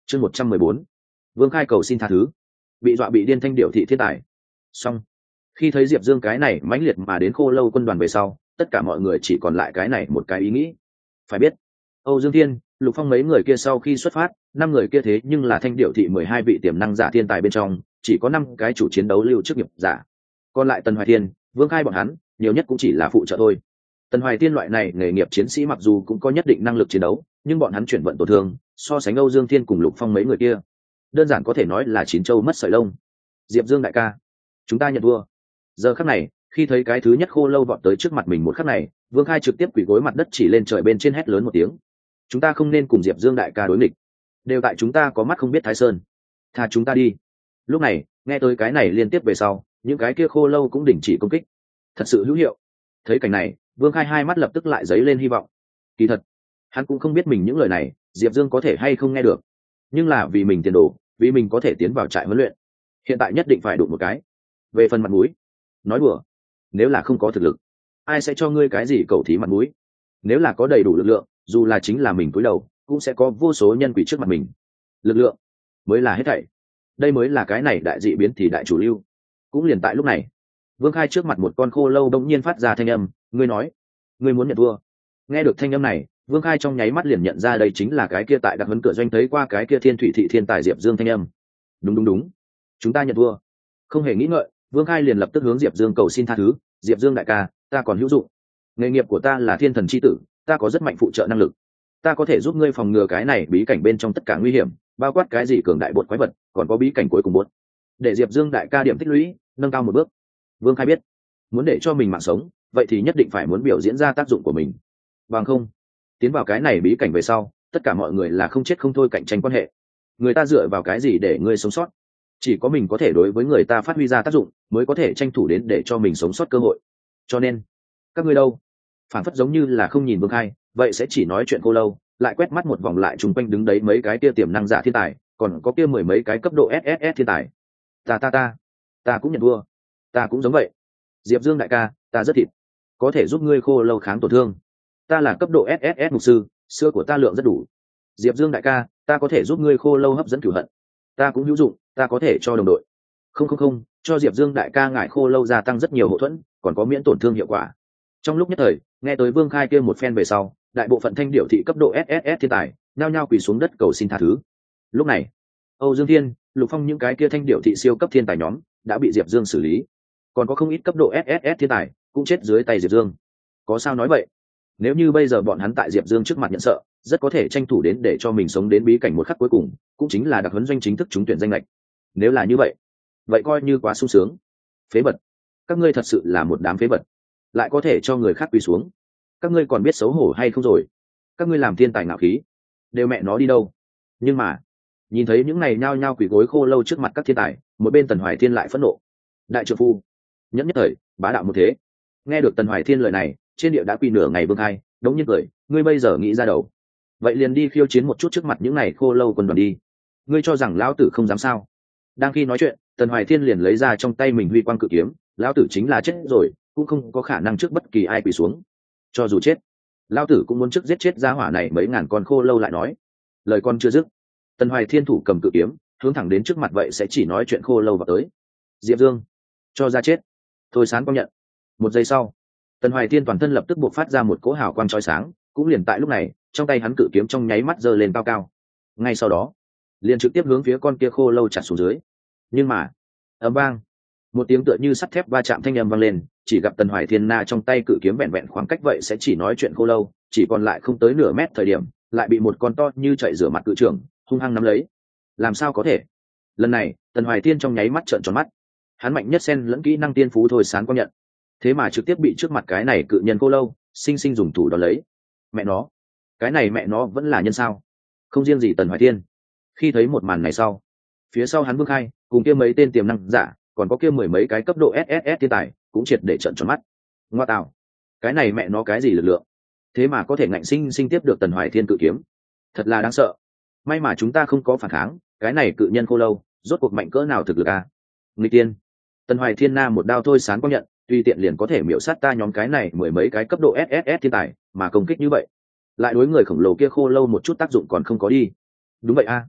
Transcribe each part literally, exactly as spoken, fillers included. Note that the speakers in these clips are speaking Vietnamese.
chương một trăm mười bốn vương khai cầu xin tha thứ. Bị dọa bị điên thanh điệu thị thiên tài. Xong, khi thấy Diệp Dương cái này mãnh liệt mà đến Khô Lâu quân đoàn về sau, tất cả mọi người chỉ còn lại cái này một cái ý nghĩ. Phải biết, Âu Dương Thiên, Lục Phong mấy người kia sau khi xuất phát, năm người kia thế nhưng là thanh điệu thị mười hai vị tiềm năng giả thiên tài bên trong, chỉ có năm cái chủ chiến đấu lưu chức nghiệp giả. Còn lại Tần Hoài Thiên, Vương Khai bọn hắn, nhiều nhất cũng chỉ là phụ trợ thôi. Tần Hoài Thiên loại này nghề nghiệp chiến sĩ mặc dù cũng có nhất định năng lực chiến đấu, nhưng bọn hắn chuyển vận tổn thương, so sánh Âu Dương Thiên cùng Lục Phong mấy người kia, đơn giản có thể nói là chín châu mất sợi lông. Diệp Dương đại ca, chúng ta nhận thua. Giờ khắc này, khi thấy cái thứ nhất Khô Lâu vọt tới trước mặt mình một khắc này, Vương Khai trực tiếp quỳ gối mặt đất chỉ lên trời bên trên hét lớn một tiếng. Chúng ta không nên cùng Diệp Dương đại ca đối nghịch, đều tại chúng ta có mắt không biết Thái Sơn, tha chúng ta đi. Lúc này, nghe tới cái này liên tiếp về sau, những cái kia Khô Lâu cũng đình chỉ công kích. Thật sự hữu hiệu. Thấy cảnh này, Vương Khai hai mắt lập tức lại dấy lên hy vọng. Kỳ thật, hắn cũng không biết mình những lời này Diệp Dương có thể hay không nghe được, nhưng là vì mình tiền đồ, vì mình có thể tiến vào trại huấn luyện, hiện tại nhất định phải đụng một cái. Về phần mặt mũi, nói đùa, nếu là không có thực lực, ai sẽ cho ngươi cái gì cầu thí mặt mũi? Nếu là có đầy đủ lực lượng, dù là chính là mình cúi đầu, cũng sẽ có vô số nhân quỷ trước mặt mình. Lực lượng mới là hết thảy, đây mới là cái này đại dị biến thì đại chủ lưu. Cũng liền tại lúc này, Vương Khai trước mặt một con Khô Lâu bỗng nhiên phát ra thanh âm, ngươi nói, ngươi muốn nhận thua. Nghe được thanh âm này, Vương Khai trong nháy mắt liền nhận ra đây chính là cái kia tại đặc huấn cửa doanh thấy qua cái kia Thiên Thủy thị thiên tài Diệp Dương thanh âm. Đúng đúng đúng, chúng ta nhận thua. Không hề nghĩ ngợi, Vương Khai liền lập tức hướng Diệp Dương cầu xin tha thứ. Diệp Dương đại ca, ta còn hữu dụng, nghề nghiệp của ta là thiên thần chi tử, ta có rất mạnh phụ trợ năng lực, ta có thể giúp ngươi phòng ngừa cái này bí cảnh bên trong tất cả nguy hiểm, bao quát cái gì cường đại bột quái vật, còn có bí cảnh cuối cùng bột. Để Diệp Dương đại ca điểm tích lũy nâng cao một bước. Vương Khai biết, muốn để cho mình mạng sống, vậy thì nhất định phải muốn biểu diễn ra tác dụng của mình. Bằng không, tiến vào cái này bí cảnh về sau, tất cả mọi người là không chết không thôi cạnh tranh quan hệ. Người ta dựa vào cái gì để ngươi sống sót? Chỉ có mình có thể đối với người ta phát huy ra tác dụng, mới có thể tranh thủ đến để cho mình sống sót cơ hội. Cho nên, các ngươi đâu? Phản phất giống như là không nhìn Vương Khai, vậy sẽ chỉ nói chuyện Cô Lâu, lại quét mắt một vòng lại chung quanh đứng đấy mấy cái kia tiềm năng giả thiên tài, còn có kia mười mấy cái cấp độ ét ét ét thiên tài. Ta ta ta, ta cũng nhận thua, ta cũng giống vậy. Diệp Dương đại ca, ta rất thịt, có thể giúp ngươi Khô Lâu kháng tổn thương. Ta là cấp độ ét ét ét mục sư, sữa của ta lượng rất đủ. Diệp Dương đại ca, ta có thể giúp ngươi Khô Lâu hấp dẫn cửu hận. Ta cũng hữu dụng, ta có thể cho đồng đội. Không không không, cho Diệp Dương đại ca ngại Khô Lâu gia tăng rất nhiều hậu thuẫn, còn có miễn tổn thương hiệu quả. Trong lúc nhất thời, nghe tới Vương Khai kia một phen về sau, đại bộ phận thanh điệu thị cấp độ ét ét ét thiên tài nhao nhao quỳ xuống đất cầu xin tha thứ. Lúc này, Âu Dương Thiên, Lục Phong những cái kia thanh điệu thị siêu cấp thiên tài nhóm đã bị Diệp Dương xử lý, còn có không ít cấp độ ét ét ét thiên tài cũng chết dưới tay Diệp Dương. Có sao nói vậy? Nếu như bây giờ bọn hắn tại Diệp Dương trước mặt nhận sợ, rất có thể tranh thủ đến để cho mình sống đến bí cảnh một khắc cuối cùng, cũng chính là đặc huấn doanh chính thức trúng tuyển danh lệch. Nếu là như vậy, vậy coi như quá sung sướng. Phế vật, các ngươi thật sự là một đám phế vật, lại có thể cho người khác quỳ xuống. Các ngươi còn biết xấu hổ hay không rồi? Các ngươi làm thiên tài ngạo khí, đều mẹ nó đi đâu? Nhưng mà, nhìn thấy những này nhao nhao quỳ gối Khô Lâu trước mặt các thiên tài, một bên Tần Hoài Thiên lại phẫn nộ. Đại trượng phu, nhất nhất thời, bá đạo một thế. Nghe được Tần Hoài Thiên lời này, trên địa đã quỳ nửa ngày Vương Khai, đống nhiên cười, ngươi bây giờ nghĩ ra đầu, vậy liền đi khiêu chiến một chút trước mặt những này Khô Lâu quân đoàn đi. Ngươi cho rằng lão tử không dám sao? Đang khi nói chuyện, Tần Hoài Thiên liền lấy ra trong tay mình huy quang cự kiếm, lão tử chính là chết rồi, cũng không có khả năng trước bất kỳ ai quỳ xuống. Cho dù chết, lão tử cũng muốn trước giết chết gia hỏa này mấy ngàn con Khô Lâu lại nói. Lời con chưa dứt, Tần Hoài Thiên thủ cầm cự kiếm, hướng thẳng đến trước mặt vậy sẽ chỉ nói chuyện Khô Lâu vào tới. Diệp Dương, cho ra chết. Thôi Sán công nhận. Một giây sau, Tần Hoài Thiên toàn thân lập tức buộc phát ra một cỗ hào quang chói sáng, cũng liền tại lúc này, trong tay hắn cự kiếm trong nháy mắt giơ lên cao cao. Ngay sau đó, liền trực tiếp hướng phía con kia Khô Lâu chặt xuống dưới. Nhưng mà, ầm vang, một tiếng tựa như sắt thép va chạm thanh âm vang lên, chỉ gặp Tần Hoài Thiên na trong tay cự kiếm vẹn vẹn khoảng cách vậy sẽ chỉ nói chuyện Khô Lâu, chỉ còn lại không tới nửa mét thời điểm, lại bị một con to như chạy rửa mặt cự trưởng hung hăng nắm lấy. Làm sao có thể? Lần này, Tần Hoài Thiên trong nháy mắt trợn tròn mắt. Hắn mạnh nhất xen lẫn kỹ năng tiên phú Thôi Sán công nhận, thế mà trực tiếp bị trước mặt cái này cự nhân Khô Lâu sinh sinh dùng thủ đón lấy. Mẹ nó, cái này mẹ nó vẫn là nhân sao? Không riêng gì Tần Hoài Thiên, khi thấy một màn này sau, phía sau hắn Vương Khai cùng kia mấy tên tiềm năng giả, còn có kia mười mấy cái cấp độ ét ét ét thiên tài cũng triệt để trợn tròn mắt. Ngoa tạo, cái này mẹ nó cái gì lực lượng, thế mà có thể ngạnh sinh sinh tiếp được Tần Hoài Thiên cự kiếm, thật là đáng sợ. May mà chúng ta không có phản kháng, cái này cự nhân Khô Lâu rốt cuộc mạnh cỡ nào thực lực à? Nghịch tiên, Tần Hoài Thiên na một đao Thôi Sán công nhận, tùy tiện liền có thể miểu sát ta nhóm cái này mười mấy cái cấp độ ét ét ét thiên tài, mà công kích như vậy lại đối người khổng lồ kia Khô Lâu một chút tác dụng còn không có đi. Đúng vậy a,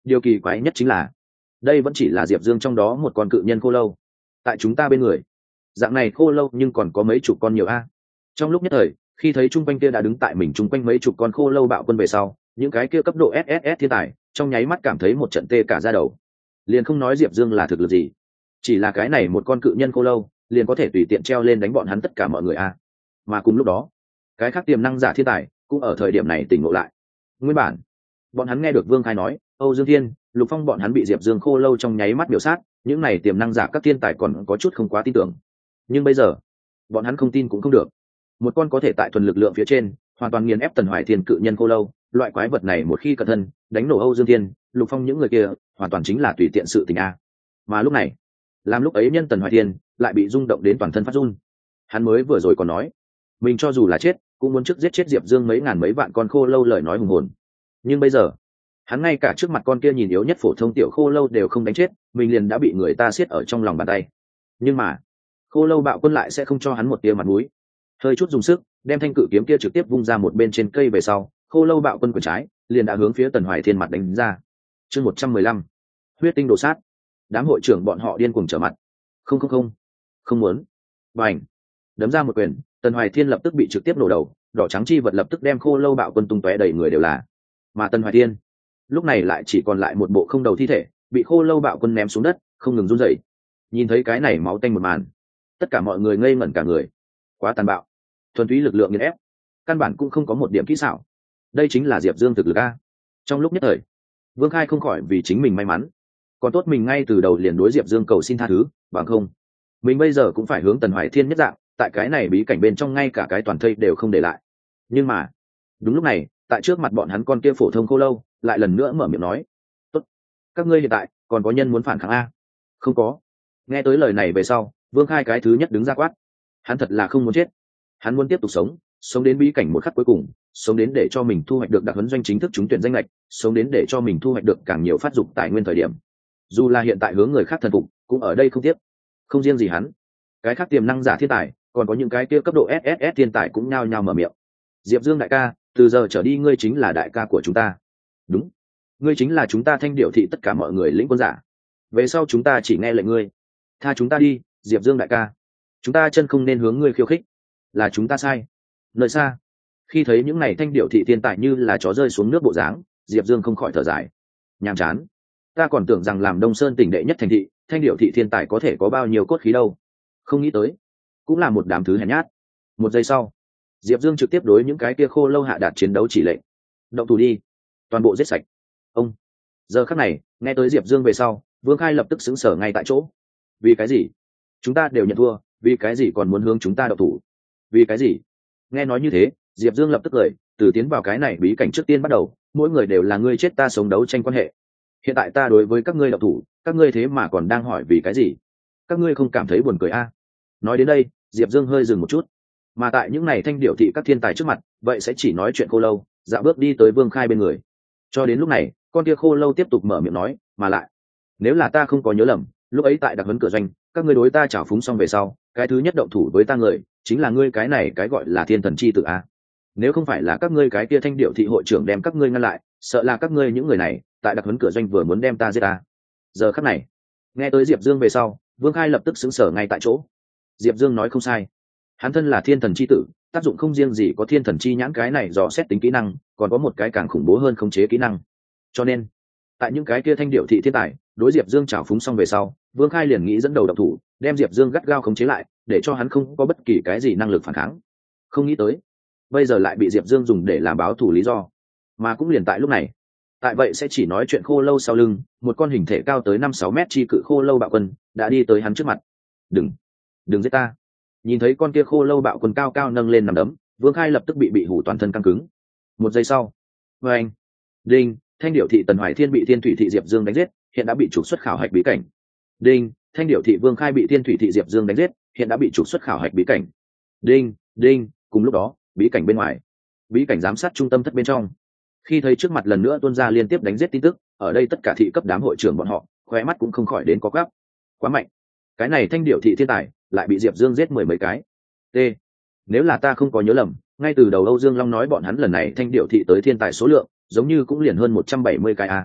điều kỳ quái nhất chính là đây vẫn chỉ là diệp dương trong đó một con cự nhân khô lâu, tại chúng ta bên người dạng này khô lâu nhưng còn có mấy chục con nhiều a. Trong lúc nhất thời khi thấy chung quanh kia đã đứng tại mình chung quanh mấy chục con khô lâu bạo quân về sau, những cái kia cấp độ ét ét ét thiên tài trong nháy mắt cảm thấy một trận tê cả da đầu. Liền không nói diệp dương là thực lực gì, chỉ là cái này một con cự nhân khô lâu liền có thể tùy tiện treo lên đánh bọn hắn tất cả mọi người a. Mà cùng lúc đó cái khác tiềm năng giả thiên tài cũng ở thời điểm này tỉnh ngộ lại. Nguyên bản bọn hắn nghe được Vương Khai nói Âu Dương Thiên, Lục Phong bọn hắn bị diệp dương khô lâu trong nháy mắt biểu sát, những này tiềm năng giả các thiên tài còn có chút không quá tin tưởng. Nhưng bây giờ bọn hắn không tin cũng không được. Một con có thể tại thuần lực lượng phía trên hoàn toàn nghiền ép Tần Hoài Thiên cự nhân khô lâu, loại quái vật này một khi cẩn thân đánh nổ Âu Dương Thiên, Lục Phong những người kia hoàn toàn chính là tùy tiện sự tình a. Mà lúc này làm lúc ấy nhân Tần Hoài Thiên lại bị rung động đến toàn thân phát run. Hắn mới vừa rồi còn nói mình cho dù là chết cũng muốn trước giết chết diệp dương mấy ngàn mấy vạn con khô lâu, lời nói hùng hồn. Nhưng bây giờ hắn ngay cả trước mặt con kia nhìn yếu nhất phổ thông tiểu khô lâu đều không đánh chết, mình liền đã bị người ta siết ở trong lòng bàn tay. Nhưng mà khô lâu bạo quân lại sẽ không cho hắn một tia mặt mũi, hơi chút dùng sức đem thanh cự kiếm kia trực tiếp vung ra một bên trên cây về sau, khô lâu bạo quân của trái liền đã hướng phía Tần Hoài Thiên mặt đánh ra. Chương một trăm mười lăm huyết tinh đồ sát. Đám hội trưởng bọn họ điên cuồng trở mặt. Không không không không muốn. Bành đấm ra một quyền, Tần Hoài Thiên lập tức bị trực tiếp nổ đầu, đỏ trắng chi vật lập tức đem khô lâu bạo quân tung tóe đầy người đều là. Mà Tần Hoài Thiên lúc này lại chỉ còn lại một bộ không đầu thi thể, bị khô lâu bạo quân ném xuống đất không ngừng run rẩy. Nhìn thấy cái này máu tanh một màn, tất cả mọi người ngây ngẩn cả người. Quá tàn bạo, thuần túy lực lượng nghiền ép, căn bản cũng không có một điểm kỹ xảo. Đây chính là diệp dương thực lực a. Trong lúc nhất thời Vương Khai không khỏi vì chính mình may mắn, còn tốt mình ngay từ đầu liền đối diệp dương cầu xin tha thứ, bằng không mình bây giờ cũng phải hướng Tần Hoài Thiên nhất dạng, tại cái này bí cảnh bên trong ngay cả cái toàn thây đều không để lại. Nhưng mà đúng lúc này tại trước mặt bọn hắn con kia phổ thông khô lâu lại lần nữa mở miệng nói: tốt, các ngươi hiện tại còn có nhân muốn phản kháng a? Không có. Nghe tới lời này về sau, Vương Khai cái thứ nhất đứng ra quát. Hắn thật là không muốn chết, hắn muốn tiếp tục sống, sống đến bí cảnh một khắc cuối cùng, sống đến để cho mình thu hoạch được đặc huấn doanh chính thức trúng tuyển danh lệch, sống đến để cho mình thu hoạch được càng nhiều phát dục tài nguyên thời điểm. Dù là hiện tại hướng người khác thần phục cũng ở đây không tiếp. Không riêng gì hắn, cái khác tiềm năng giả thiên tài còn có những cái kia cấp độ ét ét ét thiên tài cũng nhao nhao mở miệng. Diệp Dương đại ca, từ giờ trở đi ngươi chính là đại ca của chúng ta. Đúng, ngươi chính là chúng ta Thanh Điểu thị tất cả mọi người lĩnh quân giả, về sau chúng ta chỉ nghe lệnh ngươi. Tha chúng ta đi, Diệp Dương đại ca, chúng ta chân không nên hướng ngươi khiêu khích, là chúng ta sai. Nơi xa khi thấy những này Thanh Điểu thị thiên tài như là chó rơi xuống nước bộ dáng, Diệp Dương không khỏi thở dài. Nhàm chán, ta còn tưởng rằng làm Đông Sơn tỉnh đệ nhất thành thị, Thanh Điểu thị thiên tài có thể có bao nhiêu cốt khí đâu, không nghĩ tới cũng là một đám thứ hèn nhát. Một giây sau Diệp Dương trực tiếp đối những cái kia khô lâu hạ đạt chiến đấu chỉ lệnh: động thủ đi, toàn bộ giết sạch. Ông giờ khắc này nghe tới Diệp Dương về sau, Vương Khai lập tức xứng sở ngay tại chỗ. Vì cái gì chúng ta đều nhận thua, vì cái gì còn muốn hướng chúng ta động thủ, vì cái gì? Nghe nói như thế, Diệp Dương lập tức cười, từ tiến vào cái này bí cảnh trước tiên bắt đầu, mỗi người đều là ngươi chết ta sống đấu tranh quan hệ. Hiện tại ta đối với các ngươi động thủ, các ngươi thế mà còn đang hỏi vì cái gì? Các ngươi không cảm thấy buồn cười a? À? Nói đến đây, Diệp Dương hơi dừng một chút. Mà tại những này Thanh Điểu thị các thiên tài trước mặt, vậy sẽ chỉ nói chuyện khô lâu, dạo bước đi tới Vương Khai bên người. Cho đến lúc này, con kia khô lâu tiếp tục mở miệng nói, mà lại, nếu là ta không có nhớ lầm, lúc ấy tại đặc huấn cửa doanh, các ngươi đối ta trào phúng xong về sau, cái thứ nhất động thủ với ta người chính là ngươi cái này cái gọi là thiên thần chi tử a. Nếu không phải là các ngươi cái kia Thanh Điểu thị hội trưởng đem các ngươi ngăn lại, sợ là các ngươi những người này tại đặc huấn cửa doanh vừa muốn đem ta giết ta. Giờ khắc này nghe tới Diệp Dương về sau, Vương Khai lập tức xứng sở ngay tại chỗ. Diệp Dương nói không sai, hắn thân là thiên thần chi tử, tác dụng không riêng gì có thiên thần chi nhãn cái này dò xét tính kỹ năng, còn có một cái càng khủng bố hơn khống chế kỹ năng. Cho nên tại những cái kia Thanh Điểu thị thiên tài đối Diệp Dương trào phúng xong về sau, Vương Khai liền nghĩ dẫn đầu động thủ, đem Diệp Dương gắt gao khống chế lại, để cho hắn không có bất kỳ cái gì năng lực phản kháng. Không nghĩ tới bây giờ lại bị Diệp Dương dùng để làm báo thù lý do. Mà cũng liền tại lúc này, tại vậy sẽ chỉ nói chuyện khô lâu sau lưng, một con hình thể cao tới năm sáu mét chi cự khô lâu bạo quân đã đi tới hắn trước mặt. Đừng, đừng giết ta! Nhìn thấy con kia khô lâu bạo quân cao cao nâng lên nằm đấm, Vương Khai lập tức bị bị hủ toàn thân căng cứng. Một giây sau, với anh, đinh, Thanh Điểu thị Tần Hoài Thiên bị Thiên Thủy thị Diệp Dương đánh giết, hiện đã bị trục xuất khảo hạch bí cảnh. Đinh, Thanh Điểu thị Vương Khai bị Thiên Thủy thị Diệp Dương đánh giết, hiện đã bị trục xuất khảo hạch bí cảnh. Đinh, đinh, cùng lúc đó, bí cảnh bên ngoài, bí cảnh giám sát trung tâm thất bên trong, khi thấy trước mặt lần nữa tuôn ra liên tiếp đánh giết tin tức, ở đây tất cả thị cấp đám hội trưởng bọn họ khóe mắt cũng không khỏi đến có gắp. Quá mạnh, cái này Thanh Điểu thị thiên tài lại bị Diệp Dương giết mười mấy cái. T, nếu là ta không có nhớ lầm, ngay từ đầu Âu Dương Long nói bọn hắn lần này Thanh Điểu thị tới thiên tài số lượng giống như cũng liền hơn một trăm bảy mươi cái a.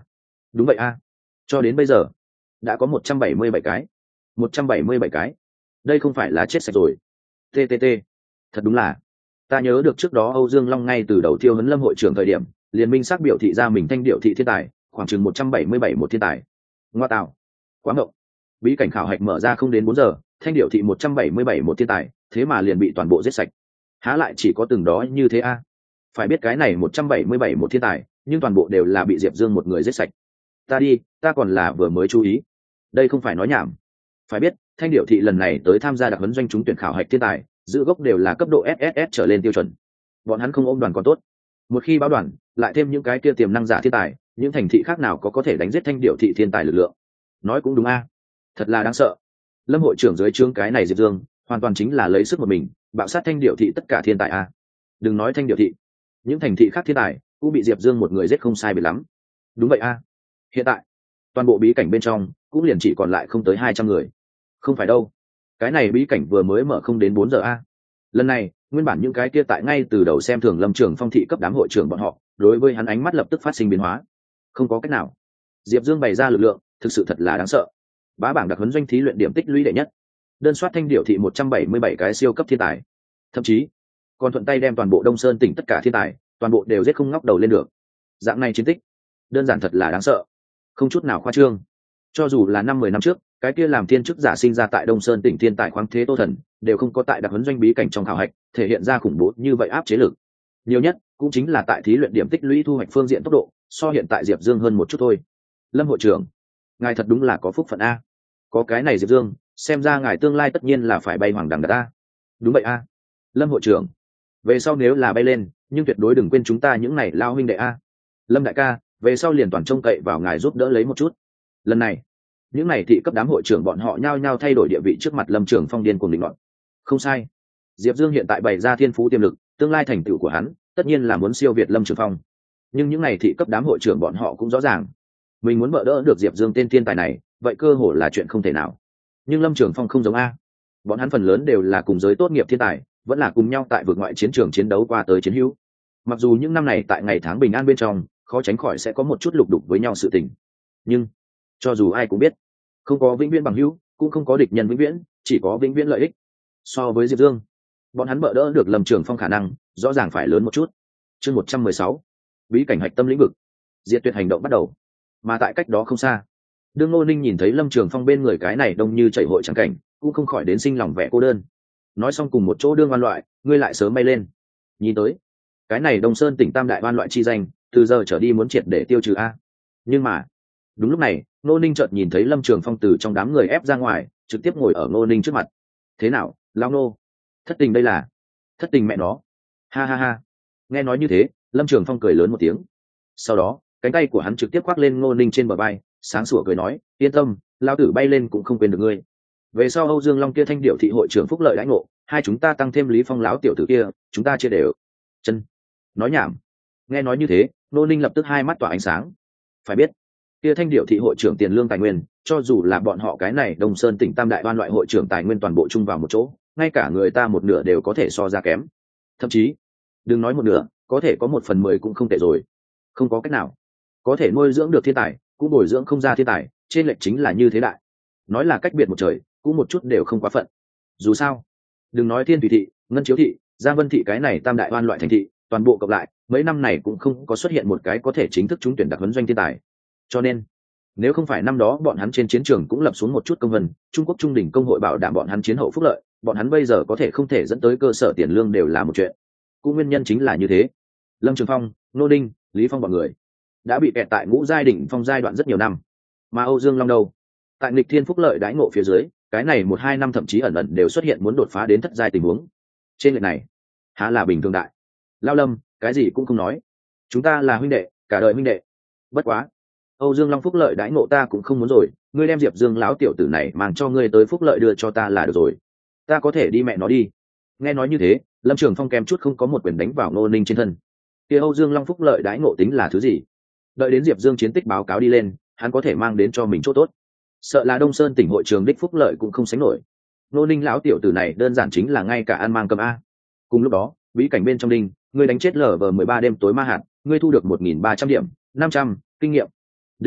đúng vậy a, cho đến bây giờ đã có một trăm bảy mươi bảy cái. Một trăm bảy mươi bảy cái, đây không phải là chết sạch rồi. Ttt, thật đúng là, ta nhớ được trước đó Âu Dương Long ngay từ đầu thiêu huấn Lâm hội trưởng thời điểm liền minh xác biểu thị ra mình thanh điệu thị thiên tài khoảng chừng một trăm bảy mươi bảy một thiên tài. Ngoa tạo, quá ngộng. Bí cảnh khảo hạch mở ra không đến bốn giờ, thanh điệu thị một trăm bảy mươi bảy một thiên tài, thế mà liền bị toàn bộ giết sạch. Há lại chỉ có từng đó như thế a? Phải biết cái này một trăm bảy mươi bảy một thiên tài, nhưng toàn bộ đều là bị Diệp Dương một người giết sạch. Ta đi, ta còn là vừa mới chú ý. Đây không phải nói nhảm. Phải biết, thanh điệu thị lần này tới tham gia đặc huấn doanh trúng tuyển khảo hạch thiên tài, giữ gốc đều là cấp độ ét ét ét trở lên tiêu chuẩn. Bọn hắn không ôm đoàn còn tốt. Một khi báo đoàn, lại thêm những cái kia tiềm năng giả thiên tài, những thành thị khác nào có có thể đánh giết thanh điệu thị thiên tài lực lượng. Nói cũng đúng a. Thật là đáng sợ. Lâm hội trưởng dưới trướng cái này Diệp Dương, hoàn toàn chính là lấy sức một mình, bạo sát thanh điệu thị tất cả thiên tài a. Đừng nói thanh điệu thị, những thành thị khác thiên tài cũng bị Diệp Dương một người giết không sai biệt lắm. Đúng vậy a. Hiện tại, toàn bộ bí cảnh bên trong cũng liền chỉ còn lại không tới hai trăm người. Không phải đâu, cái này bí cảnh vừa mới mở không đến bốn giờ a. Lần này nguyên bản những cái kia tại ngay từ đầu xem thường Lâm Trường Phong thị cấp đám hội trưởng bọn họ, đối với hắn ánh mắt lập tức phát sinh biến hóa. Không có cách nào, Diệp Dương bày ra lực lượng thực sự thật là đáng sợ. Bá bảng đặc huấn doanh thí luyện điểm tích lũy đệ nhất, đơn soát thanh điệu thị một trăm bảy mươi bảy cái siêu cấp thiên tài, thậm chí còn thuận tay đem toàn bộ Đông Sơn tỉnh tất cả thiên tài toàn bộ đều giết không ngóc đầu lên được. Dạng này chiến tích đơn giản thật là đáng sợ, không chút nào khoa trương. Cho dù là năm mười năm trước, cái kia làm thiên chức giả sinh ra tại Đông Sơn tỉnh thiên tài khoáng thế Tô Thần đều không có tại đặc huấn doanh bí cảnh trong khảo hạch thể hiện ra khủng bố như vậy áp chế lực. Nhiều nhất cũng chính là tại thí luyện điểm tích lũy thu hoạch phương diện tốc độ so hiện tại Diệp Dương hơn một chút thôi. Lâm hội trưởng, ngài thật đúng là có phúc phận a. Có cái này Diệp Dương, xem ra ngài tương lai tất nhiên là phải bay hoàng đẳng ta. Đúng vậy a. Lâm hội trưởng, về sau nếu là bay lên, nhưng tuyệt đối đừng quên chúng ta những này lao huynh đệ a. Lâm đại ca, về sau liền toàn trông cậy vào ngài giúp đỡ lấy một chút. Lần này, những này thị cấp đám hội trưởng bọn họ nhao nhao thay đổi địa vị trước mặt Lâm Trường Phong điên cuồng định luận. Không sai, Diệp Dương hiện tại bày ra thiên phú tiềm lực, tương lai thành tựu của hắn tất nhiên là muốn siêu việt Lâm Trường Phong. Nhưng những này thị cấp đám hội trưởng bọn họ cũng rõ ràng, mình muốn bỡ đỡ được Diệp Dương tên thiên tài này, vậy cơ hội là chuyện không thể nào. Nhưng Lâm Trường Phong không giống a, bọn hắn phần lớn đều là cùng giới tốt nghiệp thiên tài, vẫn là cùng nhau tại vực ngoại chiến trường chiến đấu qua tới chiến hữu. Mặc dù những năm này tại ngày tháng bình an bên trong, khó tránh khỏi sẽ có một chút lục đục với nhau sự tình, nhưng cho dù ai cũng biết, không có vĩnh viễn bằng hữu, cũng không có địch nhân vĩnh viễn, chỉ có vĩnh viễn lợi ích. So với Diệp Dương, bọn hắn bỡ đỡ được Lâm Trường Phong khả năng rõ ràng phải lớn một chút. Chương một trăm mười sáu, bí cảnh hạch tâm lĩnh vực, diệt tuyệt hành động bắt đầu. Mà tại cách đó không xa, đương Ngô Ninh nhìn thấy Lâm Trường Phong bên người cái này đông như chảy hội chẳng cảnh, cũng không khỏi đến sinh lòng vẻ cô đơn. Nói xong cùng một chỗ đương oan loại, ngươi lại sớm bay lên. Nhìn tới, cái này Đông Sơn tỉnh tam đại oan loại chi danh, từ giờ trở đi muốn triệt để tiêu trừ a. Nhưng mà, đúng lúc này, Ngô Ninh chợt nhìn thấy Lâm Trường Phong từ trong đám người ép ra ngoài, trực tiếp ngồi ở Ngô Ninh trước mặt. Thế nào, lao nô? Thất tình đây là? Thất tình mẹ nó. Ha ha ha. Nghe nói như thế, Lâm Trường Phong cười lớn một tiếng. Sau đó, cánh tay của hắn trực tiếp khoác lên Ngô Ninh trên bờ vai, sáng sủa cười nói, yên tâm, lao tử bay lên cũng không quên được ngươi. Về sau Âu Dương Long kia thanh điệu thị hội trưởng phúc lợi đãi ngộ, hai chúng ta tăng thêm Lý Phong lão tiểu tử kia, chúng ta chia đều. Chân. Nói nhảm. Nghe nói như thế, Ngô Ninh lập tức hai mắt tỏa ánh sáng. Phải biết, kia thanh điệu thị hội trưởng tiền lương tài nguyên, cho dù là bọn họ cái này Đông Sơn tỉnh tam đại ban loại hội trưởng tài nguyên toàn bộ chung vào một chỗ, ngay cả người ta một nửa đều có thể so ra kém. Thậm chí, đừng nói một nửa, có thể có một phần mười cũng không tệ rồi. Không có cách nào, có thể nuôi dưỡng được thiên tài, cũng bồi dưỡng không ra thiên tài, trên lệch chính là như thế đại. Nói là cách biệt một trời, cũng một chút đều không quá phận. Dù sao, đừng nói Thiên Thủy thị, Ngân Chiếu thị, Giang Vân thị cái này tam đại oan loại thành thị, toàn bộ cộng lại, mấy năm này cũng không có xuất hiện một cái có thể chính thức trúng tuyển đặc huấn doanh thiên tài. Cho nên, nếu không phải năm đó bọn hắn trên chiến trường cũng lập xuống một chút công vân, Trung Quốc Trung đỉnh công hội bảo đảm bọn hắn chiến hậu phúc lợi, bọn hắn bây giờ có thể không thể dẫn tới cơ sở tiền lương đều là một chuyện. Cũng nguyên nhân chính là như thế. Lâm Trường Phong, Nô Ninh, Lý Phong bọn người đã bị kẹt tại ngũ giai đỉnh phong giai đoạn rất nhiều năm. Mà Âu Dương Long đâu? Tại nghịch thiên phúc lợi đãi ngộ phía dưới, cái này một hai năm thậm chí ẩn ẩn đều xuất hiện muốn đột phá đến thất giai tình huống. Trên lệch này, há là bình thường đại. Lao Lâm, cái gì cũng không nói. Chúng ta là huynh đệ, cả đời huynh đệ. Bất quá, Âu Dương Long phúc lợi đãi ngộ ta cũng không muốn rồi, ngươi đem Diệp Dương lão tiểu tử này mang cho ngươi tới phúc lợi đưa cho ta là được rồi. Ta có thể đi mẹ nó đi. Nghe nói như thế, Lâm Trường Phong kèm chút không có một quyền đánh vào Ngô Ninh trên thân. Kia Âu Dương Long phúc lợi đãi ngộ tính là thứ gì? Đợi đến Diệp Dương chiến tích báo cáo đi lên, hắn có thể mang đến cho mình chỗ tốt. Sợ là Đông Sơn tỉnh hội trường đích phúc lợi cũng không sánh nổi. Ngô Ninh lão tiểu tử này đơn giản chính là ngay cả ăn mang cầm a. Cùng lúc đó, bí cảnh bên trong đinh, ngươi đánh chết lở vờ mười ba đêm tối ma hạt, ngươi thu được một nghìn ba trăm điểm, năm trăm kinh nghiệm. Đinh,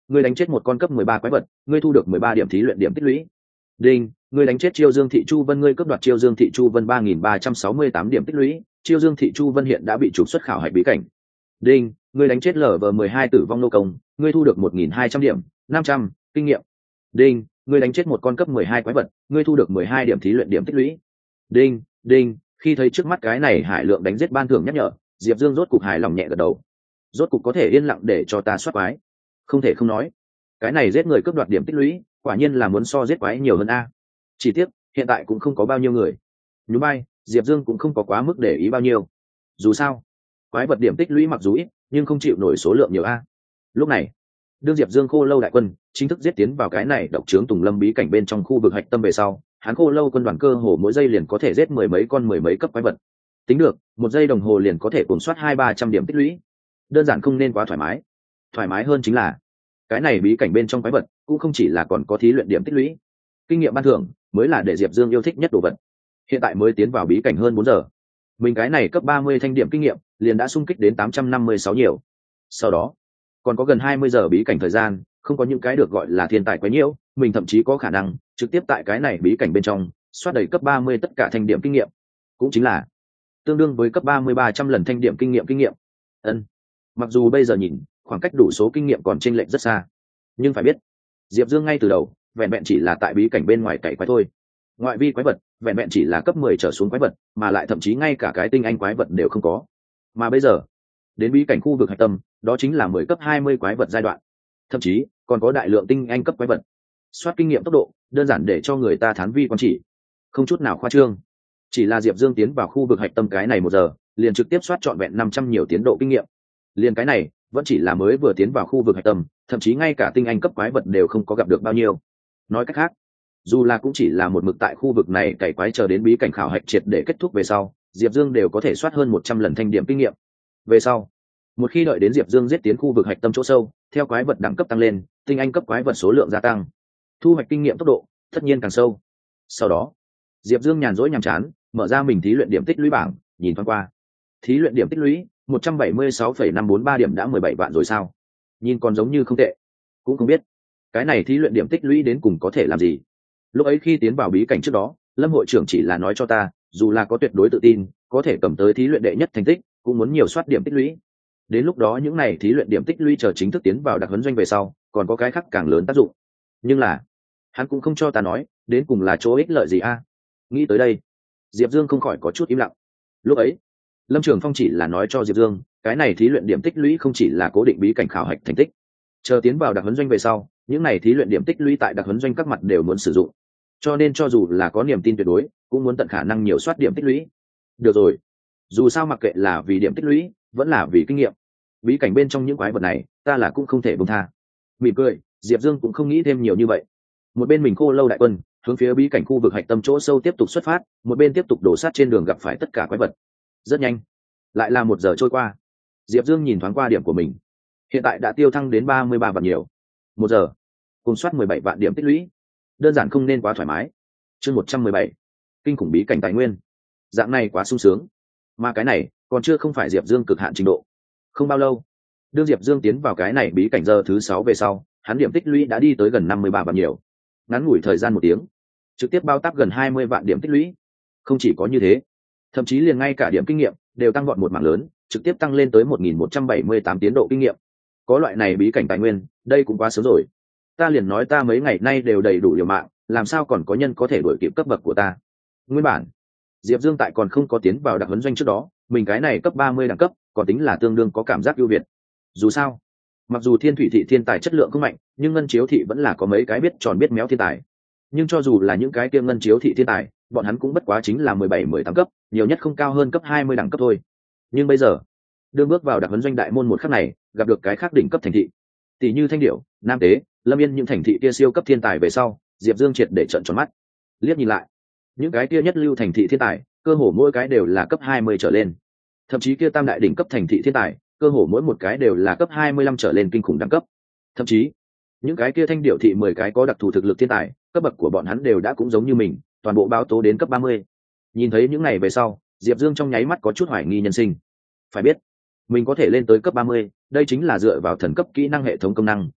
ngươi đánh chết một con cấp mười ba quái vật, ngươi thu được mười ba điểm thí luyện điểm tích lũy. Đinh, ngươi đánh chết Chiêu Dương Thị Chu Vân, ngươi cướp đoạt Chiêu Dương Thị Chu Vân ba nghìn ba trăm sáu mươi tám điểm tích lũy, Chiêu Dương Thị Chu Vân hiện đã bị trục xuất khảo hạch bí cảnh. Đinh, ngươi đánh chết lở vờ mười hai tử vong nô công, ngươi thu được một nghìn hai trăm điểm, năm trăm kinh nghiệm. Đinh, ngươi đánh chết một con cấp mười hai quái vật, ngươi thu được mười hai điểm thí luyện điểm tích lũy. Đinh, đinh, khi thấy trước mắt cái này hải lượng đánh giết ban thưởng nhắc nhở, Diệp Dương rốt cục hài lòng nhẹ gật đầu. Rốt cục có thể yên lặng để cho ta soát quái. Không thể không nói, cái này giết người cướp đoạt điểm tích lũy, quả nhiên là muốn so giết quái nhiều hơn a. Chỉ tiếc, hiện tại cũng không có bao nhiêu người. Nhún vai, Diệp Dương cũng không có quá mức để ý bao nhiêu. Dù sao, quái vật điểm tích lũy mặc dù ít, nhưng không chịu nổi số lượng nhiều a. Lúc này, đương Diệp Dương Khô Lâu đại quân chính thức giết tiến vào cái này độc trướng Tùng Lâm bí cảnh bên trong khu vực hạch tâm về sau, hắn Khô Lâu quân đoàn cơ hồ mỗi giây liền có thể giết mười mấy con mười mấy cấp quái vật. Tính được, một giây đồng hồ liền có thể cuốn soát hai ba trăm điểm tích lũy. Đơn giản không nên quá thoải mái. Thoải mái hơn chính là, cái này bí cảnh bên trong quái vật cũng không chỉ là còn có thí luyện điểm tích lũy, kinh nghiệm ban thưởng mới là để Diệp Dương yêu thích nhất đồ vật. Hiện tại mới tiến vào bí cảnh hơn bốn giờ, mình cái này cấp ba mươi thanh điểm kinh nghiệm liền đã sung kích đến tám trăm năm mươi sáu nhiều. Sau đó còn có gần hai mươi giờ bí cảnh thời gian, không có những cái được gọi là thiên tài quấy nhiễu, mình thậm chí có khả năng trực tiếp tại cái này bí cảnh bên trong soát đầy cấp ba mươi tất cả thanh điểm kinh nghiệm, cũng chính là tương đương với cấp ba mươi ba trăm lần thanh điểm kinh nghiệm kinh nghiệm. Ân, mặc dù bây giờ nhìn khoảng cách đủ số kinh nghiệm còn chênh lệch rất xa, nhưng phải biết Diệp Dương ngay từ đầu vẹn vẹn chỉ là tại bí cảnh bên ngoài cày quái thôi. Ngoại vi quái vật vẹn vẹn chỉ là cấp mười trở xuống quái vật, mà lại thậm chí ngay cả cái tinh anh quái vật đều không có. Mà bây giờ đến bí cảnh khu vực hạch tâm, đó chính là mười cấp hai mươi quái vật giai đoạn, thậm chí còn có đại lượng tinh anh cấp quái vật. Soát kinh nghiệm tốc độ đơn giản để cho người ta thán vi quan chỉ, không chút nào khoa trương. Chỉ là Diệp Dương tiến vào khu vực hạch tâm cái này một giờ, liền trực tiếp soát trọn vẹn năm trăm nhiều tiến độ kinh nghiệm. Liền cái này vẫn chỉ là mới vừa tiến vào khu vực hạch tâm, thậm chí ngay cả tinh anh cấp quái vật đều không có gặp được bao nhiêu. Nói cách khác, dù là cũng chỉ là một mực tại khu vực này cày quái chờ đến bí cảnh khảo hạch triệt để kết thúc về sau, Diệp Dương đều có thể soát hơn một trăm lần thanh điểm kinh nghiệm. Về sau, một khi đợi đến Diệp Dương giết tiến khu vực hạch tâm chỗ sâu, theo quái vật đẳng cấp tăng lên, tinh anh cấp quái vật số lượng gia tăng, thu hoạch kinh nghiệm tốc độ tất nhiên càng sâu. Sau đó, Diệp Dương nhàn rỗi nhàm chán, mở ra mình thí luyện điểm tích lũy bảng, nhìn thoáng qua. Thí luyện điểm tích lũy một trăm bảy mươi sáu phẩy năm bốn ba điểm đã mười bảy vạn rồi sao? Nhìn còn giống như không tệ. Cũng không biết, cái này thí luyện điểm tích lũy đến cùng có thể làm gì. Lúc ấy khi tiến vào bí cảnh trước đó, Lâm hội trưởng chỉ là nói cho ta, dù là có tuyệt đối tự tin, có thể cầm tới thí luyện đệ nhất thành tích, cũng muốn nhiều soát điểm tích lũy. Đến lúc đó những này thí luyện điểm tích lũy chờ chính thức tiến vào đặc huấn doanh về sau, còn có cái khác càng lớn tác dụng. Nhưng là, hắn cũng không cho ta nói, đến cùng là chỗ ích lợi gì a? Nghĩ tới đây, Diệp Dương không khỏi có chút im lặng. Lúc ấy, Lâm Trường Phong chỉ là nói cho Diệp Dương, cái này thí luyện điểm tích lũy không chỉ là cố định bí cảnh khảo hạch thành tích, chờ tiến vào đặc huấn doanh về sau, những này thí luyện điểm tích lũy tại đặc huấn doanh các mặt đều muốn sử dụng. Cho nên cho dù là có niềm tin tuyệt đối, cũng muốn tận khả năng nhiều soát điểm tích lũy. Được rồi, dù sao mặc kệ là vì điểm tích lũy, vẫn là vì kinh nghiệm, bí cảnh bên trong những quái vật này, ta là cũng không thể buông tha. Mỉm cười, Diệp Dương cũng không nghĩ thêm nhiều như vậy. Một bên mình Khô Lâu đại quân hướng phía bí cảnh khu vực hạch tâm chỗ sâu tiếp tục xuất phát, một bên tiếp tục đổ sát trên đường gặp phải tất cả quái vật. Rất nhanh, lại là một giờ trôi qua. Diệp Dương nhìn thoáng qua điểm của mình, hiện tại đã tiêu thăng đến ba mươi ba vạn nhiều. Một giờ cùng soát mười bảy vạn điểm tích lũy, đơn giản không nên quá thoải mái. Chương một trăm mười bảy, kinh khủng bí cảnh tài nguyên. Dạng này quá sung sướng, mà cái này còn chưa không phải Diệp Dương cực hạn trình độ. Không bao lâu, đương Diệp Dương tiến vào cái này bí cảnh giờ thứ sáu về sau, hắn điểm tích lũy đã đi tới gần năm mươi ba vạn nhiều. Ngắn ngủi thời gian một tiếng, trực tiếp bao tác gần hai mươi vạn điểm tích lũy. Không chỉ có như thế, thậm chí liền ngay cả điểm kinh nghiệm đều tăng vọt một mảng lớn, trực tiếp tăng lên tới một nghìn một trăm bảy mươi tám tiến độ kinh nghiệm. Có loại này bí cảnh tài nguyên, đây cũng quá sớm rồi. Ta liền nói ta mấy ngày nay đều đầy đủ liều mạng, làm sao còn có nhân có thể đuổi kịp cấp bậc của ta. Nguyên bản, Diệp Dương tại còn không có tiến vào đặc huấn doanh trước đó, mình cái này cấp ba mươi đẳng cấp, còn tính là tương đương có cảm giác ưu việt. Dù sao, mặc dù Thiên Thủy thị thiên tài chất lượng không mạnh, nhưng Ngân Chiếu thị vẫn là có mấy cái biết tròn biết méo thiên tài. Nhưng cho dù là những cái kia Ngân Chiếu thị thiên tài, bọn hắn cũng bất quá chính là mười bảy mười tám cấp, nhiều nhất không cao hơn cấp hai mươi đẳng cấp thôi. Nhưng bây giờ, đương bước vào đặc huấn doanh đại môn một khắc này, gặp được cái khác đỉnh cấp thành thị, tỷ như Thanh Điểu, Nam Tế, Lâm Yên những thành thị kia siêu cấp thiên tài về sau, Diệp Dương triệt để trợn tròn mắt. Liếc nhìn lại, những cái kia nhất lưu thành thị thiên tài, cơ hồ mỗi cái đều là cấp hai mươi trở lên. Thậm chí kia tam đại đỉnh cấp thành thị thiên tài, cơ hồ mỗi một cái đều là cấp hai mươi lăm trở lên kinh khủng đẳng cấp. Thậm chí, những cái kia Thanh Điểu thị mười cái có đặc thù thực lực thiên tài, cấp bậc của bọn hắn đều đã cũng giống như mình, toàn bộ báo tố đến cấp ba mươi. Nhìn thấy những này về sau, Diệp Dương trong nháy mắt có chút hoài nghi nhân sinh. Phải biết, mình có thể lên tới cấp ba mươi, đây chính là dựa vào thần cấp kỹ năng hệ thống công năng,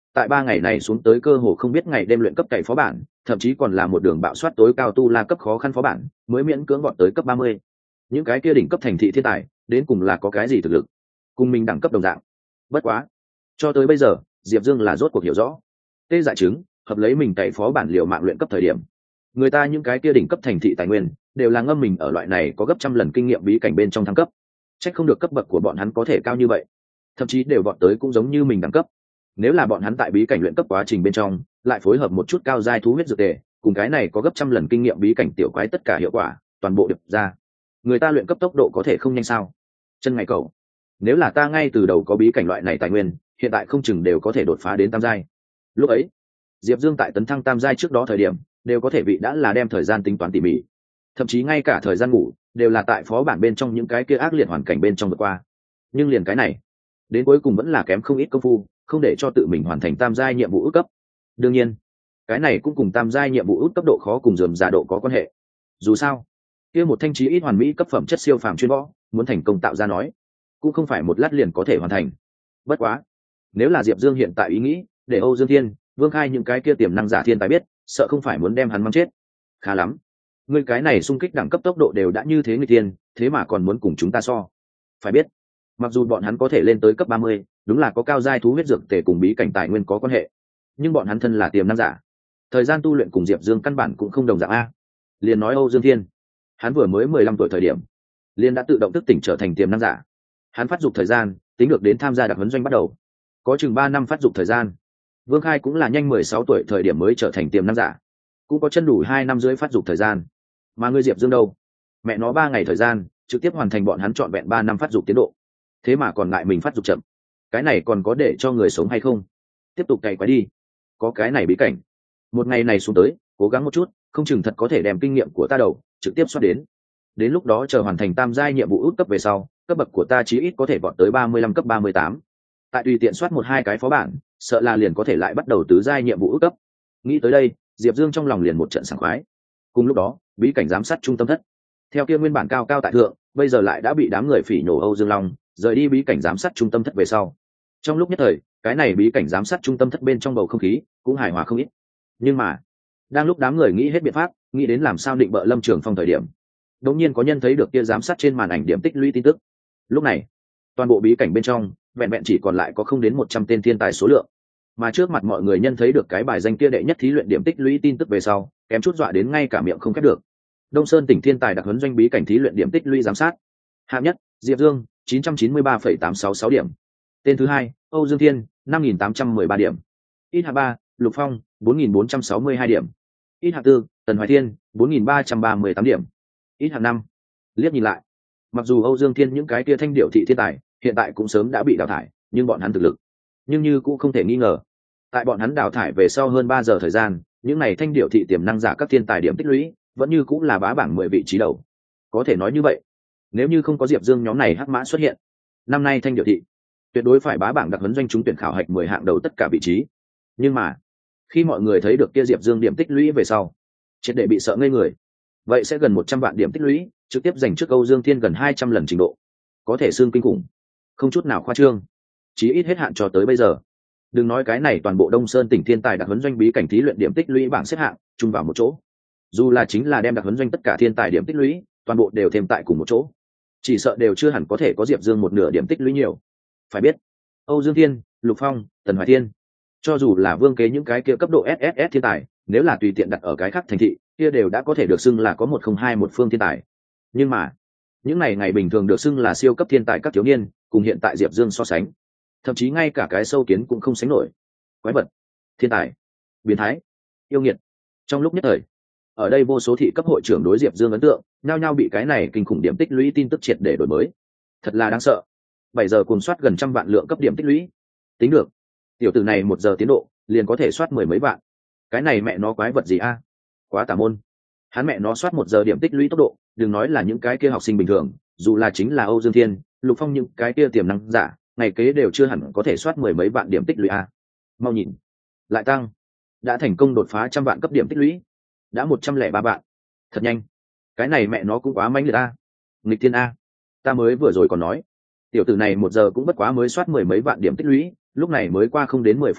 tại ba ngày này xuống tới cơ hồ không biết ngày đêm luyện cấp cày phó bản, thậm chí còn là một đường bạo soát tối cao tu la cấp khó khăn phó bản mới miễn cưỡng gọn tới cấp ba mươi. Những cái kia đỉnh cấp thành thị thiên tài đến cùng là có cái gì thực lực cùng mình đẳng cấp đồng dạng. Bất quá cho tới bây giờ Diệp Dương là rốt cuộc hiểu rõ tê dại chứng hợp lấy mình cày phó bản liều mạng luyện cấp thời điểm, người ta những cái kia đỉnh cấp thành thị tài nguyên đều là ngâm mình ở loại này có gấp trăm lần kinh nghiệm bí cảnh bên trong thăng cấp. Trách không được cấp bậc của bọn hắn có thể cao như vậy, thậm chí đều vọt tới cũng giống như mình đẳng cấp. Nếu là bọn hắn tại bí cảnh luyện cấp quá trình bên trong lại phối hợp một chút cao giai thú huyết dược tề cùng cái này có gấp trăm lần kinh nghiệm bí cảnh tiểu quái, tất cả hiệu quả toàn bộ điệp ra, người ta luyện cấp tốc độ có thể không nhanh sao? Chân ngày cầu, nếu là ta ngay từ đầu có bí cảnh loại này tài nguyên, hiện tại không chừng đều có thể đột phá đến tam giai. Lúc ấy Diệp Dương tại tấn thăng tam giai trước đó thời điểm đều có thể vị đã là đem thời gian tính toán tỉ mỉ, thậm chí ngay cả thời gian ngủ đều là tại phó bản bên trong những cái kia ác liệt hoàn cảnh bên trong vượt qua. Nhưng liền cái này đến cuối cùng vẫn là kém không ít công phu, không để cho tự mình hoàn thành tam giai nhiệm vụ ước cấp. Đương nhiên cái này cũng cùng tam giai nhiệm vụ ước cấp độ khó cùng dườm giả độ có quan hệ. Dù sao kia một thanh trí ít hoàn mỹ cấp phẩm chất siêu phàm chuyên võ muốn thành công tạo ra nói cũng không phải một lát liền có thể hoàn thành. Bất quá nếu là Diệp Dương hiện tại ý nghĩ để Âu Dương Thiên, Vương Khai những cái kia tiềm năng giả thiên tài biết, sợ không phải muốn đem hắn mắng chết. Khá lắm, ngươi cái này xung kích đẳng cấp tốc độ đều đã như thế người tiên, thế mà còn muốn cùng chúng ta so. Phải biết mặc dù bọn hắn có thể lên tới cấp ba mươi, đúng là có cao giai thú huyết dược tề cùng bí cảnh tài nguyên có quan hệ, nhưng bọn hắn thân là tiềm năng giả, thời gian tu luyện cùng Diệp Dương căn bản cũng không đồng dạng a. Liền nói Âu Dương Thiên, hắn vừa mới mười lăm tuổi thời điểm liền đã tự động thức tỉnh trở thành tiềm năng giả. Hắn phát dục thời gian tính được đến tham gia đặc huấn doanh bắt đầu có chừng ba năm phát dục thời gian. Vương Khai cũng là nhanh mười sáu tuổi thời điểm mới trở thành tiềm năng giả, cũng có chân đủ hai năm rưỡi phát dục thời gian. Mà ngươi Diệp Dương đâu, mẹ nó ba ngày thời gian trực tiếp hoàn thành bọn hắn trọn vẹn ba năm phát dục tiến độ, thế mà còn ngại mình phát dục chậm, cái này còn có để cho người sống hay không? Tiếp tục cày quái đi, có cái này bí cảnh, một ngày này xuống tới cố gắng một chút, không chừng thật có thể đem kinh nghiệm của ta đầu trực tiếp xoát đến. Đến lúc đó chờ hoàn thành tam giai nhiệm vụ út cấp về sau, cấp bậc của ta chí ít có thể vọt tới ba mươi lăm cấp ba mươi tám. Tại tùy tiện soát một hai cái phó bản, sợ là liền có thể lại bắt đầu tứ giai nhiệm vụ út cấp. Nghĩ tới đây Diệp Dương trong lòng liền một trận sảng khoái. Cùng lúc đó bí cảnh giám sát trung tâm thất, theo kia nguyên bản cao cao tại thượng, bây giờ lại đã bị đám người phỉ nhổ Âu Dương Long rời đi bí cảnh giám sát trung tâm thất về sau. Trong lúc nhất thời cái này bí cảnh giám sát trung tâm thất bên trong bầu không khí cũng hài hòa không ít. Nhưng mà đang lúc đám người nghĩ hết biện pháp, nghĩ đến làm sao định bợ Lâm Trường Phong thời điểm, đột nhiên có nhân thấy được kia giám sát trên màn ảnh điểm tích lũy tin tức. Lúc này toàn bộ bí cảnh bên trong vẹn vẹn chỉ còn lại có không đến một trăm tên thiên tài số lượng, mà trước mặt mọi người nhân thấy được cái bài danh kia đệ nhất thí luyện điểm tích lũy tin tức về sau, kém chút dọa đến ngay cả miệng không khép được. Đông Sơn tỉnh thiên tài đặc huấn doanh bí cảnh thí luyện điểm tích lũy giám sát hạng nhất Diệp Dương chín trăm chín mươi ba phẩy tám sáu sáu điểm, tên thứ hai Âu Dương Thiên năm nghìn tám trăm mười ba điểm, ít hạng ba Lục Phong bốn nghìn bốn trăm sáu mươi hai điểm, ít hạng tư Tần Hoài Thiên bốn nghìn ba trăm ba mươi tám điểm, ít hạng năm. Liếc nhìn lại, mặc dù Âu Dương Thiên những cái kia thanh điệu thị thiên tài hiện tại cũng sớm đã bị đào thải, nhưng bọn hắn thực lực nhưng như cũng không thể nghi ngờ. Tại bọn hắn đào thải về sau hơn ba giờ thời gian, những này thanh điệu thị tiềm năng giả các thiên tài điểm tích lũy vẫn như cũng là bá bảng mười vị trí đầu. Có thể nói như vậy, nếu như không có Diệp Dương nhóm này hắc mã xuất hiện, năm nay thanh điệu thị tuyệt đối phải bá bảng đặc huấn doanh trúng tuyển khảo hạch mười hạng đầu tất cả vị trí. Nhưng mà khi mọi người thấy được kia Diệp Dương điểm tích lũy về sau, triệt để bị sợ ngây người. Vậy sẽ gần một trăm vạn điểm tích lũy, trực tiếp giành trước Âu Dương Thiên gần hai trăm lần trình độ, có thể xương kinh khủng, không chút nào khoa trương. Chí ít hết hạn cho tới bây giờ. Đừng nói cái này, toàn bộ Đông Sơn tỉnh thiên tài đặc huấn doanh bí cảnh thí luyện điểm tích lũy bảng xếp hạng chung vào một chỗ, dù là chính là đem đặc huấn doanh tất cả thiên tài điểm tích lũy toàn bộ đều thêm tại cùng một chỗ, chỉ sợ đều chưa hẳn có thể có Diệp Dương một nửa điểm tích lũy nhiều. Phải biết Âu Dương Thiên, Lục Phong, Tần Hoài Thiên, cho dù là vương kế những cái kia cấp độ ét ét ét thiên tài, nếu là tùy tiện đặt ở cái khác thành thị kia đều đã có thể được xưng là có một không hai một phương thiên tài. Nhưng mà những này ngày bình thường được xưng là siêu cấp thiên tài các thiếu niên, cùng hiện tại Diệp Dương so sánh, thậm chí ngay cả cái sâu kiến cũng không sánh nổi. Quái vật, thiên tài, biến thái, yêu nghiệt. Trong lúc nhất thời, ở đây vô số thị cấp hội trưởng đối Diệp Dương ấn tượng nhao nhao bị cái này kinh khủng điểm tích lũy tin tức triệt để đổi mới. Thật là đáng sợ, bảy giờ cùng soát gần trăm vạn lượng cấp điểm tích lũy. Tính được tiểu tử này một giờ tiến độ liền có thể soát mười mấy vạn, cái này mẹ nó quái vật gì a? Quá tà môn. Hắn mẹ nó soát một giờ điểm tích lũy tốc độ, đừng nói là những cái kia học sinh bình thường, dù là chính là Âu Dương Thiên, Lục Phong những cái kia tiềm năng giả, ngày kế đều chưa hẳn có thể soát mười mấy vạn điểm tích lũy a. Mau nhìn, lại tăng, đã thành công đột phá trăm vạn cấp điểm tích lũy, đã một trăm lẻ ba vạn, thật nhanh. Cái này mẹ nó cũng quá mãnh liệt a, nghịch thiên a. Ta mới vừa rồi còn nói tiểu tử này một giờ cũng bất quá mới soát mười mấy vạn điểm tích lũy, lúc này mới qua không đến mười phút ta,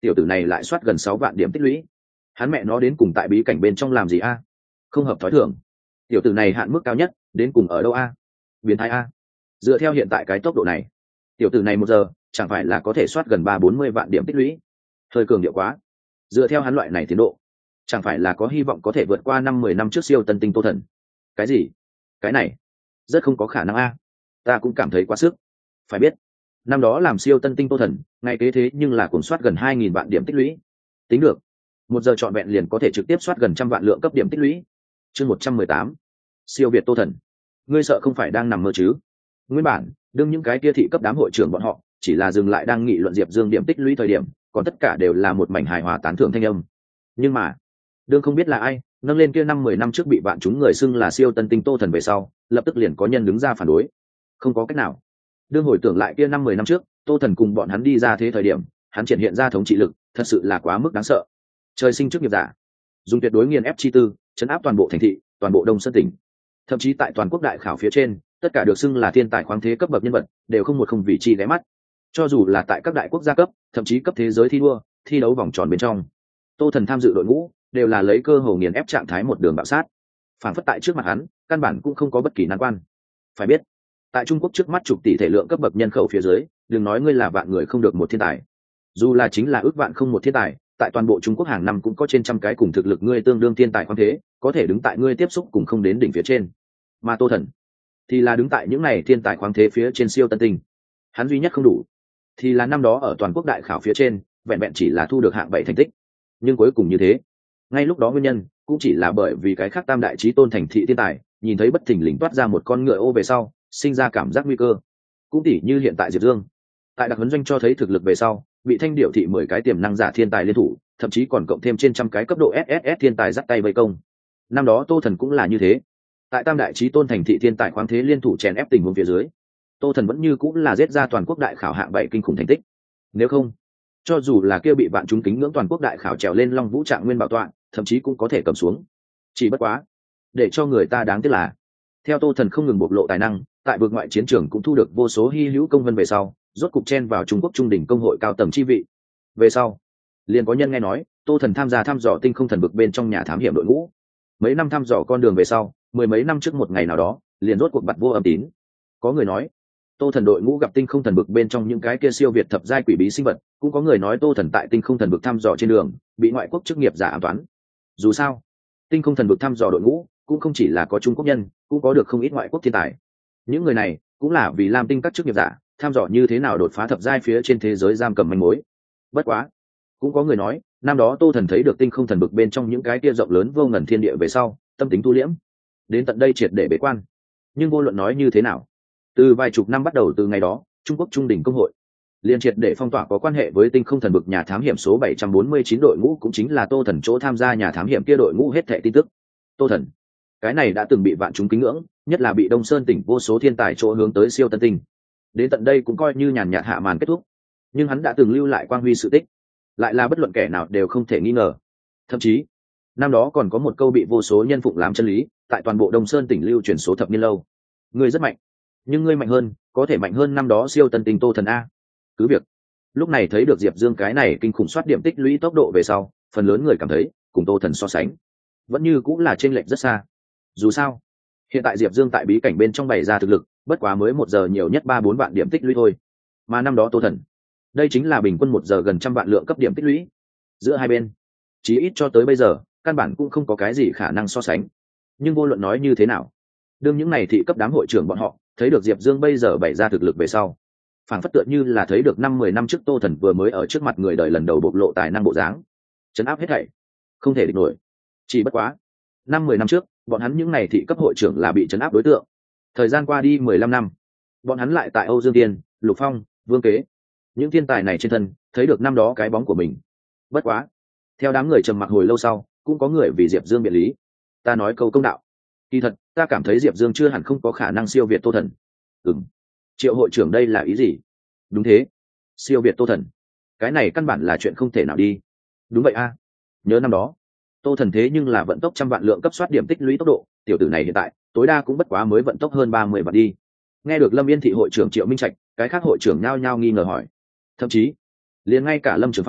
tiểu tử này lại soát gần sáu vạn điểm tích lũy. Hắn mẹ nó đến cùng tại bí cảnh bên trong làm gì a? Không hợp thói thường. Tiểu tử này hạn mức cao nhất đến cùng ở đâu a? Biến thái a. Dựa theo hiện tại cái tốc độ này, tiểu tử này một giờ chẳng phải là có thể soát gần ba bốn mươi vạn điểm tích lũy. Hơi cường điệu quá. Dựa theo hắn loại này tiến độ, chẳng phải là có hy vọng có thể vượt qua năm mười năm trước siêu tân tinh Tô Thần. Cái gì? Cái này rất không có khả năng a. Ta cũng cảm thấy quá sức. Phải biết, năm đó làm siêu tân tinh Tô Thần, ngày kế thế nhưng là cuốn soát gần hai nghìn vạn điểm tích lũy. Tính được, một giờ trọn vẹn liền có thể trực tiếp soát gần trăm vạn lượng cấp điểm tích lũy. Chương một trăm mười tám, siêu việt Tô Thần. Ngươi sợ không phải đang nằm mơ chứ? Nguyên bản, đương những cái kia thị cấp đám hội trưởng bọn họ chỉ là dừng lại đang nghị luận Diệp Dương điểm tích lũy thời điểm, còn tất cả đều là một mảnh hài hòa tán thưởng thanh âm. Nhưng mà, đương không biết là ai nâng lên kia năm mười năm trước bị bạn chúng người xưng là siêu tân tinh Tô Thần về sau, lập tức liền có nhân đứng ra phản đối. Không có cách nào. Đương hồi tưởng lại kia năm mười năm trước, Tô Thần cùng bọn hắn đi ra thế thời điểm, hắn triển hiện ra thống trị lực, thật sự là quá mức đáng sợ. Trời sinh trước nghiệp giả, dùng tuyệt đối nghiền ép chi tư, chấn áp toàn bộ thành thị, toàn bộ Đông Sơn tỉnh. Thậm chí tại toàn quốc đại khảo phía trên, tất cả được xưng là thiên tài khoáng thế cấp bậc nhân vật, đều không một không vị trí ghé mắt. Cho dù là tại các đại quốc gia cấp, thậm chí cấp thế giới thi đua, thi đấu vòng tròn bên trong, Tô Thần tham dự đội ngũ, đều là lấy cơ hồ nghiền ép trạng thái một đường bạo sát. Phản phất tại trước mặt hắn, căn bản cũng không có bất kỳ nan quan. Phải biết, tại Trung Quốc trước mắt chục tỷ thể lượng cấp bậc nhân khẩu phía dưới, đừng nói ngươi là vạn người không được một thiên tài, dù là chính là ước vạn không một thiên tài, tại toàn bộ Trung Quốc hàng năm cũng có trên trăm cái cùng thực lực ngươi tương đương thiên tài khoáng thế, có thể đứng tại ngươi tiếp xúc cùng không đến đỉnh phía trên. Mà Tô Thần thì là đứng tại những này thiên tài khoáng thế phía trên siêu tân tinh. Hắn duy nhất không đủ thì là năm đó ở toàn quốc đại khảo phía trên, vẹn vẹn chỉ là thu được hạng bảy thành tích. Nhưng cuối cùng như thế, ngay lúc đó nguyên nhân cũng chỉ là bởi vì cái khác tam đại chí tôn thành thị thiên tài, nhìn thấy bất thình lình toát ra một con ngựa ô về sau, sinh ra cảm giác nguy cơ. Cũng tỉ như hiện tại Diệp Dương, tại đặc huấn doanh cho thấy thực lực về sau, bị Thanh Điệu thị mười cái tiềm năng giả thiên tài liên thủ, thậm chí còn cộng thêm trên trăm cái cấp độ ét ét ét thiên tài dắt tay vây công. Năm đó Tô Thần cũng là như thế. Tại tam đại chí tôn thành thị thiên tài khoáng thế liên thủ chèn ép tình huống phía dưới, Tô Thần vẫn như cũng là giết ra toàn quốc đại khảo hạng bảy kinh khủng thành tích. Nếu không, cho dù là kia bị bạn chúng kính ngưỡng toàn quốc đại khảo trèo lên Long Vũ Trạng nguyên bảo tọa, thậm chí cũng có thể cầm xuống. Chỉ bất quá, để cho người ta đáng tiếc là, theo Tô Thần không ngừng bộc lộ tài năng, tại vực ngoại chiến trường cũng thu được vô số hy hữu công vân về sau, rốt cục chen vào Trung Quốc trung đỉnh công hội cao tầng chi vị. Về sau, liền có nhân nghe nói, Tô Thần tham gia thăm dò tinh không thần vực bên trong nhà thám hiểm đội ngũ. Mấy năm thăm dò con đường về sau, mười mấy năm trước một ngày nào đó, liền rốt cuộc bặt vô âm tín. Có người nói, Tô Thần đội ngũ gặp tinh không thần vực bên trong những cái kia siêu việt thập giai quỷ bí sinh vật, cũng có người nói Tô Thần tại tinh không thần vực thăm dò trên đường, bị ngoại quốc chức nghiệp giả ám toán. Dù sao, tinh không thần vực thăm dò đội ngũ cũng không chỉ là có Trung Quốc nhân, cũng có được không ít ngoại quốc thiên tài. Những người này cũng là vì làm tinh các chức nghiệp giả, thăm dò như thế nào đột phá thập giai phía trên thế giới giam cầm manh mối. Bất quá, cũng có người nói, năm đó Tô Thần thấy được tinh không thần vực bên trong những cái kia rộng lớn vô ngần thiên địa về sau, tâm tính tu liễm, đến tận đây triệt để bế quan. Nhưng vô luận nói như thế nào, từ vài chục năm bắt đầu từ ngày đó, Trung Quốc trung đỉnh công hội liên triệt để phong tỏa có quan hệ với tinh không thần vực nhà thám hiểm số bảy trăm bốn mươi chín đội ngũ, cũng chính là Tô Thần chỗ tham gia nhà thám hiểm kia đội ngũ hết thảy tin tức. Tô Thần, cái này đã từng bị vạn chúng kính ngưỡng, nhất là bị Đông Sơn tỉnh vô số thiên tài chỗ hướng tới siêu tân tinh. Đến tận đây cũng coi như nhàn nhạt hạ màn kết thúc. Nhưng hắn đã từng lưu lại quang huy sự tích, lại là bất luận kẻ nào đều không thể nghi ngờ. Thậm chí, năm đó còn có một câu bị vô số nhân phụng làm chân lý, tại toàn bộ Đông Sơn tỉnh lưu truyền số thập niên lâu. Ngươi rất mạnh, nhưng ngươi mạnh hơn, có thể mạnh hơn năm đó siêu tân tinh Tô Thần a. Cứ việc, lúc này thấy được Diệp Dương cái này kinh khủng soát điểm tích lũy tốc độ về sau, phần lớn người cảm thấy, cùng Tô Thần so sánh, vẫn như cũng là chênh lệch rất xa. Dù sao, hiện tại Diệp Dương tại bí cảnh bên trong bày ra thực lực, bất quá mới một giờ nhiều nhất ba bốn vạn điểm tích lũy thôi. Mà năm đó Tô Thần, đây chính là bình quân một giờ gần trăm vạn lượng cấp điểm tích lũy. Giữa hai bên, chí ít cho tới bây giờ, căn bản cũng không có cái gì khả năng so sánh. Nhưng vô luận nói như thế nào, đương những này thị cấp đám hội trưởng bọn họ thấy được Diệp Dương bây giờ bày ra thực lực về sau, phảng phất tựa như là thấy được năm mười năm trước Tô Thần vừa mới ở trước mặt người đời lần đầu bộc lộ tài năng bộ dáng, chấn áp hết thảy, không thể địch nổi. Chỉ bất quá, năm mười năm trước, bọn hắn những này thị cấp hội trưởng là bị chấn áp đối tượng. Thời gian qua đi mười lăm năm, bọn hắn lại tại Âu Dương Tiên, Lục Phong, Vương Kế, những thiên tài này trên thân thấy được năm đó cái bóng của mình. Bất quá, theo đám người trầm mặc hồi lâu sau, cũng có người vì Diệp Dương biện lý. Ta nói câu công đạo, kỳ thật ta cảm thấy Diệp Dương chưa hẳn không có khả năng siêu việt Tô Thần. Ừm, Triệu hội trưởng đây là ý gì? Đúng thế, siêu việt Tô Thần, cái này căn bản là chuyện không thể nào đi. Đúng vậy a, nhớ năm đó Tô Thần thế nhưng là vận tốc trăm vạn lượng cấp soát điểm tích lũy tốc độ, tiểu tử này hiện tại tối đa cũng bất quá mới vận tốc hơn ba mươi vạn đi. Nghe được Lâm Yên thị hội trưởng Triệu Minh Trạch, cái khác hội trưởng nhao nhao nghi ngờ hỏi. Thậm chí, liền ngay cả Lâm Trường Phong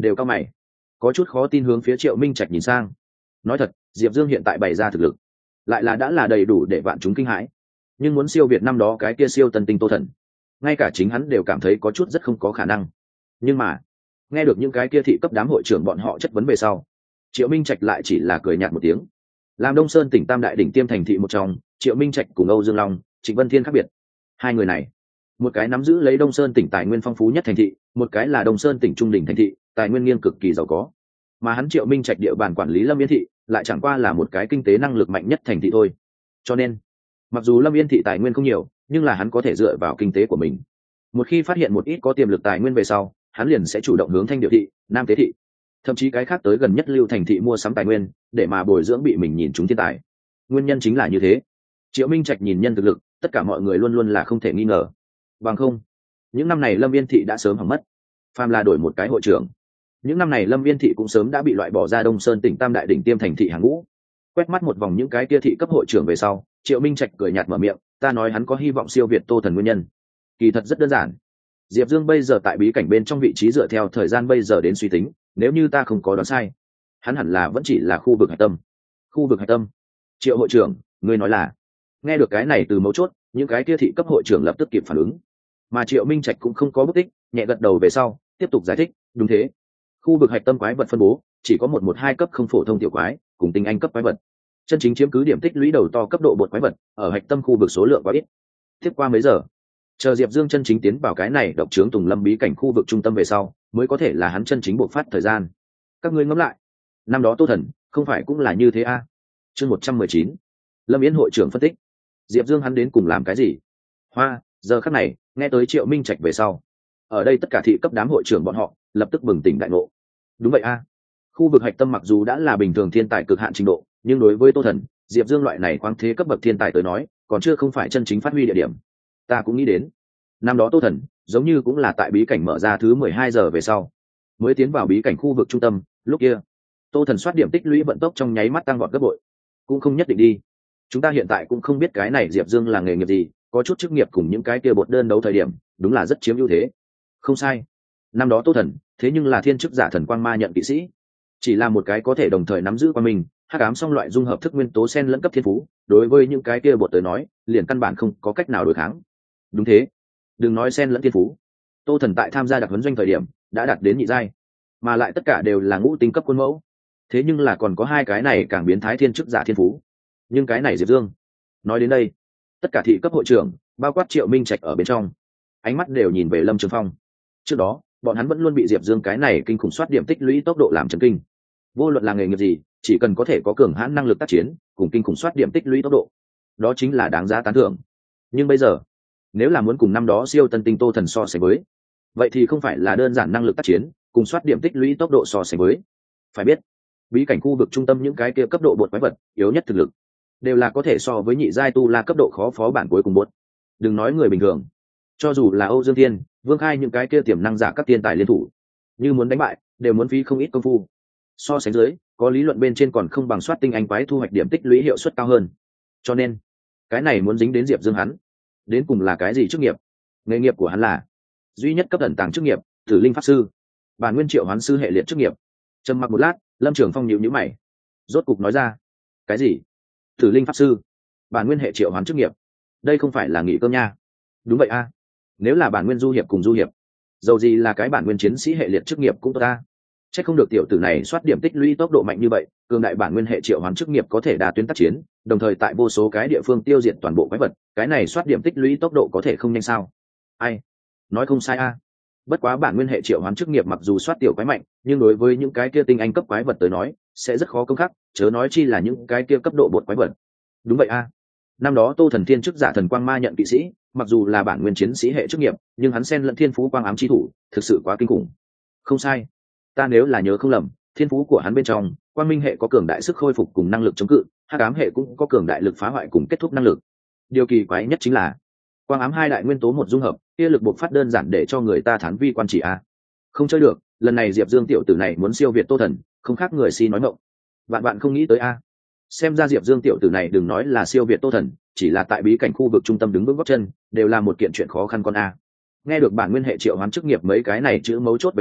đều cao mày, có chút khó tin hướng phía Triệu Minh Trạch nhìn sang. Nói thật, Diệp Dương hiện tại bày ra thực lực lại là đã là đầy đủ để vạn chúng kinh hãi, nhưng muốn siêu việt năm đó cái kia siêu tân tinh Tô Thần, ngay cả chính hắn đều cảm thấy có chút rất không có khả năng. Nhưng mà nghe được những cái kia thị cấp đám hội trưởng bọn họ chất vấn về sau, Triệu Minh Trạch lại chỉ là cười nhạt một tiếng. Làm Đông Sơn tỉnh tam đại đỉnh tiêm thành thị một trong, Triệu Minh Trạch cùng Âu Dương Long, Trịnh Vân Thiên khác biệt. Hai người này, một cái nắm giữ lấy Đông Sơn tỉnh tài nguyên phong phú nhất thành thị, một cái là Đông Sơn tỉnh trung đỉnh thành thị, tài nguyên nghiêng cực kỳ giàu có. Mà hắn Triệu Minh Trạch địa bàn quản lý Lâm Yên thị, lại chẳng qua là một cái kinh tế năng lực mạnh nhất thành thị thôi. Cho nên, mặc dù Lâm Yên thị tài nguyên không nhiều, nhưng là hắn có thể dựa vào kinh tế của mình. Một khi phát hiện một ít có tiềm lực tài nguyên về sau, hắn liền sẽ chủ động hướng Thanh Điệu thị, Nam Tế thị, thậm chí cái khác tới gần nhất Lưu Thành thị mua sắm tài nguyên, để mà bồi dưỡng bị mình nhìn chúng thiên tài. Nguyên nhân chính là như thế. Triệu Minh Trạch nhìn nhân thực lực, tất cả mọi người luôn luôn là không thể nghi ngờ. Bằng không, những năm này Lâm Yên thị đã sớm hỏng mất. Phàm là đổi một cái hội trưởng, những năm này Lâm Yên thị cũng sớm đã bị loại bỏ ra Đông Sơn tỉnh tam đại đỉnh tiêm thành thị hàng ngũ. Quét mắt một vòng những cái kia thị cấp hội trưởng về sau, Triệu Minh Trạch cười nhạt mở miệng, ta nói hắn có hy vọng siêu việt Tô Thần nguyên nhân, kỳ thật rất đơn giản. Diệp Dương bây giờ tại bí cảnh bên trong vị trí dựa theo thời gian bây giờ đến suy tính, nếu như ta không có đoán sai, hắn hẳn là vẫn chỉ là khu vực hạch tâm. Khu vực hạch tâm? Triệu hội trưởng, ngươi nói là? Nghe được cái này từ mấu chốt, những cái kia thị cấp hội trưởng lập tức kịp phản ứng. Mà Triệu Minh Trạch cũng không có bất tích, nhẹ gật đầu về sau, tiếp tục giải thích, đúng thế. Khu vực hạch tâm quái vật phân bố, chỉ có một một hai cấp không phổ thông tiểu quái, cùng tinh anh cấp quái vật. Chân chính chiếm cứ điểm tích lũy đầu to cấp độ bột quái vật, ở hạch tâm khu vực số lượng quá ít. Tiếp qua mấy giờ, chờ Diệp Dương chân chính tiến vào cái này độc trướng Tùng Lâm bí cảnh khu vực trung tâm về sau, mới có thể là hắn chân chính bộc phát thời gian. Các ngươi ngẫm lại, năm đó Tô Thần không phải cũng là như thế a? À? Chương một trăm mười chín, Lâm Yến hội trưởng phân tích, Diệp Dương hắn đến cùng làm cái gì? Hoa, giờ khắc này, nghe tới Triệu Minh Trạch về sau, ở đây tất cả thị cấp đám hội trưởng bọn họ lập tức bừng tỉnh đại ngộ. Đúng vậy a, à? Khu vực hạch tâm mặc dù đã là bình thường thiên tài cực hạn trình độ, nhưng đối với Tô Thần, Diệp Dương loại này khoáng thế cấp bậc thiên tài tới nói, còn chưa không phải chân chính phát huy địa điểm. Ta cũng nghĩ đến, năm đó Tô Thần giống như cũng là tại bí cảnh mở ra thứ mười hai giờ về sau mới tiến vào bí cảnh khu vực trung tâm. Lúc kia Tô Thần soát điểm tích lũy vận tốc trong nháy mắt tăng vọt gấp bội. Cũng không nhất định đi, chúng ta hiện tại cũng không biết cái này Diệp Dương là nghề nghiệp gì, có chút chức nghiệp cùng những cái kia bột đơn đấu thời điểm đúng là rất chiếm ưu thế. Không sai, năm đó Tô Thần thế nhưng là thiên chức giả thần quang ma nhận kỵ sĩ, chỉ là một cái có thể đồng thời nắm giữ qua mình hắc ám song loại dung hợp thức nguyên tố sen lẫn cấp thiên phú, đối với những cái kia bột tới nói liền căn bản không có cách nào đối kháng. Đúng thế, đừng nói sen lẫn thiên phú, Tô Thần tại tham gia đặc huấn doanh thời điểm đã đạt đến nhị giai, mà lại tất cả đều là ngũ tinh cấp quân mẫu. Thế nhưng là còn có hai cái này càng biến thái thiên chức giả thiên phú. Nhưng cái này Diệp Dương, nói đến đây, tất cả thị cấp hội trưởng, bao quát Triệu Minh Trạch ở bên trong, ánh mắt đều nhìn về Lâm Trường Phong. Trước đó bọn hắn vẫn luôn bị Diệp Dương cái này kinh khủng soát điểm tích lũy tốc độ làm chấn kinh. Vô luận là nghề nghiệp gì, chỉ cần có thể có cường hãn năng lực tác chiến cùng kinh khủng soát điểm tích lũy tốc độ, đó chính là đáng giá tán thưởng. Nhưng bây giờ, nếu là muốn cùng năm đó siêu tân tinh Tô Thần so sánh với, vậy thì không phải là đơn giản năng lực tác chiến cùng soát điểm tích lũy tốc độ so sánh với. Phải biết, bí cảnh khu vực trung tâm những cái kia cấp độ bột quái vật yếu nhất thực lực đều là có thể so với nhị giai tu la cấp độ khó phó bản cuối cùng bột. Đừng nói người bình thường, cho dù là Âu Dương Thiên, Vương Khai những cái kia tiềm năng giả các tiên tài liên thủ, như muốn đánh bại đều muốn phí không ít công phu. So sánh dưới, có lý luận bên trên còn không bằng soát tinh anh quái thu hoạch điểm tích lũy hiệu suất cao hơn. Cho nên cái này muốn dính đến Diệp Dương hắn, đến cùng là cái gì chức nghiệp? Nghề nghiệp của hắn là duy nhất cấp ẩn tàng chức nghiệp, Tử Linh Pháp Sư, bản nguyên triệu hoán sư hệ liệt chức nghiệp. Trầm mặc một lát, Lâm Trường Phong nhíu nhíu mày, rốt cục nói ra, cái gì? Tử Linh Pháp Sư, bản nguyên hệ triệu hoán chức nghiệp? Đây không phải là nghỉ cơm nha. Đúng vậy a, nếu là bản nguyên du hiệp cùng du hiệp, dầu gì là cái bản nguyên chiến sĩ hệ liệt chức nghiệp cũng tốt ta. Chắc không được tiểu tử này soát điểm tích lũy tốc độ mạnh như vậy, cường đại bản nguyên hệ triệu hoán chức nghiệp có thể đa tuyến tác chiến, đồng thời tại vô số cái địa phương tiêu diệt toàn bộ quái vật, cái này soát điểm tích lũy tốc độ có thể không nhanh sao? Ai nói không sai a. Bất quá bản nguyên hệ triệu hoán chức nghiệp mặc dù soát tiểu quái mạnh, nhưng đối với những cái kia tinh anh cấp quái vật tới nói sẽ rất khó công khắc, chớ nói chi là những cái kia cấp độ bột quái vật. Đúng vậy a, năm đó Tô Thần thiên chức giả thần quang ma nhận kỵ sĩ, mặc dù là bản nguyên chiến sĩ hệ chức nghiệp, nhưng hắn xen lẫn thiên phú quang ám chi thủ, thực sự quá kinh khủng. Không sai, ta nếu là nhớ không lầm, thiên phú của hắn bên trong quang minh hệ có cường đại sức khôi phục cùng năng lực chống cự, hắc ám hệ cũng có cường đại lực phá hoại cùng kết thúc năng lực. Điều kỳ quái nhất chính là quang ám hai đại nguyên tố một dung hợp, kia lực bộc phát đơn giản để cho người ta thán vi quan chỉ a. Không chơi được, lần này Diệp Dương tiểu tử này muốn siêu việt Tô Thần, không khác người si nói ngọng. Bạn bạn không nghĩ tới a. Xem ra Diệp Dương tiểu tử này đừng nói là siêu việt Tô Thần, chỉ là tại bí cảnh khu vực trung tâm đứng vững gót chân, đều là một kiện chuyện khó khăn con a. Nghe được bản nguyên hệ triệu hoán chức nghiệp mấy cái này chữ mấu chốt về sau,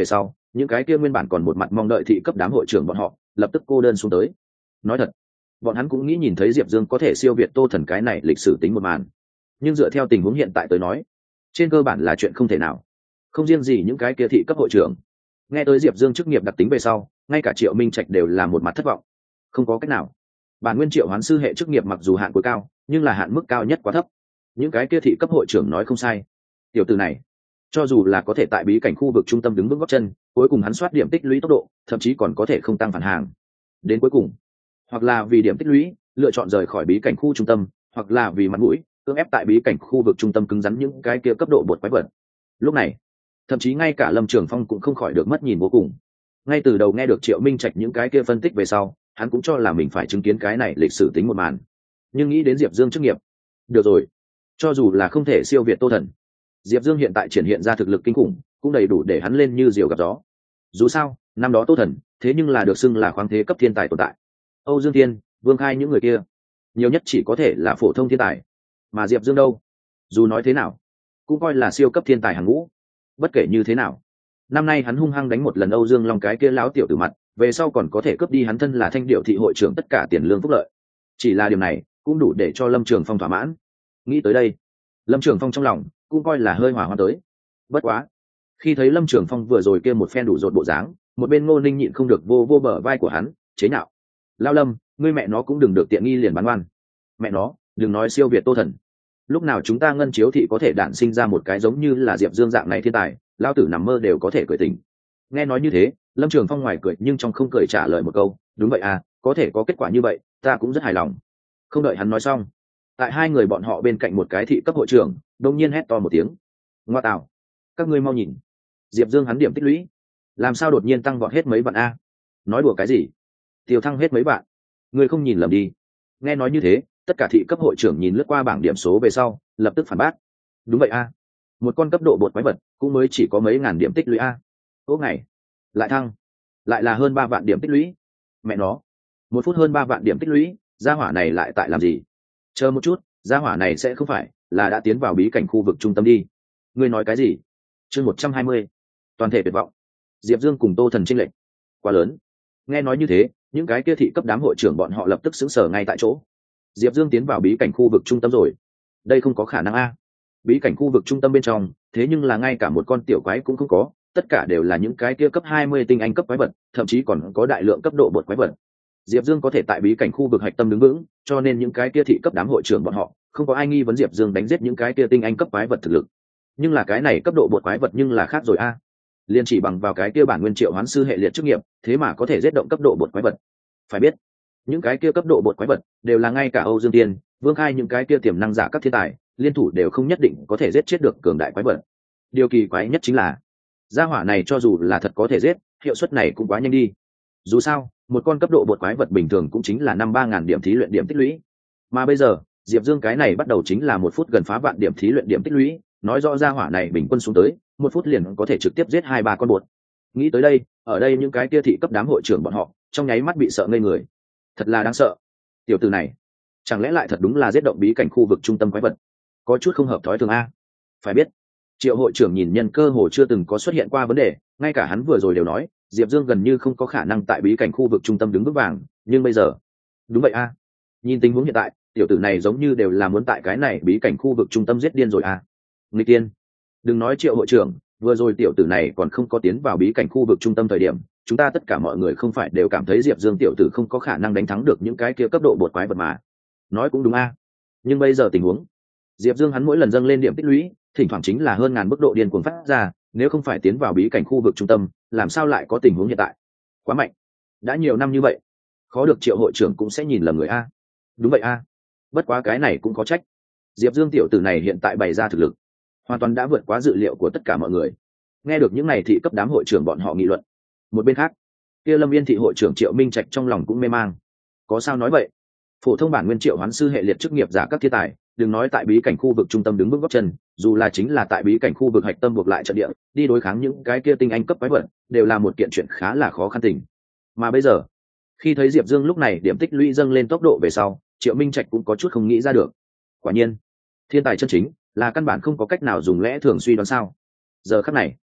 những cái kia nguyên bản còn một mặt mong đợi thị cấp đám hội trưởng bọn họ lập tức cô đơn xuống tới. Nói thật, bọn hắn cũng nghĩ nhìn thấy Diệp Dương có thể siêu việt Tô Thần cái này lịch sử tính một màn, nhưng dựa theo tình huống hiện tại tới nói, trên cơ bản là chuyện không thể nào. Không riêng gì những cái kia thị cấp hội trưởng, nghe tới Diệp Dương chức nghiệp đặc tính về sau, ngay cả Triệu Minh Trạch đều là một mặt thất vọng. Không có cách nào, bản nguyên triệu hoán sư hệ chức nghiệp mặc dù hạn cuối cao, nhưng là hạn mức cao nhất quá thấp. Những cái kia thị cấp hội trưởng nói không sai, tiểu tử này cho dù là có thể tại bí cảnh khu vực trung tâm đứng vững gót chân, cuối cùng hắn soát điểm tích lũy tốc độ thậm chí còn có thể không tăng phản hàng. Đến cuối cùng, hoặc là vì điểm tích lũy lựa chọn rời khỏi bí cảnh khu trung tâm, hoặc là vì mặt mũi cưỡng ép tại bí cảnh khu vực trung tâm cứng rắn những cái kia cấp độ bột quái vật. Lúc này thậm chí ngay cả Lâm Trường Phong cũng không khỏi được mất nhìn vô cùng. Ngay từ đầu nghe được Triệu Minh Trạch những cái kia phân tích về sau, hắn cũng cho là mình phải chứng kiến cái này lịch sử tính một màn, nhưng nghĩ đến Diệp Dương chức nghiệp, được rồi, cho dù là không thể siêu việt Tô Thần, Diệp Dương hiện tại triển hiện ra thực lực kinh khủng cũng đầy đủ để hắn lên như diều gặp gió. Dù sao năm đó Tô Thần thế nhưng là được xưng là khoáng thế cấp thiên tài tồn tại. Âu Dương Thiên, Vương Khai những người kia nhiều nhất chỉ có thể là phổ thông thiên tài, mà Diệp Dương đâu, dù nói thế nào cũng coi là siêu cấp thiên tài hàng ngũ. Bất kể như thế nào, năm nay hắn hung hăng đánh một lần Âu Dương Long cái kia láo tiểu tử mặt, về sau còn có thể cướp đi hắn thân là Thanh Điệu thị hội trưởng tất cả tiền lương phúc lợi. Chỉ là điều này cũng đủ để cho Lâm Trường Phong thỏa mãn. Nghĩ tới đây, Lâm Trường Phong trong lòng cũng coi là hơi hỏa hoạn tới. Bất quá, khi thấy Lâm Trường Phong vừa rồi kia một phen đủ rột bộ dáng, một bên Ngô Ninh nhịn không được vô vô bờ vai của hắn, chế nhạo: Lao Lâm, ngươi mẹ nó cũng đừng được tiện nghi liền bán oan. Mẹ nó, đừng nói siêu việt Tô Thần, lúc nào chúng ta Ngân Chiếu thị có thể đản sinh ra một cái giống như là Diệp Dương dạng này thiên tài, lao tử nằm mơ đều có thể cười tỉnh. Nghe nói như thế, Lâm Trường Phong ngoài cười nhưng trong không cười trả lời một câu: đúng vậy à, có thể có kết quả như vậy ta cũng rất hài lòng. Không đợi hắn nói xong, tại hai người bọn họ bên cạnh một cái thị cấp hội trưởng đông nhiên hét to một tiếng: ngoa tạo, các ngươi mau nhìn, Diệp Dương hắn điểm tích lũy làm sao đột nhiên tăng vọt hết mấy vạn a? Nói đùa cái gì? Tiêu thăng hết mấy vạn? Ngươi không nhìn lầm đi. Nghe nói như thế, tất cả thị cấp hội trưởng nhìn lướt qua bảng điểm số về sau lập tức phản bác: đúng vậy a, một con cấp độ bột quái vật cũng mới chỉ có mấy ngàn điểm tích lũy a. Ô ngày lại thăng, lại là hơn ba vạn điểm tích lũy. Mẹ nó, một phút hơn ba vạn điểm tích lũy, gia hỏa này lại tại làm gì? Chờ một chút, gia hỏa này sẽ không phải là đã tiến vào bí cảnh khu vực trung tâm đi? Ngươi nói cái gì? Chương một trăm hai mươi, toàn thể tuyệt vọng. Diệp Dương cùng Tô Thần chênh lệch quá lớn. Nghe nói như thế, những cái kia thị cấp đám hội trưởng bọn họ lập tức sững sờ ngay tại chỗ. Diệp Dương tiến vào bí cảnh khu vực trung tâm rồi? Đây không có khả năng a. Bí cảnh khu vực trung tâm bên trong thế nhưng là ngay cả một con tiểu quái cũng không có, tất cả đều là những cái kia cấp hai mươi tinh anh cấp quái vật, thậm chí còn có đại lượng cấp độ bột quái vật. Diệp Dương có thể tại bí cảnh khu vực hạch tâm đứng vững, cho nên những cái kia thị cấp đám hội trưởng bọn họ không có ai nghi vấn Diệp Dương đánh giết những cái kia tinh anh cấp quái vật thực lực. Nhưng là cái này cấp độ bột quái vật nhưng là khác rồi a. Liên chỉ bằng vào cái kia bản nguyên triệu hoán sư hệ liệt chức nghiệp, thế mà có thể giết động cấp độ bột quái vật. Phải biết, những cái kia cấp độ bột quái vật đều là ngay cả Âu Dương Tiên, Vương Khai những cái kia tiềm năng giả các thiên tài liên thủ đều không nhất định có thể giết chết được cường đại quái vật. Điều kỳ quái nhất chính là gia hỏa này cho dù là thật có thể giết, hiệu suất này cũng quá nhanh đi. Dù sao một con cấp độ bột quái vật bình thường cũng chính là năm ba ngàn điểm thí luyện điểm tích lũy, mà bây giờ Diệp Dương cái này bắt đầu chính là một phút gần phá vạn điểm thí luyện điểm tích lũy, nói rõ gia hỏa này bình quân xuống tới một phút liền có thể trực tiếp giết hai ba con bột. Nghĩ tới đây, ở đây những cái kia thị cấp đám hội trưởng bọn họ trong nháy mắt bị sợ ngây người. Thật là đáng sợ, tiểu tử này chẳng lẽ lại thật đúng là giết động bí cảnh khu vực trung tâm quái vật? Có chút không hợp thói thường a. Phải biết, Triệu hội trưởng nhìn nhân cơ hồ chưa từng có xuất hiện qua vấn đề, ngay cả hắn vừa rồi đều nói Diệp Dương gần như không có khả năng tại bí cảnh khu vực trung tâm đứng vững vàng, nhưng bây giờ đúng vậy a. Nhìn tình huống hiện tại, tiểu tử này giống như đều là muốn tại cái này bí cảnh khu vực trung tâm giết điên rồi a. Nghịch tiên, đừng nói Triệu hội trưởng, vừa rồi tiểu tử này còn không có tiến vào bí cảnh khu vực trung tâm thời điểm, chúng ta tất cả mọi người không phải đều cảm thấy Diệp Dương tiểu tử không có khả năng đánh thắng được những cái kia cấp độ bột quái vật mà. Nói cũng đúng a. Nhưng bây giờ tình huống, Diệp Dương hắn mỗi lần dâng lên điểm tích lũy thỉnh thoảng chính là hơn ngàn mức độ điên cuồng phát ra, nếu không phải tiến vào bí cảnh khu vực trung tâm làm sao lại có tình huống hiện tại? Quá mạnh, đã nhiều năm như vậy, khó được Triệu hội trưởng cũng sẽ nhìn lầm người a. Đúng vậy a. Bất quá cái này cũng có trách, Diệp Dương tiểu tử này hiện tại bày ra thực lực hoàn toàn đã vượt quá dự liệu của tất cả mọi người. Nghe được những này thị cấp đám hội trưởng bọn họ nghị luận, một bên khác kia Lâm Yên thị hội trưởng Triệu Minh Trạch trong lòng cũng mê mang. Có sao nói vậy? Phổ thông bản nguyên triệu hoán sư hệ liệt chức nghiệp giả các thiên tài, đừng nói tại bí cảnh khu vực trung tâm đứng vững gót chân, dù là chính là tại bí cảnh khu vực hạch tâm buộc lại trận địa đi đối kháng những cái kia tinh anh cấp quái vật đều là một kiện chuyện khá là khó khăn tình. Mà bây giờ khi thấy Diệp Dương lúc này điểm tích lũy dâng lên tốc độ về sau, Triệu Minh Trạch cũng có chút không nghĩ ra được. Quả nhiên thiên tài chân chính là căn bản không có cách nào dùng lẽ thường suy đoán sao? Giờ khắc này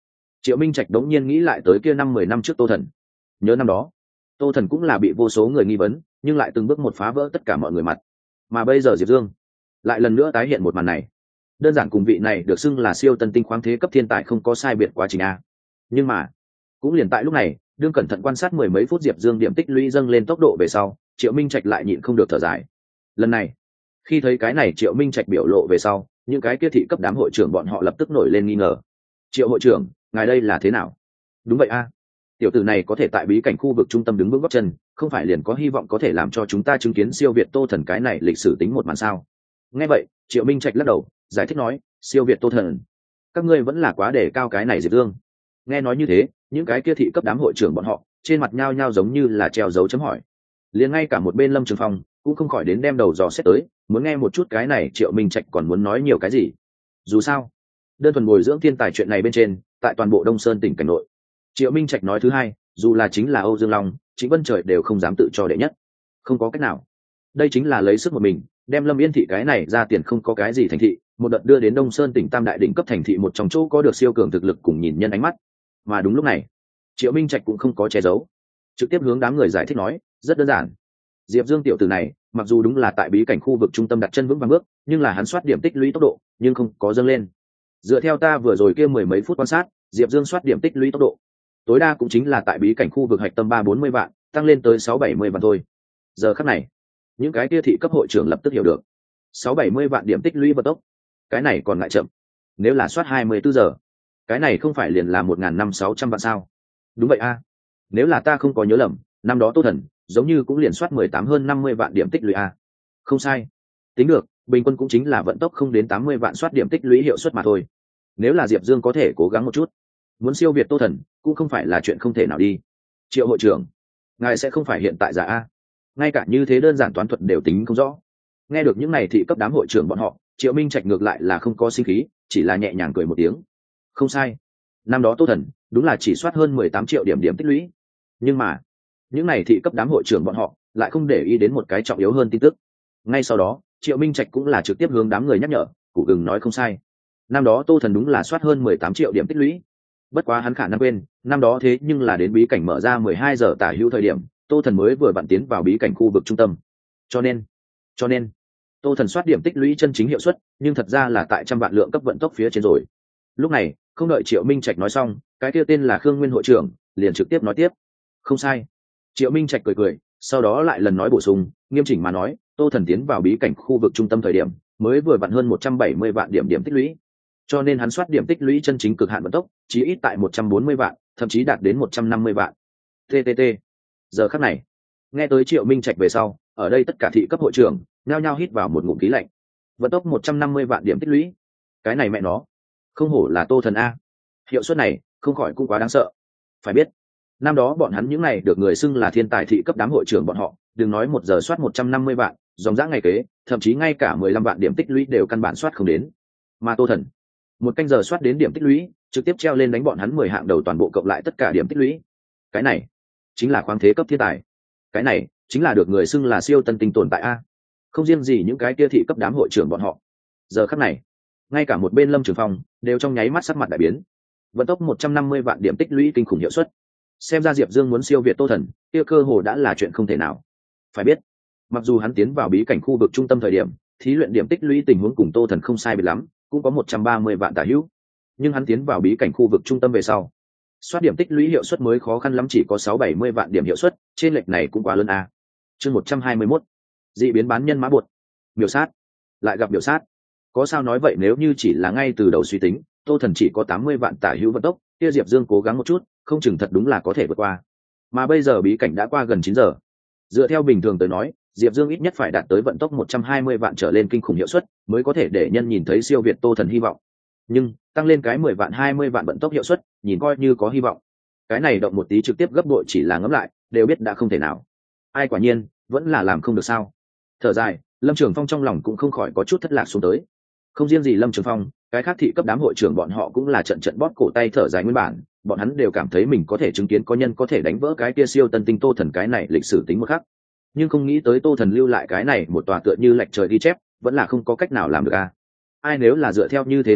Triệu Minh Trạch đống nhiên nghĩ lại tới kia năm mười năm trước Tô Thần. Nhớ năm đó Tô Thần cũng là bị vô số người nghi vấn, nhưng lại từng bước một phá vỡ tất cả mọi người mặt. Mà bây giờ Diệp Dương lại lần nữa tái hiện một màn này, đơn giản cùng vị này được xưng là siêu tân tinh khoáng thế cấp thiên tài không có sai biệt quá trình a. Nhưng mà cũng liền tại lúc này, đương cẩn thận quan sát mười mấy phút Diệp Dương điểm tích lũy dâng lên tốc độ về sau, Triệu Minh Trạch lại nhịn không được thở dài. Lần này, khi thấy cái này Triệu Minh Trạch biểu lộ về sau, những cái kia thị cấp đám hội trưởng bọn họ lập tức nổi lên nghi ngờ. Triệu hội trưởng, ngài đây là thế nào? Đúng vậy a, tiểu tử này có thể tại bí cảnh khu vực trung tâm đứng vững gót chân, không phải liền có hy vọng có thể làm cho chúng ta chứng kiến siêu việt Tô Thần cái này lịch sử tính một màn sao? Nghe vậy, Triệu Minh Trạch lắc đầu, giải thích nói, siêu việt Tô Thần, các ngươi vẫn là quá đề cao cái này Diệp Dương. Nghe nói như thế, những cái kia thị cấp đám hội trưởng bọn họ trên mặt nhao nhao giống như là treo dấu chấm hỏi. Liền ngay cả một bên Lâm Trường Phong cũng không khỏi đến đem đầu dò xét tới, muốn nghe một chút cái này Triệu Minh Trạch còn muốn nói nhiều cái gì. Dù sao, đơn thuần bồi dưỡng thiên tài chuyện này bên trên, tại toàn bộ Đông Sơn tỉnh cảnh nội, Triệu Minh Trạch nói thứ hai, dù là chính là Âu Dương Long, Trịnh Vân Trời đều không dám tự cho đệ nhất. Không có cách nào, đây chính là lấy sức một mình đem Lâm Yên thị cái này ra tiền không có cái gì thành thị, một đợt đưa đến Đông Sơn tỉnh tam đại đỉnh cấp thành thị một trong chỗ có được siêu cường thực lực cùng nhìn nhân ánh mắt. Mà đúng lúc này, Triệu Minh Trạch cũng không có che giấu, trực tiếp hướng đám người giải thích nói, rất đơn giản. Diệp Dương tiểu tử này, mặc dù đúng là tại bí cảnh khu vực trung tâm đặt chân vững vàng bước, nhưng là hắn soát điểm tích lũy tốc độ, nhưng không có dâng lên. Dựa theo ta vừa rồi kia mười mấy phút quan sát, Diệp Dương soát điểm tích lũy tốc độ, tối đa cũng chính là tại bí cảnh khu vực hạch tâm ba bốn mươi vạn, tăng lên tới sáu bảy mươi vạn thôi. Giờ khắc này, những cái kia thị cấp hội trưởng lập tức hiểu được, sáu bảy mươi vạn điểm tích lũy vận tốc, cái này còn ngại chậm. Nếu là soát hai mươi bốn giờ, cái này không phải liền là một nghìn năm sáu trăm vạn sao? Đúng vậy a, nếu là ta không có nhớ lầm, năm đó Tô Thần giống như cũng liền soát mười tám hơn năm mươi vạn điểm tích lũy a. Không sai, tính được, bình quân cũng chính là vận tốc không đến tám mươi vạn soát điểm tích lũy hiệu suất mà thôi. Nếu là Diệp Dương có thể cố gắng một chút, muốn siêu việt Tô Thần cũng không phải là chuyện không thể nào đi. Triệu hội trưởng, ngài sẽ không phải hiện tại giả a? Ngay cả như thế đơn giản toán thuật đều tính không rõ. Nghe được những này thị cấp đám hội trưởng bọn họ, Triệu Minh Trạch ngược lại là không có sinh khí, chỉ là nhẹ nhàng cười một tiếng. Không sai, năm đó Tô Thần đúng là chỉ soát hơn mười tám triệu điểm điểm tích lũy, nhưng mà những này thị cấp đám hội trưởng bọn họ lại không để ý đến một cái trọng yếu hơn tin tức. Ngay sau đó, Triệu Minh Trạch cũng là trực tiếp hướng đám người nhắc nhở, cụ gừng nói không sai, năm đó Tô Thần đúng là soát hơn mười tám triệu điểm tích lũy. Bất quá hắn khả năng quên, năm đó thế nhưng là đến bí cảnh mở ra mười hai giờ tả hữu thời điểm, Tô Thần mới vừa vặn tiến vào bí cảnh khu vực trung tâm. Cho nên, cho nên Tô Thần soát điểm tích lũy chân chính hiệu suất, nhưng thật ra là tại trăm vạn lượng cấp vận tốc phía trên rồi. Lúc này, không đợi Triệu Minh Trạch nói xong, cái kia tên là Khương Nguyên hội trưởng liền trực tiếp nói tiếp. Không sai. Triệu Minh Trạch cười cười, sau đó lại lần nói bổ sung, nghiêm chỉnh mà nói, Tô Thần tiến vào bí cảnh khu vực trung tâm thời điểm, mới vừa vặn hơn một trăm bảy mươi vạn điểm điểm tích lũy. Cho nên hắn soát điểm tích lũy chân chính cực hạn vận tốc, chỉ ít tại một trăm bốn mươi vạn, thậm chí đạt đến một trăm năm mươi vạn. tê tê tê. Giờ khắc này, nghe tới Triệu Minh Trạch về sau, ở đây tất cả thị cấp hội trưởng nhao nhao hít vào một ngụm khí lạnh. Vận tốc một trăm năm mươi vạn điểm tích lũy, cái này mẹ nó, không hổ là Tô Thần a. Hiệu suất này, không khỏi cũng quá đáng sợ. Phải biết, năm đó bọn hắn những này được người xưng là thiên tài thị cấp đám hội trưởng bọn họ, đừng nói một giờ soát một trăm năm mươi vạn, dòng dã ngày kế, thậm chí ngay cả mười lăm vạn điểm tích lũy đều căn bản soát không đến. Mà Tô Thần, một canh giờ soát đến điểm tích lũy, trực tiếp treo lên đánh bọn hắn mười hạng đầu toàn bộ cộng lại tất cả điểm tích lũy. Cái này chính là khoáng thế cấp thiên tài. Cái này chính là được người xưng là siêu tân tinh tồn tại a. Không riêng gì những cái kia thị cấp đám hội trưởng bọn họ, giờ khắc này, ngay cả một bên Lâm Trường Phong đều trong nháy mắt sắc mặt đại biến. Vận tốc một trăm năm mươi vạn điểm tích lũy kinh khủng hiệu suất, xem ra Diệp Dương muốn siêu việt Tô Thần, kia cơ hồ đã là chuyện không thể nào. Phải biết, mặc dù hắn tiến vào bí cảnh khu vực trung tâm thời điểm, thí luyện điểm tích lũy tình huống cùng Tô Thần không sai biệt lắm, cũng có một trăm ba mươi vạn tả hữu, nhưng hắn tiến vào bí cảnh khu vực trung tâm về sau, soát điểm tích lũy hiệu suất mới khó khăn lắm chỉ có sáu bảy mươi vạn điểm hiệu suất, trên lệch này cũng quá lớn a. Chương một trăm hai mươi mốt, dị biến bán nhân mã bột, biểu sát, lại gặp biểu sát. Có sao nói vậy, nếu như chỉ là ngay từ đầu suy tính, Tô Thần chỉ có tám mươi vạn tả hữu vận tốc, kia Diệp Dương cố gắng một chút, không chừng thật đúng là có thể vượt qua. Mà bây giờ bí cảnh đã qua gần chín giờ. Dựa theo bình thường tới nói, Diệp Dương ít nhất phải đạt tới vận tốc một trăm hai mươi vạn trở lên kinh khủng hiệu suất, mới có thể để nhân nhìn thấy siêu việt Tô Thần hy vọng. Nhưng, tăng lên cái mười vạn hai mươi vạn vận tốc hiệu suất, nhìn coi như có hy vọng. Cái này động một tí trực tiếp gấp bội chỉ là ngẫm lại, đều biết đã không thể nào. Ai quả nhiên, vẫn là làm không được sao? Thở dài, Lâm Trường Phong trong lòng cũng không khỏi có chút thất lạc xuống tới. Không riêng gì Lâm Trường Phong, cái khác thị cấp đám hội trưởng bọn họ cũng là trận trận bóp cổ tay thở dài nguyên bản, bọn hắn đều cảm thấy mình có thể chứng kiến có nhân có thể đánh vỡ cái kia siêu tân tinh Tô Thần cái này lịch sử tính một khắc. Nhưng không nghĩ tới Tô Thần lưu lại cái này một tòa tựa như lệch trời ghi chép, vẫn là không có cách nào làm được a. Ai nếu là dựa theo như thế nói lời,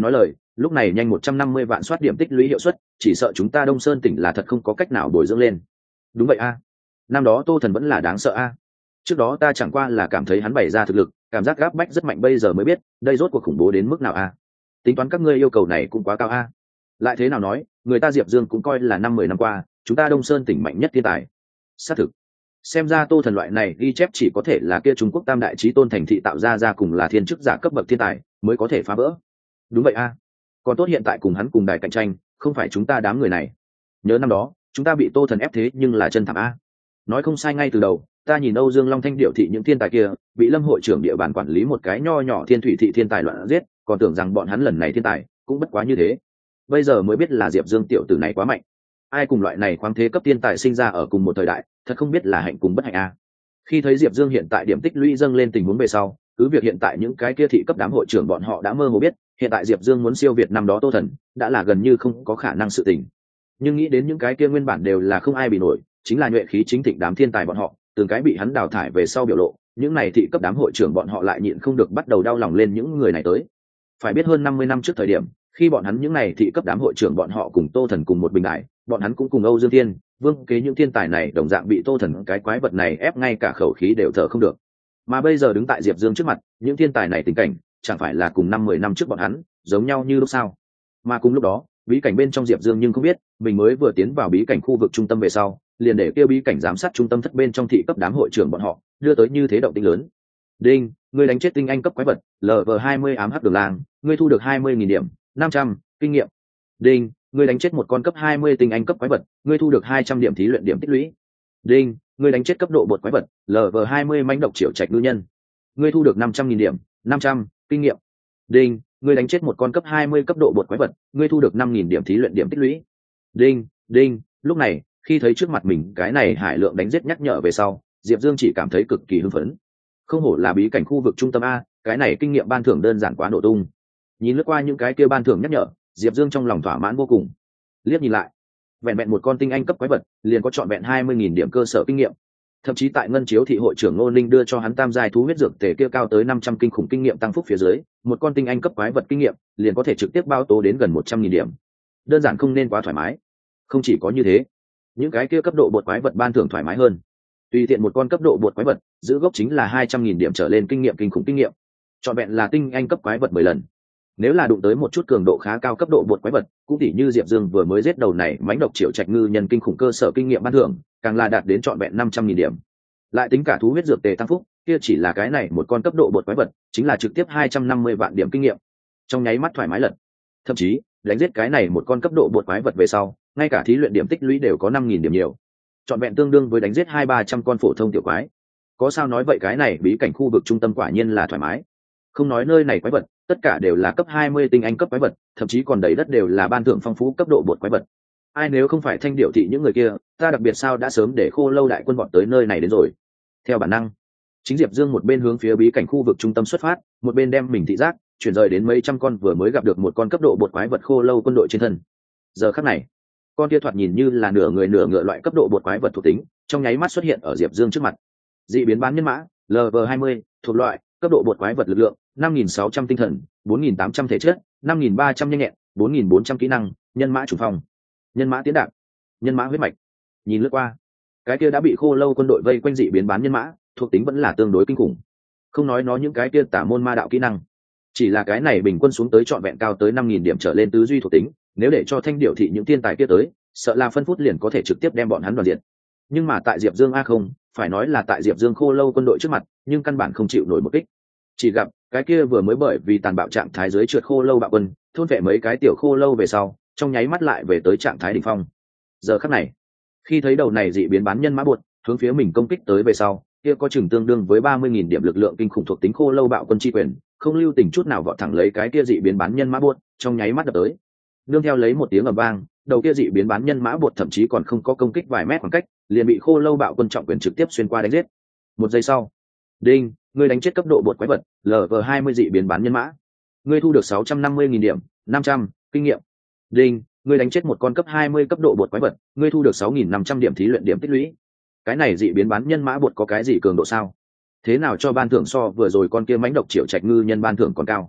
lúc này nhanh một trăm năm mươi vạn soát điểm tích lũy hiệu suất, chỉ sợ chúng ta Đông Sơn tỉnh là thật không có cách nào bồi dưỡng lên. Đúng vậy a, năm đó Tô Thần vẫn là đáng sợ a. Trước đó ta chẳng qua là cảm thấy hắn bày ra thực lực, cảm giác gáp bách rất mạnh, bây giờ mới biết đây rốt cuộc khủng bố đến mức nào a. Tính toán các ngươi yêu cầu này cũng quá cao a. Lại thế nào nói, người ta Diệp Dương cũng coi là năm mười năm qua chúng ta Đông Sơn tỉnh mạnh nhất thiên tài. Xác thực, xem ra Tô Thần loại này ghi chép chỉ có thể là kia Trung Quốc tam đại chí tôn thành thị tạo ra ra cùng là thiên chức giả cấp bậc thiên tài mới có thể phá vỡ. Đúng vậy a, còn tốt hiện tại cùng hắn cùng đài cạnh tranh không phải chúng ta đám người này. Nhớ năm đó chúng ta bị Tô Thần ép thế nhưng là chân thảm a. Nói không sai, ngay từ đầu ta nhìn Âu Dương Long Thanh Điệu thị những thiên tài kia bị Lâm hội trưởng địa bàn quản lý một cái nho nhỏ Thiên Thủy thị thiên tài loạn giết, còn tưởng rằng bọn hắn lần này thiên tài cũng bất quá như thế. Bây giờ mới biết là Diệp Dương tiểu tử này quá mạnh. Ai cùng loại này khoáng thế cấp thiên tài sinh ra ở cùng một thời đại, thật không biết là hạnh cùng bất hạnh a. Khi thấy Diệp Dương hiện tại điểm tích lũy dâng lên tình huống về sau, cứ việc hiện tại những cái kia thị cấp đám hội trưởng bọn họ đã mơ hồ biết, hiện tại Diệp Dương muốn siêu việt năm đó Tô Thần đã là gần như không có khả năng sự tình. Nhưng nghĩ đến những cái kia nguyên bản đều là không ai bị nổi, chính là nhuệ khí chính thịnh đám thiên tài bọn họ, từng cái bị hắn đào thải về sau biểu lộ, những này thị cấp đám hội trưởng bọn họ lại nhịn không được bắt đầu đau lòng lên những người này tới. Phải biết hơn năm mươi năm trước thời điểm, khi bọn hắn những này thị cấp đám hội trưởng bọn họ cùng Tô Thần cùng một bình đại, bọn hắn cũng cùng Âu Dương Thiên, Vương Kế những thiên tài này đồng dạng bị Tô Thần cái quái vật này ép ngay cả khẩu khí đều thở không được. Mà bây giờ đứng tại Diệp Dương trước mặt, những thiên tài này tình cảnh chẳng phải là cùng năm mười năm trước bọn hắn giống nhau như lúc sao? Mà cùng lúc đó, bí cảnh bên trong Diệp Dương nhưng không biết, mình mới vừa tiến vào bí cảnh khu vực trung tâm về sau, liền để kêu bí cảnh giám sát trung tâm thất bên trong thị cấp đám hội trưởng bọn họ đưa tới như thế động tĩnh lớn. Đinh, ngươi đánh chết tinh anh cấp quái vật L V hai mươi ám hắc đường lang, ngươi thu được hai mươi nghìn điểm, năm trăm kinh nghiệm. Đinh, ngươi đánh chết một con cấp hai mươi tinh anh cấp quái vật, ngươi thu được hai trăm điểm thí luyện điểm tích lũy. Đinh, ngươi đánh chết cấp độ bột quái vật L V hai mươi mãnh độc triệu trạch ngư nhân, ngươi thu được năm trăm nghìn điểm, năm trăm kinh nghiệm. Đinh, ngươi đánh chết một con cấp hai mươi cấp độ bột quái vật, ngươi thu được năm nghìn điểm thí luyện điểm tích lũy. Đinh, đinh, lúc này, khi thấy trước mặt mình cái này hải lượng đánh giết nhắc nhở về sau, Diệp Dương chỉ cảm thấy cực kỳ hưng phấn. Không hổ là bí cảnh khu vực trung tâm a, cái này kinh nghiệm ban thưởng đơn giản quá nổ tung. Nhìn lướt qua những cái kia ban thưởng nhắc nhở, Diệp Dương trong lòng thỏa mãn vô cùng. Liếc nhìn lại, vẹn vẹn một con tinh anh cấp quái vật liền có trọn vẹn hai mươi nghìn điểm cơ sở kinh nghiệm. Thậm chí tại ngân chiếu thị hội trưởng Ngô Ninh đưa cho hắn tam giai thú huyết dược tề kia cao tới năm trăm kinh khủng kinh nghiệm tăng phúc phía dưới, một con tinh anh cấp quái vật kinh nghiệm liền có thể trực tiếp bao tố đến gần một trăm nghìn điểm. Đơn giản không nên quá thoải mái. Không chỉ có như thế, những cái kia cấp độ bột quái vật ban thưởng thoải mái hơn. Tùy tiện một con cấp độ bột quái vật, giữ gốc chính là hai trăm nghìn điểm trở lên kinh nghiệm kinh khủng kinh nghiệm. Trọn vẹn là tinh anh cấp quái vật mười lần. Nếu là đụng tới một chút cường độ khá cao cấp độ bột quái vật, cũng tỉ như Diệp Dương vừa mới giết đầu này mãnh độc triệu trạch ngư nhân kinh khủng cơ sở kinh nghiệm ban thưởng, càng là đạt đến trọn vẹn năm trăm nghìn điểm. Lại tính cả thú huyết dược tề tăng phúc, kia chỉ là cái này một con cấp độ bột quái vật, chính là trực tiếp hai trăm năm mươi vạn điểm kinh nghiệm. Trong nháy mắt thoải mái lật. Thậm chí, đánh giết cái này một con cấp độ bột quái vật về sau, ngay cả thí luyện điểm tích lũy đều có năm nghìn điểm nhiều. Trọn vẹn tương đương với đánh giết hai ba trăm con phổ thông tiểu quái. Có sao nói vậy, cái này bí cảnh khu vực trung tâm quả nhiên là thoải mái. Không nói nơi này quái vật, tất cả đều là cấp hai mươi tinh anh cấp quái vật, thậm chí còn đầy đất đều là ban thưởng phong phú cấp độ bột quái vật. Ai nếu không phải Thanh Điệu thị những người kia, ta đặc biệt sao đã sớm để Khô Lâu đại quân bọn tới nơi này đến rồi. Theo bản năng, chính Diệp Dương một bên hướng phía bí cảnh khu vực trung tâm xuất phát, một bên đem mình thị giác chuyển rời đến mấy trăm con vừa mới gặp được một con cấp độ bột quái vật Khô Lâu quân đội trên thân. Giờ khắc này, con kia thoạt nhìn như là nửa người nửa ngựa loại cấp độ bột quái vật thuộc tính, trong nháy mắt xuất hiện ở Diệp Dương trước mặt. Dị biến bán nhân mã L V hai mươi, thuộc loại cấp độ bột quái vật lực lượng năm nghìn sáu trăm tinh thần, bốn nghìn tám trăm thể chất, năm nghìn ba trăm nhanh nhẹn, bốn nghìn bốn trăm kỹ năng, nhân mã chủ phong, nhân mã tiến đạn, nhân mã huyết mạch. Nhìn lướt qua, cái kia đã bị Khô Lâu quân đội vây quanh dị biến bán nhân mã, thuộc tính vẫn là tương đối kinh khủng. Không nói nó những cái kia tả môn ma đạo kỹ năng, chỉ là cái này bình quân xuống tới trọn vẹn cao tới năm nghìn điểm trở lên tứ duy thuộc tính, nếu để cho Thanh Điệu thị những thiên tài kia tới, sợ là phân phút liền có thể trực tiếp đem bọn hắn đoàn diện. Nhưng mà tại Diệp Dương a không, phải nói là tại Diệp Dương Khô Lâu quân đội trước mặt, nhưng căn bản không chịu nổi một kích. Chỉ gặp cái kia vừa mới bởi vì tàn bạo trạng thái dưới trượt Khô Lâu bạo quân, thôn vệ mấy cái tiểu Khô Lâu về sau, trong nháy mắt lại về tới trạng thái đỉnh phong. Giờ khắc này, khi thấy đầu này dị biến bán nhân mã buột hướng phía mình công kích tới về sau, kia có chừng tương đương với ba mươi nghìn điểm lực lượng kinh khủng thuộc tính Khô Lâu bạo quân chi quyền, không lưu tình chút nào vọt thẳng lấy cái kia dị biến bán nhân mã buột, trong nháy mắt đập tới. Nương theo lấy một tiếng ầm vang, đầu kia dị biến bán nhân mã bột thậm chí còn không có công kích vài mét khoảng cách, liền bị Khô Lâu bạo quân trọng quyền trực tiếp xuyên qua đánh giết. Một giây sau, đinh, ngươi đánh chết cấp độ bột quái vật L V hai mươi dị biến bán nhân mã, ngươi thu được sáu trăm năm mươi nghìn điểm, năm trăm kinh nghiệm. Đinh, ngươi đánh chết một con cấp hai mươi cấp độ bột quái vật, ngươi thu được sáu nghìn năm trăm điểm thí luyện điểm tích lũy. Cái này dị biến bán nhân mã bột có cái gì cường độ sao? Thế nào cho ban thưởng so vừa rồi con kia mãnh độc triệu trạch ngư nhân ban thưởng còn cao?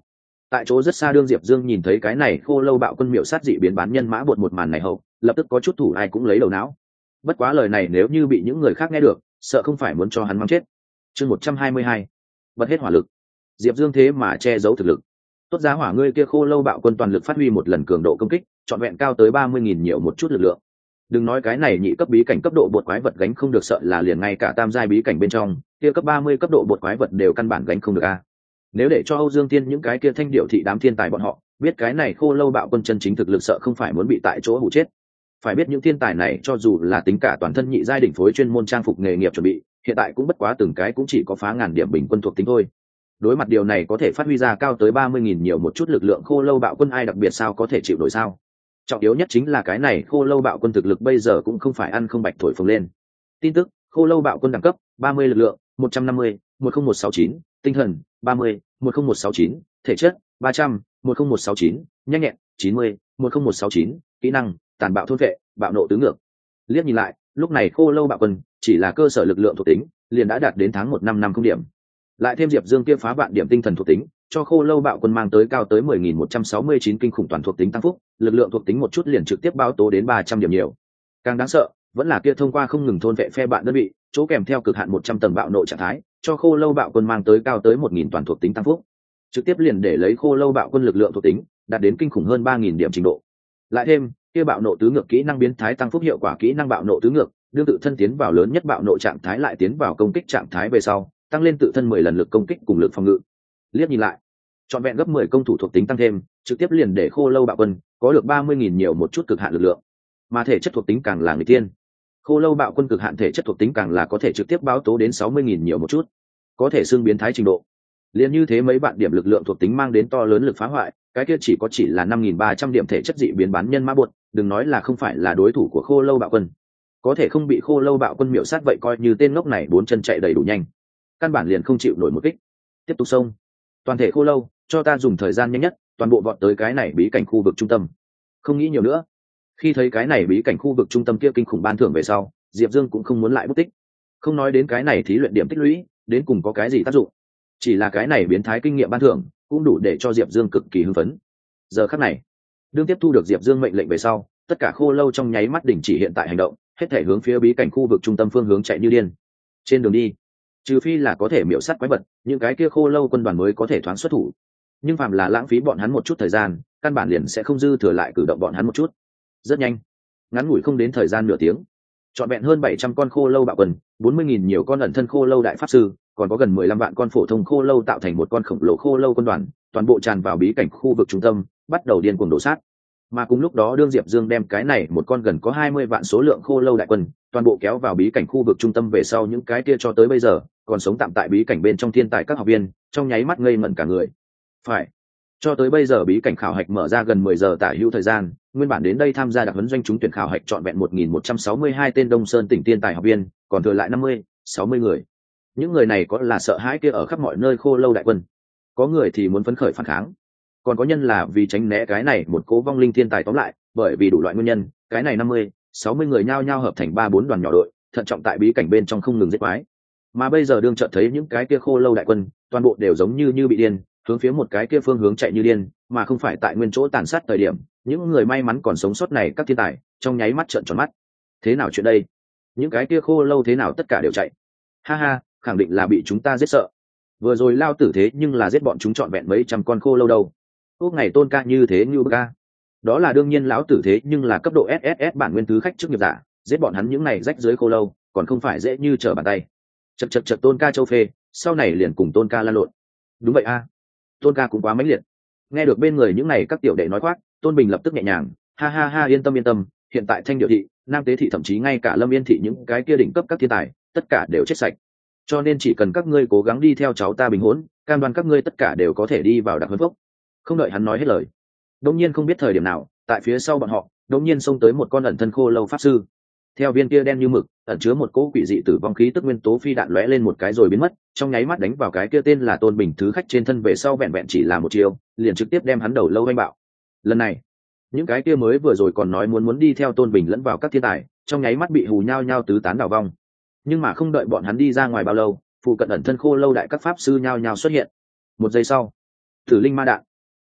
Tại chỗ rất xa đương Diệp Dương nhìn thấy cái này khô lâu bạo quân miệu sát dị biến bán nhân mã bột một màn này hậu, lập tức có chút thủ ai cũng lấy đầu não. Bất quá lời này nếu như bị những người khác nghe được, sợ không phải muốn cho hắn mắng chết. Chương một trăm hai mươi hai, bật hết hỏa lực. Diệp Dương thế mà che giấu thực lực. Tốt giá hỏa ngươi kia khô lâu bạo quân toàn lực phát huy một lần cường độ công kích, trọn vẹn cao tới ba mươi nghìn nhiều một chút lực lượng. Đừng nói cái này nhị cấp bí cảnh cấp độ bột quái vật gánh không được, sợ là liền ngay cả tam giai bí cảnh bên trong, kia cấp ba mươi cấp độ bột quái vật đều căn bản gánh không được a. Nếu để cho Âu Dương Tiên những cái kia thanh điệu thị đám thiên tài bọn họ biết cái này khô lâu bạo quân chân chính thực lực, sợ không phải muốn bị tại chỗ hủ chết. Phải biết những thiên tài này cho dù là tính cả toàn thân nhị giai đỉnh phối chuyên môn trang phục nghề nghiệp chuẩn bị, hiện tại cũng bất quá từng cái cũng chỉ có phá ngàn điểm bình quân thuộc tính thôi. Đối mặt điều này có thể phát huy ra cao tới ba mươi nghìn nhiều một chút lực lượng khô lâu bạo quân, ai đặc biệt sao có thể chịu nổi sao? Trọng yếu nhất chính là cái này khô lâu bạo quân thực lực bây giờ cũng không phải ăn không bạch thổi phồng lên. Tin tức: khô lâu bạo quân đẳng cấp ba mươi, lực lượng một trăm năm mươi, một không một sáu chín, tinh thần ba mươi, một không một sáu chín, thể chất ba trăm, một không một sáu chín, nhanh nhẹn chín mươi, một không một sáu chín, kỹ năng tàn bạo thôn vệ, bạo nộ tứ ngược. Liếc nhìn lại, lúc này khô lâu bạo quân chỉ là cơ sở lực lượng thuộc tính liền đã đạt đến tháng một năm năm không điểm, lại thêm Diệp Dương kia phá vạn điểm tinh thần thuộc tính, cho khô lâu bạo quân mang tới cao tới mười nghìn một trăm sáu mươi chín kinh khủng toàn thuộc tính tăng phúc, lực lượng thuộc tính một chút liền trực tiếp bao tố đến ba trăm điểm nhiều. Càng đáng sợ vẫn là kia thông qua không ngừng thôn vệ phe bạn đơn vị, chỗ kèm theo cực hạn một trăm tầng bạo nộ trạng thái, cho khô lâu bạo quân mang tới cao tới một nghìn toàn thuộc tính tăng phúc, trực tiếp liền để lấy khô lâu bạo quân lực lượng thuộc tính đạt đến kinh khủng hơn ba nghìn điểm trình độ. Lại thêm kia bạo nộ tứ ngược kỹ năng biến thái tăng phúc hiệu quả, kỹ năng bạo nộ tứ ngược đương tự thân tiến vào lớn nhất bạo nộ trạng thái lại tiến vào công kích trạng thái về sau, tăng lên tự thân mười lần lực công kích cùng lực phòng ngự. Liếc nhìn lại, trọn vẹn gấp mười công thủ thuộc tính tăng thêm, trực tiếp liền để khô lâu bạo quân có được ba mươi nghìn nhiều một chút cực hạn lực lượng. Mà thể chất thuộc tính càng là người tiên, khô lâu bạo quân cực hạn thể chất thuộc tính càng là có thể trực tiếp báo tố đến sáu mươi nghìn nhiều một chút, có thể xương biến thái trình độ. Liên như thế mấy bạn điểm lực lượng thuộc tính mang đến to lớn lực phá hoại, cái kia chỉ có chỉ là năm nghìn ba trăm điểm thể chất dị biến bán nhân mã buột, đừng nói là không phải là đối thủ của khô lâu bạo quân, có thể không bị khô lâu bạo quân miểu sát vậy coi như tên ngốc này bốn chân chạy đầy đủ nhanh, căn bản liền không chịu nổi một kích. Tiếp tục xông, toàn thể khô lâu cho ta dùng thời gian nhanh nhất, toàn bộ vọt tới cái này bí cảnh khu vực trung tâm, không nghĩ nhiều nữa. Khi thấy cái này bí cảnh khu vực trung tâm kia kinh khủng ban thưởng về sau, Diệp Dương cũng không muốn lại bút tích, không nói đến cái này thí luyện điểm tích lũy đến cùng có cái gì tác dụng, chỉ là cái này biến thái kinh nghiệm ban thưởng cũng đủ để cho Diệp Dương cực kỳ hưng phấn. Giờ khắc này, đương tiếp thu được Diệp Dương mệnh lệnh về sau, tất cả khô lâu trong nháy mắt đình chỉ hiện tại hành động, hết thể hướng phía bí cảnh khu vực trung tâm phương hướng chạy như điên. Trên đường đi, trừ phi là có thể miểu sát quái vật, những cái kia khô lâu quân đoàn mới có thể thoáng xuất thủ, nhưng phàm là lãng phí bọn hắn một chút thời gian, căn bản liền sẽ không dư thừa lại cử động bọn hắn một chút. Rất nhanh, ngắn ngủi không đến thời gian nửa tiếng, trọn vẹn hơn bảy trăm con khô lâu bạo quân, bốn mươi nghìn nhiều con ẩn thân khô lâu đại pháp sư, còn có gần mười lăm vạn con phổ thông khô lâu tạo thành một con khổng lồ khô lâu quân đoàn, toàn bộ tràn vào bí cảnh khu vực trung tâm, bắt đầu điên cuồng đổ sát. Mà cùng lúc đó đương Diệp Dương đem cái này một con gần có hai mươi vạn số lượng khô lâu đại quân, toàn bộ kéo vào bí cảnh khu vực trung tâm về sau, những cái kia cho tới bây giờ còn sống tạm tại bí cảnh bên trong thiên tài các học viên, trong nháy mắt ngây ngẩn cả người. Phải, cho tới bây giờ bí cảnh khảo hạch mở ra gần mười giờ tả hữu thời gian, nguyên bản đến đây tham gia đặc huấn doanh chúng tuyển khảo hạch trọn vẹn một nghìn một trăm sáu mươi hai tên Đông Sơn tỉnh thiên tài học viên, còn thừa lại năm mươi, sáu mươi người. Những người này có là sợ hãi kia ở khắp mọi nơi khô lâu đại quân, có người thì muốn phấn khởi phản kháng, còn có nhân là vì tránh né cái này một cố vong linh thiên tài. Tóm lại, bởi vì đủ loại nguyên nhân, cái này năm mươi, sáu mươi người nhao nhao hợp thành ba bốn đoàn nhỏ đội, thận trọng tại bí cảnh bên trong không ngừng giết quái. Mà bây giờ đương chợt thấy những cái kia khô lâu đại quân, toàn bộ đều giống như như bị điên, hướng phía một cái kia phương hướng chạy như điên, mà không phải tại nguyên chỗ tàn sát thời điểm, những người may mắn còn sống sót này các thiên tài, trong nháy mắt trợn tròn mắt. Thế nào chuyện đây? Những cái kia khô lâu thế nào tất cả đều chạy? Ha ha, khẳng định là bị chúng ta giết sợ. Vừa rồi lao tử thế nhưng là giết bọn chúng trọn vẹn mấy trăm con khô lâu đâu. Ước ngày Tôn ca như thế như bức ca. Đó là đương nhiên lão tử thế nhưng là cấp độ ét ét ét bản nguyên thứ khách chức nghiệp giả, giết bọn hắn những này rách dưới khô lâu, còn không phải dễ như trở bàn tay. Chật chật chật Tôn ca châu phê, sau này liền cùng Tôn ca lan lộn. Đúng vậy a, Tôn ca cũng quá mãnh liệt. Nghe được bên người những này các tiểu đệ nói khoác, Tôn Bình lập tức nhẹ nhàng, ha ha ha, yên tâm yên tâm, hiện tại Thanh Điệu thị, Nam Tế thị, thậm chí ngay cả Lâm Yên thị những cái kia đỉnh cấp các thiên tài, tất cả đều chết sạch. Cho nên chỉ cần các ngươi cố gắng đi theo cháu ta bình hỗn, cam đoan các ngươi tất cả đều có thể đi vào đặc huấn phúc. Không đợi hắn nói hết lời, đột nhiên không biết thời điểm nào, tại phía sau bọn họ, đột nhiên xông tới một con ẩn thân khô lâu pháp sư. Theo viên kia đen như mực, ẩn chứa một cỗ quỷ dị tử vong khí tức nguyên tố phi đạn lóe lên một cái rồi biến mất, trong nháy mắt đánh vào cái kia tên là Tôn Bình thứ khách trên thân về sau, vẹn vẹn chỉ là một chiều, liền trực tiếp đem hắn đầu lâu vênh bạo. Lần này, những cái kia mới vừa rồi còn nói muốn muốn đi theo Tôn Bình lẫn vào các thiên tài, trong nháy mắt bị hù nhao nhao tứ tán đảo vong. Nhưng mà không đợi bọn hắn đi ra ngoài bao lâu, phụ cận ẩn thân khô lâu đại các pháp sư nhao nhao xuất hiện. Một giây sau, Tử Linh Ma Đạn,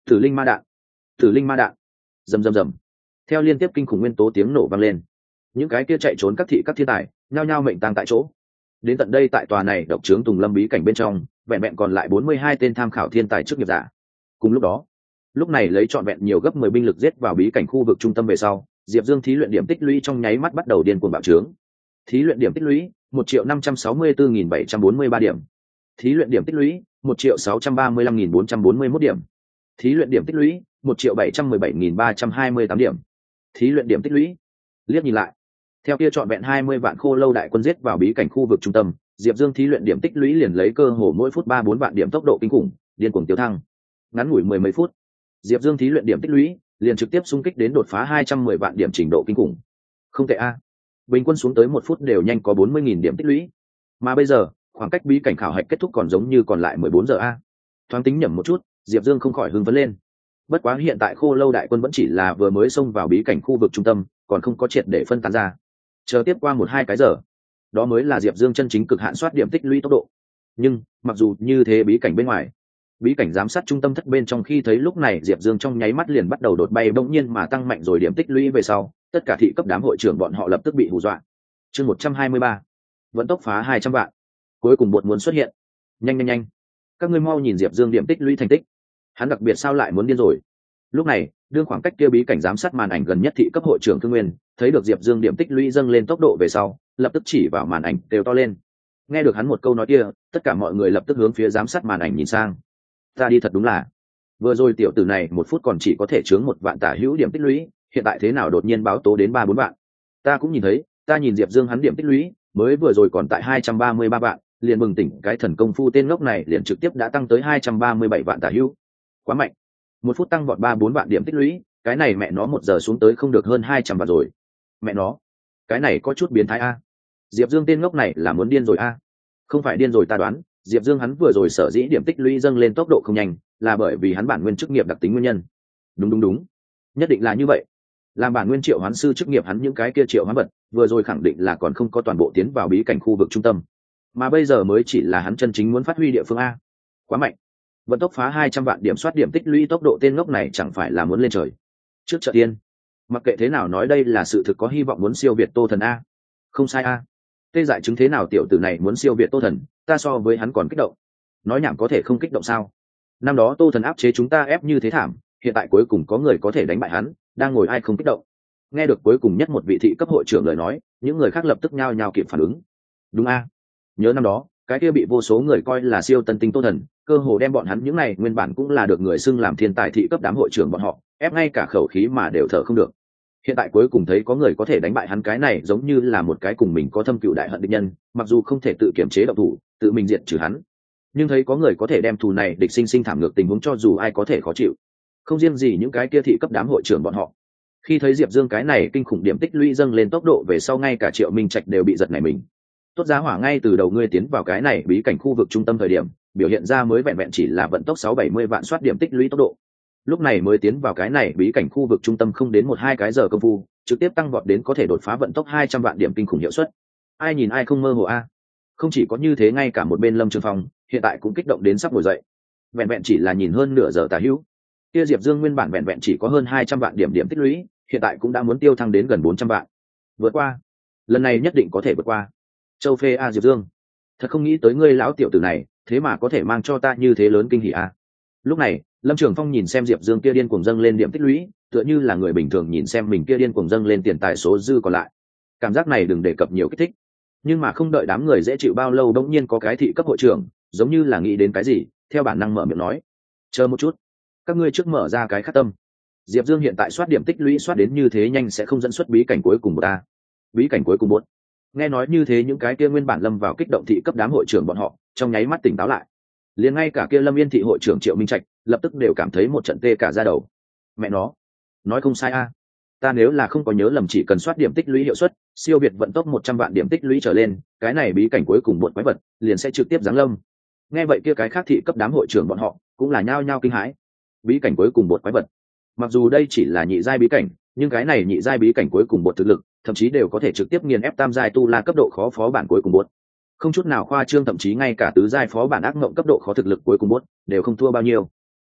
Tử linh ma đạn, tử linh ma đạn, rầm rầm rầm. Theo liên tiếp kinh khủng nguyên tố tiếng nổ vang lên, những cái kia chạy trốn các thị các thiên tài nhao nhao mệnh tang tại chỗ. Đến tận đây tại tòa này độc trướng Tùng Lâm bí cảnh bên trong, vẹn vẹn còn lại bốn mươi hai tên tham khảo thiên tài trước nghiệp giả. Cùng lúc đó, lúc này lấy trọn vẹn nhiều gấp mười binh lực giết vào bí cảnh khu vực trung tâm về sau, Diệp Dương thí luyện điểm tích lũy trong nháy mắt bắt đầu điên cuồng bạo trướng. Thí luyện điểm tích lũy một triệu năm trăm sáu mươi tư nghìn bảy trăm bốn mươi ba điểm. Thí luyện điểm tích lũy một triệu sáu trăm ba mươi lăm nghìn bốn trăm bốn mươi mốt điểm. Thí luyện điểm tích lũy một triệu bảy trăm mười bảy nghìn ba trăm hai mươi tám điểm. Thí luyện điểm tích lũy. Liếc nhìn lại, theo kia trọn vẹn hai mươi vạn khô lâu đại quân giết vào bí cảnh khu vực trung tâm, Diệp Dương thí luyện điểm tích lũy liền lấy cơ hồ mỗi phút ba bốn vạn điểm tốc độ kinh khủng, điên cuồng tiêu thăng. Ngắn ngủi mười mấy phút, Diệp Dương thí luyện điểm tích lũy liền trực tiếp xung kích đến đột phá hai trăm mười vạn điểm trình độ kinh khủng. Không tệ a. Bình quân xuống tới một phút đều nhanh có bốn mươi nghìn điểm tích lũy. Mà bây giờ, khoảng cách bí cảnh khảo hạch kết thúc còn giống như còn lại mười bốn giờ a. Thoáng tính nhẩm một chút, Diệp Dương không khỏi hưng phấn lên. Bất quá hiện tại khô lâu đại quân vẫn chỉ là vừa mới xông vào bí cảnh khu vực trung tâm, còn không có triệt để phân tán ra. Chờ tiếp qua một hai cái giờ, đó mới là Diệp Dương chân chính cực hạn soát điểm tích lũy tốc độ. Nhưng mặc dù như thế, bí cảnh bên ngoài, bí cảnh giám sát trung tâm thất bên trong khi thấy lúc này Diệp Dương trong nháy mắt liền bắt đầu đột bay bỗng nhiên mà tăng mạnh rồi điểm tích lũy về sau, tất cả thị cấp đám hội trưởng bọn họ lập tức bị hù dọa. Chương một trăm hai mươi ba, vận tốc phá hai trăm vạn. Cuối cùng bột muốn xuất hiện. Nhanh nhanh nhanh, các ngươi mau nhìn Diệp Dương điểm tích lũy thành tích. Hắn đặc biệt sao lại muốn điên rồi? Lúc này, đương khoảng cách kia bí cảnh giám sát màn ảnh gần nhất thị cấp hội trưởng Thương Nguyên, thấy được Diệp Dương điểm tích lũy dâng lên tốc độ về sau, lập tức chỉ vào màn ảnh đều to lên. Nghe được hắn một câu nói kia, tất cả mọi người lập tức hướng phía giám sát màn ảnh nhìn sang. Ta đi thật đúng là, vừa rồi tiểu tử này một phút còn chỉ có thể chướng một vạn tả hữu điểm tích lũy, hiện tại thế nào đột nhiên báo tố đến ba bốn vạn? Ta cũng nhìn thấy, ta nhìn Diệp Dương hắn điểm tích lũy mới vừa rồi còn tại hai trăm ba mươi ba vạn, liền bừng tỉnh cái thần công phu tên ngốc này liền trực tiếp đã tăng tới hai trăm ba mươi bảy vạn tả hữu. Quá mạnh. Một phút tăng vọt ba bốn vạn điểm tích lũy, cái này mẹ nó một giờ xuống tới không được hơn hai trăm vạn rồi. Mẹ nó, cái này có chút biến thái a. Diệp Dương tên ngốc này là muốn điên rồi a. Không phải điên rồi, ta đoán Diệp Dương hắn vừa rồi sở dĩ điểm tích lũy dâng lên tốc độ không nhanh, là bởi vì hắn bản nguyên chức nghiệp đặc tính nguyên nhân. Đúng đúng đúng, nhất định là như vậy. Làm bản nguyên triệu hoán sư chức nghiệp hắn những cái kia triệu hoán vật, vừa rồi khẳng định là còn không có toàn bộ tiến vào bí cảnh khu vực trung tâm, mà bây giờ mới chỉ là hắn chân chính muốn phát huy địa phương a. Quá mạnh. Vận tốc phá hai trăm vạn điểm soát điểm tích lũy tốc độ tên ngốc này chẳng phải là muốn lên trời. Trước chợ tiên, mặc kệ thế nào nói đây là sự thực, có hy vọng muốn siêu việt Tô Thần a. Không sai a. Tê dại chứng thế nào tiểu tử này muốn siêu việt Tô Thần, ta so với hắn còn kích động. Nói nhảm có thể không kích động sao? Năm đó Tô Thần áp chế chúng ta ép như thế thảm, hiện tại cuối cùng có người có thể đánh bại hắn, đang ngồi ai không kích động. Nghe được cuối cùng nhất một vị thị cấp hội trưởng lời nói, những người khác lập tức nhao nhao kịp phản ứng. Đúng a. Nhớ năm đó, cái kia bị vô số người coi là siêu tân tinh Tô Thần, cơ hồ đem bọn hắn những này nguyên bản cũng là được người xưng làm thiên tài thị cấp đám hội trưởng bọn họ ép ngay cả khẩu khí mà đều thở không được. Hiện tại cuối cùng thấy có người có thể đánh bại hắn, cái này giống như là một cái cùng mình có thâm cựu đại hận địch nhân, mặc dù không thể tự kiểm chế động thủ tự mình diệt trừ hắn, nhưng thấy có người có thể đem thù này địch sinh sinh thảm ngược tình huống, cho dù ai có thể khó chịu. Không riêng gì những cái kia thị cấp đám hội trưởng bọn họ, khi thấy Diệp Dương cái này kinh khủng điểm tích lũy dâng lên tốc độ về sau, ngay cả Triệu Minh Trạch đều bị giật nảy mình. Tốt giá hỏa, ngay từ đầu ngươi tiến vào cái này bí cảnh khu vực trung tâm thời điểm, biểu hiện ra mới vẹn vẹn chỉ là vận tốc sáu bảy mươi vạn soát điểm tích lũy tốc độ. Lúc này mới tiến vào cái này bí cảnh khu vực trung tâm không đến một hai cái giờ công phu, trực tiếp tăng vọt đến có thể đột phá vận tốc hai trăm vạn điểm kinh khủng hiệu suất. Ai nhìn ai không mơ hồ a. Không chỉ có như thế, ngay cả một bên Lâm Trường Phong hiện tại cũng kích động đến sắp ngồi dậy. Vẹn vẹn chỉ là nhìn hơn nửa giờ tả hữu, kia Diệp Dương nguyên bản vẹn vẹn chỉ có hơn hai trăm vạn điểm điểm tích lũy, hiện tại cũng đã muốn tiêu thăng đến gần bốn trăm vạn. Vượt qua, lần này nhất định có thể vượt qua. Châu phê a Diệp Dương, thật không nghĩ tới ngươi lão tiểu tử này thế mà có thể mang cho ta như thế lớn kinh hỉ a. Lúc này Lâm Trường Phong nhìn xem Diệp Dương kia điên cuồng dâng lên điểm tích lũy, tựa như là người bình thường nhìn xem mình kia điên cuồng dâng lên tiền tài số dư còn lại. Cảm giác này đừng đề cập nhiều kích thích. Nhưng mà không đợi đám người dễ chịu bao lâu, đống nhiên có cái thị cấp hội trưởng giống như là nghĩ đến cái gì, theo bản năng mở miệng nói: chờ một chút, các ngươi trước mở ra cái khắc tâm. Diệp Dương hiện tại soát điểm tích lũy soát đến như thế nhanh sẽ không dẫn xuất bí cảnh cuối cùng một ta. Bí cảnh cuối cùng một. Nghe nói như thế, những cái kia nguyên bản lâm vào kích động thị cấp đám hội trưởng bọn họ trong nháy mắt tỉnh táo lại. Liền ngay cả kia Lâm Yên thị hội trưởng Triệu Minh Trạch lập tức đều cảm thấy một trận tê cả da đầu. Mẹ nó, nói không sai a. Ta nếu là không có nhớ lầm, chỉ cần soát điểm tích lũy hiệu suất siêu việt vận tốc một trăm vạn điểm tích lũy trở lên, cái này bí cảnh cuối cùng một quái vật liền sẽ trực tiếp giáng lâm. Nghe vậy kia cái khác thị cấp đám hội trưởng bọn họ cũng là nhao nhao kinh hãi. Bí cảnh cuối cùng một quái vật, mặc dù đây chỉ là nhị giai bí cảnh, nhưng cái này nhị giai bí cảnh cuối cùng một thực lực thậm chí đều có thể trực tiếp nghiền ép tam giai tu la cấp độ khó phó bản cuối cùng một. Không chút nào khoa trương, thậm chí ngay cả tứ giai phó bản ác mộng cấp độ khó thực lực cuối cùng một đều không thua bao nhiêu.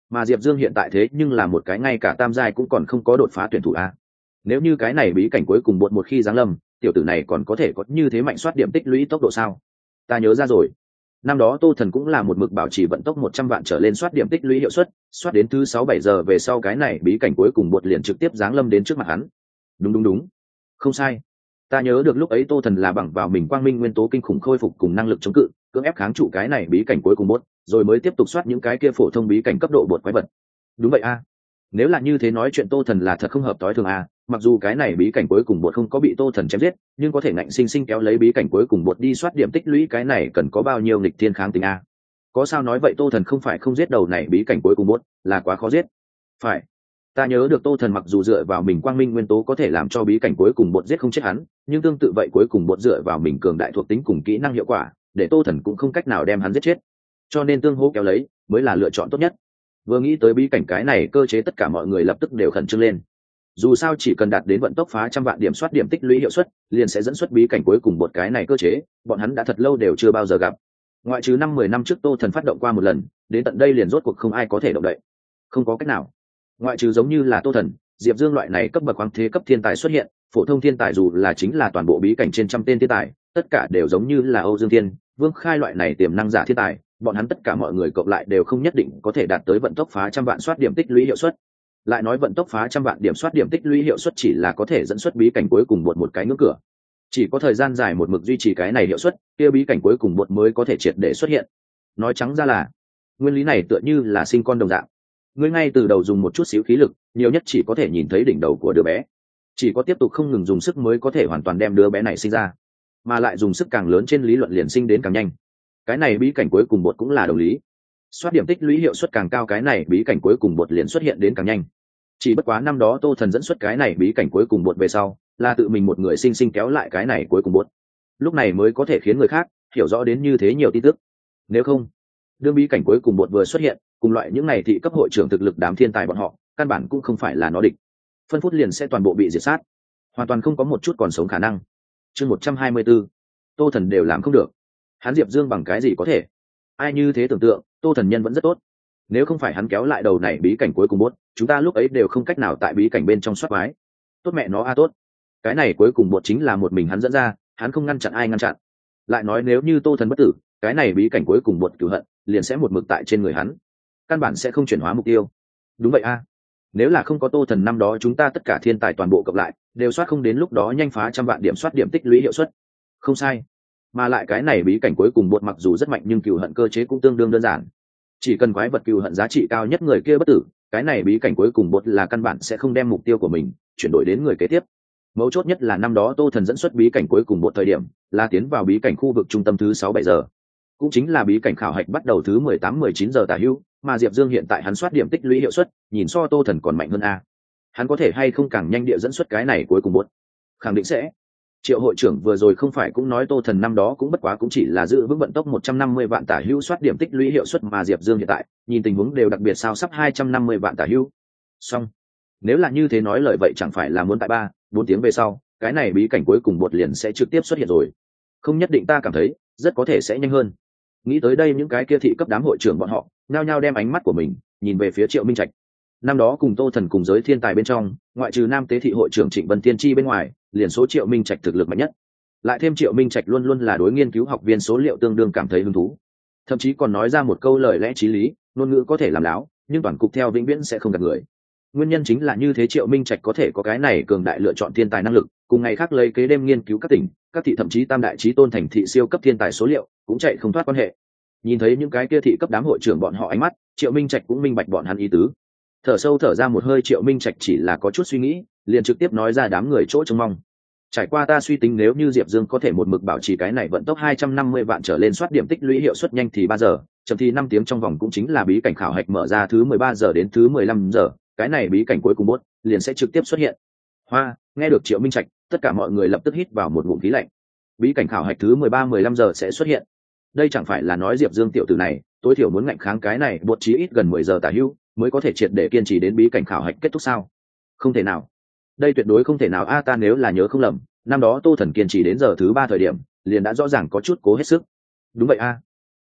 mà Diệp Dương hiện tại thế nhưng là một cái ngay cả tam giai cũng còn không có đột phá tuyển thủ a. Nếu như cái này bí cảnh cuối cùng buột một khi giáng lâm, tiểu tử này còn có thể có như thế mạnh soát điểm tích lũy tốc độ sao? Ta nhớ ra rồi, năm đó Tô Thần cũng là một mực bảo trì vận tốc một trăm vạn trở lên soát điểm tích lũy hiệu suất, soát đến thứ sáu bảy giờ về sau cái này bí cảnh cuối cùng buột liền trực tiếp giáng lâm đến trước mặt hắn. Đúng đúng đúng, không sai. Ta nhớ được lúc ấy Tô Thần là bằng vào mình quang minh nguyên tố kinh khủng khôi phục cùng năng lực chống cự, cưỡng ép kháng trụ cái này bí cảnh cuối cùng buột, rồi mới tiếp tục soát những cái kia phổ thông bí cảnh cấp độ buột quái vật. Đúng vậy a. Nếu là như thế nói chuyện Tô Thần là thật không hợp tối thường a, mặc dù cái này bí cảnh cuối cùng buột không có bị Tô Thần chém giết, nhưng có thể ngạnh sinh sinh kéo lấy bí cảnh cuối cùng buột đi soát điểm tích lũy, cái này cần có bao nhiêu nghịch thiên kháng tính a. Có sao nói vậy Tô Thần không phải không giết đầu này bí cảnh cuối cùng buột, là quá khó giết. Phải. Ta nhớ được Tô Thần mặc dù dựa vào mình quang minh nguyên tố có thể làm cho bí cảnh cuối cùng buột giết không chết hắn, nhưng tương tự vậy cuối cùng buột dựa vào mình cường đại thuộc tính cùng kỹ năng hiệu quả, để Tô Thần cũng không cách nào đem hắn giết chết. Cho nên tương hỗ kéo lấy mới là lựa chọn tốt nhất. Vừa nghĩ tới bí cảnh cái này cơ chế, tất cả mọi người lập tức đều khẩn trương lên. Dù sao chỉ cần đạt đến vận tốc phá trăm vạn điểm soát điểm tích lũy hiệu suất, liền sẽ dẫn xuất bí cảnh cuối cùng một cái này cơ chế, bọn hắn đã thật lâu đều chưa bao giờ gặp. Ngoại trừ năm mười năm trước Tô Thần phát động qua một lần, đến tận đây liền rốt cuộc không ai có thể động đậy. Không có cách nào. Ngoại trừ giống như là Tô Thần, Diệp Dương loại này cấp bậc khoáng thế cấp thiên tài xuất hiện, phổ thông thiên tài dù là chính là toàn bộ bí cảnh trên trăm tên thiên tài, tất cả đều giống như là Âu Dương Thiên, Vương Khai loại này tiềm năng giả thiên tài, bọn hắn tất cả mọi người cộng lại đều không nhất định có thể đạt tới vận tốc phá trăm vạn soát điểm tích lũy hiệu suất. Lại nói vận tốc phá trăm vạn điểm soát điểm tích lũy hiệu suất chỉ là có thể dẫn xuất bí cảnh cuối cùng một một cái ngưỡng cửa. Chỉ có thời gian dài một mực duy trì cái này hiệu suất, kia bí cảnh cuối cùng một mới có thể triệt để xuất hiện. Nói trắng ra là, nguyên lý này tựa như là sinh con đồng dạng. Ngươi ngay từ đầu dùng một chút xíu khí lực, nhiều nhất chỉ có thể nhìn thấy đỉnh đầu của đứa bé. Chỉ có tiếp tục không ngừng dùng sức mới có thể hoàn toàn đem đứa bé này sinh ra. Mà lại dùng sức càng lớn trên lý luận liền sinh đến càng nhanh. Cái này bí cảnh cuối cùng bột cũng là đồng lý. Soát điểm tích lũy hiệu suất càng cao, cái này bí cảnh cuối cùng bột liền xuất hiện đến càng nhanh. Chỉ bất quá năm đó Tô Thần dẫn xuất cái này bí cảnh cuối cùng bột về sau, là tự mình một người sinh sinh kéo lại cái này cuối cùng bột. Lúc này mới có thể khiến người khác hiểu rõ đến như thế nhiều tin tức. Nếu không, đương bí cảnh cuối cùng bột vừa xuất hiện, cùng loại những này thị cấp hội trưởng thực lực đám thiên tài bọn họ, căn bản cũng không phải là nó địch. Phân phút liền sẽ toàn bộ bị diệt sát, hoàn toàn không có một chút còn sống khả năng. Chương một trăm hai mươi tư, Tô Thần đều làm không được, hắn Diệp Dương bằng cái gì có thể? Ai như thế tưởng tượng, Tô Thần nhân vẫn rất tốt. Nếu không phải hắn kéo lại đầu này bí cảnh cuối cùng bốt, chúng ta lúc ấy đều không cách nào tại bí cảnh bên trong soát quái. Tốt mẹ nó a tốt. Cái này cuối cùng bột chính là một mình hắn dẫn ra, hắn không ngăn chặn ai ngăn chặn. Lại nói nếu như Tô Thần bất tử, cái này bí cảnh cuối cùng bột cửu hận liền sẽ một mực tại trên người hắn, căn bản sẽ không chuyển hóa mục tiêu. Đúng vậy a. Nếu là không có Tô Thần năm đó, chúng ta tất cả thiên tài toàn bộ cộng lại đều soát không đến lúc đó nhanh phá trăm vạn điểm soát điểm tích lũy hiệu suất. Không sai. Mà lại cái này bí cảnh cuối cùng bột mặc dù rất mạnh nhưng cừu hận cơ chế cũng tương đương đơn giản. Chỉ cần quái vật cừu hận giá trị cao nhất người kia bất tử, cái này bí cảnh cuối cùng bột là căn bản sẽ không đem mục tiêu của mình chuyển đổi đến người kế tiếp. Mấu chốt nhất là năm đó Tô Thần dẫn xuất bí cảnh cuối cùng bột thời điểm là tiến vào bí cảnh khu vực trung tâm thứ sáu bảy giờ, cũng chính là bí cảnh khảo hạch bắt đầu thứ mười tám mười chín giờ tả hữu, mà Diệp Dương hiện tại hắn soát điểm tích lũy hiệu suất nhìn so Tô Thần còn mạnh hơn a. Hắn có thể hay không càng nhanh địa dẫn xuất cái này cuối cùng bột? Khẳng định sẽ. Triệu hội trưởng vừa rồi không phải cũng nói Tô Thần năm đó cũng bất quá cũng chỉ là giữ vững vận tốc một trăm năm mươi vạn tả hữu soát điểm tích lũy hiệu suất, mà Diệp Dương hiện tại nhìn tình huống đều đặc biệt sao sắp hai trăm năm mươi vạn tả hữu. Xong, nếu là như thế nói lời vậy chẳng phải là muốn tại ba bốn tiếng về sau cái này bí cảnh cuối cùng bột liền sẽ trực tiếp xuất hiện rồi. Không nhất định, ta cảm thấy rất có thể sẽ nhanh hơn. Nghĩ tới đây những cái kia thị cấp đám hội trưởng bọn họ nhao nhao đem ánh mắt của mình nhìn về phía Triệu Minh Trạch. Năm đó cùng Tô Thần cùng giới thiên tài bên trong, ngoại trừ Nam Tế thị hội trưởng Trịnh Vân Tiên Tri bên ngoài, liền số Triệu Minh Trạch thực lực mạnh nhất. Lại thêm Triệu Minh Trạch luôn luôn là đối nghiên cứu học viên số liệu tương đương cảm thấy hứng thú, thậm chí còn nói ra một câu lời lẽ chí lý, ngôn ngữ có thể làm láo, nhưng toàn cục theo vĩnh viễn sẽ không gạt người. Nguyên nhân chính là như thế, Triệu Minh Trạch có thể có cái này cường đại lựa chọn thiên tài năng lực, cùng ngày khác lấy kế đêm nghiên cứu các tỉnh, các thị thậm chí tam đại chí tôn thành thị siêu cấp thiên tài số liệu, cũng chạy không thoát quan hệ. Nhìn thấy những cái kia thị cấp đám hội trưởng bọn họ ánh mắt, Triệu Minh Trạch cũng minh bạch bọn hắn ý tứ. Thở sâu thở ra một hơi, Triệu Minh Trạch chỉ là có chút suy nghĩ, liền trực tiếp nói ra đám người chỗ trông mong. Trải qua ta suy tính, nếu như Diệp Dương có thể một mực bảo trì cái này vận tốc hai trăm năm mươi vạn trở lên soát điểm tích lũy hiệu suất nhanh thì ba giờ, chậm thì năm tiếng trong vòng, cũng chính là bí cảnh khảo hạch mở ra thứ mười ba giờ đến thứ mười lăm giờ, cái này bí cảnh cuối cùng bốt liền sẽ trực tiếp xuất hiện. Hoa, nghe được Triệu Minh Trạch, tất cả mọi người lập tức hít vào một ngụm khí lạnh. Bí cảnh khảo hạch thứ mười ba mười lăm giờ sẽ xuất hiện. Đây chẳng phải là nói Diệp Dương tiểu tử này tối thiểu muốn ngạnh kháng cái này bột chí ít gần mười giờ tả hữu mới có thể triệt để kiên trì đến bí cảnh khảo hạch kết thúc sao? Không thể nào, đây tuyệt đối không thể nào a. Ta nếu là nhớ không lầm, năm đó Tô Thần kiên trì đến giờ thứ ba thời điểm liền đã rõ ràng có chút cố hết sức. Đúng vậy a.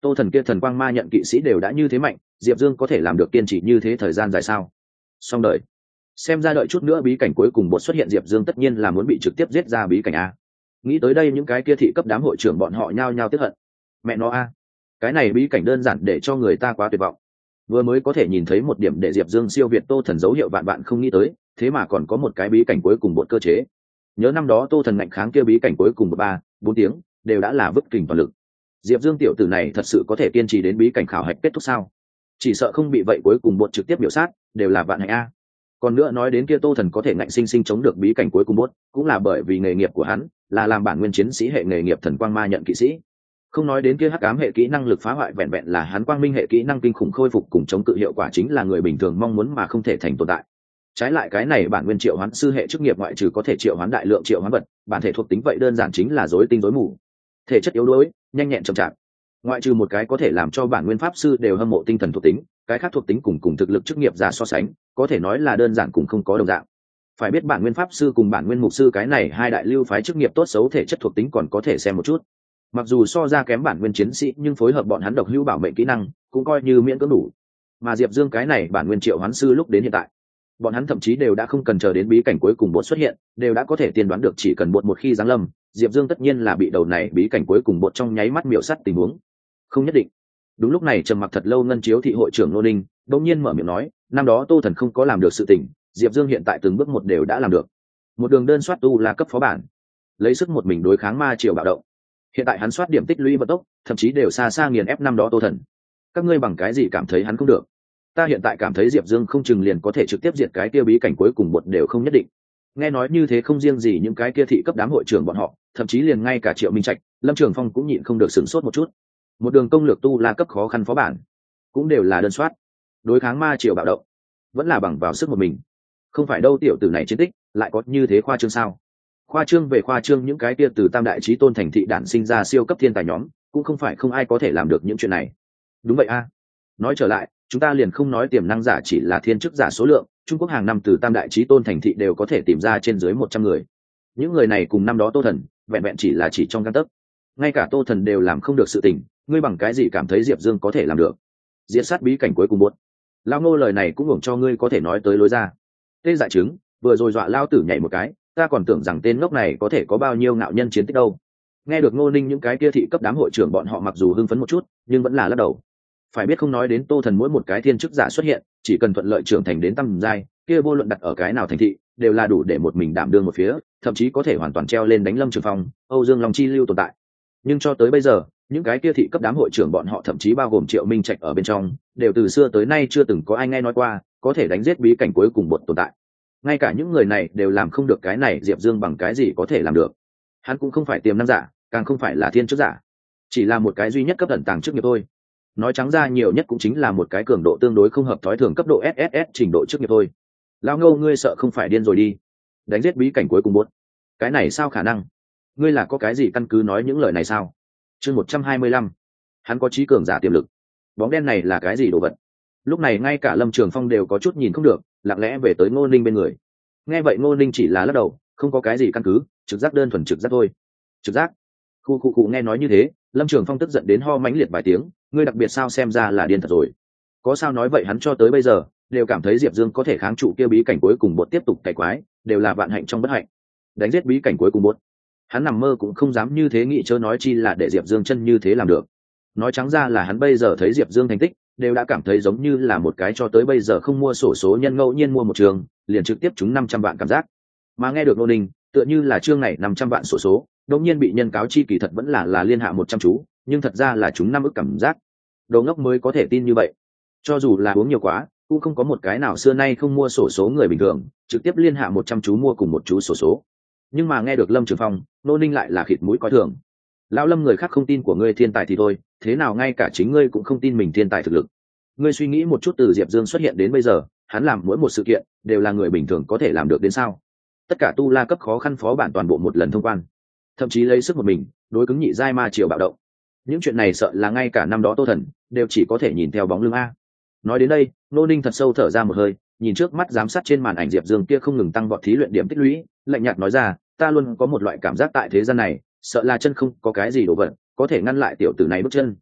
Tô Thần kia thần quang ma nhận kỵ sĩ đều đã như thế mạnh, Diệp Dương có thể làm được kiên trì như thế thời gian dài sao? Xong đợi, xem ra đợi chút nữa bí cảnh cuối cùng bột xuất hiện, Diệp Dương tất nhiên là muốn bị trực tiếp giết ra bí cảnh a. Nghĩ tới đây những cái kia thị cấp đám hội trưởng bọn họ nhao nhao tiếc hận. Mẹ nó a, cái này bí cảnh đơn giản để cho người ta quá tuyệt vọng. Vừa mới có thể nhìn thấy một điểm để Diệp Dương siêu việt Tô Thần dấu hiệu, vạn bạn không nghĩ tới, thế mà còn có một cái bí cảnh cuối cùng bột cơ chế. Nhớ năm đó Tô Thần ngạnh kháng kia bí cảnh cuối cùng một ba bốn tiếng đều đã là vứt kình toàn lực. Diệp Dương tiểu tử này thật sự có thể kiên trì đến bí cảnh khảo hạch kết thúc sao? Chỉ sợ không bị vậy cuối cùng bột trực tiếp biểu sát, đều là vạn hạnh a. Còn nữa nói đến kia Tô Thần có thể ngạnh sinh sinh chống được bí cảnh cuối cùng bột, cũng là bởi vì nghề nghiệp của hắn là làm bản nguyên chiến sĩ hệ nghề nghiệp thần quang ma nhận kỵ sĩ. Không nói đến kia hắc ám hệ kỹ năng lực phá hoại, vẹn vẹn là hắn quang minh hệ kỹ năng kinh khủng khôi phục cùng chống cự hiệu quả chính là người bình thường mong muốn mà không thể thành tồn tại. Trái lại cái này bản nguyên triệu hoán sư hệ chức nghiệp ngoại trừ có thể triệu hoán đại lượng triệu hoán vật, bản thể thuộc tính vậy đơn giản chính là rối tinh rối mù. Thể chất yếu đuối, nhanh nhẹn chậm chạp. Ngoại trừ một cái có thể làm cho bản nguyên pháp sư đều hâm mộ tinh thần thuộc tính, cái khác thuộc tính cùng cùng thực lực chức nghiệp ra so sánh, có thể nói là đơn giản cũng không có đồng dạng. Phải biết bản nguyên pháp sư cùng bản nguyên mục sư cái này hai đại lưu phái chức nghiệp tốt xấu thể chất thuộc tính còn có thể xem một chút. Mặc dù so ra kém bản nguyên chiến sĩ, nhưng phối hợp bọn hắn độc hữu bảo mệnh kỹ năng cũng coi như miễn cưỡng đủ. Mà Diệp Dương cái này bản nguyên triệu hoán sư lúc đến hiện tại, bọn hắn thậm chí đều đã không cần chờ đến bí cảnh cuối cùng bột xuất hiện, đều đã có thể tiên đoán được chỉ cần bột một khi giáng lâm, Diệp Dương tất nhiên là bị đầu này bí cảnh cuối cùng bột trong nháy mắt miểu sát tình huống. Không nhất định. Đúng lúc này trầm mặc thật lâu ngân chiếu thị hội trưởng Nô Ninh đột nhiên mở miệng nói, năm đó Tô Thần không có làm được sự tình, Diệp Dương hiện tại từng bước một đều đã làm được. Một đường đơn soát tu là cấp phó bản, lấy sức một mình đối kháng ma triều bạo động. Hiện tại hắn soát điểm tích lũy vận tốc, thậm chí đều xa xa nghiền ép năm đó Tô Thần. Các ngươi bằng cái gì cảm thấy hắn không được? Ta hiện tại cảm thấy Diệp Dương không chừng liền có thể trực tiếp diệt cái kia bí cảnh cuối cùng một đều không nhất định. Nghe nói như thế không riêng gì những cái kia thị cấp đám hội trưởng bọn họ, thậm chí liền ngay cả Triệu Minh Trạch, Lâm Trường Phong cũng nhịn không được sửng sốt một chút. Một đường công lược tu la cấp khó khăn phó bản, cũng đều là đơn soát, đối kháng ma triều bạo động, vẫn là bằng vào sức một mình. Không phải đâu, tiểu tử này chiến tích lại có như thế khoa trương sao? Khoa trương về khoa trương, những cái kia từ tam đại chí tôn thành thị đản sinh ra siêu cấp thiên tài nhóm, cũng không phải không ai có thể làm được những chuyện này. Đúng vậy a. Nói trở lại, chúng ta liền không nói tiềm năng giả chỉ là thiên chức giả số lượng, Trung Quốc hàng năm từ tam đại chí tôn thành thị đều có thể tìm ra trên dưới một trăm người. Những người này cùng năm đó Tô Thần, vẹn vẹn chỉ là chỉ trong gang tấc. Ngay cả Tô Thần đều làm không được sự tình, ngươi bằng cái gì cảm thấy Diệp Dương có thể làm được? Diễn sát bí cảnh cuối cùng buốt. Lao Ngô lời này cũng hưởng cho ngươi có thể nói tới lối ra. Tê dại chứng, vừa rồi dọa lao tử nhảy một cái, ta còn tưởng rằng tên ngốc này có thể có bao nhiêu ngạo nhân chiến tích đâu. Nghe được Ngô Ninh những cái kia thị cấp đám hội trưởng bọn họ mặc dù hưng phấn một chút, nhưng vẫn là lắc đầu. Phải biết không nói đến Tô Thần mỗi một cái thiên chức giả xuất hiện, chỉ cần thuận lợi trưởng thành đến tầm giai, kia vô luận đặt ở cái nào thành thị, đều là đủ để một mình đảm đương một phía, thậm chí có thể hoàn toàn treo lên đánh Lâm Trường Phong, Âu Dương Long Chi lưu tồn tại. Nhưng cho tới bây giờ, những cái kia thị cấp đám hội trưởng bọn họ thậm chí bao gồm Triệu Minh Trạch ở bên trong, đều từ xưa tới nay chưa từng có ai nghe nói qua có thể đánh giết bí cảnh cuối cùng một tồn tại. Ngay cả những người này đều làm không được cái này, Diệp Dương bằng cái gì có thể làm được? Hắn cũng không phải tiềm năng giả, càng không phải là thiên chức giả, chỉ là một cái duy nhất cấp ẩn tàng chức nghiệp thôi. Nói trắng ra nhiều nhất cũng chính là một cái cường độ tương đối không hợp thói thường cấp độ ét ét ét trình độ chức nghiệp thôi. Lao Ngô, ngươi sợ không phải điên rồi đi? Đánh giết bí cảnh cuối cùng buốt, cái này sao khả năng? Ngươi là có cái gì căn cứ nói những lời này sao? Chương một trăm hai mươi lăm, hắn có trí cường giả tiềm lực. Bóng đen này là cái gì đồ vật? Lúc này ngay cả Lâm Trường Phong đều có chút nhìn không được, lặng lẽ về tới Ngô Ninh bên người. Nghe vậy Ngô Ninh chỉ là lắc đầu, không có cái gì căn cứ, trực giác, đơn thuần trực giác thôi. Trực giác? Khu khu khu. Nghe nói như thế, Lâm Trường Phong tức giận đến ho mãnh liệt vài tiếng, ngươi đặc biệt sao, xem ra là điên thật rồi. Có sao nói vậy, hắn cho tới bây giờ đều cảm thấy Diệp Dương có thể kháng trụ kia bí cảnh cuối cùng bột tiếp tục cày quái, đều là vạn hạnh trong bất hạnh. Đánh giết bí cảnh cuối cùng bột, hắn nằm mơ cũng không dám như thế nghĩ, chớ nói chi là để Diệp Dương chân như thế làm được. Nói trắng ra là hắn bây giờ thấy Diệp Dương thành tích, đều đã cảm thấy giống như là một cái cho tới bây giờ không mua sổ số nhân ngẫu nhiên mua một trường, liền trực tiếp trúng năm trăm vạn cảm giác. Mà nghe được Nô Ninh, tựa như là chương này năm trăm vạn sổ số, đột nhiên bị nhân cáo chi kỳ thật vẫn là là liên hạ một trăm chú, nhưng thật ra là trúng năm ức cảm giác. Đồ ngốc mới có thể tin như vậy. Cho dù là uống nhiều quá, cũng không có một cái nào xưa nay không mua sổ số người bình thường, trực tiếp liên hạ một trăm chú mua cùng một chú sổ số. Nhưng mà nghe được Lâm Trường Phong, Nô Ninh lại là khịt mũi coi thường. Lão Lâm, người khác không tin của ngươi thiên tài thì thôi, thế nào ngay cả chính ngươi cũng không tin mình thiên tài thực lực? Ngươi suy nghĩ một chút, từ Diệp Dương xuất hiện đến bây giờ, hắn làm mỗi một sự kiện đều là người bình thường có thể làm được đến sao? Tất cả tu la cấp khó khăn phó bản toàn bộ một lần thông quan, thậm chí lấy sức một mình đối cứng nhị giai ma triều bạo động. Những chuyện này sợ là ngay cả năm đó Tô Thần đều chỉ có thể nhìn theo bóng lưng a. Nói đến đây, Nô Ninh thật sâu thở ra một hơi, nhìn trước mắt giám sát trên màn ảnh Diệp Dương kia không ngừng tăng vọt thí luyện điểm tích lũy, lạnh nhạt nói ra, ta luôn có một loại cảm giác tại thế gian này, sợ là chân không có cái gì đổ vật có thể ngăn lại tiểu tử này bước chân.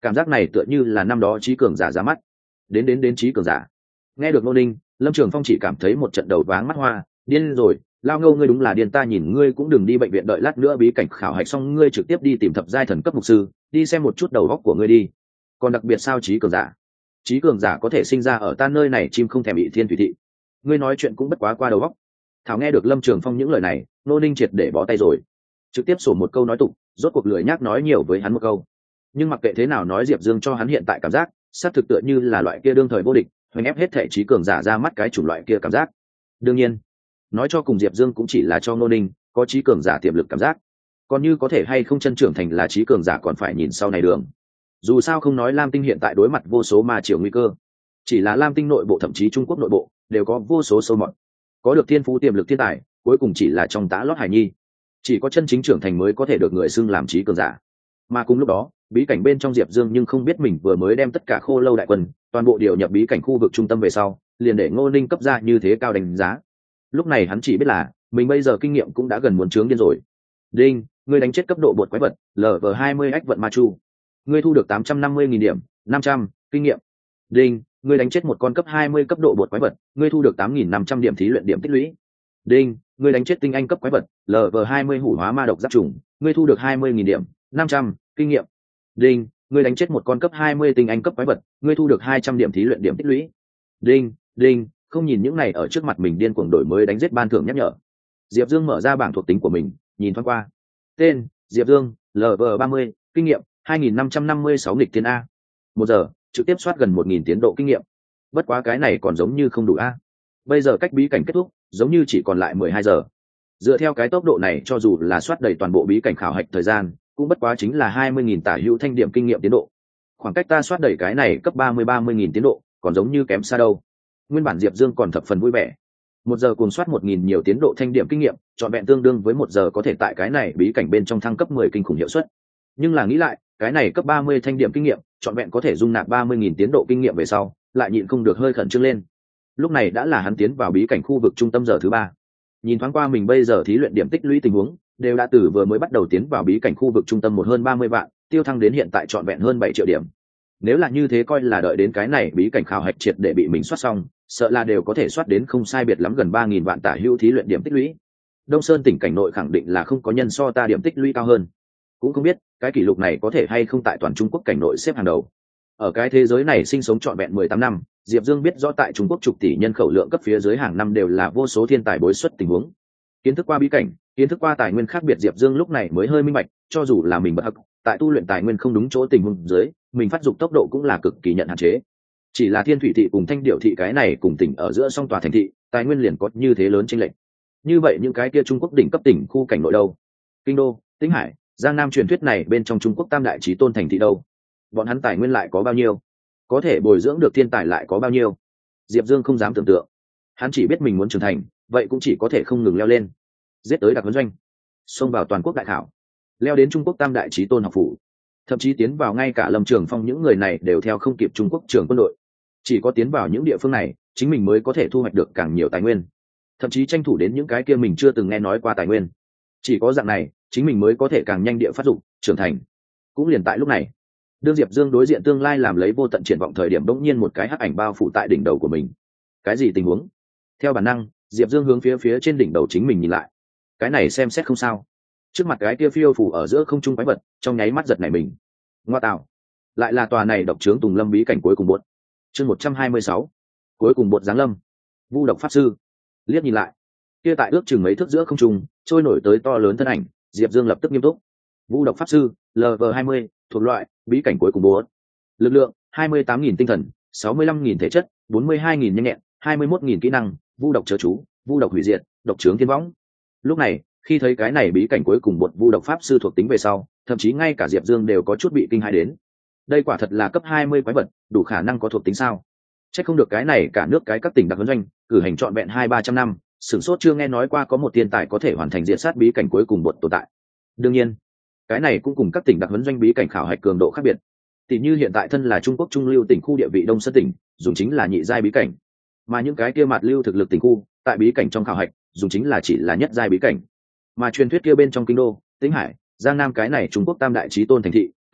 cảm giác này tựa như là năm đó trí cường giả ra mắt. Đến đến đến trí cường giả. Nghe được Ngô Ninh, Lâm Trường Phong chỉ cảm thấy một trận đầu váng mắt hoa. Điên rồi, lao ngâu ngươi đúng là điên, ta nhìn ngươi cũng đừng đi bệnh viện đợi lát nữa bí cảnh khảo hạch xong ngươi trực tiếp đi tìm thập giai thần cấp mục sư, đi xem một chút đầu góc của ngươi đi. Còn đặc biệt sao trí cường giả? Trí cường giả có thể sinh ra ở ta nơi này chim không thèm bị thiên thủy thị. Ngươi nói chuyện cũng bất quá qua đầu góc. Thảo nghe được Lâm Trường Phong những lời này, Ngô Ninh triệt để bó tay rồi. Trực tiếp sổ một câu nói tục, rốt cuộc lười nhác nói nhiều với hắn một câu. Nhưng mặc kệ thế nào nói Diệp Dương cho hắn hiện tại cảm giác, xác thực tựa như là loại kia đương thời vô địch, hoành ép hết thể trí cường giả ra mắt cái chủng loại kia cảm giác. Đương nhiên, nói cho cùng Diệp Dương cũng chỉ là cho Ngô Ninh có trí cường giả tiềm lực cảm giác, còn như có thể hay không chân trưởng thành là trí cường giả còn phải nhìn sau này đường. Dù sao không nói Lam Tinh hiện tại đối mặt vô số ma triều nguy cơ, chỉ là Lam Tinh nội bộ thậm chí Trung Quốc nội bộ đều có vô số sâu mọt, có được thiên phú tiềm lực thiên tài, cuối cùng chỉ là trong tá lót hải nhi. Chỉ có chân chính trưởng thành mới có thể được người xưng làm trí cường giả. Mà cùng lúc đó, bí cảnh bên trong Diệp Dương nhưng không biết mình vừa mới đem tất cả Khô Lâu đại quân toàn bộ điều nhập bí cảnh khu vực trung tâm về sau, liền để Ngô Ninh cấp ra như thế cao đánh giá. Lúc này hắn chỉ biết là mình bây giờ kinh nghiệm cũng đã gần muốn trướng điên rồi. Đinh, ngươi đánh chết cấp độ bột quái vật lv hai mươi ách vận ma chu, ngươi thu được tám trăm năm mươi nghìn điểm, năm trăm kinh nghiệm. Đinh, ngươi đánh chết một con cấp hai mươi cấp độ bột quái vật, ngươi thu được tám nghìn năm trăm điểm thí luyện điểm tích lũy. Đinh, ngươi đánh chết tinh anh cấp quái vật lv hai mươi hủ hóa ma độc giáp trùng, ngươi thu được hai mươi nghìn điểm, năm trăm kinh nghiệm. Đinh, ngươi đánh chết một con cấp hai mươi tinh anh cấp quái vật, ngươi thu được hai trăm điểm thí luyện điểm tích lũy. Đinh, đinh, không nhìn những này ở trước mặt mình điên cuồng đổi mới đánh giết ban thưởng nhắc nhở. Diệp Dương mở ra bảng thuộc tính của mình, nhìn thoáng qua. Tên: Diệp Dương, lv ba mươi, kinh nghiệm hai nghìn năm trăm năm mươi sáu nghịch thiên a. Một giờ, trực tiếp soát gần một nghìn tiến độ kinh nghiệm. Bất quá cái này còn giống như không đủ a. Bây giờ cách bí cảnh kết thúc, giống như chỉ còn lại mười hai giờ. Dựa theo cái tốc độ này cho dù là soát đầy toàn bộ bí cảnh khảo hạch thời gian, cũng bất quá chính là hai mươi nghìn tả hữu thanh điểm kinh nghiệm tiến độ. Khoảng cách ta soát đầy cái này cấp ba mươi ba mươi nghìn tiến độ, còn giống như kém xa đâu. Nguyên bản Diệp Dương còn thập phần vui vẻ. Một giờ cùng soát một nghìn nhiều tiến độ thanh điểm kinh nghiệm, trọn vẹn tương đương với một giờ có thể tại cái này bí cảnh bên trong thăng cấp mười kinh khủng hiệu suất. Nhưng là nghĩ lại, cái này cấp ba mươi thanh điểm kinh nghiệm, trọn vẹn có thể dung nạp ba mươi nghìn tiến độ kinh nghiệm về sau, lại nhịn không được hơi khẩn trương lên. Lúc này đã là hắn tiến vào bí cảnh khu vực trung tâm giờ thứ ba. Nhìn thoáng qua mình bây giờ thí luyện điểm tích lũy tình huống, đều đã từ vừa mới bắt đầu tiến vào bí cảnh khu vực trung tâm một hơn ba mươi vạn, tiêu thăng đến hiện tại trọn vẹn hơn bảy triệu điểm. Nếu là như thế coi là đợi đến cái này bí cảnh khảo hạch triệt để bị mình soát xong, sợ là đều có thể soát đến không sai biệt lắm gần ba nghìn vạn tả hữu thí luyện điểm tích lũy. Đông Sơn tỉnh cảnh nội khẳng định là không có nhân so ta điểm tích lũy cao hơn. Cũng không biết cái kỷ lục này có thể hay không tại toàn Trung Quốc cảnh nội xếp hàng đầu. Ở cái thế giới này sinh sống trọn vẹn mười tám năm, Diệp Dương biết rõ tại Trung Quốc chục tỷ nhân khẩu lượng cấp phía dưới hàng năm đều là vô số thiên tài bối xuất tình huống. Kiến thức qua bí cảnh, kiến thức qua tài nguyên khác biệt, Diệp Dương lúc này mới hơi minh bạch, cho dù là mình bất hắc, tại tu luyện tài nguyên không đúng chỗ tình huống dưới, mình phát dục tốc độ cũng là cực kỳ nhận hạn chế. Chỉ là Thiên Thủy thị cùng Thanh Điểu thị cái này cùng tỉnh ở giữa song tòa thành thị, tài nguyên liền có như thế lớn chênh lệch. Như vậy những cái kia Trung Quốc đỉnh cấp tỉnh khu cảnh nội đâu? Kinh đô, Tĩnh Hải, Giang Nam truyền thuyết này bên trong Trung Quốc tam đại chí tôn thành thị đâu? Bọn hắn tài nguyên lại có bao nhiêu? Có thể bồi dưỡng được thiên tài lại có bao nhiêu? Diệp Dương không dám tưởng tượng. Hắn chỉ biết mình muốn trưởng thành, vậy cũng chỉ có thể không ngừng leo lên. Giết tới đặc huấn doanh, xông vào toàn quốc đại khảo, leo đến Trung Quốc tam đại chí tôn học phủ, thậm chí tiến vào ngay cả Lâm Trường Phong những người này đều theo không kịp Trung Quốc trường quân đội. Chỉ có tiến vào những địa phương này, chính mình mới có thể thu hoạch được càng nhiều tài nguyên, thậm chí tranh thủ đến những cái kia mình chưa từng nghe nói qua tài nguyên. Chỉ có dạng này, chính mình mới có thể càng nhanh địa phát dụng, trưởng thành. Cũng liền tại lúc này, đương Diệp Dương đối diện tương lai làm lấy vô tận triển vọng thời điểm, bỗng nhiên một cái hắc ảnh bao phủ tại đỉnh đầu của mình. Cái gì tình huống? Theo bản năng, Diệp Dương hướng phía phía trên đỉnh đầu chính mình nhìn lại. Cái này xem xét không sao. Trước mặt cái kia phiêu phủ ở giữa không trung quái vật, trong nháy mắt giật nảy mình. Ngoa tạo, lại là tòa này độc trướng Tùng Lâm bí cảnh cuối cùng bột. Chương một trăm hai mươi sáu, cuối cùng bột giáng lâm. Vu độc pháp sư. Liếc nhìn lại, kia tại ước chừng mấy thước giữa không trung, trôi nổi tới to lớn thân ảnh, Diệp Dương lập tức nghiêm túc. Vu độc pháp sư, lv hai mươi, thuộc loại bí cảnh cuối cùng bột. Lực lượng hai mươi tám nghìn tinh thần, sáu mươi lăm nghìn thể chất, bốn mươi hai nghìn nhanh nhẹn, hai mươi mốt nghìn kỹ năng, vu độc chớ chú, vu độc hủy diệt, độc trướng thiên võng. Lúc này, khi thấy cái này bí cảnh cuối cùng bột vu độc pháp sư thuộc tính về sau, thậm chí ngay cả Diệp Dương đều có chút bị kinh hãi đến. Đây quả thật là cấp hai mươi quái vật, đủ khả năng có thuộc tính sao? Chắc không được cái này cả nước cái các tỉnh đặc huấn doanh, cử hành trọn vẹn hai ba trăm năm, sửng sốt chưa nghe nói qua có một thiên tài có thể hoàn thành diệt sát bí cảnh cuối cùng bột tồn tại. Đương nhiên, cái này cũng cùng các tỉnh đặc huấn doanh bí cảnh khảo hạch cường độ khác biệt. Tỷ như hiện tại thân là Trung Quốc trung lưu tỉnh khu địa vị Đông Sơn tỉnh, dùng chính là nhị giai bí cảnh, mà những cái kia mặt lưu thực lực tỉnh khu, tại bí cảnh trong khảo hạch, dùng chính là chỉ là nhất giai bí cảnh. Mà truyền thuyết kia bên trong kinh đô, Tĩnh Hải, Giang Nam cái này Trung Quốc tam đại chí tôn thành thị,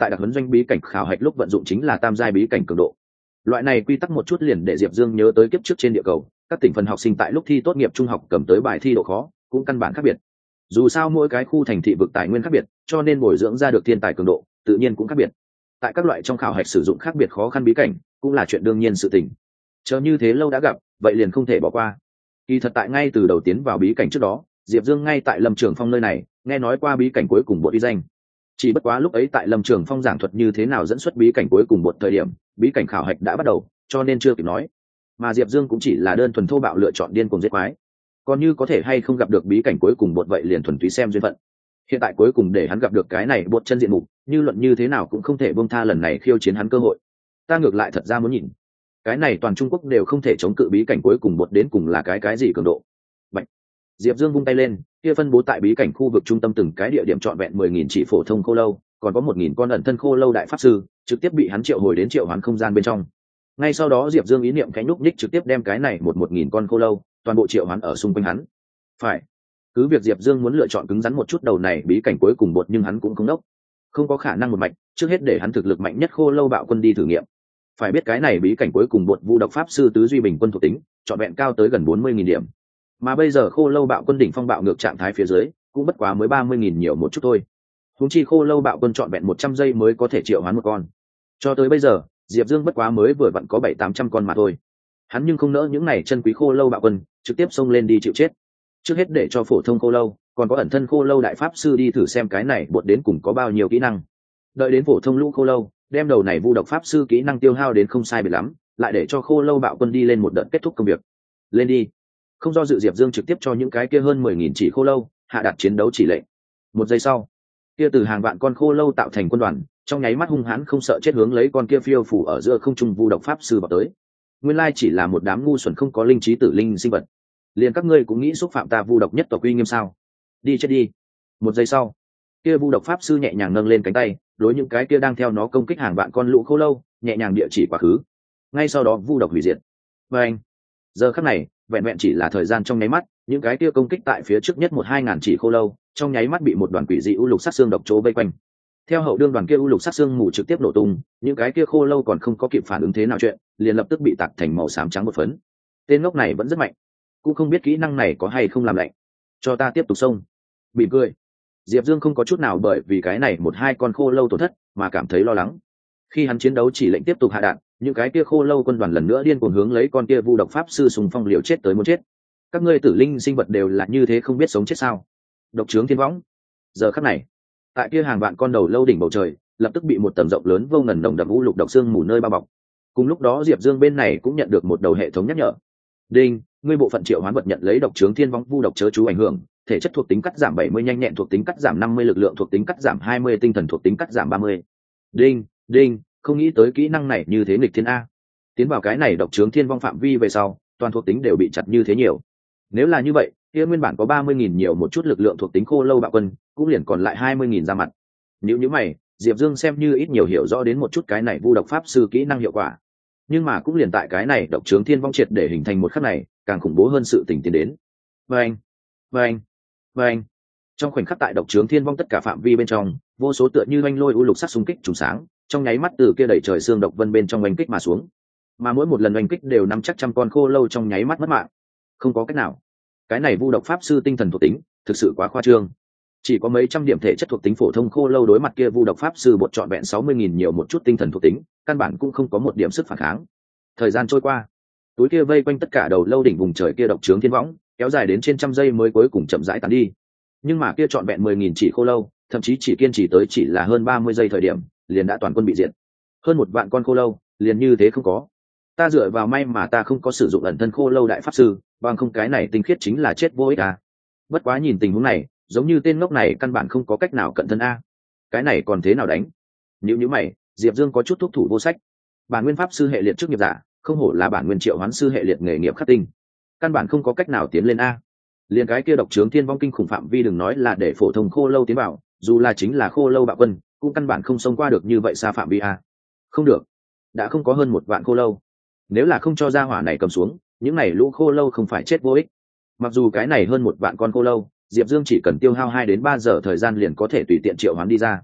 tại đặc huấn doanh bí cảnh khảo hạch lúc vận dụng chính là tam giai bí cảnh cường độ. Loại này quy tắc một chút liền để Diệp Dương nhớ tới kiếp trước trên địa cầu, các tỉnh phần học sinh tại lúc thi tốt nghiệp trung học cầm tới bài thi độ khó cũng căn bản khác biệt. Dù sao mỗi cái khu thành thị vực tài nguyên khác biệt, cho nên bồi dưỡng ra được thiên tài cường độ tự nhiên cũng khác biệt. Tại các loại trong khảo hạch sử dụng khác biệt khó khăn bí cảnh cũng là chuyện đương nhiên sự tình. Chờ như thế lâu đã gặp, vậy liền không thể bỏ qua. Kỳ thật tại ngay từ đầu tiến vào bí cảnh trước đó, Diệp Dương ngay tại Lâm Trường Phong nơi này nghe nói qua bí cảnh cuối cùng bột uy danh. Chỉ bất quá lúc ấy tại Lâm Trường Phong giảng thuật như thế nào dẫn xuất bí cảnh cuối cùng một thời điểm, bí cảnh khảo hạch đã bắt đầu, cho nên chưa kịp nói. Mà Diệp Dương cũng chỉ là đơn thuần thô bạo lựa chọn điên cuồng giết quái. Còn như có thể hay không gặp được bí cảnh cuối cùng bột vậy liền thuần túy xem duyên phận. Hiện tại cuối cùng để hắn gặp được cái này bột chân diện mục, như luận như thế nào cũng không thể buông tha lần này khiêu chiến hắn cơ hội. Ta ngược lại thật ra muốn nhìn, cái này toàn Trung Quốc đều không thể chống cự bí cảnh cuối cùng bột đến cùng là cái cái gì cường độ. Bạch. Diệp Dương vung tay lên, kia phân bố tại bí cảnh khu vực trung tâm từng cái địa điểm trọn vẹn mười nghìn chỉ phổ thông khô lâu, còn có một nghìn con ẩn thân khô lâu đại pháp sư, trực tiếp bị hắn triệu hồi đến triệu hoán không gian bên trong. Ngay sau đó Diệp Dương ý niệm cánh núc nhích trực tiếp đem cái này một một nghìn con khô lâu, toàn bộ triệu hoán ở xung quanh hắn. Phải. Cứ việc Diệp Dương muốn lựa chọn cứng rắn một chút đầu này bí cảnh cuối cùng bột, nhưng hắn cũng không đốc. Không có khả năng một mạch, trước hết để hắn thực lực mạnh nhất khô lâu bạo quân đi thử nghiệm. Phải biết cái này bí cảnh cuối cùng bột vu độc pháp sư tứ duy bình quân thuộc tính, trọn vẹn cao tới gần bốn mươi nghìn điểm. Mà bây giờ khô lâu bạo quân đỉnh phong bạo ngược trạng thái phía dưới, cũng bất quá mới ba mươi nghìn nhiều một chút thôi. Huống chi khô lâu bạo quân trọn vẹn một trăm giây mới có thể triệu hoán một con. Cho tới bây giờ, Diệp Dương bất quá mới vừa vặn có bảy tám trăm con mà thôi. Hắn nhưng không nỡ những này chân quý khô lâu bạo quân, trực tiếp xông lên đi chịu chết. Trước hết để cho phổ thông khô lâu, còn có ẩn thân khô lâu đại pháp sư đi thử xem cái này bột đến cùng có bao nhiêu kỹ năng. Đợi đến phổ thông lũ khô lâu, đem đầu này vu độc pháp sư kỹ năng tiêu hao đến không sai biệt lắm, lại để cho khô lâu bạo quân đi lên một đợt kết thúc công việc. Lên đi. Không do dự, Diệp Dương trực tiếp cho những cái kia hơn mười nghìn chỉ khô lâu hạ đặt chiến đấu chỉ lệnh. Một giây sau, kia từ hàng vạn con khô lâu tạo thành quân đoàn, trong nháy mắt hung hãn không sợ chết hướng lấy con kia phiêu phủ ở giữa không trung vu độc pháp sư vào tới. Nguyên lai chỉ là một đám ngu xuẩn không có linh trí tử linh sinh vật. Liền các ngươi cũng nghĩ xúc phạm ta vu độc nhất tộc uy nghiêm sao? Đi chết đi. Một giây sau, kia vu độc pháp sư nhẹ nhàng nâng lên cánh tay, đối những cái kia đang theo nó công kích hàng vạn con lũ khô lâu, nhẹ nhàng địa chỉ quá khứ. Ngay sau đó vu độc hủy diệt. Và anh, giờ khắc này, vẹn vẹn chỉ là thời gian trong nháy mắt, những cái kia công kích tại phía trước nhất một hai ngàn chỉ khô lâu, trong nháy mắt bị một đoàn quỷ dị u lục sát xương độc chỗ vây quanh. Theo hậu đương đoàn kia u lục sát xương mù trực tiếp nổ tung, những cái kia khô lâu còn không có kịp phản ứng thế nào chuyện, liền lập tức bị tạc thành màu xám trắng một phấn. Tên ngốc này vẫn rất mạnh, cũng không biết kỹ năng này có hay không làm lạnh. Cho ta tiếp tục xông. Bị cười. Diệp Dương không có chút nào bởi vì cái này một hai con khô lâu tổn thất mà cảm thấy lo lắng. Khi hắn chiến đấu chỉ lệnh tiếp tục hạ đạn, những cái kia khô lâu quân đoàn lần nữa điên cuồng hướng lấy con kia vu độc pháp sư sùng phong liều chết tới muốn chết. Các ngươi tử linh sinh vật đều là như thế không biết sống chết sao? Độc trướng thiên võng. Giờ khắc này, tại kia hàng vạn con đầu lâu đỉnh bầu trời, lập tức bị một tầng rộng lớn vô ngần nồng đậm u lục độc xương mù nơi bao bọc. Cùng lúc đó Diệp Dương bên này cũng nhận được một đầu hệ thống nhắc nhở. Đinh, ngươi bộ phận triệu hoán vật nhận lấy độc trướng thiên võng vu độc chớ chú ảnh hưởng, thể chất thuộc tính cắt giảm bảy mươi, nhanh nhẹn thuộc tính cắt giảm năm mươi, lực lượng thuộc tính cắt giảm hai mươi, tinh thần thuộc tính cắt giảm ba mươi. Đinh, đinh, không nghĩ tới kỹ năng này như thế nghịch thiên a. Tiến vào cái này độc trướng thiên vong phạm vi về sau, toàn thuộc tính đều bị chặt như thế nhiều. Nếu là như vậy, kia nguyên bản có ba mươi nghìn nhiều một chút lực lượng thuộc tính khô lâu bạo quân, cũng liền còn lại hai mươi nghìn ra mặt. Nếu như mày, Diệp Dương xem như ít nhiều hiểu rõ đến một chút cái này vu độc pháp sư kỹ năng hiệu quả. Nhưng mà cũng liền tại cái này độc trướng thiên vong triệt để hình thành một khắc này, càng khủng bố hơn sự tình tiến đến. Vâng, vâng, vâng. Trong khoảnh khắc tại độc trướng thiên vong tất cả phạm vi bên trong, vô số tựa như oanh lôi u lục sắc xung kích trùng sáng, trong nháy mắt từ kia đẩy trời xương độc vân bên trong oanh kích mà xuống. Mà mỗi một lần oanh kích đều nắm chắc trăm con khô lâu trong nháy mắt mất mạng. Không có cách nào, cái này vu độc pháp sư tinh thần thuộc tính thực sự quá khoa trương. Chỉ có mấy trăm điểm thể chất thuộc tính phổ thông khô lâu đối mặt kia vu độc pháp sư bột trọn vẹn sáu mươi nghìn nhiều một chút tinh thần thuộc tính, căn bản cũng không có một điểm sức phản kháng. Thời gian trôi qua, túi kia vây quanh tất cả đầu lâu đỉnh vùng trời kia độc trướng thiên võng, kéo dài đến trên trăm giây mới cuối cùng chậm rãi tán đi. Nhưng mà kia trọn vẹn mười nghìn chỉ khô lâu, thậm chí chỉ kiên trì tới chỉ là hơn ba mươi giây thời điểm, liền đã toàn quân bị diệt. Hơn một vạn con khô lâu, liền như thế không có. Ta dựa vào may mà ta không có sử dụng ẩn thân khô lâu đại pháp sư, bằng không cái này tinh khiết chính là chết vô ích à. Bất quá nhìn tình huống này, giống như tên ngốc này căn bản không có cách nào cận thân a. Cái này còn thế nào đánh? Nhíu nhíu mày, Diệp Dương có chút thúc thủ vô sách. Bản nguyên pháp sư hệ liệt chức nghiệp giả, không hổ là bản nguyên triệu hoán sư hệ liệt nghề nghiệp khắc tinh. Căn bản không có cách nào tiến lên a. Liên cái kia độc trướng thiên vong kinh khủng phạm vi đừng nói là để phổ thông khô lâu tiến vào, dù là chính là khô lâu bạo quân, cũng căn bản không xông qua được như vậy xa phạm vi a. Không được, đã không có hơn một vạn khô lâu. Nếu là không cho ra hỏa này cầm xuống, những này lũ khô lâu không phải chết vô ích. Mặc dù cái này hơn một vạn con khô lâu, Diệp Dương chỉ cần tiêu hao hai đến ba giờ thời gian liền có thể tùy tiện triệu hoán đi ra.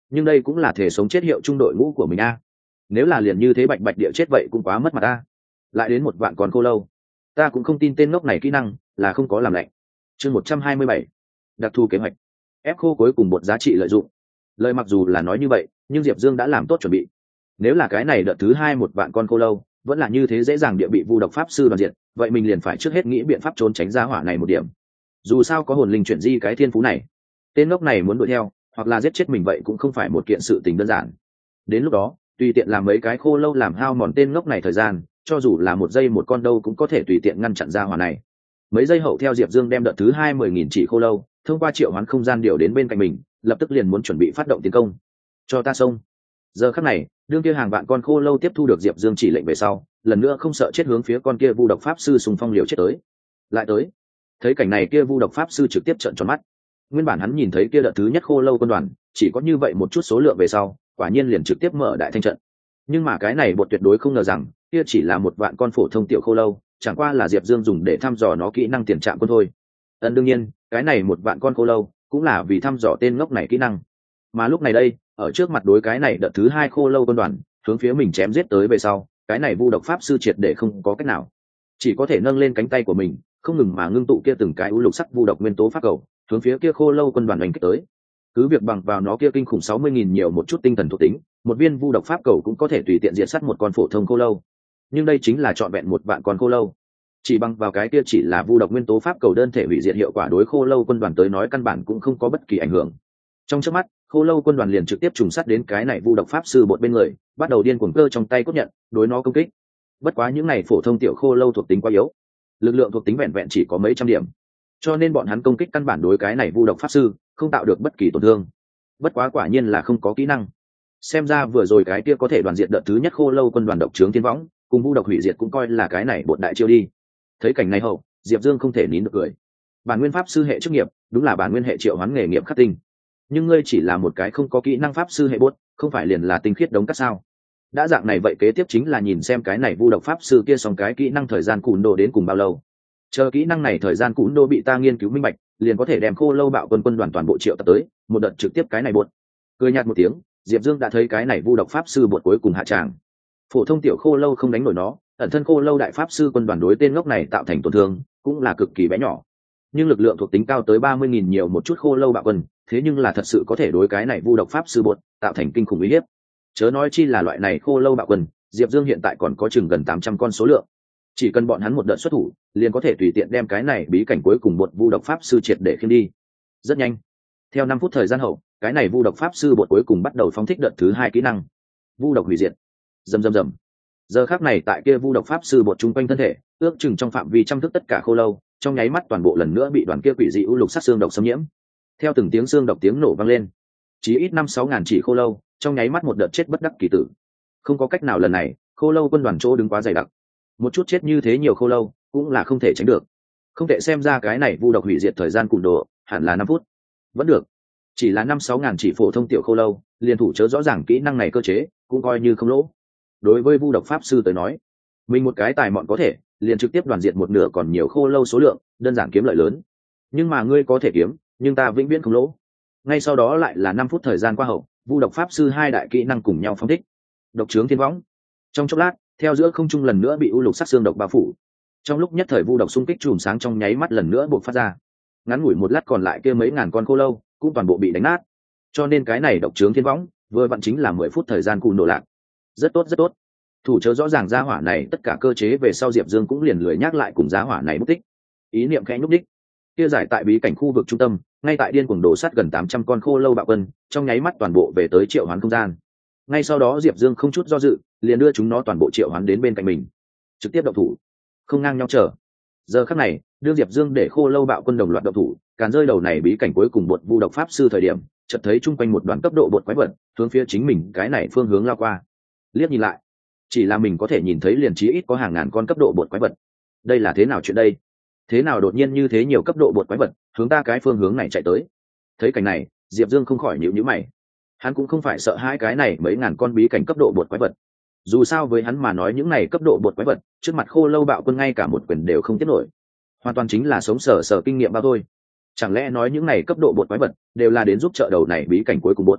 nhưng đây cũng là thể sống chết hiệu trung đội ngũ của mình a. Nếu là liền như thế bạch bạch địa chết vậy cũng quá mất mặt ta. Lại đến một vạn con khô lâu, ta cũng không tin tên ngốc này kỹ năng là không có làm lạnh. Chương một trăm hai mươi bảy, đặc thù kế hoạch. Ép khô cuối cùng một giá trị lợi dụng. Lời mặc dù là nói như vậy, nhưng Diệp Dương đã làm tốt chuẩn bị. Nếu là cái này đợt thứ hai một vạn con khô lâu vẫn là như thế dễ dàng địa bị vu độc pháp sư đoàn diện, vậy mình liền phải trước hết nghĩ biện pháp trốn tránh ra hỏa này một điểm. Dù sao có hồn linh chuyển di cái thiên phú này, tên ngốc này muốn đuổi theo hoặc là giết chết mình vậy cũng không phải một kiện sự tình đơn giản. Đến lúc đó tùy tiện làm mấy cái khô lâu làm hao mòn tên ngốc này thời gian, cho dù là một giây một con đâu cũng có thể tùy tiện ngăn chặn ra hỏa này. Mấy giây hậu theo Diệp Dương đem đợt thứ hai mười nghìn chỉ khô lâu thông qua triệu hoán không gian điều đến bên cạnh mình, lập tức liền muốn chuẩn bị phát động tiến công. Cho ta xông. Giờ khắc này đương kia hàng vạn con khô lâu tiếp thu được Diệp Dương chỉ lệnh về sau, lần nữa không sợ chết hướng phía con kia vu độc pháp sư xung phong liều chết tới. Lại tới. Thấy cảnh này kia vu độc pháp sư trực tiếp trợn tròn mắt. Nguyên bản hắn nhìn thấy kia đợt thứ nhất khô lâu quân đoàn chỉ có như vậy một chút số lượng về sau, quả nhiên liền trực tiếp mở đại thanh trận. Nhưng mà cái này bột tuyệt đối không ngờ rằng kia chỉ là một vạn con phổ thông tiểu khô lâu, chẳng qua là Diệp Dương dùng để thăm dò nó kỹ năng tiền trạm quân thôi. Ấn đương nhiên cái này một vạn con khô lâu cũng là vì thăm dò tên ngốc này kỹ năng. Mà lúc này đây ở trước mặt đối cái này đợt thứ hai khô lâu quân đoàn hướng phía mình chém giết tới về sau, cái này vu độc pháp sư triệt để không có cách nào, chỉ có thể nâng lên cánh tay của mình không ngừng mà ngưng tụ kia từng cái u lục sắc vu độc nguyên tố pháp cầu hướng phía kia khô lâu quân đoàn đánh kích tới. Cứ việc bằng vào nó kia kinh khủng sáu mươi nghìn nhiều một chút tinh thần thuộc tính, một viên vu độc pháp cầu cũng có thể tùy tiện diệt sát một con phổ thông khô lâu, nhưng đây chính là trọn vẹn một vạn con khô lâu. Chỉ bằng vào cái kia chỉ là vu độc nguyên tố pháp cầu đơn thể hủy diệt hiệu quả đối khô lâu quân đoàn tới nói căn bản cũng không có bất kỳ ảnh hưởng. Trong chớp mắt khô lâu quân đoàn liền trực tiếp trùng sát đến cái này vu độc pháp sư bột bên người, bắt đầu điên cuồng cơ trong tay cốt nhận đối nó công kích. Bất quá những này phổ thông tiểu khô lâu thuộc tính quá yếu, lực lượng thuộc tính vẹn vẹn chỉ có mấy trăm điểm, cho nên bọn hắn công kích căn bản đối cái này vu độc pháp sư không tạo được bất kỳ tổn thương. Bất quá quả nhiên là không có kỹ năng. Xem ra vừa rồi cái kia có thể đoàn diệt đợt thứ nhất khô lâu quân đoàn độc trướng thiên võng cùng vu độc hủy diệt cũng coi là cái này bột đại chiêu đi. Thấy cảnh này hậu Diệp Dương không thể nín được cười. Bản nguyên pháp sư hệ chức nghiệp đúng là bản nguyên hệ triệu hoán nghề nghiệp khắc tinh, nhưng ngươi chỉ là một cái không có kỹ năng pháp sư hệ bốt, không phải liền là tinh khiết đống cát sao? Đã dạng này vậy kế tiếp chính là nhìn xem cái này vu độc pháp sư kia xong cái kỹ năng thời gian cùn đồ đến cùng bao lâu. Chờ kỹ năng này thời gian cùn đồ bị ta nghiên cứu minh bạch, liền có thể đem khô lâu bạo quân quân đoàn toàn bộ triệu tập tới một đợt trực tiếp cái này bột. Cười nhạt một tiếng, Diệp Dương đã thấy cái này vu độc pháp sư bột cuối cùng hạ tràng. Phổ thông tiểu khô lâu không đánh nổi nó, ẩn thân khô lâu đại pháp sư quân đoàn đối tên ngốc này tạo thành tổn thương cũng là cực kỳ bé nhỏ, nhưng lực lượng thuộc tính cao tới ba mươi nghìn nhiều một chút khô lâu bạo quân, thế nhưng là thật sự có thể đối cái này vu độc pháp sư bột tạo thành kinh khủng uy hiếp. Chớ nói chi là loại này khô lâu bạo quân, Diệp Dương hiện tại còn có chừng gần tám trăm con số lượng, chỉ cần bọn hắn một đợt xuất thủ liền có thể tùy tiện đem cái này bí cảnh cuối cùng một vu độc pháp sư triệt để khiêng đi. Rất nhanh theo năm phút thời gian hậu, cái này vu độc pháp sư bột cuối cùng bắt đầu phóng thích đợt thứ hai kỹ năng vu độc hủy diệt. Rầm rầm rầm. Giờ khắc này tại kia vu độc pháp sư bột chung quanh thân thể ước chừng trong phạm vi trăm thước tất cả khô lâu trong nháy mắt toàn bộ lần nữa bị đoàn kia quỷ dị u lục sắc xương độc xâm nhiễm. Theo từng tiếng xương độc tiếng nổ vang lên, chỉ ít năm sáu ngàn chỉ khô lâu trong nháy mắt một đợt chết bất đắc kỳ tử. Không có cách nào, lần này khô lâu quân đoàn chỗ đứng quá dày đặc, một chút chết như thế nhiều khô lâu cũng là không thể tránh được. Không thể xem ra cái này vu độc hủy diệt thời gian cùn đồ hẳn là năm phút. Vẫn được, chỉ là năm sáu ngàn chỉ phổ thông tiểu khô lâu liền thủ chớ rõ ràng kỹ năng này cơ chế cũng coi như không lỗ. Đối với vu độc pháp sư tới nói, mình một cái tài mọn có thể liền trực tiếp đoàn diệt một nửa còn nhiều khô lâu số lượng, đơn giản kiếm lợi lớn. Nhưng mà ngươi có thể kiếm, nhưng ta vĩnh viễn không lỗ. Ngay sau đó lại là năm phút thời gian qua hậu, vu độc pháp sư hai đại kỹ năng cùng nhau phóng thích độc trướng thiên võng. Trong chốc lát theo giữa không trung lần nữa bị u lục sắc xương độc bao phủ, trong lúc nhất thời vu độc xung kích chùm sáng trong nháy mắt lần nữa buộc phát ra. Ngắn ngủi một lát còn lại kia mấy ngàn con khô lâu cũng toàn bộ bị đánh nát, cho nên cái này độc trướng thiên võng vừa vặn chính là mười phút thời gian cùn nổ lạc. Rất tốt rất tốt. Thủ chớ rõ ràng giá hỏa này tất cả cơ chế về sau, Diệp Dương cũng liền lười nhắc lại cùng giá hỏa này mất tích. Ý niệm khẽ nhúc đích, kia giải tại bí cảnh khu vực trung tâm, ngay tại điên cuồng đổ sát gần tám trăm con khô lâu bạo quân, trong nháy mắt toàn bộ về tới triệu hoán không gian. Ngay sau đó Diệp Dương không chút do dự, liền đưa chúng nó toàn bộ triệu hoán đến bên cạnh mình, trực tiếp động thủ, không ngang nhau chờ. Giờ khắc này, đưa Diệp Dương để khô lâu bạo quân đồng loạt động thủ, càn rơi đầu này bí cảnh cuối cùng bột vu độc pháp sư thời điểm, chợt thấy chung quanh một đoàn cấp độ bột quái vật, hướng phía chính mình cái này phương hướng lao qua. Liếc nhìn lại, chỉ là mình có thể nhìn thấy liền chí ít có hàng ngàn con cấp độ bột quái vật. Đây là thế nào chuyện đây? Thế nào đột nhiên như thế nhiều cấp độ bột quái vật hướng ta cái phương hướng này chạy tới? Thấy cảnh này, Diệp Dương không khỏi nhíu nhíu mày. Hắn cũng không phải sợ hai cái này mấy ngàn con bí cảnh cấp độ bột quái vật. Dù sao với hắn mà nói những này cấp độ bột quái vật, trước mặt khô lâu bạo quân ngay cả một quyền đều không tiếp nổi. Hoàn toàn chính là sống sờ sờ kinh nghiệm bao thôi. Chẳng lẽ nói những này cấp độ bột quái vật đều là đến giúp trợ đầu này bí cảnh cuối cùng bột?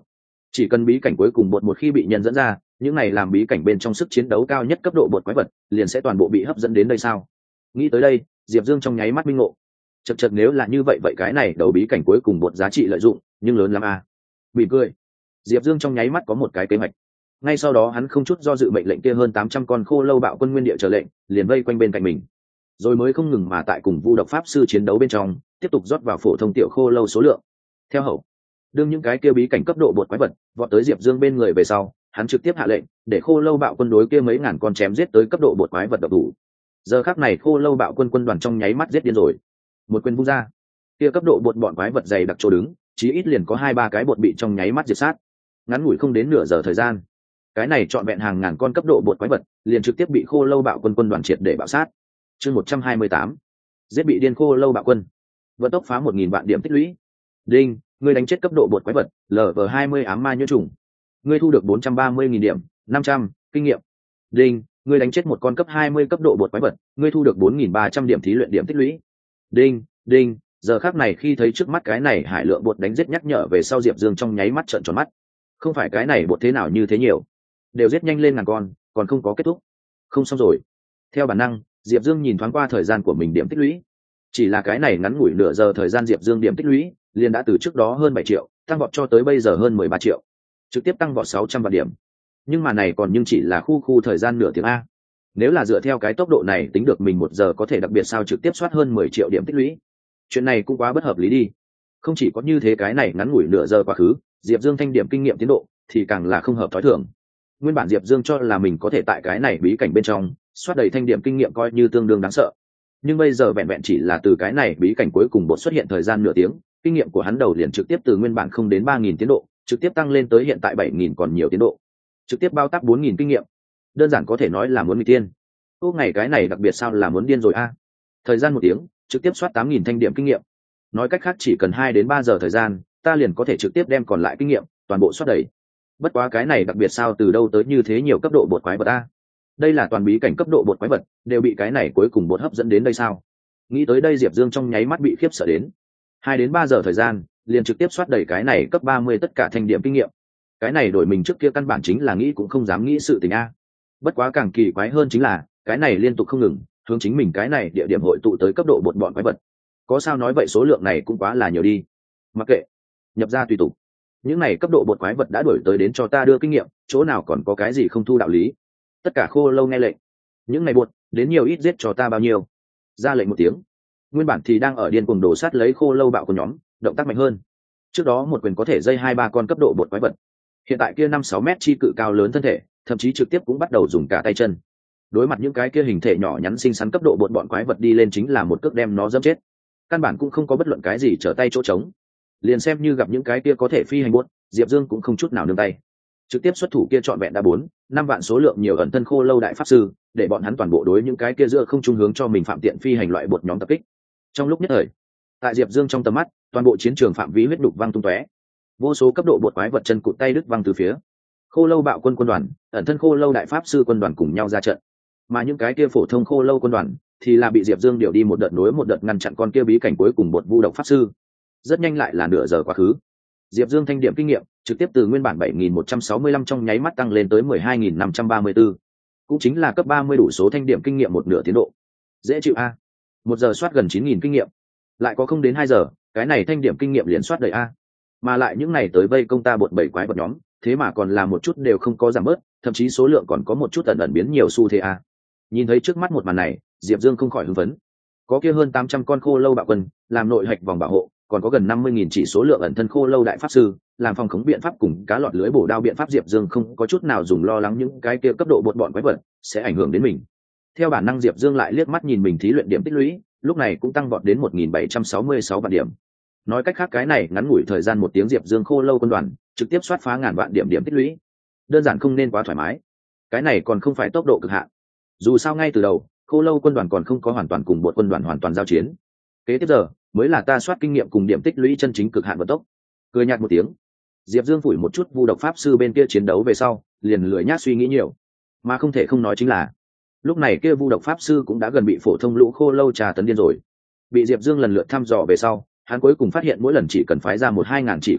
chỉ cần bí cảnh cuối cùng bột một khi bị nhân dẫn ra, những này làm bí cảnh bên trong sức chiến đấu cao nhất cấp độ bột quái vật liền sẽ toàn bộ bị hấp dẫn đến đây sao? Nghĩ tới đây, Diệp Dương trong nháy mắt minh ngộ. Chật chật, nếu là như vậy vậy cái này đầu bí cảnh cuối cùng bột giá trị lợi dụng nhưng lớn lắm à. Mỉm cười, Diệp Dương trong nháy mắt có một cái kế hoạch. Ngay sau đó hắn không chút do dự mệnh lệnh kia hơn tám trăm con khô lâu bạo quân nguyên địa trở lệnh liền vây quanh bên cạnh mình, rồi mới không ngừng mà tại cùng vu độc pháp sư chiến đấu bên trong tiếp tục rót vào phổ thông tiểu khô lâu số lượng. Theo hậu, đương những cái kia bí cảnh cấp độ bột quái vật vọt tới Diệp Dương bên người về sau, hắn trực tiếp hạ lệnh để khô lâu bạo quân đối kia mấy ngàn con chém giết tới cấp độ bột quái vật độc thủ. Giờ khắc này khô lâu bạo quân quân đoàn trong nháy mắt giết điên rồi, một quyền vung ra, kia cấp độ bột bọn quái vật dày đặc chỗ đứng, chí ít liền có hai ba cái bột bị trong nháy mắt diệt sát. Ngắn ngủi không đến nửa giờ thời gian, cái này trọn vẹn hàng ngàn con cấp độ bột quái vật liền trực tiếp bị khô lâu bạo quân quân đoàn triệt để bạo sát. Chương một trăm hai mươi tám, giết bị điên khô lâu bạo quân, vận tốc phá một nghìn vạn điểm tích lũy. Đinh, ngươi đánh chết cấp độ bột quái vật lv hai mươi ám ma nhiễm trùng, ngươi thu được bốn trăm ba mươi nghìn điểm, năm trăm kinh nghiệm. Đinh, ngươi đánh chết một con cấp hai mươi cấp độ bột quái vật, ngươi thu được bốn nghìn ba trăm điểm thí luyện điểm tích lũy. Đinh, đinh, giờ khắc này khi thấy trước mắt cái này hải lượng bột đánh giết nhắc nhở về sau, Diệp Dương trong nháy mắt trợn tròn mắt. Không phải cái này bột thế nào như thế nhiều, đều giết nhanh lên ngàn con, còn không có kết thúc. Không xong rồi. Theo bản năng, Diệp Dương nhìn thoáng qua thời gian của mình điểm tích lũy. Chỉ là cái này ngắn ngủi nửa giờ thời gian, Diệp Dương điểm tích lũy liền đã từ trước đó hơn bảy triệu tăng vọt cho tới bây giờ hơn mười ba triệu, trực tiếp tăng vọt sáu trăm vạn điểm. Nhưng mà này còn nhưng chỉ là khu khu thời gian nửa tiếng a. Nếu là dựa theo cái tốc độ này tính được mình một giờ có thể đặc biệt sao trực tiếp soát hơn mười triệu điểm tích lũy. Chuyện này cũng quá bất hợp lý đi. Không chỉ có như thế, cái này ngắn ngủi nửa giờ quá khứ, Diệp Dương thanh điểm kinh nghiệm tiến độ thì càng là không hợp thói thường. Nguyên bản Diệp Dương cho là mình có thể tại cái này bí cảnh bên trong soát đầy thanh điểm kinh nghiệm coi như tương đương đáng sợ. Nhưng bây giờ vẹn vẹn chỉ là từ cái này bí cảnh cuối cùng bột xuất hiện thời gian nửa tiếng, kinh nghiệm của hắn đầu liền trực tiếp từ nguyên bản không đến ba nghìn tiến độ, trực tiếp tăng lên tới hiện tại bảy nghìn còn nhiều tiến độ. Trực tiếp bao tác bốn nghìn kinh nghiệm. Đơn giản có thể nói là muốn nghịch tiên. Ô ngày cái này đặc biệt sao là muốn điên rồi a. Thời gian một tiếng, trực tiếp soát tám nghìn thanh điểm kinh nghiệm. Nói cách khác chỉ cần hai đến ba giờ thời gian, ta liền có thể trực tiếp đem còn lại kinh nghiệm toàn bộ soát đầy. Bất quá cái này đặc biệt sao từ đâu tới như thế nhiều cấp độ bột quái vật a? Đây là toàn bí cảnh cấp độ bột quái vật, đều bị cái này cuối cùng bột hấp dẫn đến đây sao? Nghĩ tới đây, Diệp Dương trong nháy mắt bị khiếp sợ đến. hai đến ba giờ thời gian, liền trực tiếp soát đầy cái này cấp ba mươi tất cả thanh điểm kinh nghiệm. Cái này đổi mình trước kia căn bản chính là nghĩ cũng không dám nghĩ sự tình a. Bất quá càng kỳ quái hơn chính là, cái này liên tục không ngừng hướng chính mình cái này địa điểm hội tụ tới cấp độ bột bọn quái vật. Có sao nói vậy, số lượng này cũng quá là nhiều đi. Mặc kệ, nhập ra tùy tục. Những này cấp độ bột quái vật đã đuổi tới đến cho ta đưa kinh nghiệm, chỗ nào còn có cái gì không thu đạo lý. Tất cả khô lâu nghe lệnh. Những này bột đến nhiều ít giết cho ta bao nhiêu. Ra lệnh một tiếng. Nguyên bản thì đang ở điên cuồng đổ sát lấy khô lâu bạo của nhóm, động tác mạnh hơn. Trước đó một quyền có thể dây hai ba con cấp độ bột quái vật. Hiện tại kia năm sáu mét chi cự cao lớn thân thể, thậm chí trực tiếp cũng bắt đầu dùng cả tay chân. Đối mặt những cái kia hình thể nhỏ nhắn xinh xắn cấp độ bột bọn quái vật đi lên chính là một cước đem nó dẫm chết. Căn bản cũng không có bất luận cái gì trở tay chỗ trống. Liền xem như gặp những cái kia có thể phi hành bột, Diệp Dương cũng không chút nào nương tay. Trực tiếp xuất thủ kia trọn vẹn đã bốn, năm vạn số lượng nhiều ẩn thân khô lâu đại pháp sư, để bọn hắn toàn bộ đối những cái kia giữa không trung hướng cho mình phạm tiện phi hành loại bột nhóm tập kích. Trong lúc nhất thời, tại Diệp Dương trong tầm mắt, toàn bộ chiến trường phạm vi huyết đục văng tung tóe. Vô số cấp độ bột quái vật chân cụt tay đứt văng từ phía. Khô lâu bạo quân quân đoàn, ẩn thân khô lâu đại pháp sư quân đoàn cùng nhau ra trận. Mà những cái kia phổ thông khô lâu quân đoàn thì là bị Diệp Dương điều đi một đợt nối một đợt ngăn chặn con kia bí cảnh cuối cùng bột vu độc pháp sư. Rất nhanh lại là nửa giờ quá khứ. Diệp Dương thanh điểm kinh nghiệm trực tiếp từ nguyên bản bảy nghìn một trăm sáu mươi lăm trong nháy mắt tăng lên tới mười hai nghìn năm trăm ba mươi tư. Cũng chính là cấp ba mươi đủ số thanh điểm kinh nghiệm một nửa tiến độ. Dễ chịu a. Một giờ soát gần chín nghìn kinh nghiệm. Lại có không đến hai giờ, cái này thanh điểm kinh nghiệm liền soát đầy a. Mà lại những này tới vây công ta bột bảy quái vật nhóm, thế mà còn là một chút đều không có giảm bớt, thậm chí số lượng còn có một chút ẩn ẩn biến nhiều xu thế a. Nhìn thấy trước mắt một màn này, Diệp Dương không khỏi hưng phấn. Có kia hơn tám trăm con khô lâu bạo quân, làm nội hạch vòng bảo hộ, còn có gần năm mươi nghìn chỉ số lượng ẩn thân khô lâu đại pháp sư, làm phòng khống biện pháp cùng cá lọt lưới bổ đao biện pháp, Diệp Dương không có chút nào dùng lo lắng những cái kia cấp độ bột bọn quái vật sẽ ảnh hưởng đến mình. Theo bản năng Diệp Dương lại liếc mắt nhìn mình thí luyện điểm tích lũy, lúc này cũng tăng vọt đến một nghìn bảy trăm sáu mươi sáu vạn điểm. Nói cách khác cái này ngắn ngủi thời gian một tiếng, Diệp Dương khô lâu quân đoàn trực tiếp soát phá ngàn vạn điểm điểm tích lũy. Đơn giản không nên quá thoải mái. Cái này còn không phải tốc độ cực hạn. Dù sao ngay từ đầu, khô lâu quân đoàn còn không có hoàn toàn cùng bột quân đoàn hoàn toàn giao chiến. Kế tiếp giờ mới là ta soát kinh nghiệm cùng điểm tích lũy chân chính cực hạn vận tốc. Cười nhạt một tiếng, Diệp Dương phủi một chút vu độc pháp sư bên kia chiến đấu về sau, liền lười nhác suy nghĩ nhiều. Mà không thể không nói chính là, lúc này kia vu độc pháp sư cũng đã gần bị phổ thông lũ khô lâu trà tấn điên rồi. Bị Diệp Dương lần lượt thăm dò về sau, hắn cuối cùng phát hiện mỗi lần chỉ cần phái ra một hai ngàn chỉ khô lâu,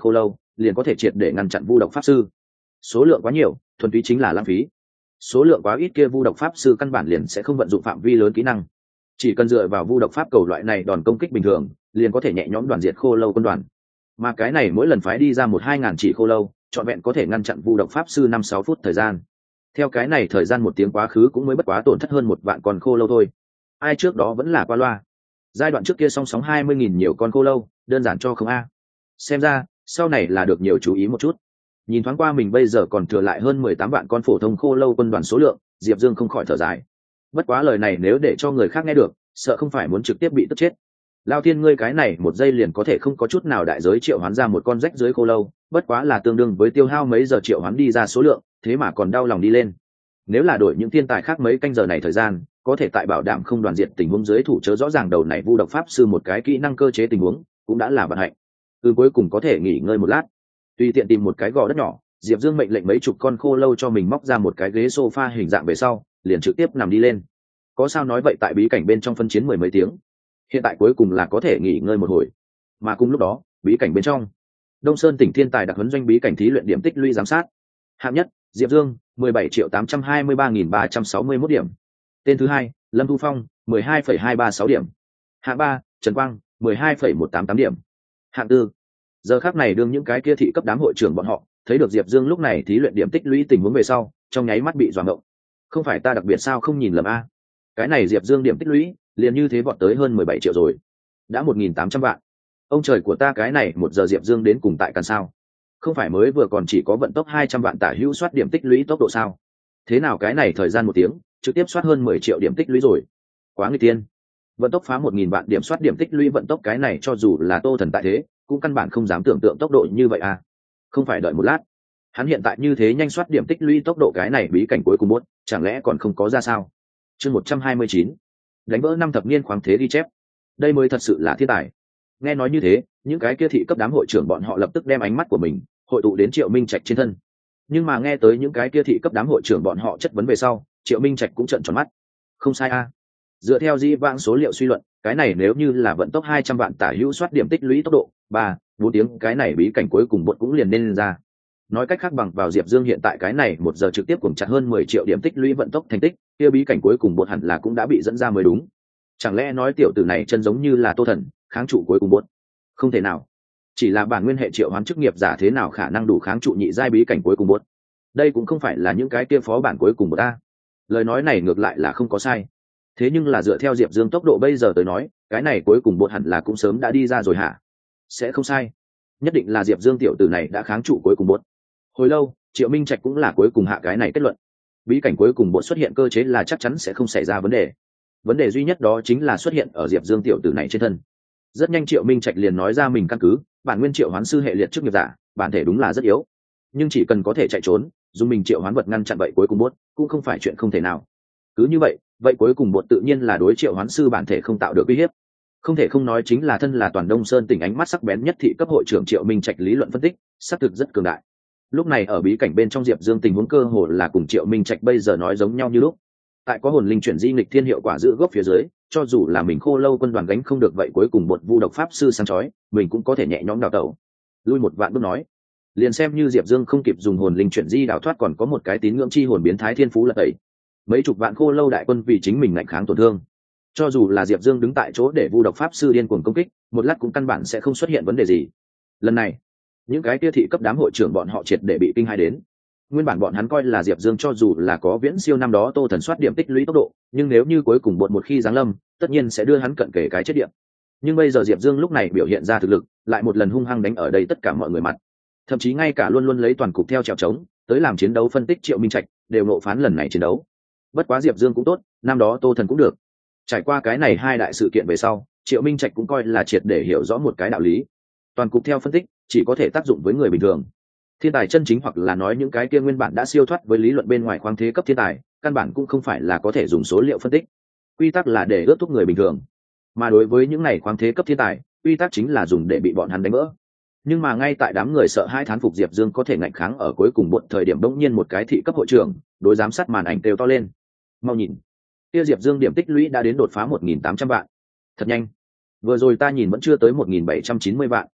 liền có thể triệt để ngăn chặn vu độc pháp sư. Số lượng quá nhiều thuần túy chính là lãng phí, số lượng quá ít kia vu độc pháp sư căn bản liền sẽ không vận dụng phạm vi lớn kỹ năng, chỉ cần dựa vào vu độc pháp cầu loại này đòn công kích bình thường liền có thể nhẹ nhõm đoàn diệt khô lâu quân đoàn. Mà cái này mỗi lần phái đi ra một hai ngàn chỉ khô lâu trọn vẹn có thể ngăn chặn vu độc pháp sư năm sáu phút thời gian. Theo cái này thời gian một tiếng quá khứ cũng mới bất quá tổn thất hơn một vạn con khô lâu thôi. Ai trước đó vẫn là qua loa. Giai đoạn trước kia song sóng hai mươi nghìn nhiều con khô lâu đơn giản cho không a. Xem ra sau này là được nhiều chú ý một chút. Nhìn thoáng qua mình bây giờ còn thừa lại hơn mười tám vạn con phổ thông khô lâu quân đoàn số lượng, Diệp Dương không khỏi thở dài. Bất quá lời này nếu để cho người khác nghe được, sợ không phải muốn trực tiếp bị tức chết. Lao Thiên ngươi cái này một giây liền có thể không có chút nào đại giới triệu hoán ra một con rách dưới khô lâu, bất quá là tương đương với tiêu hao mấy giờ triệu hoán đi ra số lượng, thế mà còn đau lòng đi lên. Nếu là đổi những thiên tài khác mấy canh giờ này thời gian, có thể tại bảo đảm không đoàn diệt tình huống dưới thủ chớ rõ ràng đầu này vu độc pháp sư một cái kỹ năng cơ chế tình huống, cũng đã là vận hạnh. Từ cuối cùng có thể nghỉ ngơi một lát, tùy tiện tìm một cái gò đất nhỏ, Diệp Dương mệnh lệnh mấy chục con khô lâu cho mình móc ra một cái ghế sofa hình dạng về sau, liền trực tiếp nằm đi lên. Có sao nói vậy, tại bí cảnh bên trong phân chiến mười mấy tiếng, hiện tại cuối cùng là có thể nghỉ ngơi một hồi. Mà cùng lúc đó, bí cảnh bên trong Đông Sơn tỉnh thiên tài đặc huấn doanh bí cảnh thí luyện điểm tích lũy giám sát. Hạng nhất, Diệp Dương, mười bảy triệu tám trăm hai mươi ba nghìn ba trăm sáu mươi mốt điểm. Tên thứ hai, Lâm Thu Phong, mười hai phẩy hai ba sáu điểm. Hạng ba, Trần Quang, mười hai phẩy một tám tám điểm. Hạng tư, giờ khắc này đương những cái kia thị cấp đám hội trưởng bọn họ thấy được Diệp Dương lúc này thí luyện điểm tích lũy tình huống về sau, trong nháy mắt bị doạng ngộng. Không phải ta đặc biệt sao không nhìn lầm a? Cái này Diệp Dương điểm tích lũy liền như thế vọt tới hơn mười bảy triệu rồi, đã một nghìn tám trăm vạn. Ông trời của ta, cái này một giờ Diệp Dương đến cùng tại cần sao? Không phải mới vừa còn chỉ có vận tốc hai trăm vạn tả hữu soát điểm tích lũy tốc độ sao? Thế nào cái này thời gian một tiếng trực tiếp soát hơn mười triệu điểm tích lũy rồi, quá nguy tiên. Vận tốc phá một nghìn vạn điểm soát điểm tích lũy vận tốc, cái này cho dù là Tô Thần tại thế cũng căn bản không dám tưởng tượng tốc độ như vậy à. Không phải đợi một lát, hắn hiện tại như thế nhanh soát điểm tích lũy tốc độ, cái này bí cảnh cuối cùng muốn chẳng lẽ còn không có ra sao? Chương một trăm hai mươi chín, đánh vỡ năm thập niên khoáng thế ghi chép. Đây mới thật sự là thiên tài. Nghe nói như thế, những cái kia thị cấp đám hội trưởng bọn họ lập tức đem ánh mắt của mình hội tụ đến Triệu Minh Trạch trên thân. Nhưng mà nghe tới những cái kia thị cấp đám hội trưởng bọn họ chất vấn về sau, Triệu Minh Trạch cũng trợn tròn mắt. Không sai a. Dựa theo di vãng số liệu suy luận, cái này nếu như là vận tốc hai trăm vạn tả hữu soát điểm tích lũy tốc độ ba bốn tiếng, cái này bí cảnh cuối cùng bột cũng liền nên lên ra. Nói cách khác, bằng vào Diệp Dương hiện tại cái này một giờ trực tiếp cùng chặt hơn mười triệu điểm tích lũy vận tốc thành tích, kia bí cảnh cuối cùng bột hẳn là cũng đã bị dẫn ra mới đúng. Chẳng lẽ nói tiểu tử này chân giống như là Tô Thần, kháng trụ cuối cùng bột? Không thể nào. Chỉ là bản nguyên hệ triệu hoán chức nghiệp giả thế nào khả năng đủ kháng trụ nhị giai bí cảnh cuối cùng bột? Đây cũng không phải là những cái kia phó bản cuối cùng bột ta. Lời nói này ngược lại là không có sai. Thế nhưng là dựa theo Diệp Dương tốc độ bây giờ tới nói, cái này cuối cùng bột hẳn là cũng sớm đã đi ra rồi hả? Sẽ không sai. Nhất định là Diệp Dương tiểu tử này đã kháng trụ cuối cùng bột. Hồi lâu, Triệu Minh Trạch cũng là cuối cùng hạ cái này kết luận. Bí cảnh cuối cùng bột xuất hiện cơ chế là chắc chắn sẽ không xảy ra vấn đề. Vấn đề duy nhất đó chính là xuất hiện ở Diệp Dương tiểu tử này trên thân. Rất nhanh Triệu Minh Trạch liền nói ra mình căn cứ, bản nguyên triệu hoán sư hệ liệt chức nghiệp giả, bản thể đúng là rất yếu, nhưng chỉ cần có thể chạy trốn, dùng mình triệu hoán vật ngăn chặn vậy cuối cùng bột, cũng không phải chuyện không thể nào. Cứ như vậy, vậy cuối cùng bột tự nhiên là đối triệu hoán sư bản thể không tạo được uy hiếp. Không thể không nói chính là thân là toàn Đông Sơn tỉnh ánh mắt sắc bén nhất thị cấp hội trưởng Triệu Minh Trạch lý luận phân tích, xác thực rất cường đại. Lúc này ở bí cảnh bên trong Diệp Dương tình huống cơ hồ là cùng Triệu Minh Trạch bây giờ nói giống nhau như lúc. Tại có hồn linh chuyển di nghịch thiên hiệu quả giữ gốc phía dưới, cho dù là mình khô lâu quân đoàn gánh không được vậy cuối cùng bột vu độc pháp sư sáng chói, mình cũng có thể nhẹ nhõm đào tẩu. Lui một vạn bước nói, liền xem như Diệp Dương không kịp dùng hồn linh chuyển di đào thoát, còn có một cái tín ngưỡng chi hồn biến thái thiên phú là tẩy. Mấy chục vạn khô lâu đại quân vì chính mình ngạnh kháng tổn thương. Cho dù là Diệp Dương đứng tại chỗ để vu độc pháp sư điên cuồng công kích, một lát cũng căn bản sẽ không xuất hiện vấn đề gì. Lần này, những cái kia thị cấp đám hội trưởng bọn họ triệt để bị kinh hai đến. Nguyên bản bọn hắn coi là Diệp Dương cho dù là có viễn siêu năm đó Tô Thần soát điểm tích lũy tốc độ, nhưng nếu như cuối cùng bột một khi giáng lâm, tất nhiên sẽ đưa hắn cận kề cái chết điểm. Nhưng bây giờ Diệp Dương lúc này biểu hiện ra thực lực, lại một lần hung hăng đánh ở đây tất cả mọi người mặt. Thậm chí ngay cả luôn luôn lấy toàn cục theo trèo trống, tới làm chiến đấu phân tích Triệu Minh Trạch, đều nộ phán lần này chiến đấu. Bất quá Diệp Dương cũng tốt, năm đó Tô Thần cũng được. Trải qua cái này hai đại sự kiện về sau, Triệu Minh Trạch cũng coi là triệt để hiểu rõ một cái đạo lý. Toàn cục theo phân tích chỉ có thể tác dụng với người bình thường. Thiên tài chân chính hoặc là nói những cái kia nguyên bản đã siêu thoát với lý luận bên ngoài khoáng thế cấp thiên tài, căn bản cũng không phải là có thể dùng số liệu phân tích. Quy tắc là để ước thúc người bình thường. Mà đối với những này khoáng thế cấp thiên tài, quy tắc chính là dùng để bị bọn hắn đánh vỡ. Nhưng mà ngay tại đám người sợ hai thán phục Diệp Dương có thể ngạnh kháng ở cuối cùng một thời điểm, bỗng nhiên một cái thị cấp hội trưởng đối giám sát màn ảnh kêu to lên: "Mau nhìn, kia Diệp Dương điểm tích lũy đã đến đột phá một nghìn tám trăm vạn. Thật nhanh. Vừa rồi ta nhìn vẫn chưa tới một nghìn bảy trăm chín mươi vạn."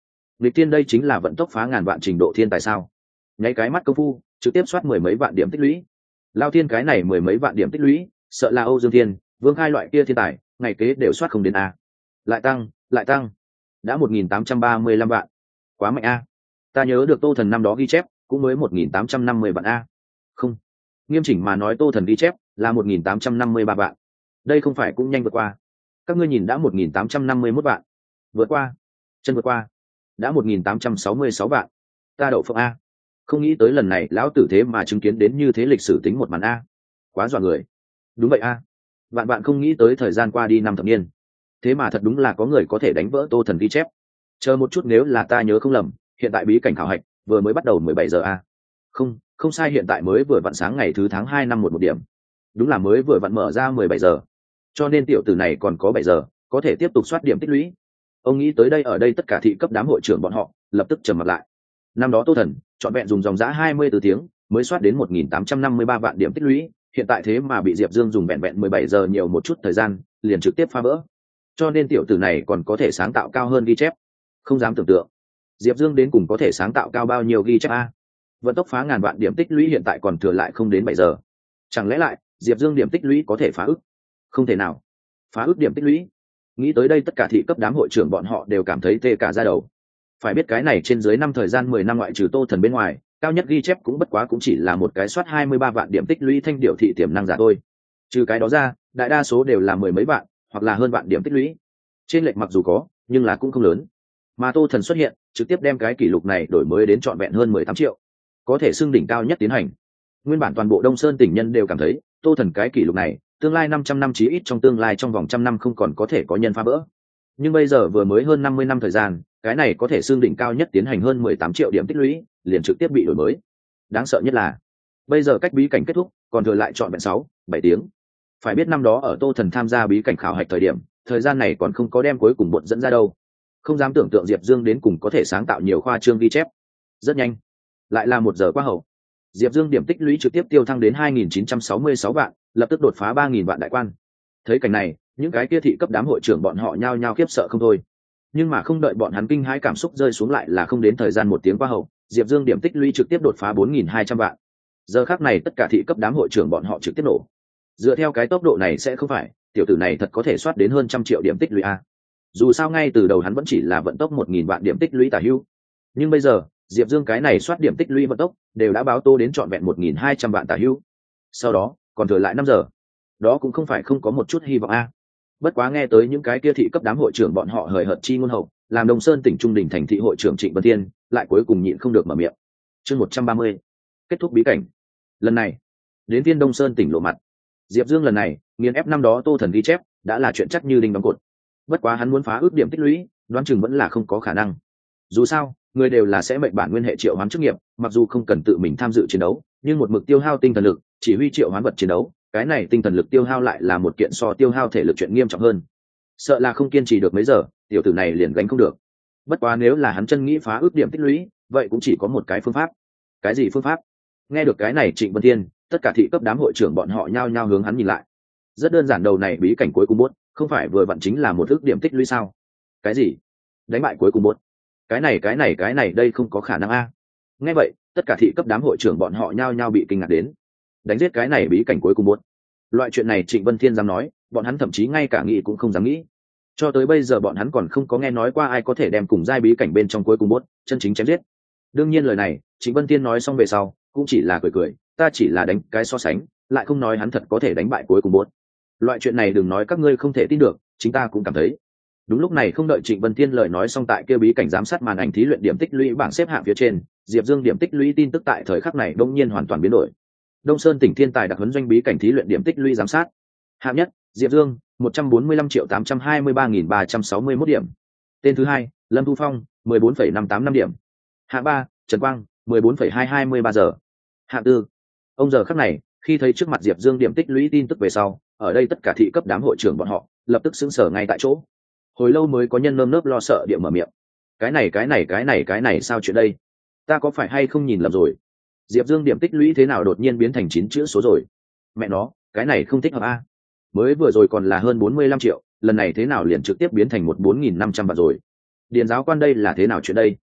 nghịch tiên đây chính là vận tốc phá ngàn vạn trình độ thiên tài sao? Nháy cái mắt công phu trực tiếp soát mười mấy vạn điểm tích lũy. Lao thiên cái này mười mấy vạn điểm tích lũy, sợ là Âu Dương Thiên, Vương Khai loại kia thiên tài ngày kế đều soát không đến a. Lại tăng lại tăng, đã một nghìn tám trăm ba mươi lăm vạn, quá mạnh a. Ta nhớ được Tô Thần năm đó ghi chép cũng mới một nghìn tám trăm năm mươi vạn a. Không, nghiêm chỉnh mà nói Tô Thần ghi chép là một nghìn tám trăm năm mươi ba vạn, đây không phải cũng nhanh vượt qua. Các ngươi nhìn, đã một nghìn tám trăm năm mươi mốt vạn, vượt qua, chân vượt qua, đã một nghìn tám trăm sáu mươi sáu vạn. Ta đậu phộng a. Không nghĩ tới lần này lão tử thế mà chứng kiến đến như thế lịch sử tính một màn a, quá dọa người. Đúng vậy a, vạn bạn không nghĩ tới thời gian qua đi năm thập niên, thế mà thật đúng là có người có thể đánh vỡ Tô Thần ghi chép. Chờ một chút, nếu là ta nhớ không lầm, hiện tại bí cảnh khảo hạch vừa mới bắt đầu mười bảy giờ a. Không, không sai, hiện tại mới vừa vặn sáng ngày thứ tháng hai năm một một điểm, đúng là mới vừa vặn mở ra mười bảy giờ, cho nên tiểu tử này còn có bảy giờ có thể tiếp tục soát điểm tích lũy. Ông nghĩ tới đây, ở đây tất cả thị cấp đám hội trưởng bọn họ lập tức trầm mặt lại. Năm đó Tô Thần trọn vẹn dùng dòng giã hai mươi từ tiếng mới soát đến một nghìn tám trăm năm mươi ba vạn điểm tích lũy, hiện tại thế mà bị Diệp Dương dùng vẹn vẹn mười bảy giờ nhiều một chút thời gian liền trực tiếp phá vỡ, cho nên tiểu tử này còn có thể sáng tạo cao hơn ghi chép. Không dám tưởng tượng Diệp Dương đến cùng có thể sáng tạo cao bao nhiêu ghi chép a. Vận tốc phá ngàn vạn điểm tích lũy hiện tại còn thừa lại không đến bảy giờ, chẳng lẽ lại Diệp Dương điểm tích lũy có thể phá ức? Không thể nào, phá ức điểm tích lũy. Nghĩ tới đây, tất cả thị cấp đám hội trưởng bọn họ đều cảm thấy tê cả da đầu. Phải biết cái này trên dưới năm thời gian mười năm, ngoại trừ Tô Thần bên ngoài, cao nhất ghi chép cũng bất quá cũng chỉ là một cái soát hai mươi ba vạn điểm tích lũy thanh điệu thị tiềm năng giả thôi. Trừ cái đó ra, đại đa số đều là mười mấy vạn hoặc là hơn vạn điểm tích lũy. Trên lệch mặc dù có, nhưng là cũng không lớn. Mà Tô Thần xuất hiện, trực tiếp đem cái kỷ lục này đổi mới đến trọn vẹn hơn mười tám triệu, có thể xưng đỉnh cao nhất tiến hành. Nguyên bản toàn bộ Đông Sơn tỉnh nhân đều cảm thấy Tô Thần cái kỷ lục này tương lai năm trăm năm, chí ít trong tương lai trong vòng trăm năm không còn có thể có nhân phá vỡ. Nhưng bây giờ vừa mới hơn năm mươi năm thời gian, cái này có thể xương đỉnh cao nhất tiến hành hơn mười tám triệu điểm tích lũy liền trực tiếp bị đổi mới. Đáng sợ nhất là bây giờ cách bí cảnh kết thúc còn thừa lại trọn vẹn sáu bảy tiếng. Phải biết năm đó ở Tô Thần tham gia bí cảnh khảo hạch thời điểm, thời gian này còn không có đem cuối cùng bột dẫn ra đâu. Không dám tưởng tượng Diệp Dương đến cùng có thể sáng tạo nhiều khoa trương ghi chép. Rất nhanh, lại là một giờ qua hậu, Diệp Dương điểm tích lũy trực tiếp tiêu thăng đến hai nghìn chín trăm sáu mươi sáu vạn, lập tức đột phá ba nghìn vạn đại quan. Thấy cảnh này, những cái kia thị cấp đám hội trưởng bọn họ nhao nhao khiếp sợ không thôi. Nhưng mà không đợi bọn hắn kinh hãi cảm xúc rơi xuống, lại là không đến thời gian một tiếng qua hậu, Diệp Dương điểm tích lũy trực tiếp đột phá bốn nghìn hai trăm vạn. Giờ khắc này tất cả thị cấp đám hội trưởng bọn họ trực tiếp nổ. Dựa theo cái tốc độ này sẽ không phải, tiểu tử này thật có thể soát đến hơn trăm triệu điểm tích lũy a. Dù sao ngay từ đầu hắn vẫn chỉ là vận tốc một nghìn vạn điểm tích lũy tả hữu. Nhưng bây giờ, Diệp Dương cái này soát điểm tích lũy vận tốc đều đã báo tô đến trọn vẹn một nghìn hai trăm vạn tả hữu. Sau đó, còn thừa lại năm giờ. Đó cũng không phải không có một chút hy vọng a. Bất quá nghe tới những cái kia thị cấp đám hội trưởng bọn họ hời hợt chi ngôn hậu, làm Đông Sơn tỉnh Trung Đình thành thị hội trưởng Trịnh Vân Thiên lại cuối cùng nhịn không được mở miệng. Chương một trăm ba mươi, kết thúc bí cảnh. Lần này, đến viên Đông Sơn tỉnh lộ mặt. Diệp Dương lần này nghiền ép năm đó Tô Thần ghi chép đã là chuyện chắc như đinh đóng cột. Bất quá hắn muốn phá ước điểm tích lũy, đoán chừng vẫn là không có khả năng. Dù sao, người đều là sẽ mệnh bản nguyên hệ triệu hoán chức nghiệp, mặc dù không cần tự mình tham dự chiến đấu, nhưng một mực tiêu hao tinh thần lực, chỉ huy triệu hoán vật chiến đấu, cái này tinh thần lực tiêu hao lại là một kiện so tiêu hao thể lực chuyện nghiêm trọng hơn. Sợ là không kiên trì được mấy giờ, tiểu tử này liền gánh không được. Bất quá nếu là hắn chân nghĩ phá ước điểm tích lũy, vậy cũng chỉ có một cái phương pháp. Cái gì phương pháp? Nghe được cái này Trịnh Vân Thiên, tất cả thị cấp đám hội trưởng bọn họ nhao nhao hướng hắn nhìn lại. Rất đơn giản, đầu này bí cảnh cuối cùng bốt, không phải vừa vặn chính là một ước điểm tích lũy sao? Cái gì? Đánh bại cuối cùng bốt? Cái này cái này cái này đây không có khả năng a. Nghe vậy, tất cả thị cấp đám hội trưởng bọn họ nhao nhao bị kinh ngạc đến. Đánh giết cái này bí cảnh cuối cùng bốt. Loại chuyện này Trịnh Vân Thiên dám nói, bọn hắn thậm chí ngay cả nghĩ cũng không dám nghĩ. Cho tới bây giờ bọn hắn còn không có nghe nói qua ai có thể đem cùng giai bí cảnh bên trong cuối cùng bốt chân chính chém giết. Đương nhiên lời này Trịnh Vân Thiên nói xong về sau cũng chỉ là cười cười, ta chỉ là đánh cái so sánh, lại không nói hắn thật có thể đánh bại cuối cùng bốt. Loại chuyện này đừng nói các ngươi không thể tin được, chính ta cũng cảm thấy. Đúng lúc này, không đợi Trịnh Vân Thiên lời nói xong, tại kia bí cảnh giám sát màn ảnh thí luyện điểm tích lũy bảng xếp hạng phía trên, Diệp Dương điểm tích lũy tin tức tại thời khắc này đột nhiên hoàn toàn biến đổi. Đông Sơn tỉnh thiên tài đặc huấn doanh bí cảnh thí luyện điểm tích lũy giám sát. Hạng nhất, Diệp Dương, một trăm bốn mươi lăm triệu tám trăm hai mươi ba nghìn ba trăm sáu mươi mốt điểm. Tên thứ hai, Lâm Thu Phong, mười bốn phẩy năm tám năm điểm. Hạng ba, Trần Quang, mười bốn phẩy hai hai mươi ba giờ. Hạng tư, ông giờ khắc này, khi thấy trước mặt Diệp Dương điểm tích lũy tin tức về sau, ở đây tất cả thị cấp đám hội trưởng bọn họ lập tức sững sờ ngay tại chỗ. Hồi lâu mới có nhân nơm nớp lo sợ địa mở miệng. Cái này cái này cái này cái này sao chuyện đây? Ta có phải hay không nhìn lầm rồi? Diệp Dương điểm tích lũy thế nào đột nhiên biến thành chín chữ số rồi? Mẹ nó, cái này không thích hợp a. Mới vừa rồi còn là hơn bốn mươi lăm triệu, lần này thế nào liền trực tiếp biến thành một bốn nghìn năm trăm vạn rồi? Điền giáo quan đây là thế nào chuyện đây?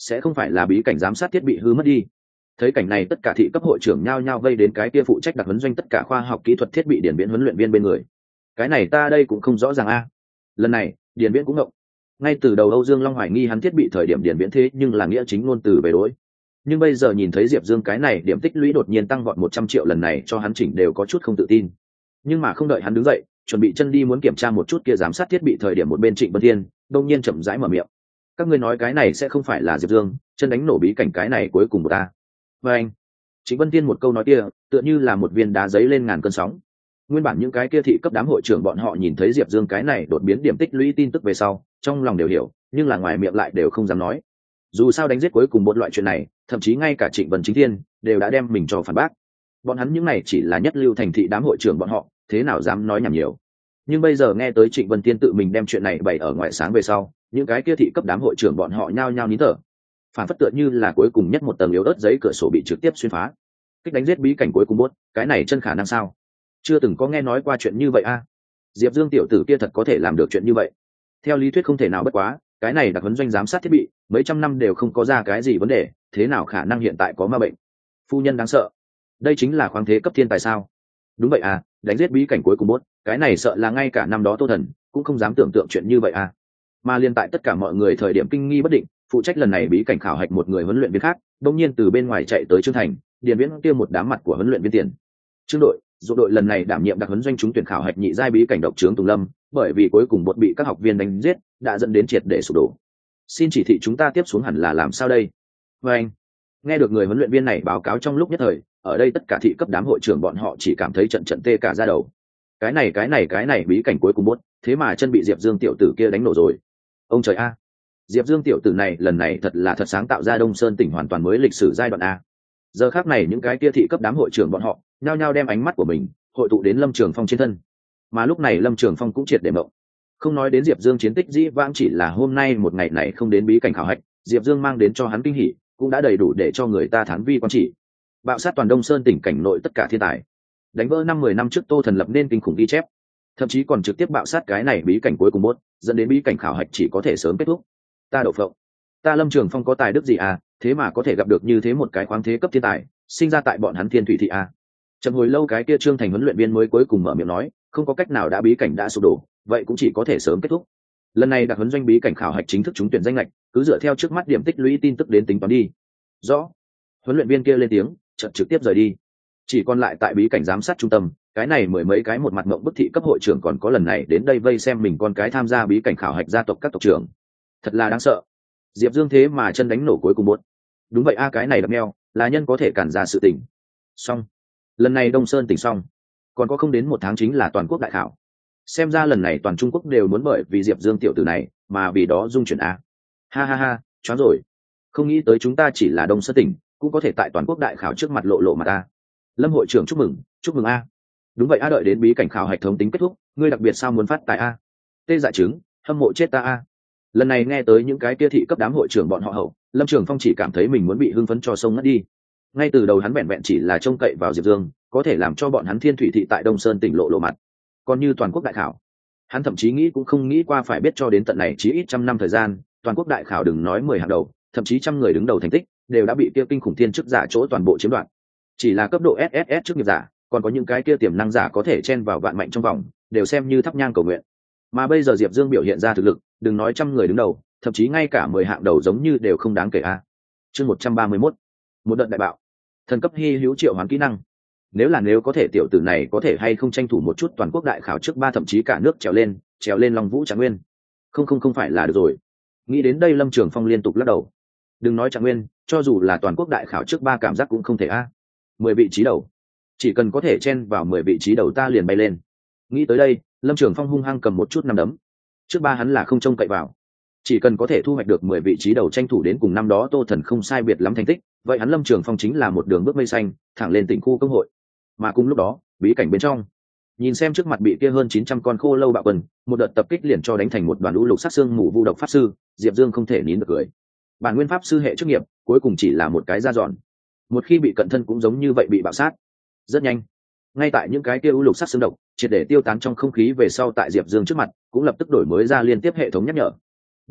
sẽ không phải là bí cảnh giám sát thiết bị hư mất đi. Thấy cảnh này tất cả thị cấp hội trưởng nhao nhao vây đến cái kia phụ trách đặc huấn doanh tất cả khoa học kỹ thuật thiết bị điển viễn huấn luyện viên bên người. Cái này ta đây cũng không rõ ràng a. Lần này điển viễn cũng ngộng. Ngay từ đầu Âu Dương Long hoài nghi hắn thiết bị thời điểm điển viễn thế nhưng là nghĩa chính ngôn từ về đối, nhưng bây giờ nhìn thấy Diệp Dương cái này điểm tích lũy đột nhiên tăng vọt một trăm triệu lần này cho hắn chỉnh đều có chút không tự tin. Nhưng mà không đợi hắn đứng dậy chuẩn bị chân đi muốn kiểm tra một chút kia giám sát thiết bị thời điểm một bên Trịnh Vân Thiên đông nhiên chậm rãi mở miệng: các ngươi nói cái này sẽ không phải là Diệp Dương chân đánh nổ bí cảnh cái này cuối cùng của ta? Và anh Trịnh Vân Thiên một câu nói kia tựa như là một viên đá giấy lên ngàn cơn sóng. Nguyên bản những cái kia thị cấp đám hội trưởng bọn họ nhìn thấy Diệp Dương cái này đột biến điểm tích lũy tin tức về sau trong lòng đều hiểu, nhưng là ngoài miệng lại đều không dám nói. Dù sao đánh giết cuối cùng một loại chuyện này, thậm chí ngay cả Trịnh Vân Chính Thiên đều đã đem mình cho phản bác. Bọn hắn những này chỉ là nhất lưu thành thị đám hội trưởng bọn họ, thế nào dám nói nhảm nhiều. Nhưng bây giờ nghe tới Trịnh Vân Thiên tự mình đem chuyện này bày ở ngoài sáng về sau, những cái kia thị cấp đám hội trưởng bọn họ nhao nhao nín thở. Phản phất tựa như là cuối cùng nhất một tầng yếu ớt giấy cửa sổ bị trực tiếp xuyên phá. Kích đánh giết bí cảnh cuối cùng bốt, cái này chân khả năng sao? Chưa từng có nghe nói qua chuyện như vậy a. À? Diệp Dương tiểu tử kia thật có thể làm được chuyện như vậy? Theo lý thuyết không thể nào bất quá, cái này đặc huấn doanh giám sát thiết bị mấy trăm năm đều không có ra cái gì vấn đề, thế nào khả năng hiện tại có ma bệnh? Phu nhân đáng sợ, đây chính là khoáng thế cấp thiên tài sao? Đúng vậy à, đánh giết bí cảnh cuối cùng bốt, cái này sợ là ngay cả năm đó Tô Thần cũng không dám tưởng tượng chuyện như vậy à. Mà liên tại tất cả mọi người thời điểm kinh nghi bất định, phụ trách lần này bí cảnh khảo hạch một người huấn luyện viên khác đột nhiên từ bên ngoài chạy tới Trương Thành, điền viễn kia một đám mặt của huấn luyện viên tiền. Trương đội, dù đội lần này đảm nhiệm đặc huấn doanh trúng tuyển khảo hạch nhị giai bí cảnh độc trướng Tùng Lâm, bởi vì cuối cùng bột bị các học viên đánh giết, đã dẫn đến triệt để sụp đổ. Xin chỉ thị chúng ta tiếp xuống hẳn là làm sao đây? Và anh, nghe được người huấn luyện viên này báo cáo trong lúc nhất thời, ở đây tất cả thị cấp đám hội trưởng bọn họ chỉ cảm thấy trận trận tê cả da đầu. Cái này cái này cái này bí cảnh cuối cùng bốt, thế mà chân bị Diệp Dương tiểu tử kia đánh nổ rồi. Ông trời a, Diệp Dương tiểu tử này lần này thật là thật sáng tạo ra Đông Sơn tỉnh hoàn toàn mới lịch sử giai đoạn a. Giờ khác này những cái kia thị cấp đám hội trưởng bọn họ nhao nhao đem ánh mắt của mình hội tụ đến Lâm Trường Phong trên thân. Mà lúc này Lâm Trường Phong cũng triệt để mộng. Không nói đến Diệp Dương chiến tích dĩ vãng chỉ là hôm nay một ngày này không đến bí cảnh khảo hạch, Diệp Dương mang đến cho hắn kinh hỉ cũng đã đầy đủ để cho người ta thán vi quan chỉ. Bạo sát toàn Đông Sơn tỉnh cảnh nội tất cả thiên tài, đánh vỡ năm mười năm trước Tô Thần lập nên kinh khủng ghi chép, thậm chí còn trực tiếp bạo sát cái này bí cảnh cuối cùng bốt, dẫn đến bí cảnh khảo hạch chỉ có thể sớm kết thúc. Ta đậu phộng, ta Lâm Trường Phong có tài đức gì à, thế mà có thể gặp được như thế một cái khoáng thế cấp thiên tài, sinh ra tại bọn hắn Thiên Thủy thị à. Chậm hồi lâu cái kia Trương Thành huấn luyện viên mới cuối cùng mở miệng nói, không có cách nào, đã bí cảnh đã sụp đổ, vậy cũng chỉ có thể sớm kết thúc. Lần này đặc huấn doanh bí cảnh khảo hạch chính thức trúng tuyển danh lệch, cứ dựa theo trước mắt điểm tích lũy tin tức đến tính toán đi. Rõ. Huấn luyện viên kia lên tiếng, chợt trực tiếp rời đi. Chỉ còn lại tại bí cảnh giám sát trung tâm, cái này mười mấy cái một mặt mộng bức thị cấp hội trưởng còn có lần này đến đây vây xem mình con cái tham gia bí cảnh khảo hạch gia tộc các tộc trưởng. Thật là đáng sợ. Diệp Dương thế mà chân đánh nổ cuối cùng một. Đúng vậy a, cái này đập neo, là nhân có thể cản ra sự tình. Xong. Lần này Đông Sơn tỉnh xong, còn có không đến một tháng chính là toàn quốc đại khảo. Xem ra lần này toàn Trung Quốc đều muốn bởi vì Diệp Dương tiểu tử này mà vì đó dung chuyển a. Ha ha ha, choáng rồi. Không nghĩ tới chúng ta chỉ là Đông Sơn tỉnh, cũng có thể tại toàn quốc đại khảo trước mặt lộ lộ mặt ta. Lâm hội trưởng chúc mừng, chúc mừng a. Đúng vậy a, đợi đến bí cảnh khảo hạch thống tính kết thúc, ngươi đặc biệt sao muốn phát tài a? Tê dại chứng, hâm mộ chết ta a. Lần này nghe tới những cái kia thị cấp đám hội trưởng bọn họ hậu, Lâm Trường Phong chỉ cảm thấy mình muốn bị hưng phấn cho sông ngất đi. Ngay từ đầu hắn vẹn vẹn chỉ là trông cậy vào Diệp Dương có thể làm cho bọn hắn Thiên Thủy thị tại Đông Sơn tỉnh lộ lộ mặt, còn như toàn quốc đại khảo, hắn thậm chí nghĩ cũng không nghĩ qua phải biết cho đến tận này chỉ ít trăm năm thời gian, toàn quốc đại khảo đừng nói mười hàng đầu, thậm chí trăm người đứng đầu thành tích đều đã bị kia kinh khủng thiên chức giả chỗ toàn bộ chiếm đoạt. Chỉ là cấp độ ét ét ét chức nghiệp giả, còn có những cái kia tiềm năng giả có thể chen vào vạn mạnh trong vòng, đều xem như thắp nhang cầu nguyện. Mà bây giờ Diệp Dương biểu hiện ra thực lực, đừng nói trăm người đứng đầu, thậm chí ngay cả mười hạng đầu giống như đều không đáng kể a. Chương một trăm ba mươi mốt, một đợt đại bạo, thần cấp hy hữu triệu hoán kỹ năng. Nếu là nếu có thể, tiểu tử này có thể hay không tranh thủ một chút toàn quốc đại khảo trước ba, thậm chí cả nước trèo lên, trèo lên Long Vũ Trạng Nguyên. Không không không phải là được rồi. Nghĩ đến đây Lâm Trường Phong liên tục lắc đầu. Đừng nói Trạng Nguyên, cho dù là toàn quốc đại khảo trước ba cảm giác cũng không thể a. Mười vị trí đầu, chỉ cần có thể chen vào mười vị trí đầu ta liền bay lên. Nghĩ tới đây, Lâm Trường Phong hung hăng cầm một chút năm đấm. Trước ba hắn là không trông cậy vào, chỉ cần có thể thu hoạch được mười vị trí đầu tranh thủ đến cùng năm đó Tô Thần không sai biệt lắm thành tích, vậy hắn Lâm Trường Phong chính là một đường bước mây xanh, thẳng lên tỉnh khu công hội. Mà cùng lúc đó, bí cảnh bên trong, nhìn xem trước mặt bị kia hơn chín trăm con khô lâu bạo quân, một đợt tập kích liền cho đánh thành một đoàn lũ lục sát xương mù vu độc pháp sư, Diệp Dương không thể nín được cười. Bản nguyên pháp sư hệ chức nghiệp, cuối cùng chỉ là một cái da dọn. Một khi bị cận thân cũng giống như vậy bị bạo sát. Rất nhanh, ngay tại những cái kia u lục sát xương độc triệt để tiêu tán trong không khí về sau, tại Diệp Dương trước mặt cũng lập tức đổi mới ra liên tiếp hệ thống nhắc nhở. Đinh,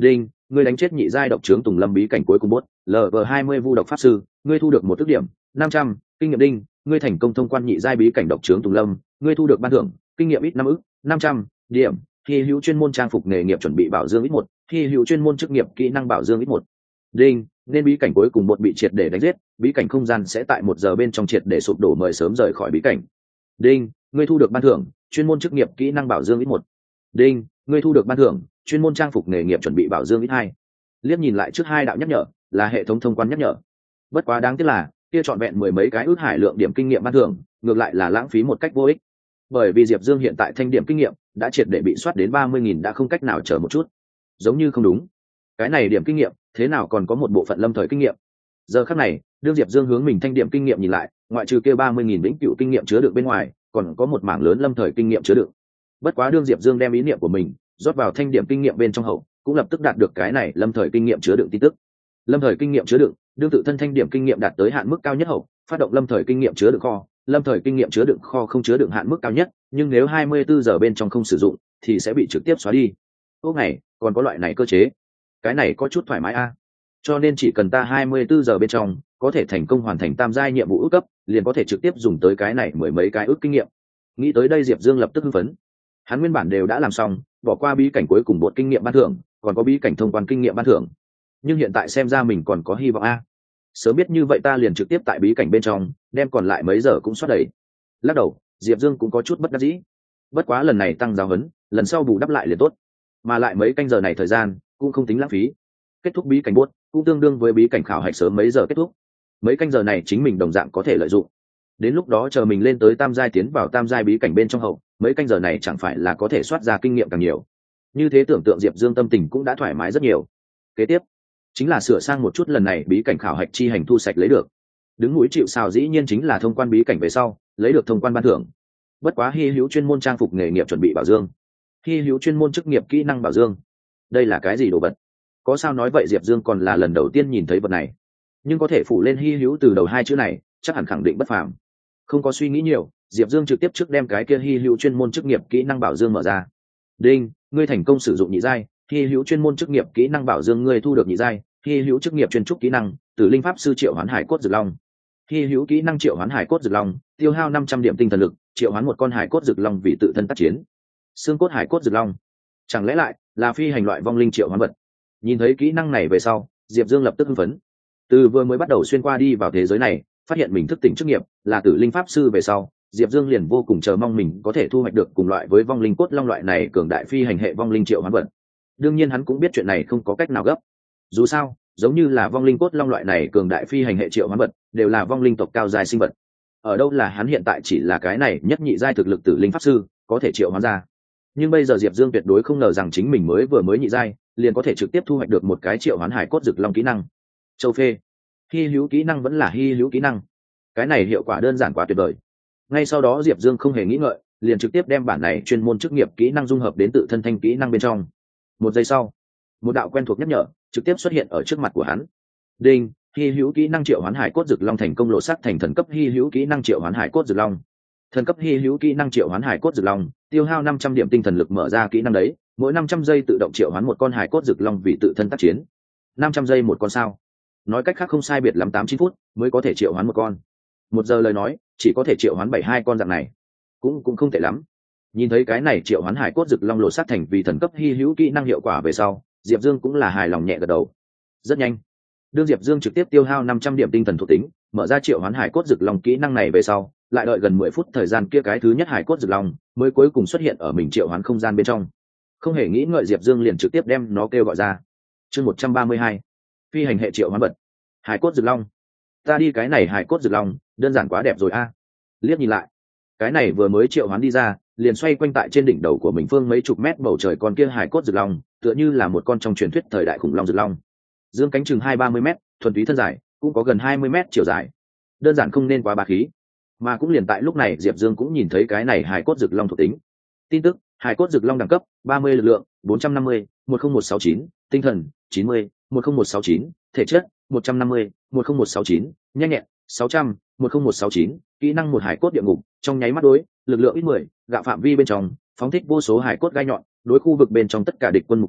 ngươi đánh chết nhị giai độc trướng tùng lâm bí cảnh cuối cùng bốt lv hai mươi vu độc pháp sư, ngươi thu được một ước điểm năm trăm kinh nghiệm đinh, ngươi thành công thông quan nhị giai bí cảnh độc trướng tùng lâm, ngươi thu được ban thưởng kinh nghiệm ít năm ức năm trăm điểm. Khi hữu chuyên môn trang phục nghề nghiệp chuẩn bị bảo dương ít một, khi hữu chuyên môn chức nghiệp kỹ năng bảo dương ít một. Đinh, nên bí cảnh cuối cùng một bị triệt để đánh giết, bí cảnh không gian sẽ tại một giờ bên trong triệt để sụp đổ, mời sớm rời khỏi bí cảnh. Đinh, ngươi thu được ban thưởng chuyên môn chức nghiệp kỹ năng bảo dương ít một. Đinh, ngươi thu được ban thưởng chuyên môn trang phục nghề nghiệp chuẩn bị bảo dương ít hai. Liếc nhìn lại trước hai đạo nhắc nhở là hệ thống thông quan nhắc nhở. Bất quá đáng tiếc là kia trọn vẹn mười mấy cái ước hải lượng điểm kinh nghiệm ban thưởng, ngược lại là lãng phí một cách vô ích. Bởi vì Diệp Dương hiện tại thanh điểm kinh nghiệm đã triệt để bị soát đến ba mươi nghìn, đã không cách nào chờ một chút. Giống như không đúng. Cái này điểm kinh nghiệm, thế nào còn có một bộ phận lâm thời kinh nghiệm. Giờ khắc này, đương Diệp Dương hướng mình thanh điểm kinh nghiệm nhìn lại, ngoại trừ kia ba mươi nghìn vĩnh cửu kinh nghiệm chứa đựng bên ngoài, còn có một mảng lớn lâm thời kinh nghiệm chứa đựng. Bất quá đương Diệp Dương đem ý niệm của mình rót vào thanh điểm kinh nghiệm bên trong hậu, cũng lập tức đạt được cái này lâm thời kinh nghiệm chứa đựng tin tức. Lâm thời kinh nghiệm chứa đựng, đương tự thân thanh điểm kinh nghiệm đạt tới hạn mức cao nhất hậu, phát động lâm thời kinh nghiệm chứa đựng kho. Lâm thời kinh nghiệm chứa đựng kho không chứa đựng hạn mức cao nhất, nhưng nếu hai mươi bốn giờ bên trong không sử dụng thì sẽ bị trực tiếp xóa đi. Ô này, còn có loại này cơ chế. Cái này có chút thoải mái a. À. Cho nên chỉ cần ta hai mươi bốn giờ bên trong có thể thành công hoàn thành tam giai nhiệm vụ ước cấp, liền có thể trực tiếp dùng tới cái này mười mấy cái ước kinh nghiệm. Nghĩ tới đây Diệp Dương lập tức hưng phấn. Hắn nguyên bản đều đã làm xong, bỏ qua bí cảnh cuối cùng bột kinh nghiệm ban thưởng, còn có bí cảnh thông quan kinh nghiệm ban thưởng. Nhưng hiện tại xem ra mình còn có hy vọng a. À. Sớm biết như vậy ta liền trực tiếp tại bí cảnh bên trong đem còn lại mấy giờ cũng soát đầy. Lắc đầu, Diệp Dương cũng có chút bất đắc dĩ. Bất quá lần này tăng giáo huấn, lần sau bù đắp lại liền tốt. Mà lại mấy canh giờ này thời gian cũng không tính lãng phí. Kết thúc bí cảnh buốt cũng tương đương với bí cảnh khảo hạch sớm mấy giờ kết thúc. Mấy canh giờ này chính mình đồng dạng có thể lợi dụng. Đến lúc đó chờ mình lên tới tam giai tiến vào tam giai bí cảnh bên trong hậu, mấy canh giờ này chẳng phải là có thể soát ra kinh nghiệm càng nhiều. Như thế tưởng tượng Diệp Dương tâm tình cũng đã thoải mái rất nhiều. Kế tiếp chính là sửa sang một chút lần này bí cảnh khảo hạch chi hành thu sạch lấy được. Đứng mũi chịu sào dĩ nhiên chính là thông quan bí cảnh về sau lấy được thông quan ban thưởng. Bất quá hy hữu chuyên môn trang phục nghề nghiệp chuẩn bị bảo dương, hy hữu chuyên môn chức nghiệp kỹ năng bảo dương, đây là cái gì đồ vật? Có sao nói vậy, Diệp Dương còn là lần đầu tiên nhìn thấy vật này, nhưng có thể phủ lên hy hữu từ đầu hai chữ này chắc hẳn khẳng định bất phàm. Không có suy nghĩ nhiều, Diệp Dương trực tiếp trước đem cái kia hy hữu chuyên môn chức nghiệp kỹ năng bảo dương mở ra. Đinh, ngươi thành công sử dụng nhị giai hy hữu chuyên môn chức nghiệp kỹ năng bảo dương, ngươi thu được nhị giai hy hữu chức nghiệp chuyên trúc kỹ năng Tử Linh Pháp Sư Triệu Hoán Hải Cốt Dực Long. Hy hữu kỹ năng Triệu Hoán Hải Cốt Dực Long, tiêu hao năm trăm điểm tinh thần lực, triệu hoán một con hải cốt dực long vì tự thân tác chiến. Xương cốt hải cốt dực long, chẳng lẽ lại là phi hành loại vong linh triệu hoán vật? Nhìn thấy kỹ năng này về sau, Diệp Dương lập tức hưng phấn. Từ vừa mới bắt đầu xuyên qua đi vào thế giới này, phát hiện mình thức tỉnh chức nghiệp là Tử Linh Pháp Sư về sau, Diệp Dương liền vô cùng chờ mong mình có thể thu hoạch được cùng loại với vong linh cốt long loại này cường đại phi hành hệ vong linh triệu hoán vật. Đương nhiên hắn cũng biết chuyện này không có cách nào gấp. Dù sao, giống như là vong linh cốt long loại này cường đại phi hành hệ triệu hoán vật, đều là vong linh tộc cao dài sinh vật. Ở đâu là hắn hiện tại chỉ là cái này nhất nhị giai thực lực Tử Linh Pháp Sư có thể triệu hoán ra. Nhưng bây giờ Diệp Dương tuyệt đối không ngờ rằng chính mình mới vừa mới nhị giai, liền có thể trực tiếp thu hoạch được một cái triệu hoán hải cốt dực long kỹ năng. Châu phê, hy hữu kỹ năng vẫn là hy hữu kỹ năng. Cái này hiệu quả đơn giản quá tuyệt vời. Ngay sau đó Diệp Dương không hề nghĩ ngợi, liền trực tiếp đem bản này chuyên môn chức nghiệp kỹ năng dung hợp đến tự thân thanh kỹ năng bên trong. Một giây sau, một đạo quen thuộc nhắc nhở trực tiếp xuất hiện ở trước mặt của hắn. Đinh, hy hữu kỹ năng triệu hoán hải cốt dực long thành công lộ sắc thành thần cấp hy hữu kỹ năng triệu hoán hải cốt dực long. Thần cấp hy hữu kỹ năng triệu hoán hải cốt dực long, tiêu hao năm trăm điểm tinh thần lực mở ra kỹ năng đấy, mỗi năm trăm giây tự động triệu hoán một con hải cốt dực long vì tự thân tác chiến. năm trăm giây một con sao? Nói cách khác không sai biệt lắm tám chín phút mới có thể triệu hoán một con. Một giờ lời nói, chỉ có thể triệu hoán bảy hai con dạng này. Cũng cũng không tệ lắm. Nhìn thấy cái này triệu hoán hải cốt dực long lộ sắc thành vì thần cấp hy hữu kỹ năng hiệu quả về sau, Diệp Dương cũng là hài lòng nhẹ gật đầu. Rất nhanh, đương Diệp Dương trực tiếp tiêu hao năm trăm điểm tinh thần thuộc tính, mở ra triệu hoán hải cốt dực long kỹ năng này về sau, lại đợi gần mười phút thời gian kia cái thứ nhất hải cốt dực long mới cuối cùng xuất hiện ở mình triệu hoán không gian bên trong. Không hề nghĩ ngợi Diệp Dương liền trực tiếp đem nó kêu gọi ra. Chương một trăm ba mươi hai, phi hành hệ triệu hoán vật. Hải cốt dực long. Ta đi, cái này hải cốt dực long, đơn giản quá đẹp rồi a. À. Liếc nhìn lại, cái này vừa mới triệu hoán đi ra, liền xoay quanh tại trên đỉnh đầu của mình phương mấy chục mét bầu trời, con kia hải cốt dực long, tựa như là một con trong truyền thuyết thời đại khủng long dực long. Dương cánh chừng hai ba mươi mét, thuần túy thân dài, cũng có gần hai mươi mét chiều dài. Đơn giản không nên quá bá khí. Mà cũng liền tại lúc này Diệp Dương cũng nhìn thấy cái này hải cốt dực long thuộc tính. Tin tức: hải cốt dực long đẳng cấp ba mươi, lực lượng bốn trăm năm mươi, một không một sáu chín, tinh thần chín mươi, một không một sáu chín, thể chất một trăm năm mươi, một không một sáu chín, nhanh nhẹn sáu trăm, một không một sáu chín, kỹ năng một hải cốt địa ngục, trong nháy mắt đối, lực lượng ít mười, gạo phạm vi bên trong, phóng thích vô số hải cốt gai nhọn, đối khu vực bên trong tất cả địch quân mục tiêu,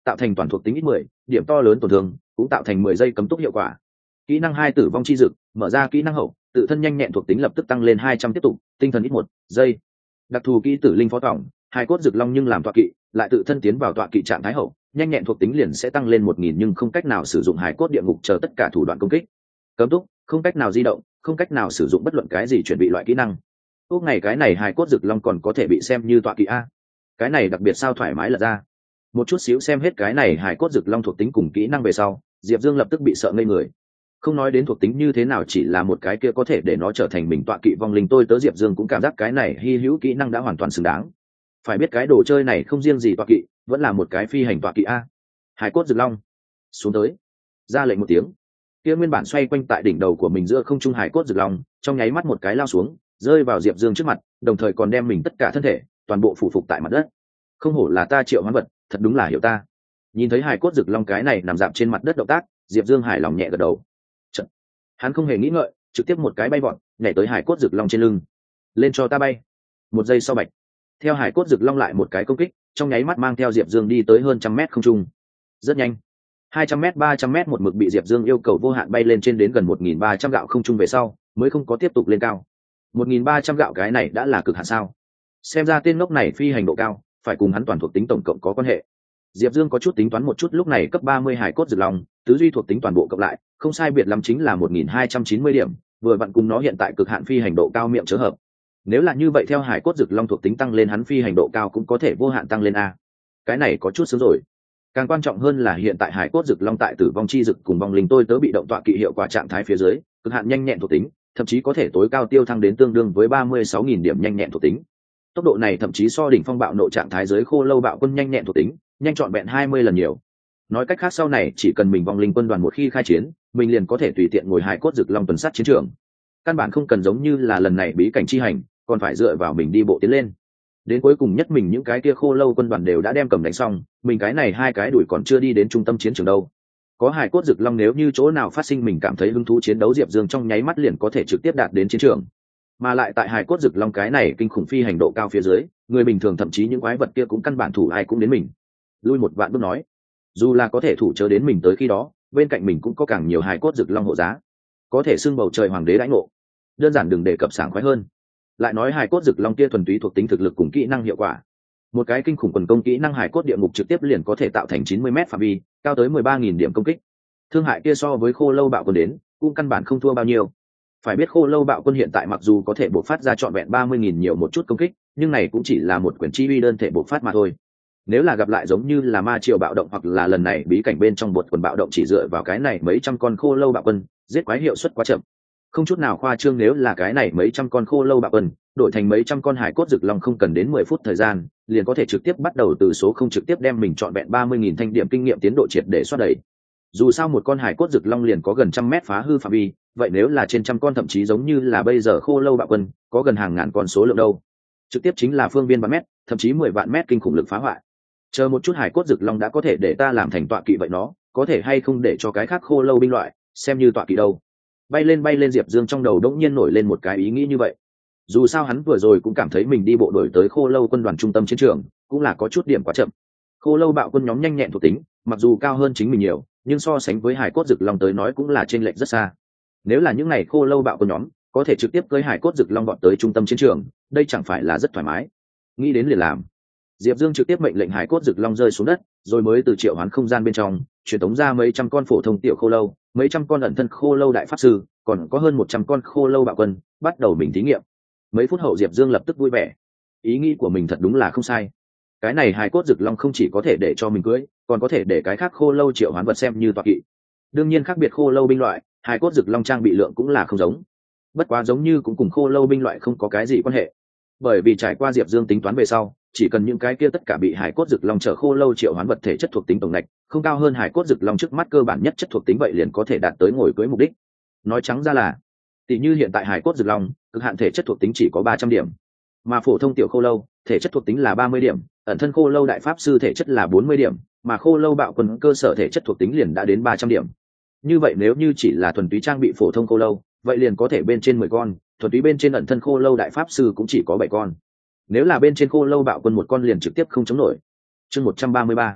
tạo thành toàn thuộc tính ít mười điểm to lớn tổn thương, cũng tạo thành mười giây cấm túc hiệu quả. Kỹ năng hai tử vong chi dực, mở ra kỹ năng hậu, tự thân nhanh nhẹn thuộc tính lập tức tăng lên hai trăm tiếp tục, tinh thần ít một giây. Đặc thù kỹ tử linh phó tổng, hai cốt rực long nhưng làm tọa kỵ, lại tự thân tiến vào tọa kỵ trạng thái hậu, nhanh nhẹn thuộc tính liền sẽ tăng lên một nghìn nhưng không cách nào sử dụng hải cốt địa ngục chờ tất cả thủ đoạn công kích. Cấm túc, không cách nào di động, không cách nào sử dụng bất luận cái gì chuẩn bị loại kỹ năng. Ước ngày cái này hải cốt rực long còn có thể bị xem như tọa kỵ a. Cái này đặc biệt sao thoải mái lật ra. Một chút xíu xem hết cái này hải cốt rực long thuộc tính cùng kỹ năng về sau, Diệp Dương lập tức bị sợ ngây người. Không nói đến thuộc tính như thế nào, chỉ là một cái kia có thể để nó trở thành mình tọa kỵ vong linh tôi tớ, Diệp Dương cũng cảm giác cái này hy hữu kỹ năng đã hoàn toàn xứng đáng. Phải biết cái đồ chơi này không riêng gì tọa kỵ, vẫn là một cái phi hành tọa kỵ a. Hải cốt rực long xuống tới, ra lệnh một tiếng, kia nguyên bản xoay quanh tại đỉnh đầu của mình giữa không trung hải cốt rực long trong nháy mắt một cái lao xuống, rơi vào Diệp Dương trước mặt, đồng thời còn đem mình tất cả thân thể toàn bộ phủ phục tại mặt đất. Không hổ là ta Triệu Hoán Vật, thật đúng là hiểu ta. Nhìn thấy hải cốt rực long cái này nằm dạp trên mặt đất động tác, Diệp Dương hài lòng nhẹ gật đầu. Chật, hắn không hề nghĩ ngợi, trực tiếp một cái bay vọt, nhảy tới hải cốt rực long trên lưng. Lên cho ta bay. Một giây sau bạch, theo hải cốt rực long lại một cái công kích, trong nháy mắt mang theo Diệp Dương đi tới hơn trăm mét không trung. Rất nhanh, hai trăm mét ba trăm mét một mực bị Diệp Dương yêu cầu vô hạn bay lên trên đến gần một nghìn ba trăm gạo không trung về sau, mới không có tiếp tục lên cao. một nghìn ba trăm gạo cái này đã là cực hạn sao? Xem ra tên ngốc này phi hành độ cao, phải cùng hắn toàn thuộc tính tổng cộng có quan hệ. Diệp Dương có chút tính toán một chút, lúc này cấp ba mươi hải cốt rực long, tứ duy thuộc tính toàn bộ cộng lại, không sai biệt lắm chính là một nghìn hai trăm chín mươi điểm, vừa vặn cùng nó hiện tại cực hạn phi hành độ cao miệng chớ hợp. Nếu là như vậy, theo hải cốt rực long thuộc tính tăng lên, hắn phi hành độ cao cũng có thể vô hạn tăng lên a. Cái này có chút sớm rồi. Càng quan trọng hơn là hiện tại hải cốt rực long tại tử vong chi dực cùng vong linh tôi tớ bị động tọa kỵ hiệu quả trạng thái phía dưới, cực hạn nhanh nhẹn thuộc tính, thậm chí có thể tối cao tiêu thăng đến tương đương với ba mươi sáu nghìn điểm nhanh nhẹn thuộc tính. Tốc độ này thậm chí so đỉnh phong bạo nộ trạng thái dưới khô lâu bạo quân nhanh nhẹn thuộc tính, nhanh trọn vẹn hai mươi lần nhiều. Nói cách khác, sau này chỉ cần mình vong linh quân đoàn một khi khai chiến, mình liền có thể tùy tiện ngồi hải cốt rực long tuần sát chiến trường. Căn bản không cần giống như là lần này bí cảnh chi hành, còn phải dựa vào mình đi bộ tiến lên. Đến cuối cùng nhất mình những cái kia khô lâu quân đoàn đều đã đem cầm đánh xong, mình cái này hai cái đuổi còn chưa đi đến trung tâm chiến trường đâu. Có hải cốt rực long, nếu như chỗ nào phát sinh mình cảm thấy hứng thú chiến đấu, Diệp Dương trong nháy mắt liền có thể trực tiếp đạt đến chiến trường. Mà lại tại hải cốt rực long cái này kinh khủng phi hành độ cao phía dưới, người bình thường thậm chí những quái vật kia cũng căn bản thủ ai cũng đến mình. Lui một vạn bước nói, dù là có thể thủ chớ đến mình tới khi đó, bên cạnh mình cũng có càng nhiều hải cốt rực long hộ giá, có thể xưng bầu trời hoàng đế đãi ngộ. Đơn giản đừng đề cập sảng khoái hơn. Lại nói hải cốt rực long kia thuần túy thuộc tính thực lực cùng kỹ năng hiệu quả, một cái kinh khủng quần công kỹ năng hải cốt địa ngục trực tiếp liền có thể tạo thành chín mươi mét phạm vi, cao tới mười ba nghìn điểm công kích. Thương hại kia so với khô lâu bạo quân đến cũng căn bản không thua bao nhiêu. Phải biết khô lâu bạo quân hiện tại mặc dù có thể bộc phát ra trọn vẹn ba mươi nghìn nhiều một chút công kích, nhưng này cũng chỉ là một quyển chi uy đơn thể bộc phát mà thôi. Nếu là gặp lại giống như là ma triều bạo động hoặc là lần này bí cảnh bên trong bột quần bạo động, chỉ dựa vào cái này mấy trăm con khô lâu bạo quân, giết quái hiệu suất quá chậm. Không chút nào khoa trương, nếu là cái này mấy trăm con khô lâu bạo quân đổi thành mấy trăm con hải cốt rực long, không cần đến mười phút thời gian, liền có thể trực tiếp bắt đầu từ số không trực tiếp đem mình trọn vẹn ba mươi nghìn thanh điểm kinh nghiệm tiến độ triệt để xoát đẩy. Dù sao một con hải cốt rực long liền có gần trăm mét phá hư phạm vi, vậy nếu là trên trăm con, thậm chí giống như là bây giờ khô lâu bạo quân có gần hàng ngàn con số lượng đâu, trực tiếp chính là phương viên vạn mét, thậm chí mười vạn mét kinh khủng lực phá hoại. Chờ một chút, hải cốt rực long đã có thể để ta làm thành tọa kỵ, vậy nó có thể hay không để cho cái khác khô lâu binh loại xem như tọa kỵ đâu? Bay lên bay lên, Diệp Dương trong đầu đống nhiên nổi lên một cái ý nghĩ như vậy. Dù sao hắn vừa rồi cũng cảm thấy mình đi bộ đổi tới khô lâu quân đoàn trung tâm chiến trường cũng là có chút điểm quá chậm. Khô lâu bạo quân nhóm nhanh nhẹn thuộc tính mặc dù cao hơn chính mình nhiều, nhưng so sánh với hải cốt rực long tới nói cũng là chênh lệch rất xa. Nếu là những ngày khô lâu bạo quân nhóm có thể trực tiếp cưỡi hải cốt rực long bọn tới trung tâm chiến trường, đây chẳng phải là rất thoải mái. Nghĩ đến liền làm. Diệp Dương trực tiếp mệnh lệnh hải cốt rực long rơi xuống đất, rồi mới từ triệu hoán không gian bên trong truyền tống ra mấy trăm con phổ thông tiểu khô lâu, mấy trăm con ẩn thân khô lâu đại pháp sư, còn có hơn một trăm con khô lâu bạo quân, bắt đầu mình thí nghiệm. Mấy phút hậu, Diệp Dương lập tức vui vẻ. Ý nghĩ của mình thật đúng là không sai. Cái này hải cốt rực long không chỉ có thể để cho mình cưỡi, còn có thể để cái khác khô lâu triệu hoán vật xem như tọa kỵ. Đương nhiên khác biệt khô lâu binh loại, hải cốt rực long trang bị lượng cũng là không giống. Bất quá giống như cũng cùng khô lâu binh loại không có cái gì quan hệ. Bởi vì trải qua Diệp Dương tính toán về sau, chỉ cần những cái kia tất cả bị hải cốt rực long chở khô lâu triệu hoán vật thể chất thuộc tính tổng ngạch không cao hơn hải cốt rực long trước mắt cơ bản nhất chất thuộc tính, vậy liền có thể đạt tới ngồi cưới mục đích. Nói trắng ra là, tỷ như hiện tại hải cốt rực long cực hạn thể chất thuộc tính chỉ có ba trăm điểm, mà phổ thông tiểu khô lâu thể chất thuộc tính là ba mươi điểm, ẩn thân khô lâu đại pháp sư thể chất là bốn mươi điểm, mà khô lâu bạo quân cơ sở thể chất thuộc tính liền đã đến ba trăm điểm. Như vậy nếu như chỉ là thuần túy trang bị phổ thông khô lâu, vậy liền có thể bên trên mười con, thuần túy bên trên ẩn thân khô lâu đại pháp sư cũng chỉ có bảy con. Nếu là bên trên khô lâu bạo quân một con liền trực tiếp không chống nổi. Chương một trăm ba mươi ba,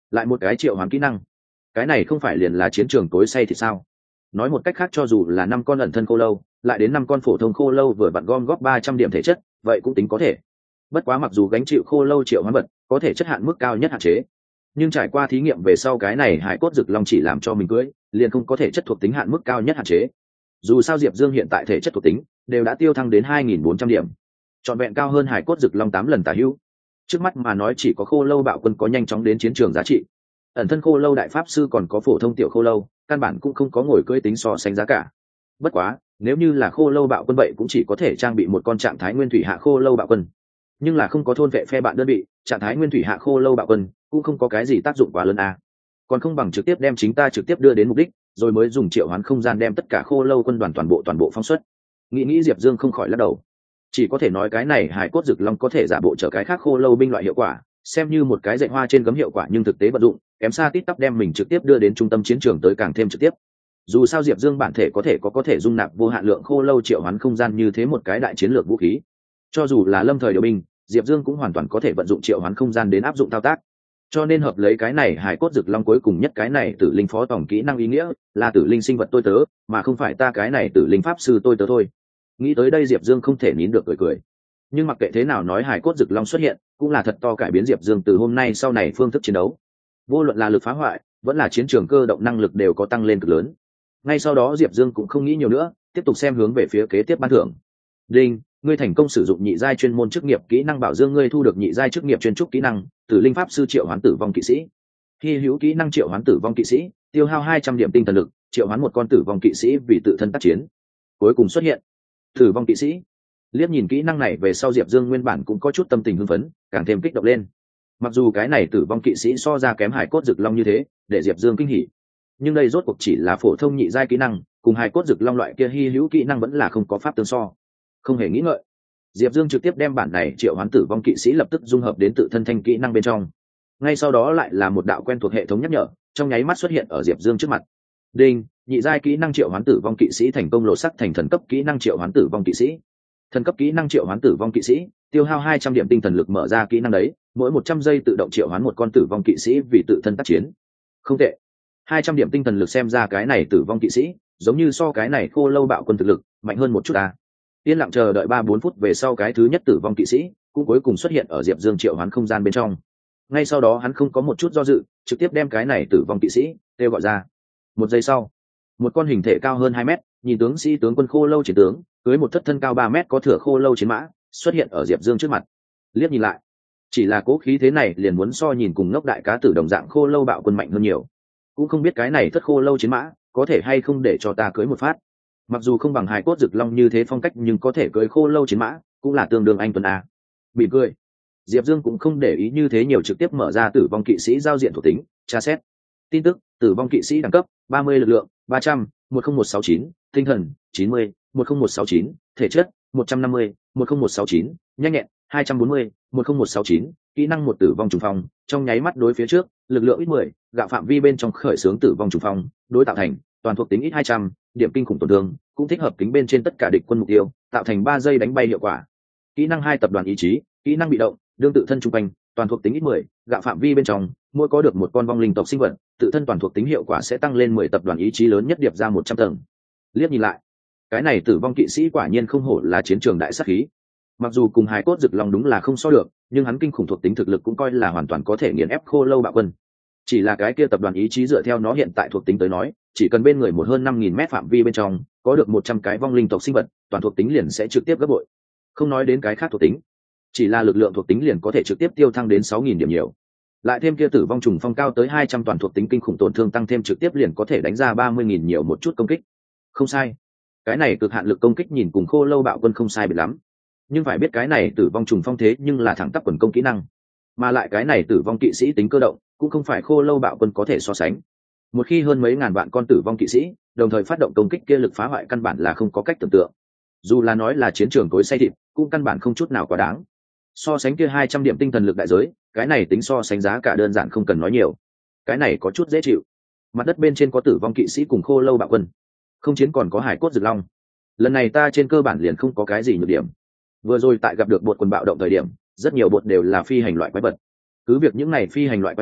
lại một cái triệu hoán kỹ năng. Cái này không phải liền là chiến trường tối say thì sao? Nói một cách khác, cho dù là năm con ẩn thân khô lâu lại đến năm con phổ thông khô lâu vừa vặn gom góp ba trăm điểm thể chất, vậy cũng tính có thể. Bất quá mặc dù gánh chịu khô lâu triệu hoán vật có thể chất hạn mức cao nhất hạn chế, nhưng trải qua thí nghiệm về sau, cái này hải cốt rực long chỉ làm cho mình cưỡi liền không có thể chất thuộc tính hạn mức cao nhất hạn chế. Dù sao Diệp Dương hiện tại thể chất thuộc tính đều đã tiêu thăng đến hai nghìn bốn trăm điểm, trọn vẹn cao hơn hải cốt rực long tám lần tả hữu. Trước mắt mà nói, chỉ có khô lâu bạo quân có nhanh chóng đến chiến trường giá trị. Ẩn thân khô lâu đại pháp sư còn có phổ thông tiểu khô lâu căn bản cũng không có ngồi cưỡi tính so sánh giá cả. Bất quá nếu như là khô lâu bạo quân vậy cũng chỉ có thể trang bị một con trạng thái nguyên thủy hạ khô lâu bạo quân, nhưng là không có thôn vệ phe bạn đơn vị, trạng thái nguyên thủy hạ khô lâu bạo quân cũng không có cái gì tác dụng quá lớn à. Còn không bằng trực tiếp đem chính ta trực tiếp đưa đến mục đích, rồi mới dùng triệu hoán không gian đem tất cả khô lâu quân đoàn toàn bộ toàn bộ phóng xuất. Nghĩ nghĩ Diệp Dương không khỏi lắc đầu, chỉ có thể nói cái này hải cốt rực long có thể giả bộ trở cái khác khô lâu binh loại hiệu quả, xem như một cái dạy hoa trên gấm hiệu quả, nhưng thực tế vận dụng kém xa tít tắp đem mình trực tiếp đưa đến trung tâm chiến trường tới càng thêm trực tiếp. Dù sao Diệp Dương bản thể có thể có có thể dung nạp vô hạn lượng khô lâu triệu hoán không gian như thế một cái đại chiến lược vũ khí, cho dù là lâm thời điều binh, Diệp Dương cũng hoàn toàn có thể vận dụng triệu hoán không gian đến áp dụng thao tác. Cho nên hợp lấy cái này hải cốt rực long cuối cùng nhất cái này tử linh phó tổng kỹ năng ý nghĩa là tử linh sinh vật tôi tớ, mà không phải ta cái này tử linh pháp sư tôi tớ thôi. Nghĩ tới đây Diệp Dương không thể nín được cười cười. Nhưng mặc kệ thế nào nói, hải cốt rực long xuất hiện cũng là thật to cải biến Diệp Dương từ hôm nay sau này phương thức chiến đấu. Vô luận là lực phá hoại vẫn là chiến trường cơ động năng lực đều có tăng lên cực lớn. Ngay sau đó Diệp Dương cũng không nghĩ nhiều nữa, tiếp tục xem hướng về phía kế tiếp ban thưởng. Đinh, ngươi thành công sử dụng nhị giai chuyên môn chức nghiệp kỹ năng bảo dương, ngươi thu được nhị giai chức nghiệp chuyên trúc kỹ năng tử linh pháp sư triệu hoán tử vong kỵ sĩ. Hy hữu kỹ năng triệu hoán tử vong kỵ sĩ, tiêu hao hai trăm điểm tinh thần lực, triệu hoán một con tử vong kỵ sĩ vì tự thân tác chiến. Cuối cùng xuất hiện tử vong kỵ sĩ. Liếc nhìn kỹ năng này về sau, Diệp Dương nguyên bản cũng có chút tâm tình hưng phấn, càng thêm kích động lên. Mặc dù cái này tử vong kỵ sĩ so ra kém hải cốt rực long như thế để Diệp Dương kinh hỉ, nhưng đây rốt cuộc chỉ là phổ thông nhị giai kỹ năng, cùng hải cốt rực long loại kia hy hữu kỹ năng vẫn là không có pháp tương so. Không hề nghĩ ngợi, Diệp Dương trực tiếp đem bản này triệu hoán tử vong kỵ sĩ lập tức dung hợp đến tự thân thanh kỹ năng bên trong. Ngay sau đó lại là một đạo quen thuộc hệ thống nhắc nhở trong nháy mắt xuất hiện ở Diệp Dương trước mặt. Đinh, nhị giai kỹ năng triệu hoán tử vong kỵ sĩ thành công lộ sắc thành thần cấp kỹ năng triệu hoán tử vong kỵ sĩ. Thần cấp kỹ năng triệu hoán tử vong kỵ sĩ, tiêu hao hai trăm điểm tinh thần lực mở ra kỹ năng đấy, mỗi một trăm giây tự động triệu hoán một con tử vong kỵ sĩ vì tự thân tác chiến. Không tệ. hai trăm điểm tinh thần lực, xem ra cái này tử vong kỵ sĩ giống như so cái này khô lâu bạo quân thực lực mạnh hơn một chút à. Yên lặng chờ đợi ba bốn phút về sau, cái thứ nhất tử vong kỵ sĩ cũng cuối cùng xuất hiện ở Diệp Dương triệu hoán không gian bên trong. Ngay sau đó hắn không có một chút do dự, trực tiếp đem cái này tử vong kỵ sĩ kêu gọi ra. Một giây sau, một con hình thể cao hơn hai mét, nhìn tướng sĩ tướng quân khô lâu chiến tướng, cưới một thất thân cao ba mét có thửa khô lâu chiến mã xuất hiện ở Diệp Dương trước mặt. Liếc nhìn lại, chỉ là cố khí thế này liền muốn so nhìn cùng ngốc đại cá tử đồng dạng khô lâu bạo quân mạnh hơn nhiều. Cũng không biết cái này thất khô lâu chiến mã có thể hay không để cho ta cưới một phát. Mặc dù không bằng hài cốt rực long như thế phong cách, nhưng có thể cưới khô lâu chiến mã cũng là tương đương anh tuấn a. Bị cười, Diệp Dương cũng không để ý như thế nhiều, trực tiếp mở ra tử vong kỵ sĩ giao diện thuộc tính tra xét tin tức. Tử vong kỵ sĩ đẳng cấp ba mươi, lực lượng ba trăm, một không một sáu chín, tinh thần chín mươi, một không một sáu chín, thể chất một trăm năm mươi, một không một sáu chín, nhanh nhẹn hai trăm bốn mươi, một không một sáu chín, kỹ năng một tử vong trùng phong, trong nháy mắt đối phía trước, lực lượng ít mười, gạo phạm vi bên trong khởi xướng tử vong trùng phong, đối tạo thành toàn thuộc tính ít hai trăm, điểm kinh khủng tổn thương, cũng thích hợp kính bên trên tất cả địch quân mục tiêu, tạo thành ba giây đánh bay hiệu quả. Kỹ năng hai tập đoàn ý chí, kỹ năng bị động, đương tự thân trung quanh, toàn thuộc tính ít mười, gạo phạm vi bên trong, mỗi có được một con vong linh tộc sinh vật, tự thân toàn thuộc tính hiệu quả sẽ tăng lên mười tập đoàn ý chí lớn nhất điệp ra một trăm tầng. Liếc nhìn lại, cái này tử vong kỵ sĩ quả nhiên không hổ là chiến trường đại sát khí. Mặc dù cùng hài cốt rực long đúng là không so được, nhưng hắn kinh khủng thuộc tính thực lực cũng coi là hoàn toàn có thể nghiền ép khô lâu bạo quân. Chỉ là cái kia tập đoàn ý chí dựa theo nó hiện tại thuộc tính tới nói, chỉ cần bên người một hơn năm nghìn mét phạm vi bên trong có được một trăm cái vong linh tộc sinh vật, toàn thuộc tính liền sẽ trực tiếp gấp bội. Không nói đến cái khác thuộc tính, chỉ là lực lượng thuộc tính liền có thể trực tiếp tiêu thăng đến sáu nghìn điểm nhiều. Lại thêm kia tử vong trùng phong cao tới hai trăm toàn thuộc tính kinh khủng tổn thương tăng thêm trực tiếp liền có thể đánh ra ba mươi nghìn nhiều một chút công kích. Không sai, cái này cực hạn lực công kích nhìn cùng khô lâu bạo quân không sai biệt lắm. Nhưng phải biết cái này tử vong trùng phong thế nhưng là thẳng tắp quần công kỹ năng, mà lại cái này tử vong kỵ sĩ tính cơ động cũng không phải khô lâu bạo quân có thể so sánh. Một khi hơn mấy ngàn vạn con tử vong kỵ sĩ đồng thời phát động công kích, kia lực phá hoại căn bản là không có cách tưởng tượng. Dù là nói là chiến trường cối xay thịt, cũng căn bản không chút nào quá đáng. So sánh kia hai trăm điểm tinh thần lực đại giới, cái này tính so sánh giá cả đơn giản không cần nói nhiều. Cái này có chút dễ chịu. Mặt đất bên trên có tử vong kỵ sĩ cùng khô lâu bạo quân, không chiến còn có hải cốt rực long. Lần này ta trên cơ bản liền không có cái gì nhược điểm. Vừa rồi tại gặp được bột quần bạo động thời điểm, rất nhiều bột đều là phi hành loại quái vật. Cứ việc những này phi hành loại quái vật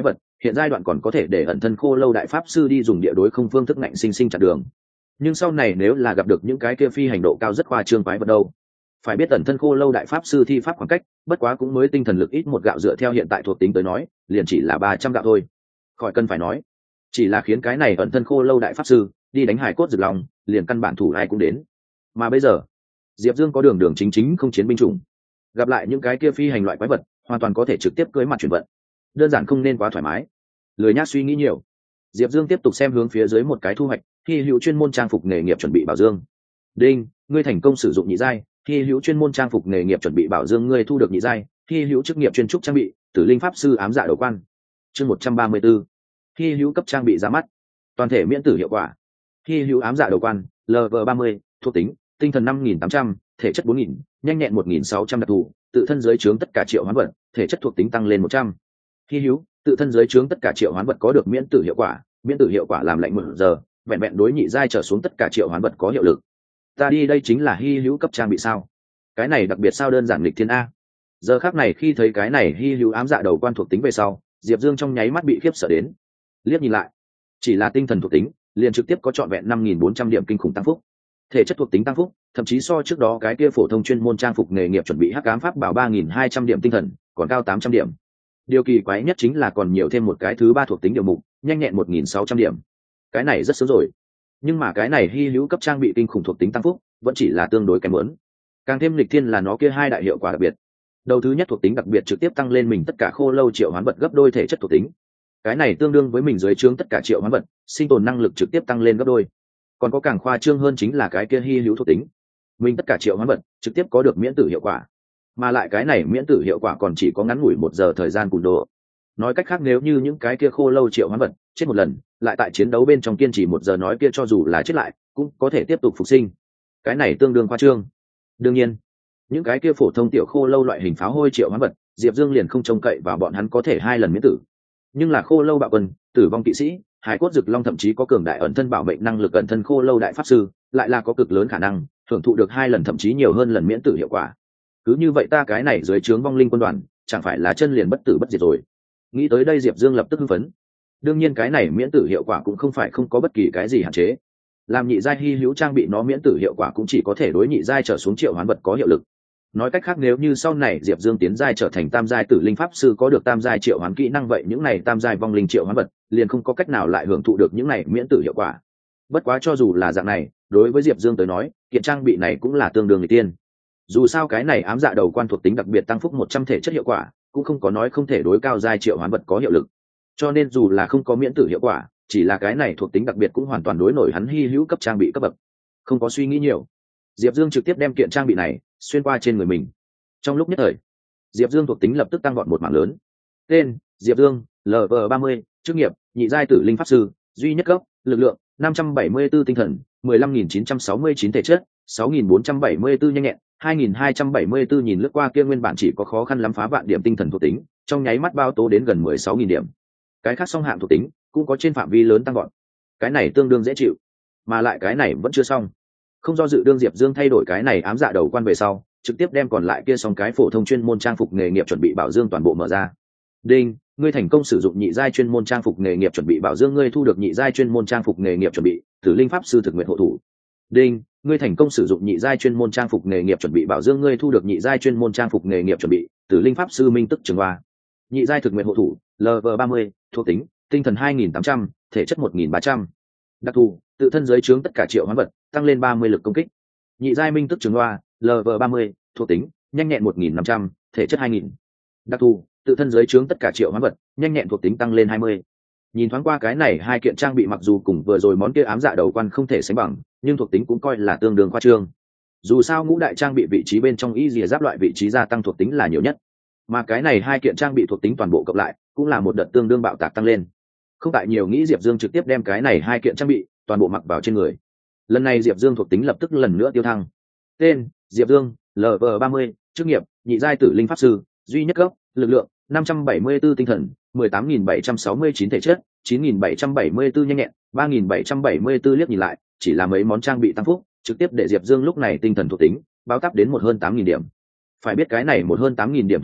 hiện giai đoạn còn có thể để ẩn thân khô lâu đại pháp sư đi dùng địa đối không phương thức ngạnh sinh sinh chặn đường, nhưng sau này nếu là gặp được những cái kia phi hành độ cao rất khoa trương quái vật đâu. Phải biết ẩn thân khô lâu đại pháp sư thi pháp khoảng cách bất quá cũng mới tinh thần lực ít một gạo, dựa theo hiện tại thuộc tính tới nói liền chỉ là ba trăm gạo thôi. Khỏi cần phải nói, chỉ là khiến cái này ẩn thân khô lâu đại pháp sư đi đánh hải cốt rực lòng liền căn bản thủ ai cũng đến. Mà bây giờ Diệp Dương có đường đường chính chính không chiến binh chủng, gặp lại những cái kia phi hành loại quái vật hoàn toàn có thể trực tiếp cưới mặt chuyển vận, đơn giản không nên quá thoải mái. Lười nhác suy nghĩ nhiều, Diệp Dương tiếp tục xem hướng phía dưới một cái thu hoạch: hy hữu chuyên môn trang phục nghề nghiệp chuẩn bị bảo dương. Đinh, ngươi thành công sử dụng nhị giai hy hữu chuyên môn trang phục nghề nghiệp chuẩn bị bảo dương, ngươi thu được nhị giai hy hữu chức nghiệp chuyên trúc trang bị tử linh pháp sư ám dạ đầu quan. Chương một trăm ba mươi 134. Hy hữu cấp trang bị ra mắt, toàn thể miễn tử hiệu quả. Hy hữu ám dạ đầu quan, lv ba mươi, thuộc tính tinh thần năm nghìn tám trăm, thể chất bốn nghìn, nhanh nhẹn một nghìn sáu trăm, đặc thù tự thân dưới trướng tất cả triệu hoán vật, thể chất thuộc tính tăng lên một trăm. Hy hữu tự thân dưới trướng tất cả triệu hoán vật có được miễn tử hiệu quả, miễn tử hiệu quả làm lạnh một giờ, vẹn vẹn đối nhị giai trở xuống tất cả triệu hoán vật có hiệu lực. Ta đi, đây chính là hy hữu cấp trang bị sao? Cái này đặc biệt sao đơn giản nghịch thiên a. Giờ khắc này khi thấy cái này hy hữu ám dạ đầu quan thuộc tính về sau, Diệp Dương trong nháy mắt bị khiếp sợ đến. Liếc nhìn lại, chỉ là tinh thần thuộc tính liền trực tiếp có trọn vẹn năm nghìn bốn trăm điểm kinh khủng tăng phúc. Thể chất thuộc tính tăng phúc thậm chí so trước đó cái kia phổ thông chuyên môn trang phục nghề nghiệp chuẩn bị hắc ám pháp bảo ba nghìn hai trăm điểm tinh thần còn cao tám trăm điểm. Điều kỳ quái nhất chính là còn nhiều thêm một cái thứ ba thuộc tính điều mục, nhanh nhẹn một nghìn sáu trăm điểm. Cái này rất sớm rồi, nhưng mà cái này hy hữu cấp trang bị kinh khủng thuộc tính tăng phúc vẫn chỉ là tương đối kém lớn. Càng thêm lịch thiên là nó kia hai đại hiệu quả đặc biệt. Đầu thứ nhất thuộc tính đặc biệt trực tiếp tăng lên mình tất cả khô lâu triệu hoán vật gấp đôi thể chất thuộc tính. Cái này tương đương với mình dưới trướng tất cả triệu hoán vật sinh tồn năng lực trực tiếp tăng lên gấp đôi. Còn có càng khoa trương hơn chính là cái kia hy hữu thuộc tính, mình tất cả triệu hoán vật trực tiếp có được miễn tử hiệu quả, mà lại cái này miễn tử hiệu quả còn chỉ có ngắn ngủi một giờ thời gian cùn độ. Nói cách khác, nếu như những cái kia khô lâu triệu hoán vật chết một lần lại tại chiến đấu bên trong kiên trì một giờ, nói kia cho dù là chết lại cũng có thể tiếp tục phục sinh. Cái này tương đương khoa trương. Đương nhiên những cái kia phổ thông tiểu khô lâu loại hình pháo hôi triệu hoán vật Diệp Dương liền không trông cậy vào bọn hắn có thể hai lần miễn tử, nhưng là khô lâu bạo quân, tử vong kỵ sĩ, hải cốt rực long, thậm chí có cường đại ẩn thân bảo mệnh năng lực ẩn thân khô lâu đại pháp sư lại là có cực lớn khả năng hưởng thụ được hai lần thậm chí nhiều hơn lần miễn tử hiệu quả. Cứ như vậy ta cái này dưới trướng vong linh quân đoàn chẳng phải là chân liền bất tử bất diệt rồi. Nghĩ tới đây Diệp Dương lập tức hưng phấn. Đương nhiên cái này miễn tử hiệu quả cũng không phải không có bất kỳ cái gì hạn chế. Làm nhị giai hy hữu trang bị nó miễn tử hiệu quả cũng chỉ có thể đối nhị giai trở xuống triệu hoán vật có hiệu lực. Nói cách khác, nếu như sau này Diệp Dương tiến giai trở thành tam giai tử linh pháp sư có được tam giai triệu hoán kỹ năng, vậy những này tam giai vong linh triệu hoán vật liền không có cách nào lại hưởng thụ được những này miễn tử hiệu quả. Bất quá cho dù là dạng này, đối với Diệp Dương tới nói, kiện trang bị này cũng là tương đương người tiên. Dù sao cái này ám dạ đầu quan thuộc tính đặc biệt tăng phúc một trăm thể chất hiệu quả, cũng không có nói không thể đối cao giai triệu hoán vật có hiệu lực. Cho nên dù là không có miễn tử hiệu quả, chỉ là cái này thuộc tính đặc biệt cũng hoàn toàn đối nổi hắn hy hữu cấp trang bị cấp bậc. Không có suy nghĩ nhiều, Diệp Dương trực tiếp đem kiện trang bị này xuyên qua trên người mình. Trong lúc nhất thời, Diệp Dương thuộc tính lập tức tăng vọt một mảng lớn. Tên: Diệp Dương, lv ba mươi, chức nghiệp: nhị giai tử linh pháp sư, duy nhất cấp, lực lượng năm trăm bảy mươi 4 tinh thần, mười lăm nghìn chín trăm sáu mươi chín thể chất, sáu nghìn bốn trăm bảy mươi 4 nhanh nhẹn, hai nghìn hai trăm bảy mươi 4 nhìn lướt qua kia nguyên bản chỉ có khó khăn lắm phá vạn điểm tinh thần thuộc tính, trong nháy mắt bao tố đến gần mười sáu nghìn điểm. Cái khác song hạng thuộc tính cũng có trên phạm vi lớn tăng vọt. Cái này tương đương dễ chịu, mà lại cái này vẫn chưa xong. Không do dự, đương Diệp Dương thay đổi cái này ám dạ đầu quan về sau, trực tiếp đem còn lại kia xong cái phổ thông chuyên môn trang phục nghề nghiệp chuẩn bị bảo dương toàn bộ mở ra. Đinh, ngươi thành công sử dụng nhị giai chuyên môn trang phục nghề nghiệp chuẩn bị bảo dương, ngươi thu được nhị giai chuyên môn trang phục nghề nghiệp chuẩn bị tử linh pháp sư thực nguyện hộ thủ. Đinh, ngươi thành công sử dụng nhị giai chuyên môn trang phục nghề nghiệp chuẩn bị bảo dương, ngươi thu được nhị giai chuyên môn trang phục nghề nghiệp chuẩn bị tử linh pháp sư minh tức trường hoa. Nhị giai thực nguyện hộ thủ, lv ba mươi, thuộc tính tinh thần hai nghìn tám trăm, thể chất một nghìn ba trăm. Đặc thù tự thân giới trướng tất cả triệu hoán vật tăng lên ba mươi lực công kích. Nhị giai minh tức trường hoa, lv ba mươi, thuộc tính nhanh nhẹn một nghìn năm trăm, thể chất hai nghìn. Đặc thù tự thân giới trướng tất cả triệu hoán vật nhanh nhẹn thuộc tính tăng lên hai mươi. Nhìn thoáng qua cái này hai kiện trang bị mặc dù cùng vừa rồi món kia ám dạ đầu quan không thể sánh bằng, nhưng thuộc tính cũng coi là tương đương khoa trương. Dù sao ngũ đại trang bị vị trí bên trong y rìa giáp loại vị trí gia tăng thuộc tính là nhiều nhất, mà cái này hai kiện trang bị thuộc tính toàn bộ cộng lại cũng là một đợt tương đương bạo tạc tăng lên. Không tại nhiều nghĩ, Diệp Dương trực tiếp đem cái này hai kiện trang bị toàn bộ mặc vào trên người. Lần này Diệp Dương thuộc tính lập tức lần nữa tiêu thăng. Tên: Diệp Dương, lv ba mươi, chức nghiệp: nhị giai tử linh pháp sư, duy nhất cấp, lực lượng năm trăm bảy mươi 4 tinh thần, mười tám nghìn bảy trăm sáu mươi chín thể chất, chín nghìn bảy trăm bảy mươi 4 nhanh nhẹn, ba nghìn bảy trăm bảy mươi 4 liếc nhìn lại, chỉ là mấy món trang bị tăng phúc, trực tiếp để Diệp Dương lúc này tinh thần thuộc tính báo táp đến một hơn tám nghìn điểm. Phải biết cái này một hơn tám nghìn điểm thuộc tính,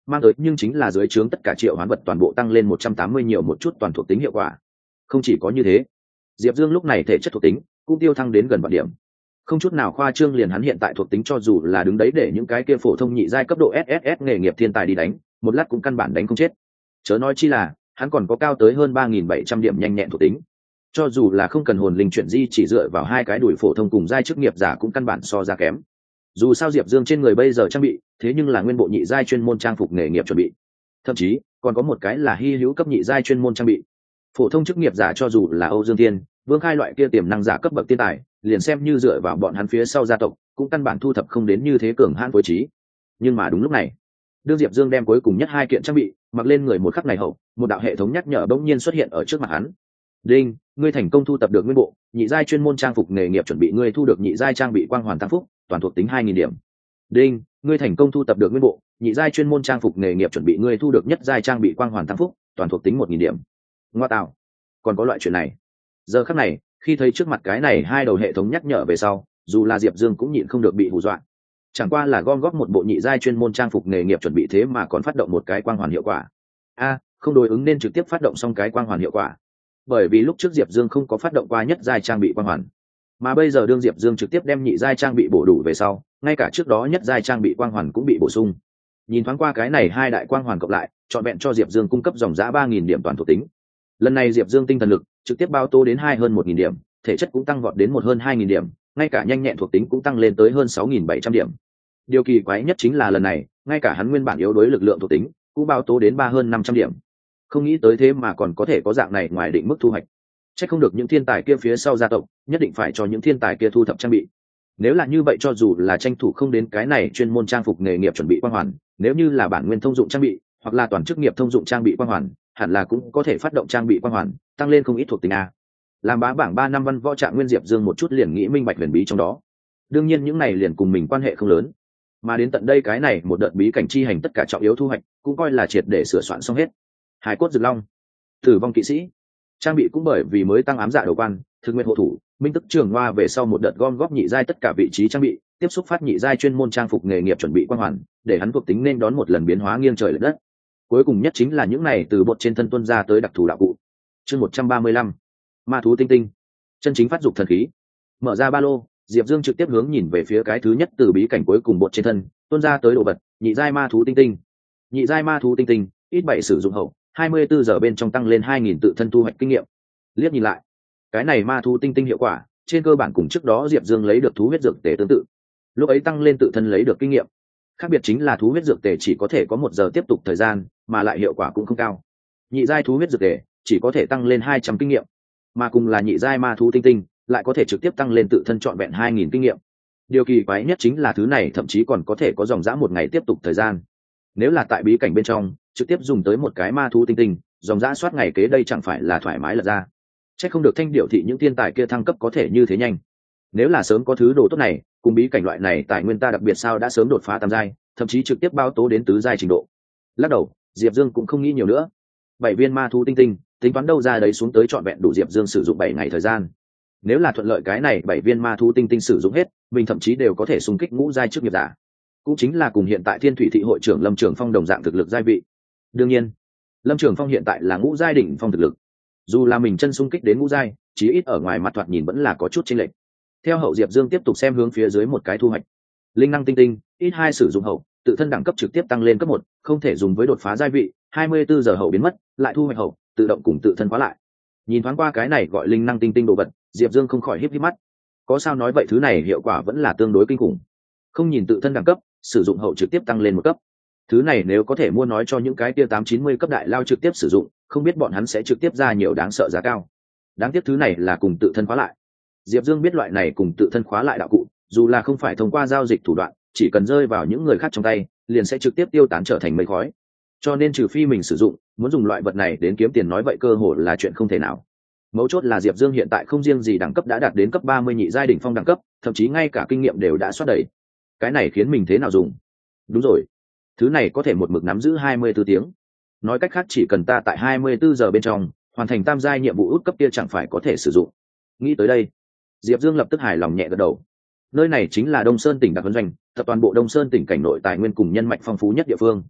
mang tới nhưng chính là dưới trướng tất cả triệu hoán vật toàn bộ tăng lên một trăm tám mươi nhiều một chút toàn thuộc tính hiệu quả. Không chỉ có như thế, Diệp Dương lúc này thể chất thuộc tính cũng tiêu thăng đến gần vạn điểm, không chút nào khoa trương, liền hắn hiện tại thuộc tính cho dù là đứng đấy để những cái kia phổ thông nhị giai cấp độ ét ét ét nghề nghiệp thiên tài đi đánh, một lát cũng căn bản đánh không chết. Chớ nói chi là hắn còn có cao tới hơn ba nghìn bảy trăm điểm nhanh nhẹn thuộc tính, cho dù là không cần hồn linh chuyển di, chỉ dựa vào hai cái đùi phổ thông cùng giai chức nghiệp giả cũng căn bản so ra kém. Dù sao Diệp Dương trên người bây giờ trang bị thế nhưng là nguyên bộ nhị giai chuyên môn trang phục nghề nghiệp chuẩn bị, thậm chí còn có một cái là hy hữu cấp nhị giai chuyên môn trang bị. Phổ thông chức nghiệp giả cho dù là Âu Dương Thiên, Vương Khai loại kia tiềm năng giả cấp bậc tiên tài, liền xem như dựa vào bọn hắn phía sau gia tộc cũng căn bản thu thập không đến như thế cường hãn phối trí. Nhưng mà đúng lúc này, đương Diệp Dương đem cuối cùng nhất hai kiện trang bị mặc lên người một khắc này hậu, một đạo hệ thống nhắc nhở bỗng nhiên xuất hiện ở trước mặt hắn. Đinh, ngươi thành công thu tập được nguyên bộ nhị giai chuyên môn trang phục nghề nghiệp chuẩn bị, ngươi thu được nhị giai trang bị quang hoàn tăng phúc, toàn thuộc tính hai nghìn điểm. Đinh, ngươi thành công thu tập được nguyên bộ nhị giai chuyên môn trang phục nghề nghiệp chuẩn bị, ngươi thu được nhất giai trang bị quang hoàn tăng phúc, toàn thuộc tính một nghìn điểm. Ngoa tạo, còn có loại chuyện này. Giờ khắc này, khi thấy trước mặt cái này hai đầu hệ thống nhắc nhở về sau, dù là Diệp Dương cũng nhịn không được bị hù dọa. Chẳng qua là gom góp một bộ nhị giai chuyên môn trang phục nghề nghiệp chuẩn bị, thế mà còn phát động một cái quang hoàn hiệu quả. A, không đối ứng nên trực tiếp phát động xong cái quang hoàn hiệu quả. Bởi vì lúc trước Diệp Dương không có phát động qua nhất giai trang bị quang hoàn, mà bây giờ đương Diệp Dương trực tiếp đem nhị giai trang bị bổ đủ về sau, ngay cả trước đó nhất giai trang bị quang hoàn cũng bị bổ sung. Nhìn thoáng qua cái này hai đại quang hoàn cộng lại, trọn vẹn cho Diệp Dương cung cấp dòng giá ba nghìn điểm toàn thuộc tính. Lần này Diệp Dương tinh thần lực trực tiếp bao tô đến hai hơn một nghìn điểm, thể chất cũng tăng vọt đến một hơn hai nghìn điểm, ngay cả nhanh nhẹn thuộc tính cũng tăng lên tới hơn sáu nghìn bảy trăm điểm. Điều kỳ quái nhất chính là lần này, ngay cả hắn nguyên bản yếu đối lực lượng thuộc tính cũng bao tố đến ba hơn năm trăm điểm. Không nghĩ tới thế mà còn có thể có dạng này ngoài định mức thu hoạch. Chắc không được những thiên tài kia phía sau gia tộc nhất định phải cho những thiên tài kia thu thập trang bị. Nếu là như vậy, cho dù là tranh thủ không đến cái này chuyên môn trang phục nghề nghiệp chuẩn bị quang hoàn, nếu như là bản nguyên thông dụng trang bị hoặc là toàn chức nghiệp thông dụng trang bị quang hoàn, hẳn là cũng có thể phát động trang bị quang hoàn, tăng lên không ít thuộc tính a. Làm bá bảng ba năm văn võ trạng nguyên Diệp Dương một chút liền nghĩ minh bạch huyền bí trong đó. Đương nhiên những này liền cùng mình quan hệ không lớn, mà đến tận đây cái này một đợt bí cảnh chi hành tất cả trọng yếu thu hoạch cũng coi là triệt để sửa soạn xong hết. Hải cốt rực long, tử vong kỵ sĩ, trang bị cũng bởi vì mới tăng ám dạ đầu quan, thực nguyện hộ thủ, minh tức trường hoa về sau một đợt gom góp nhị giai tất cả vị trí trang bị, tiếp xúc phát nhị giai chuyên môn trang phục nghề nghiệp chuẩn bị quang hoàn, để hắn thuộc tính nên đón một lần biến hóa nghiêng trời lệch đất. Cuối cùng nhất chính là những này từ bột trên thân tuân ra tới đặc thù đạo cụ. Chương một trăm ba mươi lăm, ma thú tinh tinh, chân chính phát dục thần khí. Mở ra ba lô, Diệp Dương trực tiếp hướng nhìn về phía cái thứ nhất từ bí cảnh cuối cùng bột trên thân tuân ra tới đồ vật, nhị giai ma thú tinh tinh. Nhị giai ma thú tinh tinh, ít bảy sử dụng hậu, hai mươi bốn giờ bên trong tăng lên hai nghìn tự thân thu hoạch kinh nghiệm. Liếc nhìn lại, cái này ma thú tinh tinh hiệu quả trên cơ bản cùng trước đó Diệp Dương lấy được thú huyết dược tề tương tự. Lúc ấy tăng lên tự thân lấy được kinh nghiệm, khác biệt chính là thú huyết dược tề chỉ có thể có một giờ tiếp tục thời gian, mà lại hiệu quả cũng không cao. Nhị giai thú huyết dược tề chỉ có thể tăng lên hai trăm kinh nghiệm, mà cùng là nhị giai ma thú tinh tinh lại có thể trực tiếp tăng lên tự thân trọn vẹn hai nghìn kinh nghiệm. Điều kỳ quái nhất chính là thứ này thậm chí còn có thể có dòng dã một ngày tiếp tục thời gian. Nếu là tại bí cảnh bên trong trực tiếp dùng tới một cái ma thú tinh tinh, dòng dã soát ngày kế đây chẳng phải là thoải mái lật ra. Chắc không được Thanh Điểu thị những thiên tài kia thăng cấp có thể như thế nhanh. Nếu là sớm có thứ đồ tốt này, cùng bí cảnh loại này tài nguyên ta đặc biệt sao đã sớm đột phá tam giai, thậm chí trực tiếp bao tố đến tứ giai trình độ. Lắc đầu, Diệp Dương cũng không nghĩ nhiều nữa. Bảy viên ma thú tinh tinh, tính toán đâu ra đấy xuống tới trọn vẹn đủ Diệp Dương sử dụng bảy ngày thời gian. Nếu là thuận lợi cái này bảy viên ma thú tinh tinh sử dụng hết, mình thậm chí đều có thể xung kích ngũ giai trước nghiệp giả. Cũng chính là cùng hiện tại Thiên Thủy thị hội trưởng Lâm Trường Phong đồng dạng thực lực giai vị. Đương nhiên, Lâm Trường Phong hiện tại là ngũ giai đỉnh phong thực lực. Dù là mình chân xung kích đến ngũ giai, chí ít ở ngoài mặt thoạt nhìn vẫn là có chút chênh lệch. Theo hậu, Diệp Dương tiếp tục xem hướng phía dưới một cái thu hoạch. Linh năng tinh tinh, ít hai sử dụng hậu, tự thân đẳng cấp trực tiếp tăng lên cấp một, không thể dùng với đột phá giai vị, hai mươi bốn giờ hậu biến mất, lại thu hoạch hậu, tự động cùng tự thân khóa lại. Nhìn thoáng qua cái này gọi linh năng tinh tinh đồ vật, Diệp Dương không khỏi híp híp mắt. Có sao nói vậy, thứ này hiệu quả vẫn là tương đối kinh khủng. Không nhìn tự thân đẳng cấp, sử dụng hậu trực tiếp tăng lên một cấp. Thứ này nếu có thể mua nói cho những cái kia tám chín mươi cấp đại lao trực tiếp sử dụng, không biết bọn hắn sẽ trực tiếp ra nhiều đáng sợ giá cao. Đáng tiếc thứ này là cùng tự thân khóa lại. Diệp Dương biết loại này cùng tự thân khóa lại đạo cụ, dù là không phải thông qua giao dịch thủ đoạn, chỉ cần rơi vào những người khác trong tay, liền sẽ trực tiếp tiêu tán trở thành mây khói. Cho nên trừ phi mình sử dụng, muốn dùng loại vật này đến kiếm tiền nói vậy cơ hội là chuyện không thể nào. Mấu chốt là Diệp Dương hiện tại không riêng gì đẳng cấp đã đạt đến cấp ba mươi nhị giai đỉnh phong đẳng cấp, thậm chí ngay cả kinh nghiệm đều đã soát đầy. Cái này khiến mình thế nào dùng? Đúng rồi, thứ này có thể một mực nắm giữ hai mươi bốn tiếng. Nói cách khác chỉ cần ta tại hai mươi bốn giờ bên trong hoàn thành tam giai nhiệm vụ út cấp kia chẳng phải có thể sử dụng. Nghĩ tới đây, Diệp Dương lập tức hài lòng nhẹ gật đầu. Nơi này chính là Đông Sơn tỉnh đặc huấn doanh, tập toàn bộ Đông Sơn tỉnh cảnh nội tài nguyên cùng nhân mạch phong phú nhất địa phương.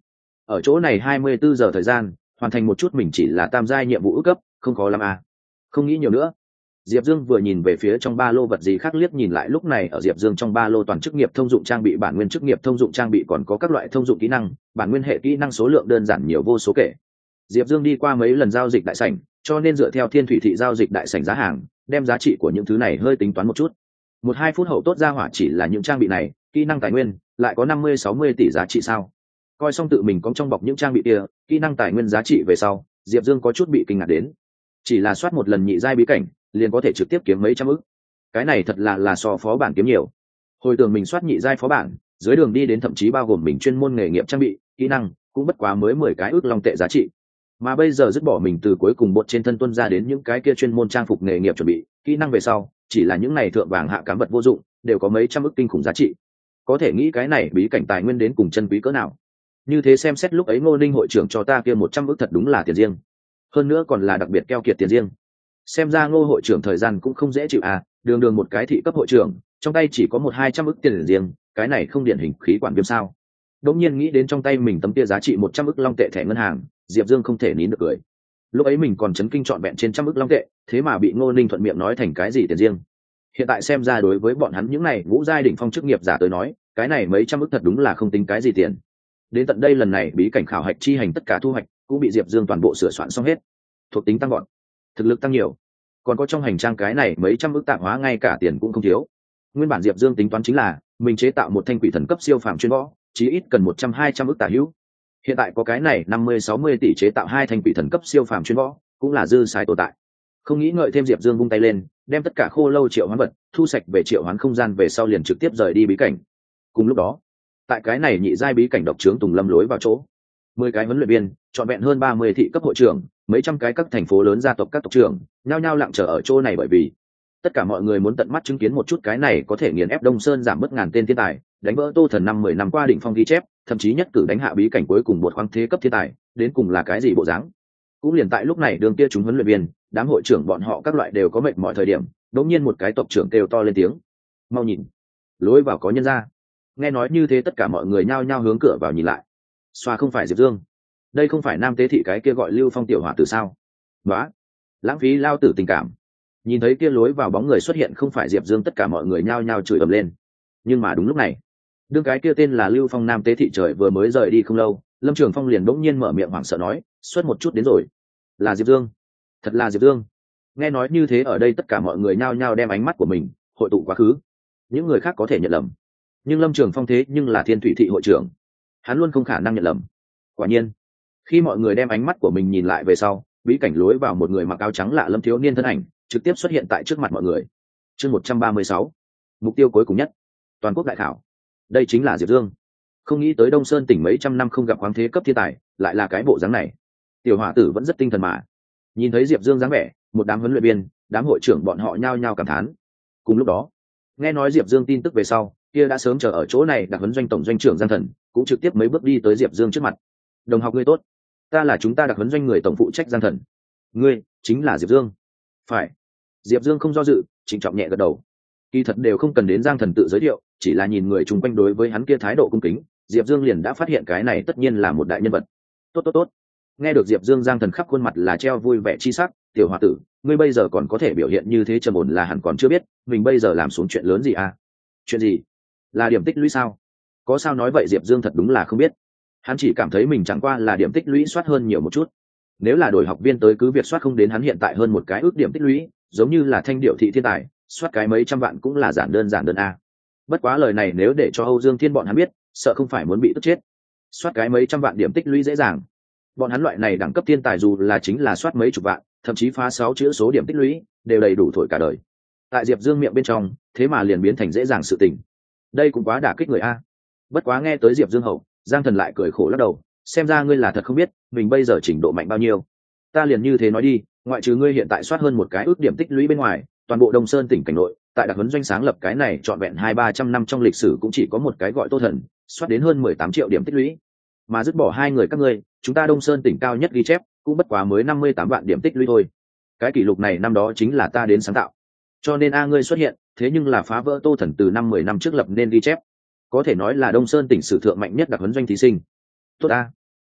ở chỗ này hai mươi bốn giờ thời gian hoàn thành một chút mình chỉ là tam giai nhiệm vụ ước cấp, không khó lắm à. Không nghĩ nhiều nữa. Diệp Dương vừa nhìn về phía trong ba lô vật gì khác, liếc nhìn lại lúc này ở Diệp Dương trong ba lô toàn chức nghiệp thông dụng trang bị, bản nguyên chức nghiệp thông dụng trang bị, còn có các loại thông dụng kỹ năng, bản nguyên hệ kỹ năng số lượng đơn giản nhiều vô số kể. Diệp Dương đi qua mấy lần giao dịch đại sảnh, cho nên dựa theo Thiên Thủy thị giao dịch đại sảnh giá hàng, đem giá trị của những thứ này hơi tính toán một chút. Một hai phút hậu tốt ra hỏa chỉ là những trang bị này, kỹ năng tài nguyên, lại có năm mươi sáu mươi tỷ giá trị sao? Coi xong tự mình có trong bọc những trang bị kia, kỹ năng tài nguyên giá trị về sau, Diệp Dương có chút bị kinh ngạc đến. Chỉ là soát một lần nhị giai bí cảnh, liền có thể trực tiếp kiếm mấy trăm ức. Cái này thật là là so phó bản kiếm nhiều. Hồi tưởng mình soát nhị giai phó bản, dưới đường đi đến thậm chí bao gồm mình chuyên môn nghề nghiệp trang bị, kỹ năng, cũng bất quá mới mười cái ức long tệ giá trị. Mà bây giờ dứt bỏ mình từ cuối cùng bột trên thân tuân ra đến những cái kia chuyên môn trang phục nghề nghiệp chuẩn bị, kỹ năng về sau, chỉ là những này thượng vàng hạ cám vật vô dụng, đều có mấy trăm ức kinh khủng giá trị. Có thể nghĩ cái này bí cảnh tài nguyên đến cùng chân quý cỡ nào. Như thế xem xét lúc ấy Ngô Ninh hội trưởng cho ta kia một trăm ức thật đúng là tiền riêng. Hơn nữa còn là đặc biệt keo kiệt tiền riêng. Xem ra Ngô hội trưởng thời gian cũng không dễ chịu à, đường đường một cái thị cấp hội trưởng, trong tay chỉ có một hai trăm ức tiền riêng, cái này không điển hình khí quản viêm sao? Đống nhiên nghĩ đến trong tay mình tấm kia giá trị một trăm ức long tệ thẻ ngân hàng, Diệp Dương không thể nín được cười. Lúc ấy mình còn chấn kinh trọn vẹn trên trăm ức long tệ, thế mà bị Ngô Ninh thuận miệng nói thành cái gì tiền riêng. Hiện tại xem ra đối với bọn hắn những này ngũ giai đỉnh phong chức nghiệp giả tới nói, cái này mấy trăm ức thật đúng là không tính cái gì tiền. Đến tận đây lần này bí cảnh khảo hạch chi hành tất cả thu hoạch cũng bị Diệp Dương toàn bộ sửa soạn xong hết. Thuộc tính tăng gọn, thực lực tăng nhiều, còn có trong hành trang cái này mấy trăm ức tạp hóa ngay cả tiền cũng không thiếu. Nguyên bản Diệp Dương tính toán chính là mình chế tạo một thanh quỷ thần cấp siêu phàm chuyên võ, chí ít cần một trăm hai trăm ức tả hữu. Hiện tại có cái này năm mươi sáu mươi tỷ chế tạo hai thanh quỷ thần cấp siêu phàm chuyên võ, cũng là dư xài tồn tại. Không nghĩ ngợi thêm, Diệp Dương vung tay lên, đem tất cả khô lâu triệu hoán vật thu sạch về triệu hoán không gian về sau liền trực tiếp rời đi bí cảnh. Cùng lúc đó, tại cái này nhị giai bí cảnh độc trướng Tùng Lâm lối vào chỗ, mười cái huấn luyện viên, trọn vẹn hơn ba mươi thị cấp hội trưởng, mấy trăm cái các thành phố lớn gia tộc các tộc trưởng, nhao nhao lặng chờ ở chỗ này, bởi vì tất cả mọi người muốn tận mắt chứng kiến một chút cái này có thể nghiền ép Đông Sơn giảm bớt ngàn tên thiên tài, đánh vỡ Tô Thần năm mười năm qua đỉnh phong ghi chép, thậm chí nhất cử đánh hạ bí cảnh cuối cùng một khoáng thế cấp thiên tài, đến cùng là cái gì bộ dáng. Cũng liền tại lúc này, đường kia chúng huấn luyện viên, đám hội trưởng bọn họ các loại đều có mệt mọi thời điểm, đột nhiên một cái tộc trưởng kêu to lên tiếng: "Mau nhìn, lối vào có nhân ra." Nghe nói như thế, tất cả mọi người nhao nhao hướng cửa vào nhìn lại. Xoa, không phải Diệp Dương, đây không phải Nam Tế thị cái kia gọi Lưu Phong tiểu hỏa tử sao? Đó, lãng phí lao tử tình cảm. Nhìn thấy kia lối vào bóng người xuất hiện không phải Diệp Dương, tất cả mọi người nhao nhao chửi ầm lên. Nhưng mà đúng lúc này, đương cái kia tên là Lưu Phong Nam Tế thị trời vừa mới rời đi không lâu, Lâm Trường Phong liền bỗng nhiên mở miệng hoảng sợ nói: "Xuất một chút đến rồi." Là Diệp Dương, thật là Diệp Dương. Nghe nói như thế, ở đây tất cả mọi người nhao nhao đem ánh mắt của mình hội tụ quá khứ. Những người khác có thể nhận lầm, nhưng Lâm Trường Phong thế nhưng là Thiên Thủy thị hội trưởng, hắn luôn không khả năng nhận lầm. Quả nhiên, khi mọi người đem ánh mắt của mình nhìn lại về sau, bí cảnh lối vào một người mặc áo trắng lạ lâm thiếu niên thân ảnh trực tiếp xuất hiện tại trước mặt mọi người. Chương một trăm ba mươi sáu, mục tiêu cuối cùng nhất, toàn quốc đại khảo. Đây chính là Diệp Dương. Không nghĩ tới Đông Sơn tỉnh mấy trăm năm không gặp khoáng thế cấp thiên tài, lại là cái bộ dáng này. Tiểu hỏa tử vẫn rất tinh thần mà. Nhìn thấy Diệp Dương dáng vẻ, một đám huấn luyện viên, đám hội trưởng bọn họ nhao nhao cảm thán. Cùng lúc đó, nghe nói Diệp Dương tin tức về sau, kia đã sớm chờ ở chỗ này đặc huấn doanh tổng doanh trưởng Giang Thần cũng trực tiếp mấy bước đi tới Diệp Dương trước mặt. "Đồng học ngươi tốt, ta là chúng ta đặc huấn doanh người tổng phụ trách Giang Thần." "Ngươi chính là Diệp Dương?" "Phải." Diệp Dương không do dự, trịnh trọng nhẹ gật đầu. Kỳ thật đều không cần đến Giang Thần tự giới thiệu, chỉ là nhìn người chung quanh đối với hắn kia thái độ cung kính, Diệp Dương liền đã phát hiện cái này tất nhiên là một đại nhân vật. "Tốt tốt tốt." Nghe được Diệp Dương, Giang Thần khắp khuôn mặt là treo vui vẻ chi sắc. "Tiểu hòa tử, ngươi bây giờ còn có thể biểu hiện như thế trầm ổn là hẳn còn chưa biết mình bây giờ làm xuống chuyện lớn gì à?" "Chuyện gì? Là điểm tích lũy sao?" "Có sao nói vậy?" Diệp Dương thật đúng là không biết. Hắn chỉ cảm thấy mình chẳng qua là điểm tích lũy soát hơn nhiều một chút. Nếu là đổi học viên tới, cứ việc soát không đến hắn hiện tại hơn một cái ước điểm tích lũy, giống như là Thanh Điệu thị thiên tài, soát cái mấy trăm vạn cũng là giản đơn giản đơn a. Bất quá lời này nếu để cho Âu Dương Thiên bọn hắn biết, sợ không phải muốn bị tức chết. Soát cái mấy trăm vạn điểm tích lũy dễ dàng. Bọn hắn loại này đẳng cấp thiên tài dù là chính là soát mấy chục vạn, thậm chí phá sáu chữ số điểm tích lũy, đều đầy đủ thổi cả đời. Tại Diệp Dương miệng bên trong, thế mà liền biến thành dễ dàng sự tình. Đây cũng quá đả kích người a. Bất quá nghe tới Diệp Dương hậu, Giang Thần lại cười khổ lắc đầu, "Xem ra ngươi là thật không biết mình bây giờ trình độ mạnh bao nhiêu. Ta liền như thế nói đi, ngoại trừ ngươi hiện tại soát hơn một cái ước điểm tích lũy bên ngoài, toàn bộ Đông Sơn tỉnh cảnh nội, tại đặc huấn doanh sáng lập cái này trọn vẹn hai ba trăm năm trong lịch sử cũng chỉ có một cái gọi Tô Thần, soát đến hơn mười tám triệu điểm tích lũy. Mà dứt bỏ hai người các ngươi, chúng ta Đông Sơn tỉnh cao nhất ghi chép cũng bất quá mới năm mươi tám vạn điểm tích lũy thôi. Cái kỷ lục này năm đó chính là ta đến sáng tạo. Cho nên a ngươi xuất hiện, thế nhưng là phá vỡ Tô Thần từ năm mười năm trước lập nên ghi chép. Có thể nói là Đông Sơn tỉnh sử thượng mạnh nhất đặc huấn doanh thí sinh." "Tốt a."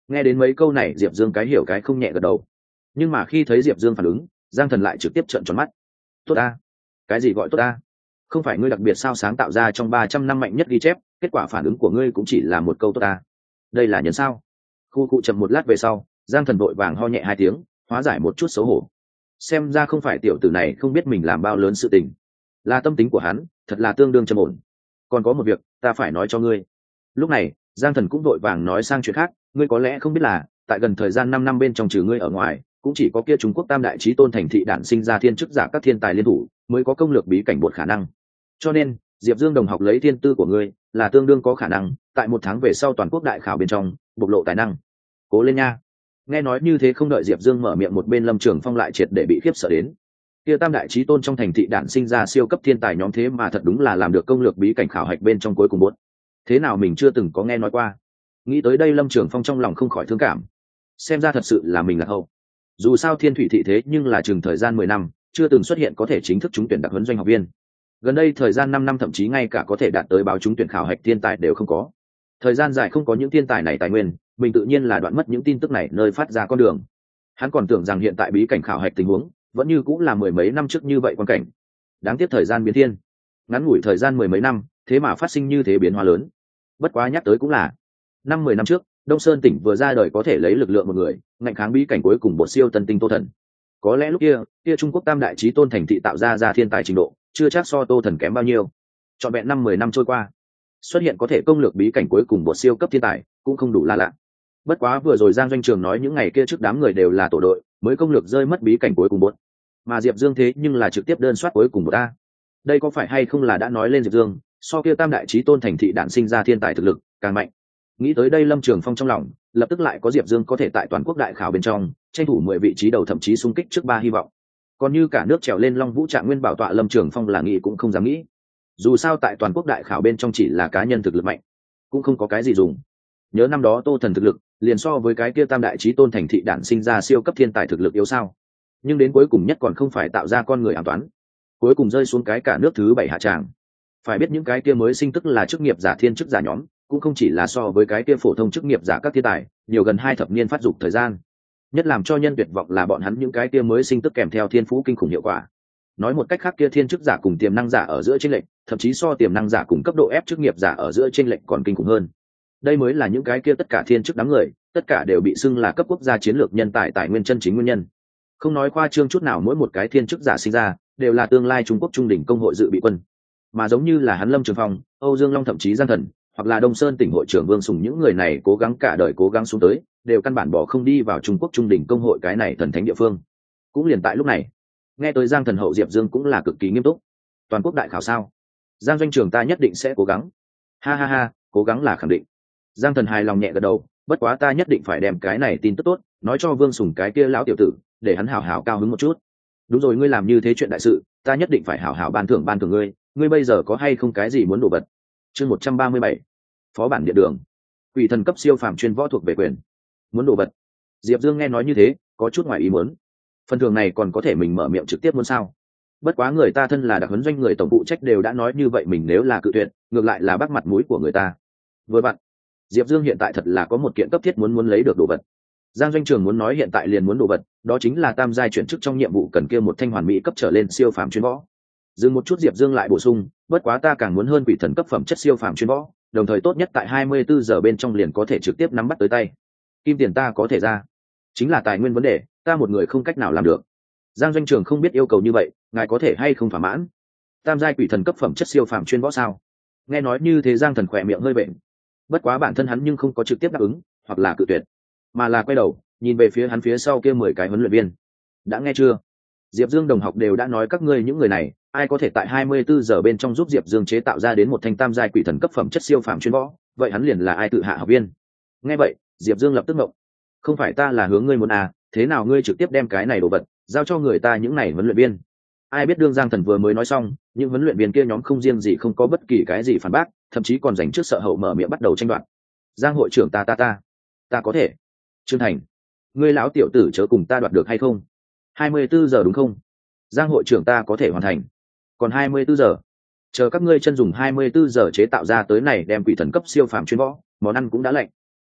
Nghe đến mấy câu này Diệp Dương cái hiểu cái không nhẹ gật đầu, nhưng mà khi thấy Diệp Dương phản ứng, Giang Thần lại trực tiếp trợn tròn mắt. Tốt ta? Cái gì gọi tốt ta? Không phải ngươi đặc biệt sao sáng tạo ra trong ba trăm năm mạnh nhất ghi chép, kết quả phản ứng của ngươi cũng chỉ là một câu tốt ta. Đây là nhân sao? Khu cụ chậm một lát về sau, Giang Thần vội vàng ho nhẹ hai tiếng, hóa giải một chút xấu hổ. Xem ra không phải tiểu tử này không biết mình làm bao lớn sự tình, là tâm tính của hắn thật là tương đương trầm ổn. Còn có một việc ta phải nói cho ngươi. Lúc này Giang Thần cũng vội vàng nói sang chuyện khác, ngươi có lẽ không biết là tại gần thời gian năm năm bên trong trừ ngươi ở ngoài, cũng chỉ có kia Trung Quốc tam đại chí tôn thành thị đản sinh ra thiên chức giả các thiên tài liên thủ mới có công lược bí cảnh bột khả năng. Cho nên Diệp Dương đồng học lấy thiên tư của ngươi là tương đương có khả năng tại một tháng về sau toàn quốc đại khảo bên trong bộc lộ tài năng. Cố lên nha. Nghe nói như thế không đợi Diệp Dương mở miệng, một bên Lâm Trường Phong lại triệt để bị khiếp sợ đến. Kia tam đại chí tôn trong thành thị đản sinh ra siêu cấp thiên tài nhóm thế mà thật đúng là làm được công lược bí cảnh khảo hạch bên trong cuối cùng bốn. Thế nào mình chưa từng có nghe nói qua. Nghĩ tới đây Lâm Trường Phong trong lòng không khỏi thương cảm. Xem ra thật sự là mình là hậu. Dù sao Thiên Thủy thị thế nhưng là chừng thời gian mười năm, chưa từng xuất hiện có thể chính thức trúng tuyển đặc huấn doanh học viên. Gần đây thời gian năm năm thậm chí ngay cả có thể đạt tới báo trúng tuyển khảo hạch thiên tài đều không có. Thời gian dài không có những thiên tài này tài nguyên, mình tự nhiên là đoạn mất những tin tức này nơi phát ra con đường. Hắn còn tưởng rằng hiện tại bí cảnh khảo hạch tình huống vẫn như cũng là mười mấy năm trước như vậy quan cảnh. Đáng tiếc thời gian biến thiên, ngắn ngủi thời gian mười mấy năm, thế mà phát sinh như thế biến hóa lớn. Bất quá nhắc tới cũng là, năm mười năm trước, Đông Sơn tỉnh vừa ra đời có thể lấy lực lượng một người, ngạnh kháng bí cảnh cuối cùng bột siêu tân tinh Tô Thần. Có lẽ lúc kia, kia Trung Quốc tam đại chí tôn thành thị tạo ra ra thiên tài trình độ, chưa chắc so Tô Thần kém bao nhiêu. Trọn vẹn năm mười năm trôi qua, xuất hiện có thể công lược bí cảnh cuối cùng bột siêu cấp thiên tài, cũng không đủ là lạ. Bất quá vừa rồi Giang Doanh Trường nói những ngày kia trước đám người đều là tổ đội, mới công lược rơi mất bí cảnh cuối cùng bột. Mà Diệp Dương thế nhưng là trực tiếp đơn soát cuối cùng bột a. Đây có phải hay không là đã nói lên Diệp Dương, so kia tam đại chí tôn thành thị đản sinh ra thiên tài thực lực càng mạnh. Nghĩ tới đây Lâm Trường Phong trong lòng lập tức lại có Diệp Dương có thể tại toàn quốc đại khảo bên trong tranh thủ mười vị trí đầu, thậm chí xung kích trước ba hy vọng. Còn như cả nước trèo lên Long Vũ Trạng Nguyên bảo tọa, Lâm Trường Phong là nghĩ cũng không dám nghĩ. Dù sao tại toàn quốc đại khảo bên trong chỉ là cá nhân thực lực mạnh, cũng không có cái gì dùng. Nhớ năm đó Tô Thần thực lực liền so với cái kia tam đại chí tôn thành thị đản sinh ra siêu cấp thiên tài thực lực yếu sao. Nhưng đến cuối cùng nhất còn không phải tạo ra con người an toán, cuối cùng rơi xuống cái cả nước thứ bảy hạ tràng. Phải biết những cái kia mới sinh tức là chức nghiệp giả thiên chức giả nhóm, cũng không chỉ là so với cái kia phổ thông chức nghiệp giả các thiên tài nhiều gần hai thập niên phát dục thời gian. Nhất làm cho nhân tuyệt vọng là bọn hắn những cái kia mới sinh tức kèm theo thiên phú kinh khủng hiệu quả. Nói một cách khác, kia thiên chức giả cùng tiềm năng giả ở giữa chênh lệch, thậm chí so tiềm năng giả cùng cấp độ ép chức nghiệp giả ở giữa chênh lệch còn kinh khủng hơn. Đây mới là những cái kia tất cả thiên chức đám người, tất cả đều bị xưng là cấp quốc gia chiến lược nhân tài tài nguyên chân chính nguyên nhân. Không nói khoa trương chút nào, mỗi một cái thiên chức giả sinh ra đều là tương lai Trung Quốc trung đỉnh công hội dự bị quân. Mà giống như là hắn Lâm Trường Phong, Âu Dương Long, thậm chí Giang Thần, hoặc là Đông Sơn tỉnh hội trưởng Vương Sùng, những người này cố gắng cả đời cố gắng xuống tới, đều căn bản bỏ không đi vào Trung Quốc trung đỉnh công hội cái này thần thánh địa phương. Cũng liền tại lúc này, nghe tới Giang Thần hậu Diệp Dương cũng là cực kỳ nghiêm túc. Toàn quốc đại khảo sao? Giang Doanh Trường ta nhất định sẽ cố gắng. Ha ha ha, cố gắng là khẳng định. Giang Thần hài lòng nhẹ gật đầu, bất quá ta nhất định phải đem cái này tin tức tốt nói cho Vương Sùng cái kia lão tiểu tử, để hắn hảo hảo cao hứng một chút. Đúng rồi, ngươi làm như thế chuyện đại sự, ta nhất định phải hảo hảo ban thưởng ban thưởng ngươi. Ngươi bây giờ có hay không cái gì muốn đồ vật? Chương một trăm ba mươi bảy, phó bản địa đường. Quỷ thần cấp siêu phàm chuyên võ thuộc về quyền. Muốn đồ vật? Diệp Dương nghe nói như thế, có chút ngoài ý muốn. Phần thưởng này còn có thể mình mở miệng trực tiếp muốn sao? Bất quá người ta thân là đặc huấn doanh người tổng phụ trách đều đã nói như vậy, mình nếu là cự tuyệt, ngược lại là bác mặt mũi của người ta. Vừa vặn, Diệp Dương hiện tại thật là có một kiện cấp thiết muốn muốn lấy được đồ vật. Giang Doanh Trường muốn nói hiện tại liền muốn đồ vật, đó chính là tam giai chuyển chức trong nhiệm vụ cần kia một thanh hoàn mỹ cấp trở lên siêu phàm chuyên võ. Dừng một chút Diệp Dương lại bổ sung, bất quá ta càng muốn hơn quỷ thần cấp phẩm chất siêu phàm chuyên võ, đồng thời tốt nhất tại hai mươi bốn giờ bên trong liền có thể trực tiếp nắm bắt tới tay. Kim tiền ta có thể ra, chính là tài nguyên vấn đề, ta một người không cách nào làm được. Giang Doanh Trường không biết yêu cầu như vậy, ngài có thể hay không thỏa mãn? Tam giai quỷ thần cấp phẩm chất siêu phàm chuyên võ sao? Nghe nói như thế Giang Thần khỏe miệng hơi bệnh. Bất quá bản thân hắn nhưng không có trực tiếp đáp ứng, hoặc là cự tuyệt, mà là quay đầu nhìn về phía hắn phía sau kia mười cái huấn luyện viên. Đã nghe chưa? Diệp Dương đồng học đều đã nói các ngươi những người này, ai có thể tại hai mươi bốn giờ bên trong giúp Diệp Dương chế tạo ra đến một thanh tam giai quỷ thần cấp phẩm chất siêu phàm chuyên võ, vậy hắn liền là ai tự hạ học viên. Nghe vậy, Diệp Dương lập tức ngộng. Không phải ta là hướng ngươi muốn à, thế nào ngươi trực tiếp đem cái này đồ vật giao cho người ta những này huấn luyện viên? Ai biết đương Giang Thần vừa mới nói xong, những huấn luyện viên kia nhóm không riêng gì không có bất kỳ cái gì phản bác, thậm chí còn dành trước sợ hậu mở miệng bắt đầu tranh đoạt. Giang hội trưởng ta ta ta, ta có thể. Trương Thành, ngươi lão tiểu tử chớ cùng ta đoạt được hay không? hai mươi bốn giờ đúng không? Giang hội trưởng ta có thể hoàn thành. Còn hai mươi bốn giờ, chờ các ngươi chân dùng hai mươi bốn giờ chế tạo ra tới này đem quỷ thần cấp siêu phàm chuyên võ, món ăn cũng đã lạnh.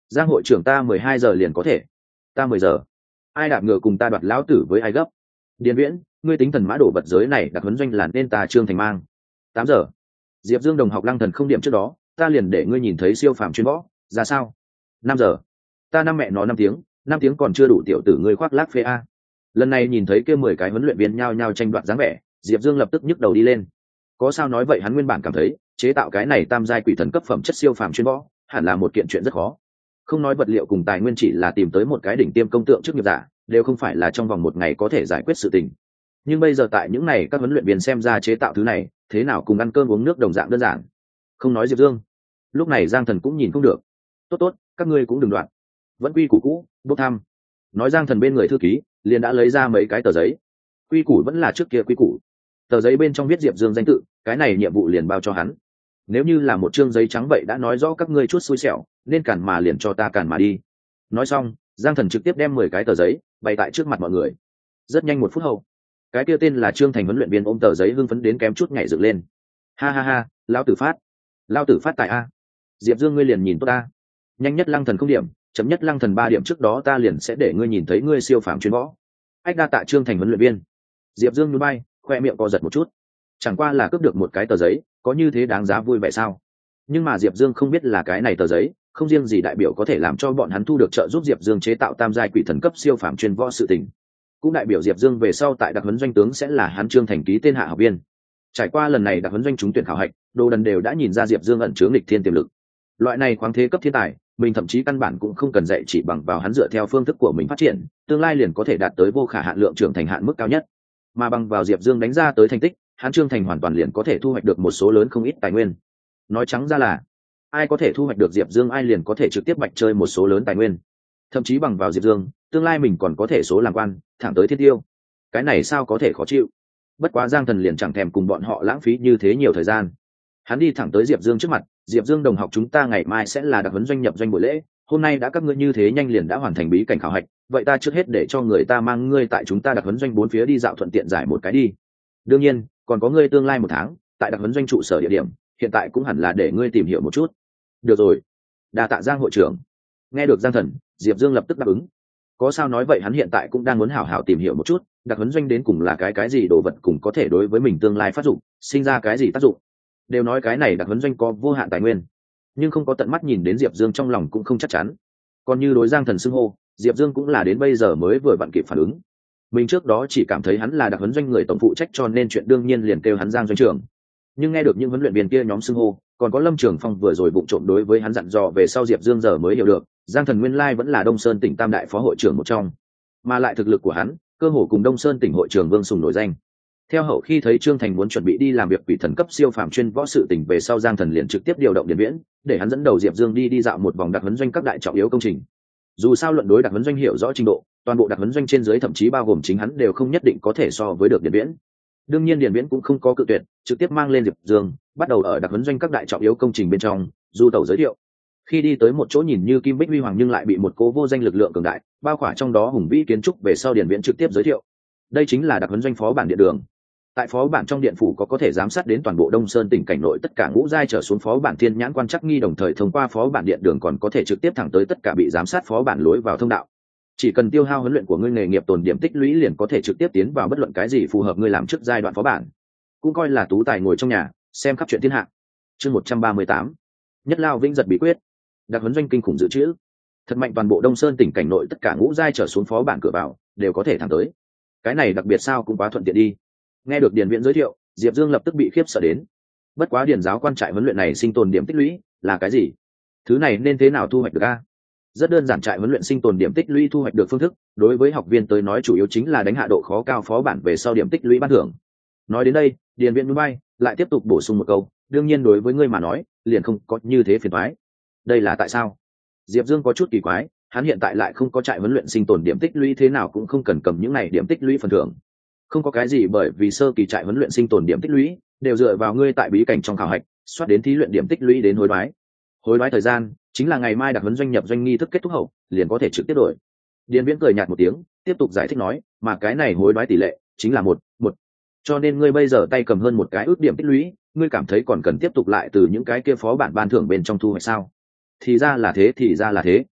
Giang hội trưởng ta mười hai giờ liền có thể. Ta mười giờ. Ai đạp ngựa cùng ta đoạt lão tử với ai gấp. Điền Viễn, ngươi tính thần mã đổ bật giới này đặc huấn doanh là nên ta Trương Thành mang. Tám giờ. Diệp Dương đồng học lăng thần không điểm trước đó, ta liền để ngươi nhìn thấy siêu phàm chuyên võ, ra sao? Năm giờ. Ta năm mẹ nó năm tiếng, năm tiếng còn chưa đủ tiểu tử ngươi khoác lác phê a. Lần này nhìn thấy kia mười cái huấn luyện viên nhao nhao tranh đoạt dáng vẻ, Diệp Dương lập tức nhức đầu đi lên. Có sao nói vậy, hắn nguyên bản cảm thấy chế tạo cái này tam giai quỷ thần cấp phẩm chất siêu phàm chuyên võ hẳn là một kiện chuyện rất khó. Không nói vật liệu cùng tài nguyên, chỉ là tìm tới một cái đỉnh tiêm công tượng chức nghiệp giả đều không phải là trong vòng một ngày có thể giải quyết sự tình. Nhưng bây giờ tại những này các huấn luyện viên xem ra chế tạo thứ này thế nào cùng ăn cơm uống nước đồng dạng đơn giản. Không nói Diệp Dương, lúc này Giang Thần cũng nhìn không được. Tốt tốt, các ngươi cũng đừng đoạn, vẫn quy củ cũ, bốc thăm. Nói Giang Thần bên người thư ký liền đã lấy ra mấy cái tờ giấy. Quy củ vẫn là trước kia quy củ. Tờ giấy bên trong viết Diệp Dương danh tự, cái này nhiệm vụ liền bao cho hắn. Nếu như là một chương giấy trắng vậy đã nói rõ các ngươi chút xui xẻo, nên cản mà liền cho ta cản mà đi. Nói xong, Giang Thần trực tiếp đem mười cái tờ giấy bày tại trước mặt mọi người. Rất nhanh một phút hậu, cái kia tên là Trương Thành huấn luyện viên ôm tờ giấy hưng phấn đến kém chút nhảy dựng lên. Ha ha ha, lão tử phát, lão tử phát tại a. Diệp Dương ngươi liền nhìn tốt ta. Nhanh nhất Lăng Thần không điểm, chấm nhất Lăng Thần ba điểm trước đó ta liền sẽ để ngươi nhìn thấy ngươi siêu phàm chuyên võ. Ách đa tạ Trương Thành huấn luyện viên. Diệp Dương nhún bay, khoe miệng co giật một chút. Chẳng qua là cướp được một cái tờ giấy, có như thế đáng giá vui vẻ sao? Nhưng mà Diệp Dương không biết là cái này tờ giấy không riêng gì đại biểu có thể làm cho bọn hắn thu được trợ giúp Diệp Dương chế tạo tam giai quỷ thần cấp siêu phàm chuyên võ sự tình, cũng đại biểu Diệp Dương về sau tại đặc huấn doanh tướng sẽ là hắn Trương Thành ký tên hạ học viên. Trải qua lần này đặc huấn doanh trúng tuyển khảo hạch, đồ đần đều đã nhìn ra Diệp Dương ẩn chứa nghịch thiên tiềm lực. Loại này khoáng thế cấp thiên tài, mình thậm chí căn bản cũng không cần dạy, chỉ bằng vào hắn dựa theo phương thức của mình phát triển, tương lai liền có thể đạt tới vô khả hạn lượng trưởng thành hạn mức cao nhất. Mà bằng vào Diệp Dương đánh ra tới thành tích, hắn Trương Thành hoàn toàn liền có thể thu hoạch được một số lớn không ít tài nguyên. Nói trắng ra là, ai có thể thu hoạch được Diệp Dương, ai liền có thể trực tiếp bạch chơi một số lớn tài nguyên. Thậm chí bằng vào Diệp Dương, tương lai mình còn có thể số làm quan, thẳng tới thiên tiêu. Cái này sao có thể khó chịu. Bất quá Giang Thần liền chẳng thèm cùng bọn họ lãng phí như thế nhiều thời gian. Hắn đi thẳng tới Diệp Dương trước mặt. Diệp Dương đồng học, chúng ta ngày mai sẽ là đặc huấn doanh nhập doanh buổi lễ, hôm nay đã các ngươi như thế nhanh liền đã hoàn thành bí cảnh khảo hạch, vậy ta trước hết để cho người ta mang ngươi tại chúng ta đặc huấn doanh bốn phía đi dạo, thuận tiện giải một cái đi. Đương nhiên còn có ngươi tương lai một tháng tại đặc huấn doanh trụ sở địa điểm, hiện tại cũng hẳn là để ngươi tìm hiểu một chút. Được rồi, đa tạ Giang hội trưởng. Nghe được Giang Thần, Diệp Dương lập tức đáp ứng. Có sao nói vậy, hắn hiện tại cũng đang muốn hảo hảo tìm hiểu một chút đặc huấn doanh đến cùng là cái cái gì đồ vật, cùng có thể đối với mình tương lai phát dụng sinh ra cái gì tác dụng. Đều nói cái này đặc huấn doanh có vô hạn tài nguyên, nhưng không có tận mắt nhìn đến Diệp Dương trong lòng cũng không chắc chắn. Còn như đối Giang Thần xưng hô, Diệp Dương cũng là đến bây giờ mới vừa vặn kịp phản ứng. Mình trước đó chỉ cảm thấy hắn là đặc huấn doanh người tổng phụ trách, cho nên chuyện đương nhiên liền kêu hắn Giang doanh trưởng. Nhưng nghe được những huấn luyện viên kia nhóm xưng hô, còn có Lâm Trường Phong vừa rồi vụng trộm đối với hắn dặn dò về sau, Diệp Dương giờ mới hiểu được Giang Thần nguyên lai vẫn là Đông Sơn tỉnh tam đại phó hội trưởng một trong, mà lại thực lực của hắn cơ hồ cùng Đông Sơn tỉnh hội trưởng Vương Sùng nổi danh. Theo hậu khi thấy Trương Thành muốn chuẩn bị đi làm việc quỷ thần cấp siêu phàm chuyên võ sự tỉnh về sau, Giang Thần liền trực tiếp điều động Điền Viễn để hắn dẫn đầu Diệp Dương đi đi dạo một vòng đặc huấn doanh các đại trọng yếu công trình. Dù sao luận đối đặc huấn doanh hiểu rõ trình độ, toàn bộ đặc huấn doanh trên dưới thậm chí bao gồm chính hắn đều không nhất định có thể so với được Điền Viễn. Đương nhiên Điền Viễn cũng không có cự tuyệt, trực tiếp mang lên Diệp Dương, bắt đầu ở đặc huấn doanh các đại trọng yếu công trình bên trong du tẩu giới thiệu. Khi đi tới một chỗ nhìn như kim bích huy hoàng nhưng lại bị một cố vô danh lực lượng cường đại bao khỏa trong đó hùng vĩ kiến trúc về sau, Điền Viễn trực tiếp giới thiệu đây chính là đặc huấn doanh phó bản điện đường. Tại phó bản trong điện phủ có có thể giám sát đến toàn bộ Đông Sơn tỉnh cảnh nội tất cả ngũ giai trở xuống phó bản thiên nhãn quan trắc nghi, đồng thời thông qua phó bản điện đường còn có thể trực tiếp thẳng tới tất cả bị giám sát phó bản lối vào thông đạo. Chỉ cần tiêu hao huấn luyện của ngươi nghề nghiệp tồn điểm tích lũy liền có thể trực tiếp tiến vào bất luận cái gì phù hợp ngươi làm trước giai đoạn phó bản. Cũng coi là tú tài ngồi trong nhà xem khắp chuyện thiên hạ. Chương một trăm ba mươi tám, nhất lao vĩnh giật bí quyết. Đặc huấn doanh kinh khủng dự trữ thật mạnh, toàn bộ Đông Sơn tỉnh cảnh nội tất cả ngũ giai trở xuống phó bản cửa vào đều có thể thẳng tới. Cái này đặc biệt sao cũng quá thuận tiện đi. Nghe được Điền Viễn giới thiệu, Diệp Dương lập tức bị khiếp sợ đến. Bất quá điền giáo quan trại huấn luyện này sinh tồn điểm tích lũy là cái gì? Thứ này nên thế nào thu hoạch được a? Rất đơn giản, trại huấn luyện sinh tồn điểm tích lũy thu hoạch được phương thức, đối với học viên tới nói chủ yếu chính là đánh hạ độ khó cao phó bản về sau điểm tích lũy ban thưởng. Nói đến đây, Điền Viễn núi bay, lại tiếp tục bổ sung một câu, đương nhiên đối với ngươi mà nói, liền không có như thế phiền toái. Đây là tại sao? Diệp Dương có chút kỳ quái, hắn hiện tại lại không có trại huấn luyện sinh tồn điểm tích lũy, thế nào cũng không cần cầm những này điểm tích lũy phần thưởng. Không có cái gì, bởi vì sơ kỳ trại huấn luyện sinh tồn điểm tích lũy đều dựa vào ngươi tại bí cảnh trong khảo hạch soát đến thí luyện điểm tích lũy đến hối đoái. Hối đoái thời gian chính là ngày mai đặc huấn doanh nhập doanh nghi thức kết thúc hậu liền có thể trực tiếp đổi. Điền Viễn cười nhạt một tiếng, tiếp tục giải thích nói, mà cái này hối đoái tỷ lệ chính là một một, cho nên ngươi bây giờ tay cầm hơn một cái ước điểm tích lũy, ngươi cảm thấy còn cần tiếp tục lại từ những cái kia phó bản ban thưởng bên trong thu hoạch sao? Thì ra là thế, thì ra là thế.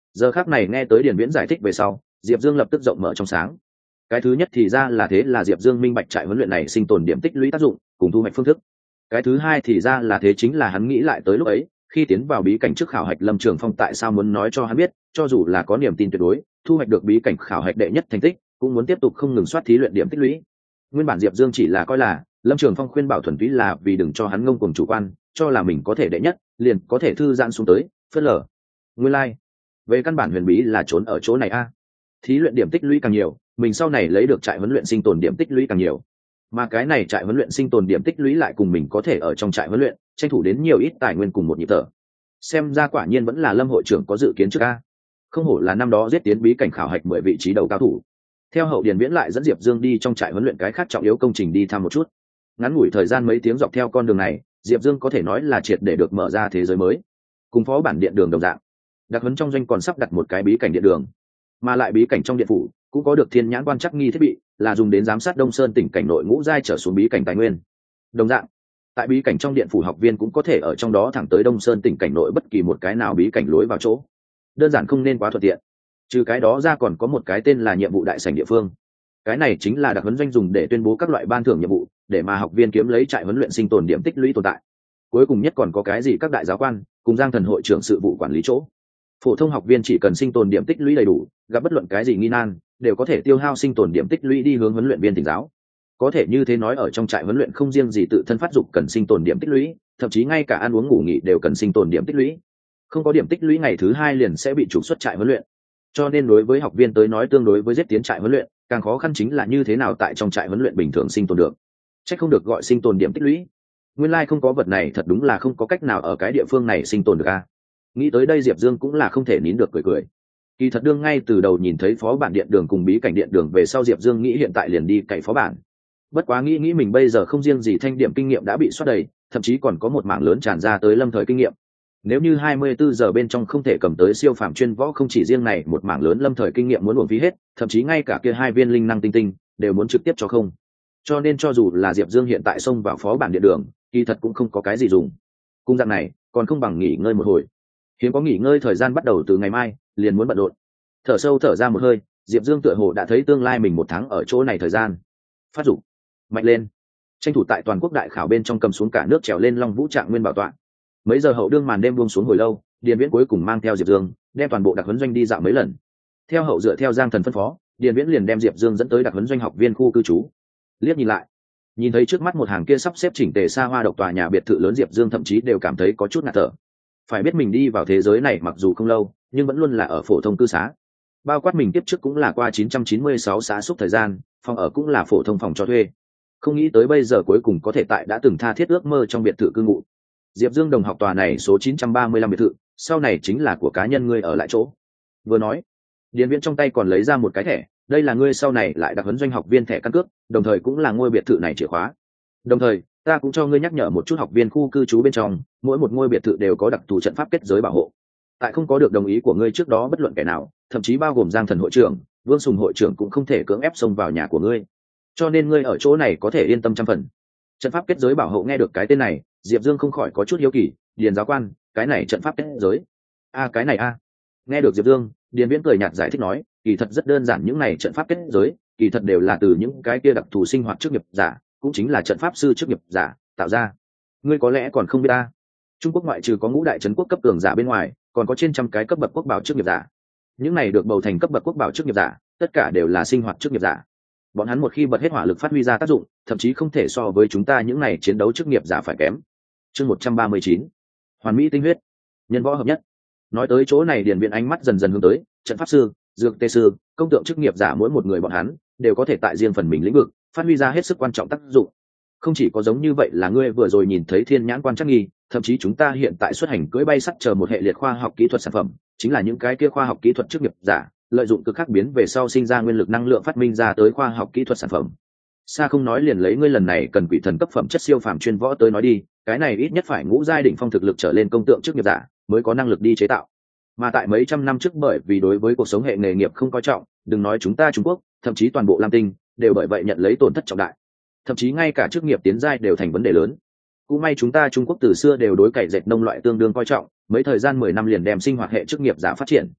Giờ khắc này nghe tới Điền Viễn giải thích về sau, Diệp Dương lập tức rộng mở trong sáng. Cái thứ nhất thì ra là thế là Diệp Dương minh bạch trại huấn luyện này sinh tồn điểm tích lũy tác dụng cùng thu hoạch phương thức. Cái thứ hai thì ra là thế chính là hắn nghĩ lại tới lúc ấy khi tiến vào bí cảnh trước khảo hạch Lâm Trường Phong tại sao muốn nói cho hắn biết, cho dù là có niềm tin tuyệt đối thu hoạch được bí cảnh khảo hạch đệ nhất thành tích cũng muốn tiếp tục không ngừng soát thí luyện điểm tích lũy. Nguyên bản Diệp Dương chỉ là coi là Lâm Trường Phong khuyên bảo thuần túy là vì đừng cho hắn ngông cuồng chủ quan, cho là mình có thể đệ nhất liền có thể thư giãn xuống tới phớt lờ. Nguyên lai like. Về căn bản huyền bí là trốn ở chỗ này a. À. Thí luyện điểm tích lũy càng nhiều mình sau này lấy được trại huấn luyện sinh tồn điểm tích lũy càng nhiều, mà cái này trại huấn luyện sinh tồn điểm tích lũy lại cùng mình có thể ở trong trại huấn luyện tranh thủ đến nhiều ít tài nguyên cùng một nhịp thở. Xem ra quả nhiên vẫn là Lâm hội trưởng có dự kiến trước a. Không hổ là năm đó giết tiến bí cảnh khảo hạch mười vị trí đầu cao thủ. Theo hậu Điền Viễn lại dẫn Diệp Dương đi trong trại huấn luyện cái khác trọng yếu công trình đi thăm một chút. Ngắn ngủi thời gian mấy tiếng dọc theo con đường này, Diệp Dương có thể nói là triệt để được mở ra thế giới mới. Cùng phó bản điện đường đồng dạng, đặc huấn trong doanh còn sắp đặt một cái bí cảnh điện đường, mà lại bí cảnh trong điện phủ cũng có được thiên nhãn quan trắc nghi thiết bị, là dùng đến giám sát Đông Sơn tỉnh cảnh nội ngũ giai trở xuống bí cảnh tài nguyên. Đồng dạng, tại bí cảnh trong điện phủ học viên cũng có thể ở trong đó thẳng tới Đông Sơn tỉnh cảnh nội bất kỳ một cái nào bí cảnh lối vào chỗ. Đơn giản không nên quá thuận tiện. Trừ cái đó ra còn có một cái tên là nhiệm vụ đại sảnh địa phương. Cái này chính là đặc huấn doanh dùng để tuyên bố các loại ban thưởng nhiệm vụ, để mà học viên kiếm lấy trại huấn luyện sinh tồn điểm tích lũy tồn tại. Cuối cùng nhất còn có cái gì các đại giáo quan cùng Giang Thần hội trưởng sự vụ quản lý chỗ. Phổ thông học viên chỉ cần sinh tồn điểm tích lũy đầy đủ, gặp bất luận cái gì nghi nan đều có thể tiêu hao sinh tồn điểm tích lũy đi hướng huấn luyện viên tỉnh giáo. Có thể như thế nói ở trong trại huấn luyện không riêng gì tự thân phát dục cần sinh tồn điểm tích lũy, thậm chí ngay cả ăn uống ngủ nghỉ đều cần sinh tồn điểm tích lũy. Không có điểm tích lũy ngày thứ hai liền sẽ bị trục xuất trại huấn luyện. Cho nên đối với học viên tới nói tương đối với giết tiến trại huấn luyện, càng khó khăn chính là như thế nào tại trong trại huấn luyện bình thường sinh tồn được. Chắc không được gọi sinh tồn điểm tích lũy. Nguyên lai like không có vật này thật đúng là không có cách nào ở cái địa phương này sinh tồn được a. Nghĩ tới đây Diệp Dương cũng là không thể nín được cười cười. Kỳ thật đương ngay từ đầu nhìn thấy phó bản điện đường cùng bí cảnh điện đường về sau Diệp Dương nghĩ hiện tại liền đi cày phó bản. Bất quá nghĩ nghĩ mình bây giờ không riêng gì thanh điểm kinh nghiệm đã bị soát đầy, thậm chí còn có một mảng lớn tràn ra tới lâm thời kinh nghiệm. Nếu như hai mươi bốn giờ bên trong không thể cầm tới siêu phàm chuyên võ không chỉ riêng này một mảng lớn lâm thời kinh nghiệm muốn uổng phí hết, thậm chí ngay cả kia hai viên linh năng tinh tinh đều muốn trực tiếp cho không. Cho nên cho dù là Diệp Dương hiện tại xông vào phó bản điện đường, kỳ thật cũng không có cái gì dùng. Cung dạng này, còn không bằng nghỉ ngơi một hồi. Hiếm có nghỉ ngơi thời gian bắt đầu từ ngày mai, liền muốn bận rộn. Thở sâu thở ra một hơi, Diệp Dương tựa hồ đã thấy tương lai mình một tháng ở chỗ này thời gian. Phát dục, mạnh lên. Tranh thủ tại toàn quốc đại khảo bên trong cầm xuống cả nước trèo lên Long Vũ Trạng nguyên bảo tọa. Mấy giờ hậu đương màn đêm buông xuống hồi lâu, Điền Viễn cuối cùng mang theo Diệp Dương, đem toàn bộ đặc huấn doanh đi dạo mấy lần. Theo hậu dựa theo Giang Thần phân phó, Điền Viễn liền đem Diệp Dương dẫn tới đặc huấn doanh học viên khu cư trú. Liếc nhìn lại, nhìn thấy trước mắt một hàng kia sắp xếp chỉnh tề xa hoa độc tòa nhà biệt thự lớn, Diệp Dương thậm chí đều cảm thấy có chút ngạt thở. Phải biết mình đi vào thế giới này mặc dù không lâu, nhưng vẫn luôn là ở phổ thông cư xá. Bao quát mình tiếp trước cũng là qua chín trăm chín mươi sáu xã xúc thời gian, phòng ở cũng là phổ thông phòng cho thuê. Không nghĩ tới bây giờ cuối cùng có thể tại đã từng tha thiết ước mơ trong biệt thự cư ngụ. Diệp Dương đồng học tòa này số chín trăm ba mươi lăm biệt thự, sau này chính là của cá nhân ngươi ở lại chỗ. Vừa nói, Điền Viễn trong tay còn lấy ra một cái thẻ, đây là ngươi sau này lại đặc huấn doanh học viên thẻ căn cước, đồng thời cũng là ngôi biệt thự này chìa khóa. Đồng thời, ta cũng cho ngươi nhắc nhở một chút học viên khu cư trú bên trong, mỗi một ngôi biệt thự đều có đặc thù trận pháp kết giới bảo hộ. Tại không có được đồng ý của ngươi trước đó bất luận kẻ nào, thậm chí bao gồm Giang Thần hội trưởng, Vương Sùng hội trưởng cũng không thể cưỡng ép xông vào nhà của ngươi. Cho nên ngươi ở chỗ này có thể yên tâm trăm phần. Trận pháp kết giới bảo hộ nghe được cái tên này, Diệp Dương không khỏi có chút hiếu kỳ, Điền giáo quan, cái này trận pháp kết giới? A cái này a. Nghe được Diệp Dương, Điền Viễn cười nhạt giải thích nói, kỳ thật rất đơn giản, những này trận pháp kết giới, kỳ thật đều là từ những cái kia đặc thù sinh hoạt chức nghiệp giả, cũng chính là trận pháp sư chức nghiệp giả tạo ra. Ngươi có lẽ còn không biết ta, Trung Quốc ngoại trừ có ngũ đại trấn quốc cấp cường giả bên ngoài, còn có trên trăm cái cấp bậc quốc bảo chức nghiệp giả. Những này được bầu thành cấp bậc quốc bảo chức nghiệp giả, tất cả đều là sinh hoạt chức nghiệp giả. Bọn hắn một khi bật hết hỏa lực phát huy ra tác dụng, thậm chí không thể so với chúng ta những này chiến đấu chức nghiệp giả phải kém. Chương một trăm ba mươi chín, hoàn mỹ tinh huyết, nhân võ hợp nhất. Nói tới chỗ này, Điền Viễn ánh mắt dần dần hướng tới trận pháp sư, dược tê sư, công tượng chức nghiệp giả, mỗi một người bọn hắn đều có thể tại riêng phần mình lĩnh vực phát huy ra hết sức quan trọng tác dụng. Không chỉ có giống như vậy là ngươi vừa rồi nhìn thấy thiên nhãn quan trắc nghi, thậm chí chúng ta hiện tại xuất hành cưỡi bay sắt chờ một hệ liệt khoa học kỹ thuật sản phẩm, chính là những cái kia khoa học kỹ thuật chức nghiệp giả lợi dụng cực khắc biến về sau sinh ra nguyên lực năng lượng phát minh ra tới khoa học kỹ thuật sản phẩm. Xa không nói liền lấy ngươi lần này cần quỷ thần cấp phẩm chất siêu phàm chuyên võ tới nói đi, cái này ít nhất phải ngũ giai đỉnh phong thực lực trở lên công tượng chức nghiệp giả mới có năng lực đi chế tạo. Mà tại mấy trăm năm trước, bởi vì đối với cuộc sống hệ nghề nghiệp không coi trọng, đừng nói chúng ta Trung Quốc, thậm chí toàn bộ Lam Tinh đều bởi vậy nhận lấy tổn thất trọng đại. Thậm chí ngay cả chức nghiệp tiến giai đều thành vấn đề lớn. Cũng may chúng ta Trung Quốc từ xưa đều đối cày dệt nông loại tương đương coi trọng, mấy thời gian mười năm liền đem sinh hoạt hệ chức nghiệp giả phát triển.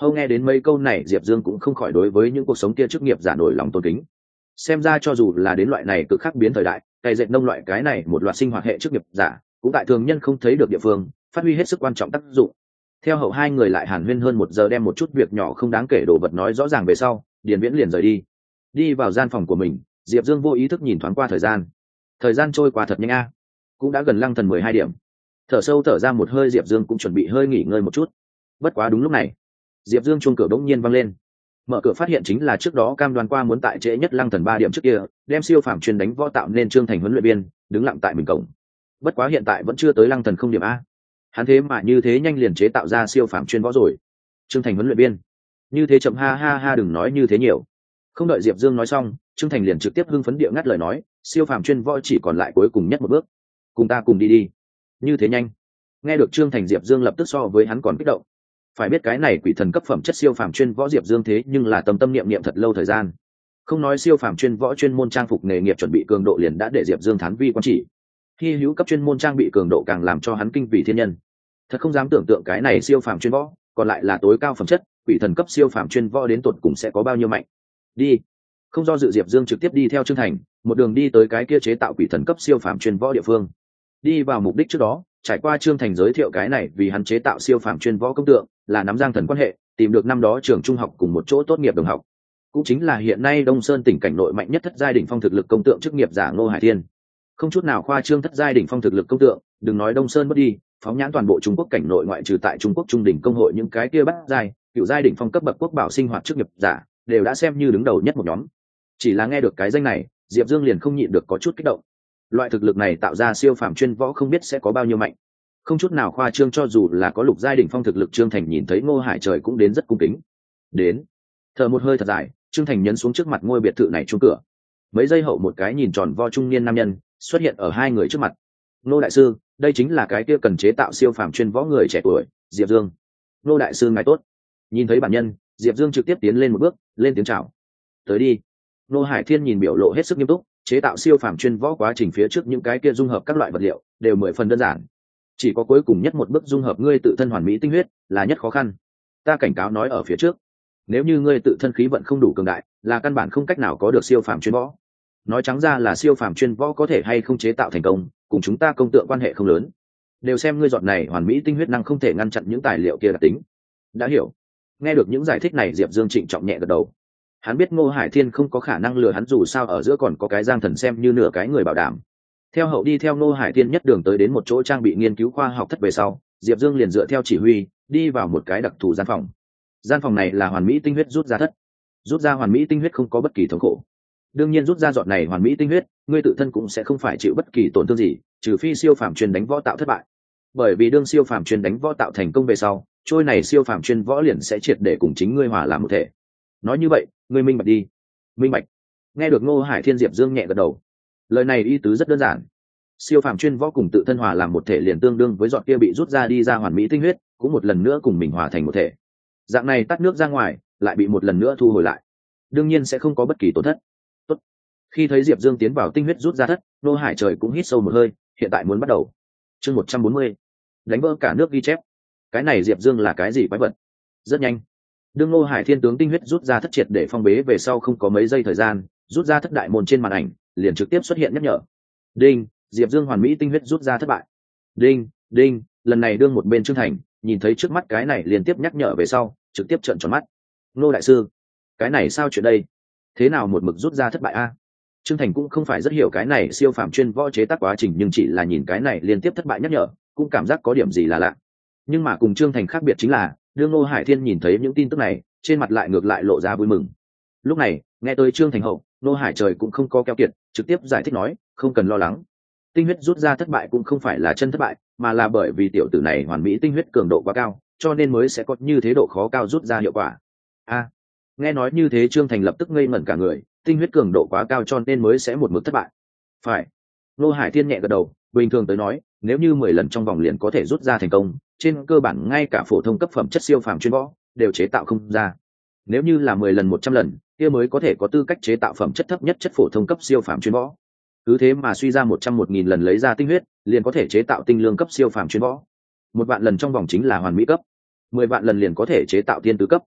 Hâu nghe đến mấy câu này, Diệp Dương cũng không khỏi đối với những cuộc sống kia chức nghiệp giả nổi lòng tôn kính. Xem ra cho dù là đến loại này cực khắc biến thời đại, cày dệt nông loại cái này một loạt sinh hoạt hệ chức nghiệp giả cũng tại thường nhân không thấy được địa phương phát huy hết sức quan trọng tác dụng. Theo Hậu hai người lại hàn huyên hơn một giờ, đem một chút việc nhỏ không đáng kể đồ vật nói rõ ràng về sau, Điền Viễn liền rời đi. Đi vào gian phòng của mình, Diệp Dương vô ý thức nhìn thoáng qua thời gian. Thời gian trôi qua thật nhanh a, cũng đã gần Lăng Thần mười hai điểm. Thở sâu thở ra một hơi, Diệp Dương cũng chuẩn bị hơi nghỉ ngơi một chút. Bất quá đúng lúc này, Diệp Dương chuông cửa bỗng nhiên vang lên. Mở cửa phát hiện chính là trước đó cam đoan qua muốn tại trễ nhất Lăng Thần ba điểm trước kia đem siêu phàm chuyên đánh võ tạo nên Trương Thành huấn luyện viên đứng lặng tại mình cổng. Bất quá hiện tại vẫn chưa tới Lăng Thần không điểm a. Hắn thế mà như thế nhanh liền chế tạo ra siêu phàm chuyên võ rồi. Trương Thành huấn luyện viên, như thế chậm, ha ha ha, đừng nói như thế nhiều. Không đợi Diệp Dương nói xong, Trương Thành liền trực tiếp hưng phấn địa ngắt lời nói, siêu phàm chuyên võ chỉ còn lại cuối cùng nhất một bước, cùng ta cùng đi đi. Như thế nhanh? Nghe được Trương Thành, Diệp Dương lập tức so với hắn còn kích động. Phải biết cái này quỷ thần cấp phẩm chất siêu phàm chuyên võ Diệp Dương thế nhưng là tâm tâm niệm niệm thật lâu thời gian. Không nói siêu phàm chuyên võ chuyên môn trang phục nghề nghiệp chuẩn bị cường độ liền đã để Diệp Dương thán vi quan chỉ. Khi hữu cấp chuyên môn trang bị cường độ càng làm cho hắn kinh vì thiên nhân. Thật không dám tưởng tượng cái này siêu phàm chuyên võ, còn lại là tối cao phẩm chất, quỷ thần cấp siêu phàm chuyên võ đến tột cùng sẽ có bao nhiêu mạnh. Đi. Không do dự, Diệp Dương trực tiếp đi theo Trương Thành, một đường đi tới cái kia chế tạo quỷ thần cấp siêu phàm chuyên võ địa phương. Đi vào mục đích trước đó, trải qua Trương Thành giới thiệu cái này vì hắn chế tạo siêu phàm chuyên võ công tượng, là nắm Giang Thần quan hệ, tìm được năm đó trường trung học cùng một chỗ tốt nghiệp đồng học. Cũng chính là hiện nay Đông Sơn tỉnh cảnh nội mạnh nhất thất giai đỉnh phong thực lực công tượng chức nghiệp giả Ngô Hải Thiên. Không chút nào khoa trương, thất giai đỉnh phong thực lực công tượng, đừng nói Đông Sơn mất đi, phóng nhãn toàn bộ Trung Quốc cảnh nội ngoại trừ tại Trung Quốc trung đỉnh công hội những cái kia bắt giai, cựu giai đỉnh phong cấp bậc quốc bảo sinh hoạt chức nghiệp giả, đều đã xem như đứng đầu nhất một nhóm. Chỉ là nghe được cái danh này, Diệp Dương liền không nhịn được có chút kích động. Loại thực lực này tạo ra siêu phàm chuyên võ không biết sẽ có bao nhiêu mạnh. Không chút nào khoa trương, cho dù là có lục giai đỉnh phong thực lực, Trương Thành nhìn thấy Ngô Hải Trời cũng đến rất cung kính. Đến. Thở một hơi thật dài, Trương Thành nhấn xuống trước mặt ngôi biệt thự này chuông cửa. Mấy giây hậu, một cái nhìn tròn vo trung niên nam nhân xuất hiện ở hai người trước mặt. Ngô đại sư, đây chính là cái kia cần chế tạo siêu phàm chuyên võ người trẻ tuổi, Diệp Dương. Ngô đại sư ngài tốt. Nhìn thấy bản nhân, Diệp Dương trực tiếp tiến lên một bước, lên tiếng chào. Tới đi. Ngô Hải Thiên nhìn biểu lộ hết sức nghiêm túc, chế tạo siêu phàm chuyên võ quá trình phía trước những cái kia dung hợp các loại vật liệu đều mười phần đơn giản, chỉ có cuối cùng nhất một bước dung hợp ngươi tự thân hoàn mỹ tinh huyết là nhất khó khăn. Ta cảnh cáo nói ở phía trước, nếu như ngươi tự thân khí vận không đủ cường đại, là căn bản không cách nào có được siêu phàm chuyên võ. Nói trắng ra là siêu phàm chuyên võ có thể hay không chế tạo thành công, cùng chúng ta công tượng quan hệ không lớn, đều xem ngươi giọt này hoàn mỹ tinh huyết năng không thể ngăn chặn những tài liệu kia đặc tính. Đã hiểu. Nghe được những giải thích này, Diệp Dương trịnh trọng nhẹ gật đầu. Hắn biết Ngô Hải Thiên không có khả năng lừa hắn, dù sao ở giữa còn có cái Giang Thần xem như nửa cái người bảo đảm. Theo Hậu đi theo Ngô Hải Thiên nhất đường tới đến một chỗ trang bị nghiên cứu khoa học thất về sau, Diệp Dương liền dựa theo chỉ huy đi vào một cái đặc thù gian phòng. Gian phòng này là hoàn mỹ tinh huyết rút ra thất. Rút ra hoàn mỹ tinh huyết không có bất kỳ thống khổ. Đương nhiên rút ra giọt này hoàn mỹ tinh huyết, ngươi tự thân cũng sẽ không phải chịu bất kỳ tổn thương gì, trừ phi siêu phàm chuyên đánh võ tạo thất bại. Bởi vì đương siêu phàm chuyên đánh võ tạo thành công về sau, trôi này siêu phàm chuyên võ liền sẽ triệt để cùng chính ngươi hòa làm một thể. Nói như vậy, ngươi minh bạch đi. Minh bạch. Nghe được Ngô Hải Thiên, Diệp Dương nhẹ gật đầu. Lời này ý tứ rất đơn giản. Siêu phàm chuyên võ cùng tự thân hòa làm một thể liền tương đương với giọt kia bị rút ra đi ra hoàn mỹ tinh huyết, cũng một lần nữa cùng mình hòa thành một thể. Dạng này tắt nước ra ngoài, lại bị một lần nữa thu hồi lại, đương nhiên sẽ không có bất kỳ tổn thất. Tốt. Khi thấy Diệp Dương tiến vào tinh huyết rút ra thất, Ngô Hải Trời cũng hít sâu một hơi, hiện tại muốn bắt đầu. Chương một trăm bốn mươi. Đánh vỡ cả nước ghi chép. Cái này Diệp Dương là cái gì quái vật? Rất nhanh. Đương Ngô Hải Thiên tướng tinh huyết rút ra thất triệt để phong bế về sau, không có mấy giây thời gian, rút ra thất đại môn trên màn ảnh liền trực tiếp xuất hiện nhắc nhở. Đinh, Diệp Dương hoàn mỹ tinh huyết rút ra thất bại. Đinh, đinh, lần này đương một bên Trương Thành nhìn thấy trước mắt cái này liên tiếp nhắc nhở về sau, trực tiếp trợn tròn mắt. Ngô đại sư, cái này sao chuyện đây? Thế nào một mực rút ra thất bại a? Trương Thành cũng không phải rất hiểu cái này siêu phàm chuyên võ chế tác quá trình, nhưng chỉ là nhìn cái này liên tiếp thất bại nhắc nhở, cũng cảm giác có điểm gì là lạ. Nhưng mà cùng Trương Thành khác biệt chính là, đương Ngô Hải Thiên nhìn thấy những tin tức này, trên mặt lại ngược lại lộ ra vui mừng. Lúc này, nghe tới Trương Thành hậu, Ngô Hải Trời cũng không có keo kiệt, trực tiếp giải thích nói, không cần lo lắng. Tinh huyết rút ra thất bại cũng không phải là chân thất bại, mà là bởi vì tiểu tử này hoàn mỹ tinh huyết cường độ quá cao, cho nên mới sẽ có như thế độ khó cao rút ra hiệu quả. A, nghe nói như thế, Trương Thành lập tức ngây ngẩn cả người, tinh huyết cường độ quá cao cho nên mới sẽ một mực thất bại. Phải. Ngô Hải Thiên nhẹ gật đầu, bình thường tới nói, nếu như mười lần trong vòng liền có thể rút ra thành công, trên cơ bản ngay cả phổ thông cấp phẩm chất siêu phàm chuyên võ đều chế tạo không ra. Nếu như là mười lần một trăm lần, kia mới có thể có tư cách chế tạo phẩm chất thấp nhất chất phổ thông cấp siêu phàm chuyên võ. Cứ thế mà suy ra một trăm một nghìn lần lấy ra tinh huyết, liền có thể chế tạo tinh lương cấp siêu phàm chuyên võ. Một vạn lần trong vòng chính là hoàn mỹ cấp, mười vạn lần liền có thể chế tạo tiên tứ cấp.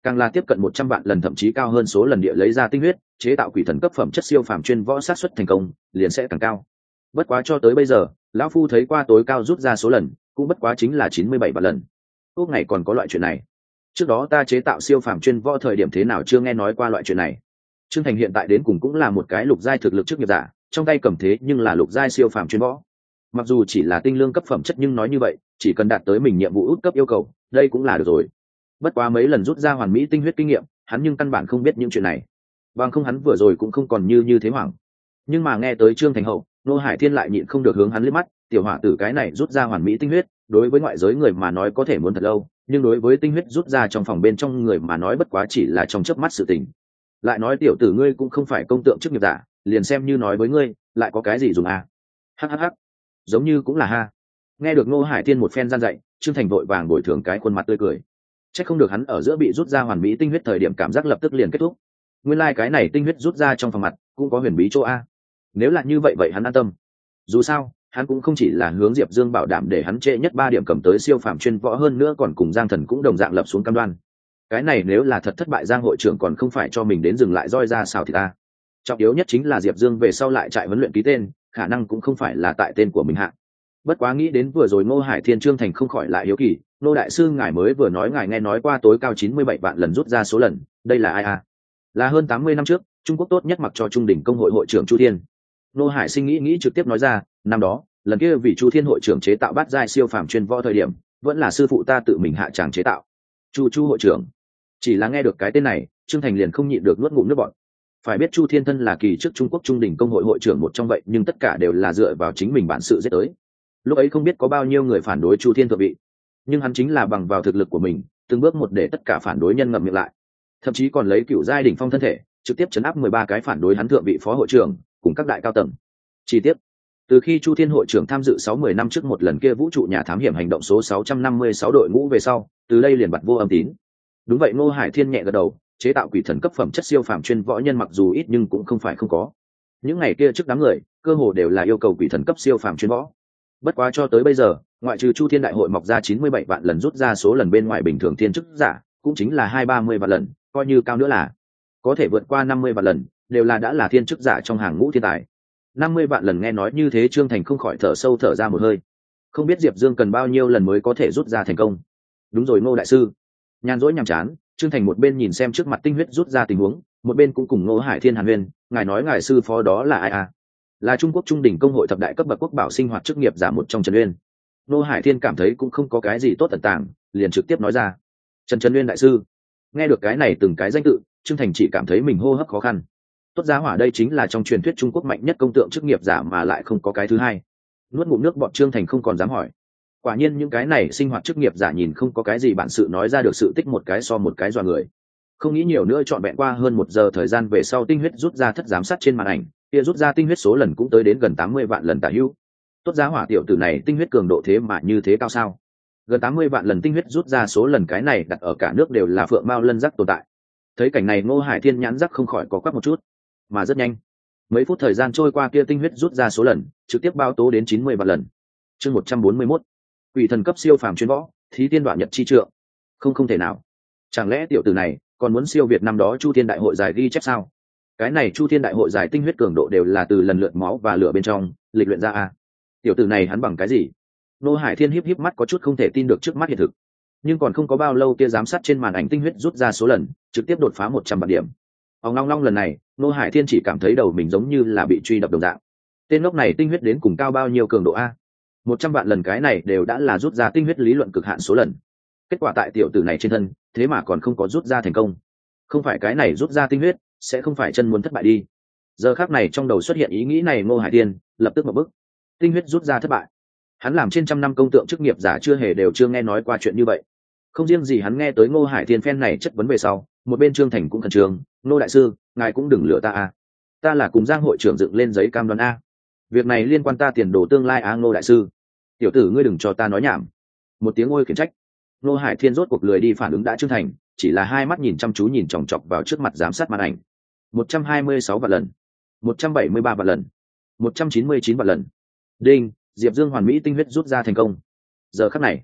càng là tiếp cận một trăm vạn lần thậm chí cao hơn số lần địa lấy ra tinh huyết chế tạo quỷ thần cấp phẩm chất siêu phàm chuyên võ sát xuất thành công liền sẽ càng cao. Bất quá cho tới bây giờ lão phu thấy qua tối cao rút ra số lần cũng bất quá chính là chín mươi bảy vạn lần. Ước ngày còn có loại chuyện này, trước đó ta chế tạo siêu phàm chuyên võ thời điểm thế nào chưa nghe nói qua loại chuyện này. Trương Thành hiện tại đến cùng cũng là một cái lục giai thực lực chức nghiệp giả, trong tay cầm thế nhưng là lục giai siêu phàm chuyên võ. Mặc dù chỉ là tinh lương cấp phẩm chất nhưng nói như vậy chỉ cần đạt tới mình nhiệm vụ út cấp yêu cầu đây cũng là được rồi. Bất quá mấy lần rút ra hoàn mỹ tinh huyết kinh nghiệm hắn nhưng căn bản không biết những chuyện này, bằng không hắn vừa rồi cũng không còn như như thế hoảng. Nhưng mà nghe tới Trương Thành hậu, Nô Hải Thiên lại nhịn không được hướng hắn liếc mắt, tiểu hỏa tử cái này rút ra hoàn mỹ tinh huyết đối với ngoại giới người mà nói có thể muốn thật lâu, nhưng đối với tinh huyết rút ra trong phòng bên trong người mà nói bất quá chỉ là trong chớp mắt sự tình. Lại nói tiểu tử ngươi cũng không phải công tượng chức nghiệp giả, liền xem như nói với ngươi lại có cái gì dùng à? Hhh, giống như cũng là ha. Nghe được Nô Hải Thiên một phen gian dạy, Trương Thành vội vàng bồi thường cái khuôn mặt tươi cười. Chắc không được hắn ở giữa bị rút ra hoàn mỹ tinh huyết thời điểm cảm giác lập tức liền kết thúc. Nguyên lai like cái này tinh huyết rút ra trong phòng mặt cũng có huyền bí chỗ a. Nếu là như vậy vậy hắn an tâm. Dù sao, hắn cũng không chỉ là hướng Diệp Dương bảo đảm để hắn trễ nhất ba điểm cầm tới siêu phàm chuyên võ, hơn nữa còn cùng Giang Thần cũng đồng dạng lập xuống cam đoan. Cái này nếu là thật thất bại, Giang hội trưởng còn không phải cho mình đến dừng lại roi ra xào thì ta. Trọng yếu nhất chính là Diệp Dương về sau lại trại huấn luyện ký tên, khả năng cũng không phải là tại tên của mình hạ. Bất quá nghĩ đến vừa rồi Ngô Hải Thiên, Trương Thành không khỏi lại hiếu kỳ, Nô đại sư ngài mới vừa nói ngài nghe nói qua tối cao chín mươi bảy vạn lần rút ra số lần, đây là ai à? Là hơn tám mươi năm trước, Trung Quốc tốt nhất mặc cho Trung đỉnh công hội hội trưởng Chu Thiên. Nô Hải Sinh nghĩ nghĩ trực tiếp nói ra, năm đó, lần kia vì Chu Thiên hội trưởng chế tạo bát giai siêu phàm chuyên võ thời điểm, vẫn là sư phụ ta tự mình hạ tràng chế tạo. Chu Chu hội trưởng. Chỉ là nghe được cái tên này, Trương Thành liền không nhịn được nuốt ngụm nước bọt. Phải biết Chu Thiên thân là kỳ trước Trung Quốc Trung đỉnh công hội hội trưởng một trong vậy, nhưng tất cả đều là dựa vào chính mình bản sự giết tới. Lúc ấy không biết có bao nhiêu người phản đối Chu Thiên thượng vị, nhưng hắn chính là bằng vào thực lực của mình từng bước một để tất cả phản đối nhân ngậm miệng lại, thậm chí còn lấy cựu giai đỉnh phong thân thể trực tiếp chấn áp mười ba cái phản đối hắn thượng vị phó hội trưởng cùng các đại cao tầng. Chi tiết, từ khi Chu Thiên hội trưởng tham dự sáu mươi năm trước một lần kia vũ trụ nhà thám hiểm hành động số sáu trăm năm mươi sáu đội ngũ về sau, từ đây liền bặt vô âm tín. Đúng vậy, Ngô Hải Thiên nhẹ gật đầu, chế tạo quỷ thần cấp phẩm chất siêu phàm chuyên võ nhân mặc dù ít nhưng cũng không phải không có. Những ngày kia trước đám người cơ hồ đều là yêu cầu quỷ thần cấp siêu phàm chuyên võ. Bất quá cho tới bây giờ, ngoại trừ Chu Thiên đại hội mọc ra chín mươi bảy vạn lần rút ra số lần bên ngoài bình thường thiên chức giả cũng chính là hai ba mươi vạn lần, coi như cao nữa là có thể vượt qua năm mươi vạn lần, đều là đã là thiên chức giả trong hàng ngũ thiên tài. năm mươi vạn lần nghe nói như thế, Trương Thành không khỏi thở sâu thở ra một hơi. Không biết Diệp Dương cần bao nhiêu lần mới có thể rút ra thành công. Đúng rồi Ngô đại sư. Nhàn rỗi nhàm chán, Trương Thành một bên nhìn xem trước mặt tinh huyết rút ra tình huống, một bên cũng cùng Ngô Hải Thiên hàn huyên, ngài nói ngài sư phó đó là ai à? Là Trung Quốc Trung đỉnh công hội thập đại cấp bậc quốc bảo sinh hoạt chức nghiệp giả một trong Trần Uyên. Ngô Hải Thiên cảm thấy cũng không có cái gì tốt tận tàng, liền trực tiếp nói ra, Trần Trần Uyên đại sư. Nghe được cái này từng cái danh tự, Trương Thành chỉ cảm thấy mình hô hấp khó khăn. Tốt giá hỏa, đây chính là trong truyền thuyết Trung Quốc mạnh nhất công tượng chức nghiệp giả mà lại không có cái thứ hai. Nuốt ngụm nước bọt, Trương Thành không còn dám hỏi. Quả nhiên những cái này sinh hoạt chức nghiệp giả nhìn không có cái gì bản sự, nói ra được sự tích một cái so một cái dọa người. Không nghĩ nhiều nữa, trọn vẹn qua hơn một giờ thời gian về sau, tinh huyết rút ra thất giám sát trên màn ảnh, kia rút ra tinh huyết số lần cũng tới đến gần tám mươi vạn lần tả hữu. Tốt giá hỏa tiểu tử này tinh huyết cường độ thế mà như thế cao sao? Gần tám mươi vạn lần tinh huyết rút ra số lần, cái này đặt ở cả nước đều là phượng mao lân giác tồn tại. Thấy cảnh này, Ngô Hải Thiên nhãn giác không khỏi có quắc một chút, mà rất nhanh, mấy phút thời gian trôi qua, kia tinh huyết rút ra số lần trực tiếp bao tố đến chín mươi vạn lần. Chương một trăm bốn mươi mốt, quỷ thần cấp siêu phàm chuyên võ, thí tiên đoạn nhật chi trượng. Không không thể nào. Chẳng lẽ tiểu tử này còn muốn siêu việt năm đó Chu Thiên đại hội giải ghi chép sao? Cái này Chu Thiên đại hội giải tinh huyết cường độ đều là từ lần lượt máu và lửa bên trong lịch luyện ra à? Tiểu tử này hắn bằng cái gì? Ngô Hải Thiên híp híp mắt, có chút không thể tin được trước mắt hiện thực. Nhưng còn không có bao lâu, kia giám sát trên màn ảnh tinh huyết rút ra số lần trực tiếp đột phá một trăm vạn điểm. Ông long long lần này, Ngô Hải Thiên chỉ cảm thấy đầu mình giống như là bị truy đập đồng dạng. Tên ngốc này tinh huyết đến cùng cao bao nhiêu cường độ a? Một trăm vạn lần, cái này đều đã là rút ra tinh huyết lý luận cực hạn số lần. Kết quả tại tiểu tử này trên thân, thế mà còn không có rút ra thành công. Không phải cái này rút ra tinh huyết, sẽ không phải chân muốn thất bại đi. Giờ khắc này trong đầu xuất hiện ý nghĩ này, Ngô Hải Thiên lập tức một bức. Tinh huyết rút ra thất bại. Hắn làm trên trăm năm công tượng chức nghiệp giả chưa hề đều chưa nghe nói qua chuyện như vậy. Không riêng gì hắn nghe tới Ngô Hải Thiên phen này chất vấn về sau, một bên Trương Thành cũng khẩn trương, Ngô đại sư, ngài cũng đừng lừa ta a. Ta là cùng Giang hội trưởng dựng lên giấy cam đoan a. Việc này liên quan ta tiền đồ tương lai a. Ngô đại sư, tiểu tử ngươi đừng cho ta nói nhảm. Một tiếng ôi khiển trách. Ngô Hải Thiên rốt cuộc lười đi phản ứng đã Trương Thành, chỉ là hai mắt nhìn chăm chú nhìn chòng chọc vào trước mặt giám sát màn ảnh. một trăm hai mươi sáu vạn lần, một trăm bảy mươi ba vạn lần, một trăm chín mươi chín vạn lần. Đinh, Diệp Dương hoàn mỹ tinh huyết rút ra thành công. Giờ khắc này,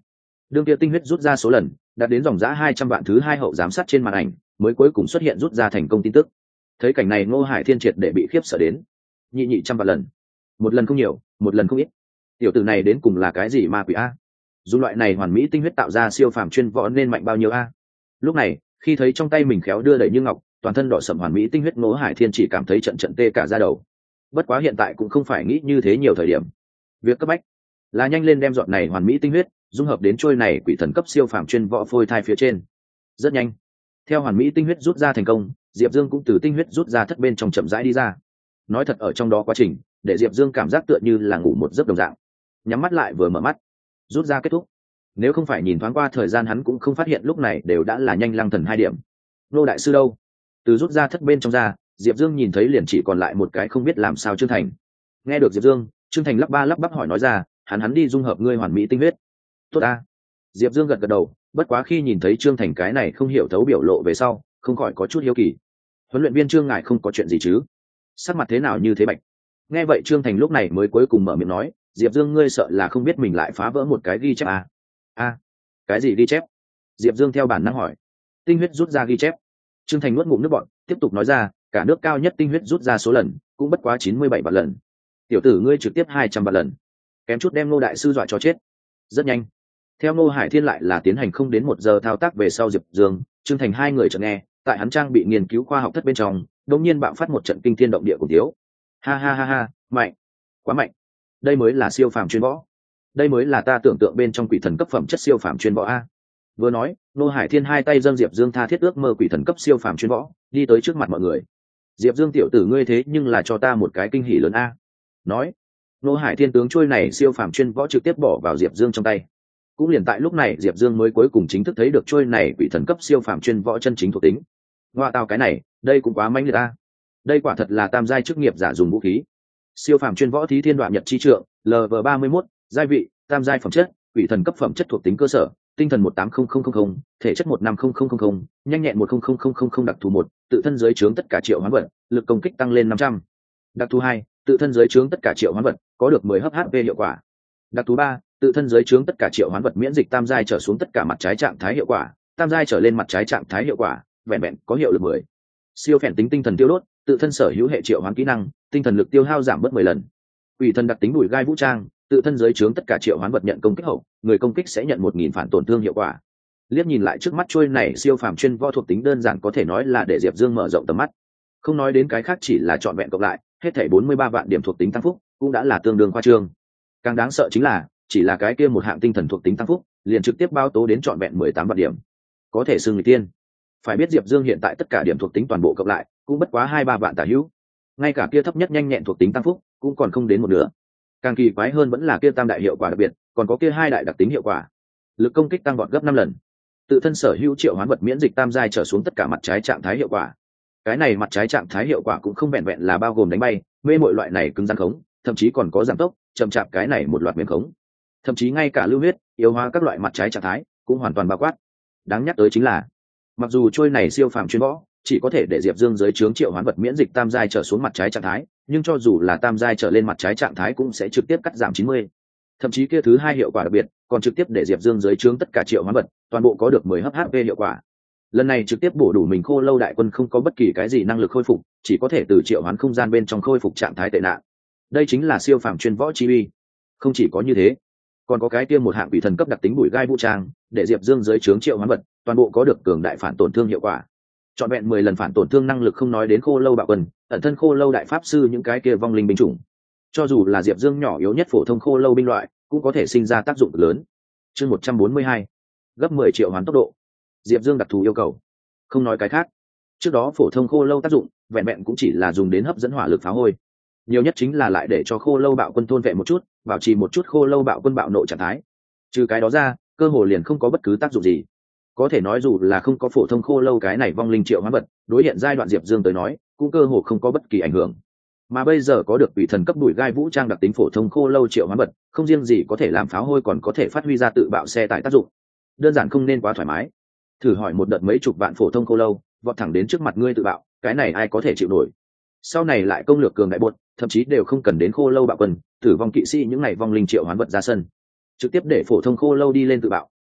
đương kia tinh huyết rút ra số lần đạt đến dòng giã hai trăm vạn thứ hai hậu giám sát trên màn ảnh mới cuối cùng xuất hiện rút ra thành công tin tức. Thấy cảnh này Ngô Hải Thiên triệt để bị khiếp sợ đến. Nhị nhị trăm vạn lần, một lần không nhiều, một lần không ít. Tiểu tử này đến cùng là cái gì ma quỷ a? Dùng loại này hoàn mỹ tinh huyết tạo ra siêu phàm chuyên võ nên mạnh bao nhiêu a? Lúc này, khi thấy trong tay mình khéo đưa đầy như ngọc, toàn thân đỏ sẫm hoàn mỹ tinh huyết Ngô Hải Thiên chỉ cảm thấy trận trận tê cả da đầu. Bất quá hiện tại cũng không phải nghĩ như thế nhiều thời điểm. Việc cấp bách là nhanh lên đem giọt này hoàn mỹ tinh huyết dung hợp đến trôi này quỷ thần cấp siêu phàm chuyên võ phôi thai phía trên. Rất nhanh, theo hoàn mỹ tinh huyết rút ra thành công, Diệp Dương cũng từ tinh huyết rút ra thất bên trong chậm rãi đi ra. Nói thật ở trong đó quá trình, để Diệp Dương cảm giác tựa như là ngủ một giấc đồng dạng. Nhắm mắt lại vừa mở mắt, rút ra kết thúc. Nếu không phải nhìn thoáng qua thời gian hắn cũng không phát hiện lúc này đều đã là nhanh lăng thần hai điểm. Nô đại sư đâu? Từ rút ra thất bên trong ra, Diệp Dương nhìn thấy liền chỉ còn lại một cái không biết làm sao Trương Thành. Nghe được Diệp Dương, Trương Thành lắp ba lắp bắp hỏi nói ra, hắn hắn đi dung hợp ngươi hoàn mỹ tinh huyết. Tốt a. Diệp Dương gật gật đầu, bất quá khi nhìn thấy Trương Thành cái này không hiểu thấu biểu lộ về sau, không khỏi có chút hiếu kỳ. Huấn luyện viên Trương ngài không có chuyện gì chứ? Sắc mặt thế nào như thế bạch? Nghe vậy Trương Thành lúc này mới cuối cùng mở miệng nói, Diệp Dương ngươi sợ là không biết mình lại phá vỡ một cái ghi chép à? A, cái gì ghi chép? Diệp Dương theo bản năng hỏi. Tinh huyết rút ra ghi chép. Trương Thành nuốt ngụm nước bọt, tiếp tục nói ra, cả nước cao nhất tinh huyết rút ra số lần, cũng bất quá chín mươi bảy vạn lần. Tiểu tử ngươi trực tiếp hai trăm vạn lần, kém chút đem Ngô đại sư dọa cho chết. Rất nhanh, theo Ngô Hải Thiên lại là tiến hành không đến một giờ thao tác về sau Diệp Dương, Trương Thành hai người chợt nghe, tại hắn trang bị nghiên cứu khoa học thất bên trong, đột nhiên bạo phát một trận kinh thiên động địa của thiếu. Ha ha ha ha, mạnh, quá mạnh. Đây mới là siêu phàm chuyên võ. Đây mới là ta tưởng tượng bên trong quỷ thần cấp phẩm chất siêu phàm chuyên võ a. Vừa nói, Ngô Hải Thiên hai tay dâng Diệp Dương tha thiết ước mơ quỷ thần cấp siêu phàm chuyên võ, đi tới trước mặt mọi người. Diệp Dương tiểu tử ngươi thế nhưng là cho ta một cái kinh hỉ lớn a. Nói, Ngô Hải Thiên tướng trôi này siêu phàm chuyên võ trực tiếp bỏ vào Diệp Dương trong tay. Cũng liền tại lúc này Diệp Dương mới cuối cùng chính thức thấy được trôi này quỷ thần cấp siêu phàm chuyên võ chân chính thuộc tính. Ngoa tao cái này, đây cũng quá mãnh liệt a. Đây quả thật là tam giai chức nghiệp giả dùng vũ khí. Siêu phàm chuyên võ thí thiên đoạn nhật chi trượng, L V ba mươi mốt, giai vị, tam giai phẩm chất, quỷ thần cấp phẩm chất thuộc tính cơ sở, tinh thần một tám không không không không, thể chất một năm không không không không, nhanh nhẹn một không không không không không, đặc thù một, tự thân giới trướng tất cả triệu hoán vật, lực công kích tăng lên năm trăm. Đặc thù hai, tự thân giới trướng tất cả triệu hoán vật, có được mười hấp hát pê hiệu quả. Đặc thù ba, tự thân giới trướng tất cả triệu hoán vật miễn dịch tam giai trở xuống tất cả mặt trái trạng thái hiệu quả, tam giai trở lên mặt trái trạng thái hiệu quả, vẹn vẹn có hiệu lực mười. Siêu phèn tính tinh thần tiêu đốt, tự thân sở hữu hệ triệu hoán kỹ năng, tinh thần lực tiêu hao giảm bớt mười lần. Quỷ thần đặc tính đùi gai vũ trang, tự thân giới trướng tất cả triệu hoán vật nhận công kích hậu, người công kích sẽ nhận một nghìn phản tổn thương hiệu quả. Liếc nhìn lại trước mắt trôi này siêu phàm chuyên võ thuộc tính đơn giản có thể nói là để Diệp Dương mở rộng tầm mắt. Không nói đến cái khác chỉ là chọn vẹn cộng lại, hết thảy bốn mươi ba vạn điểm thuộc tính tăng phúc, cũng đã là tương đương khoa trương. Càng đáng sợ chính là, chỉ là cái kia một hạng tinh thần thuộc tính tăng phúc, liền trực tiếp bao tố đến chọn vẹn mười tám vạn điểm. Có thể xưng người tiên. Phải biết Diệp Dương hiện tại tất cả điểm thuộc tính toàn bộ cộng lại, cũng bất quá hai ba vạn tả hữu. Ngay cả kia thấp nhất nhanh nhẹn thuộc tính tăng phúc, cũng còn không đến một nửa. Càng kỳ quái hơn vẫn là kia tam đại hiệu quả đặc biệt, còn có kia hai đại đặc tính hiệu quả. Lực công kích tăng vọt gấp năm lần. Tự thân sở hữu triệu hoán vật miễn dịch tam giai trở xuống tất cả mặt trái trạng thái hiệu quả. Cái này mặt trái trạng thái hiệu quả cũng không vẹn vẹn là bao gồm đánh bay, mê mọi loại này cứng rắn khống, thậm chí còn có giảm tốc, chậm chạp cái này một loạt mềm khống. Thậm chí ngay cả lưu huyết, yếu hóa các loại mặt trái trạng thái, cũng hoàn toàn bao quát. Đáng nhắc tới chính là, mặc dù trôi này siêu phàm chuyên võ, chỉ có thể để Diệp Dương giới trướng triệu hoán vật miễn dịch tam giai trở xuống mặt trái trạng thái, nhưng cho dù là tam giai trở lên mặt trái trạng thái cũng sẽ trực tiếp cắt giảm chín mươi. Thậm chí kia thứ hai hiệu quả đặc biệt, còn trực tiếp để Diệp Dương giới trướng tất cả triệu hoán vật, toàn bộ có được mười hấp hát pê hiệu quả. Lần này trực tiếp bổ đủ mình Khô Lâu đại quân không có bất kỳ cái gì năng lực khôi phục, chỉ có thể từ triệu hoán không gian bên trong khôi phục trạng thái tệ nạn. Đây chính là siêu phàm chuyên võ chi uy. Không chỉ có như thế, còn có cái kia một hạng quỷ thần cấp đặc tính bụi gai vũ trang, để Diệp Dương giới trướng triệu hoán vật, toàn bộ có được cường đại phản tổn thương hiệu quả. Chọn vẹn mười lần phản tổn thương năng lực không nói đến Khô Lâu bạo quân, ẩn thân Khô Lâu đại pháp sư những cái kia vong linh binh chủng. Cho dù là Diệp Dương nhỏ yếu nhất phổ thông Khô Lâu binh loại, cũng có thể sinh ra tác dụng lớn. Chương một trăm bốn mươi hai, gấp mười triệu hoán tốc độ. Diệp Dương đặc thù yêu cầu. Không nói cái khác, trước đó phổ thông Khô Lâu tác dụng, vẹn vẹn cũng chỉ là dùng đến hấp dẫn hỏa lực phá hôi. Nhiều nhất chính là lại để cho Khô Lâu bạo quân thôn vệ một chút, bảo trì một chút Khô Lâu bạo quân bạo nộ trạng thái. Trừ cái đó ra, cơ hồ liền không có bất cứ tác dụng gì. Có thể nói dù là không có phổ thông Khô Lâu cái này vong linh triệu hoán vật, đối hiện giai đoạn Diệp Dương tới nói, cũng cơ hồ không có bất kỳ ảnh hưởng. Mà bây giờ có được quỷ thần cấp đuổi gai vũ trang đặc tính phổ thông Khô Lâu triệu hoán vật, không riêng gì có thể làm pháo hôi còn có thể phát huy ra tự bạo xe tải tác dụng. Đơn giản không nên quá thoải mái. Thử hỏi một đợt mấy chục vạn phổ thông Khô Lâu, vọt thẳng đến trước mặt ngươi tự bạo, cái này ai có thể chịu nổi. Sau này lại công lược cường đại buột, thậm chí đều không cần đến Khô Lâu bạo quân, tử vong kỵ sĩ những ngày vong linh triệu hoán vật ra sân, trực tiếp để phổ thông Khô Lâu đi lên tự bạo,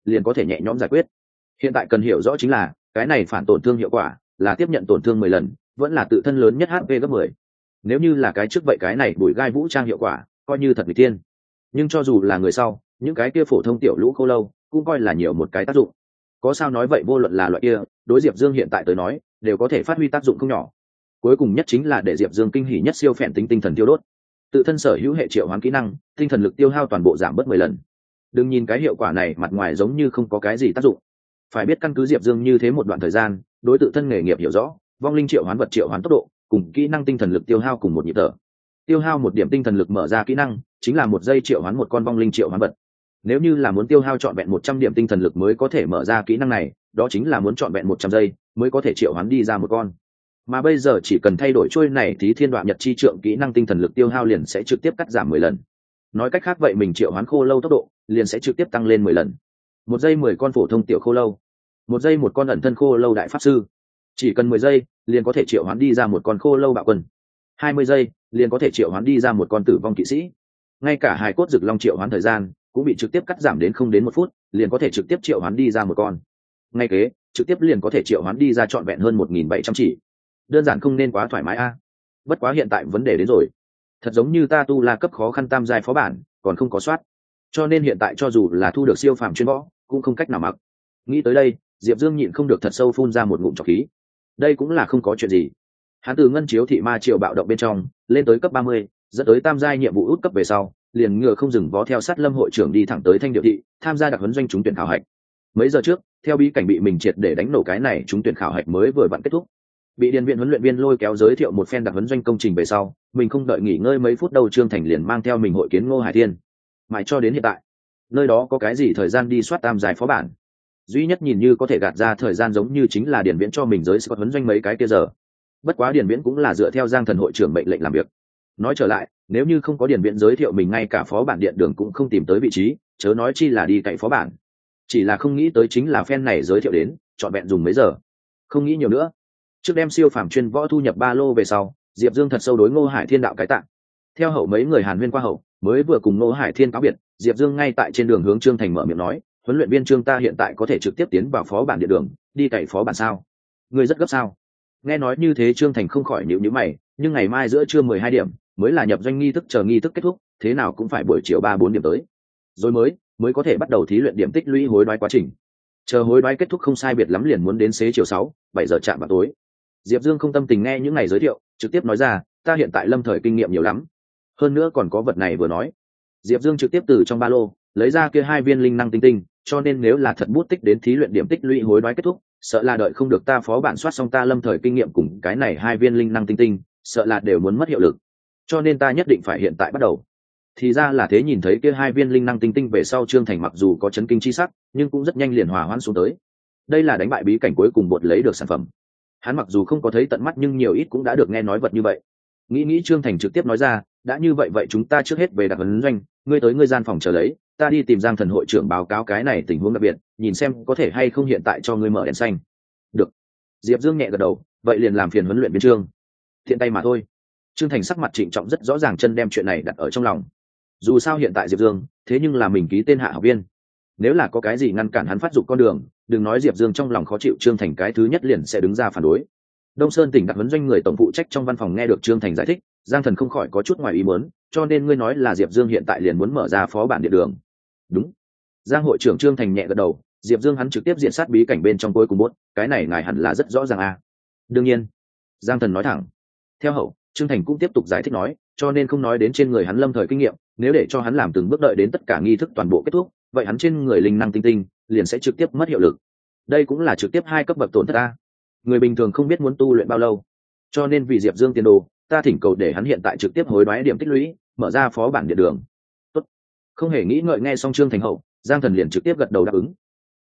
liền có thể nhẹ nhõm giải quyết. Hiện tại cần hiểu rõ chính là cái này phản tổn thương hiệu quả là tiếp nhận tổn thương mười lần, vẫn là tự thân lớn nhất hát pê gấp mười. Nếu như là cái trước vậy cái này bùi gai vũ trang hiệu quả coi như thật người tiên, nhưng cho dù là người sau, những cái kia phổ thông tiểu lũ khô lâu cũng coi là nhiều một cái tác dụng. Có sao nói vậy, vô luận là loại kia đối Diệp Dương hiện tại tới nói đều có thể phát huy tác dụng không nhỏ. Cuối cùng nhất chính là để Diệp Dương kinh hỉ nhất siêu phèn tính tinh thần tiêu đốt, tự thân sở hữu hệ triệu hoán kỹ năng tinh thần lực tiêu hao toàn bộ giảm bớt mười lần. Đừng nhìn cái hiệu quả này mặt ngoài giống như không có cái gì tác dụng, phải biết căn cứ Diệp Dương như thế một đoạn thời gian đối tự thân nghề nghiệp hiểu rõ, vong linh triệu hoán vật triệu hoán tốc độ cùng kỹ năng tinh thần lực tiêu hao cùng một nhịp thở. Tiêu hao một điểm tinh thần lực mở ra kỹ năng chính là một giây triệu hoán một con vong linh triệu hoán vật. Nếu như là muốn tiêu hao trọn vẹn một trăm điểm tinh thần lực mới có thể mở ra kỹ năng này, đó chính là muốn trọn vẹn một trăm giây mới có thể triệu hoán đi ra một con. Mà bây giờ chỉ cần thay đổi chuôi này Thí Thiên Đoạn Nhật chi trượng, kỹ năng tinh thần lực tiêu hao liền sẽ trực tiếp cắt giảm mười lần. Nói cách khác vậy, mình triệu hoán khô lâu tốc độ liền sẽ trực tiếp tăng lên mười lần. Một giây mười con phổ thông tiểu khô lâu, một giây một con ẩn thân khô lâu đại pháp sư. Chỉ cần mười giây liền có thể triệu hoán đi ra một con khô lâu bạo quân. hai mươi giây liền có thể triệu hoán đi ra một con tử vong kỵ sĩ. Ngay cả hài cốt rực long triệu hoán thời gian cũng bị trực tiếp cắt giảm đến không đến một phút, liền có thể trực tiếp triệu hoán đi ra một con. Ngay kế trực tiếp liền có thể triệu hoán đi ra trọn vẹn hơn một nghìn bảy trăm chỉ. Đơn giản không nên quá thoải mái a. Bất quá hiện tại vấn đề đến rồi, thật giống như ta tu la cấp khó khăn tam giai phó bản còn không có soát, cho nên hiện tại cho dù là thu được siêu phàm chuyên võ cũng không cách nào mặc. Nghĩ tới đây, Diệp Dương nhịn không được thật sâu phun ra một ngụm trọc khí. Đây cũng là không có chuyện gì. Hắn từ ngân chiếu thị ma triều bạo động bên trong lên tới cấp ba mươi, dẫn tới tam giai nhiệm vụ út cấp về sau, liền ngựa không dừng vó theo sát Lâm hội trưởng đi thẳng tới Thanh Điệu thị, tham gia đặc huấn doanh trúng tuyển khảo hạch. Mấy giờ trước, theo bí cảnh bị mình triệt để đánh nổ cái này trúng tuyển khảo hạch mới vừa vặn kết thúc. Bị điền viện huấn luyện viên lôi kéo giới thiệu một phen đặc huấn doanh công trình về sau, mình không đợi nghỉ ngơi mấy phút đâu, Trương Thành liền mang theo mình hội kiến Ngô Hải Thiên. Mãi cho đến hiện tại, nơi đó có cái gì thời gian đi soát tam giai phó bản. Duy nhất nhìn như có thể gạt ra thời gian giống như chính là điền viễn cho mình giới sự huấn doanh mấy cái kia giờ. Bất quá điền viễn cũng là dựa theo Giang Thần hội trưởng mệnh lệnh làm việc. Nói trở lại, nếu như không có điền viễn giới thiệu mình, ngay cả phó bản điện đường cũng không tìm tới vị trí, chớ nói chi là đi cạnh phó bản. Chỉ là không nghĩ tới chính là phen này giới thiệu đến trọn vẹn dùng mấy giờ. Không nghĩ nhiều nữa, trước đem siêu phàm chuyên võ thu nhập ba lô về sau, Diệp Dương thật sâu đối Ngô Hải Thiên đạo cái tạng. Theo hậu mấy người hàn huyên qua hậu, mới vừa cùng Ngô Hải Thiên cáo biệt, Diệp Dương ngay tại trên đường hướng Trương Thành mở miệng nói, huấn luyện viên Trương, ta hiện tại có thể trực tiếp tiến vào phó bản địa đường đi cày phó bản sao? Ngươi rất gấp sao? Nghe nói như thế, Trương Thành không khỏi nhíu nhíu mày, nhưng ngày mai giữa trưa mười hai điểm mới là nhập doanh nghi thức, chờ nghi thức kết thúc, thế nào cũng phải buổi chiều ba bốn điểm tới, rồi mới mới có thể bắt đầu thí luyện điểm tích lũy hối đoái quá trình. Chờ hối đoái kết thúc không sai biệt lắm liền muốn đến xế chiều sáu bảy giờ chạm vào tối. Diệp Dương không tâm tình nghe những ngày giới thiệu, trực tiếp nói ra, ta hiện tại lâm thời kinh nghiệm nhiều lắm, hơn nữa còn có vật này vừa nói. Diệp Dương trực tiếp từ trong ba lô lấy ra kia hai viên linh năng tinh tinh, cho nên nếu là thật bút tích đến thí luyện điểm tích lũy hối đoái kết thúc, sợ là đợi không được ta phó bản soát xong, ta lâm thời kinh nghiệm cùng cái này hai viên linh năng tinh tinh sợ là đều muốn mất hiệu lực, cho nên ta nhất định phải hiện tại bắt đầu. Thì ra là thế. Nhìn thấy kia hai viên linh năng tinh tinh về sau, Trương Thành mặc dù có chấn kinh chi sắc, nhưng cũng rất nhanh liền hòa hoãn xuống tới. Đây là đánh bại bí cảnh cuối cùng bột lấy được sản phẩm. Hắn mặc dù không có thấy tận mắt nhưng nhiều ít cũng đã được nghe nói vật như vậy. Nghĩ nghĩ, Trương Thành trực tiếp nói ra, đã như vậy vậy chúng ta trước hết về đặc huấn doanh, ngươi tới ngươi gian phòng chờ lấy, ta đi tìm Giang Thần hội trưởng báo cáo cái này tình huống đặc biệt, nhìn xem có thể hay không hiện tại cho ngươi mở đèn xanh. Được. Diệp Dương nhẹ gật đầu, vậy liền làm phiền huấn luyện viên Trương. Thiện tay mà thôi. Trương Thành sắc mặt trịnh trọng rất rõ ràng, chân đem chuyện này đặt ở trong lòng. Dù sao hiện tại Diệp Dương thế nhưng là mình ký tên hạ học viên, nếu là có cái gì ngăn cản hắn phát dục con đường, đừng nói Diệp Dương trong lòng khó chịu, Trương Thành cái thứ nhất liền sẽ đứng ra phản đối. Đông Sơn tỉnh đặc huấn doanh người tổng phụ trách trong văn phòng nghe được Trương Thành giải thích, Giang Thần không khỏi có chút ngoài ý muốn, cho nên ngươi nói là Diệp Dương hiện tại liền muốn mở ra phó bản địa đường. Đúng. Giang hội trưởng. Trương Thành nhẹ gật đầu, Diệp Dương hắn trực tiếp diện sát bí cảnh bên trong cuối cùng bốt, cái này ngài hẳn là rất rõ ràng à. Đương nhiên. Giang Thần nói thẳng. Theo hậu, Trương Thành cũng tiếp tục giải thích nói, cho nên không nói đến trên người hắn lâm thời kinh nghiệm, nếu để cho hắn làm từng bước đợi đến tất cả nghi thức toàn bộ kết thúc, vậy hắn trên người linh năng tinh tinh liền sẽ trực tiếp mất hiệu lực. Đây cũng là trực tiếp hai cấp bậc tổn thất a. Người bình thường không biết muốn tu luyện bao lâu, cho nên vì Diệp Dương tiền đồ, ta thỉnh cầu để hắn hiện tại trực tiếp hối đoái điểm tích lũy, mở ra phó bản địa đường. Tốt. Không hề nghĩ ngợi, nghe xong Trương Thành hậu, Giang Thần liền trực tiếp gật đầu đáp ứng,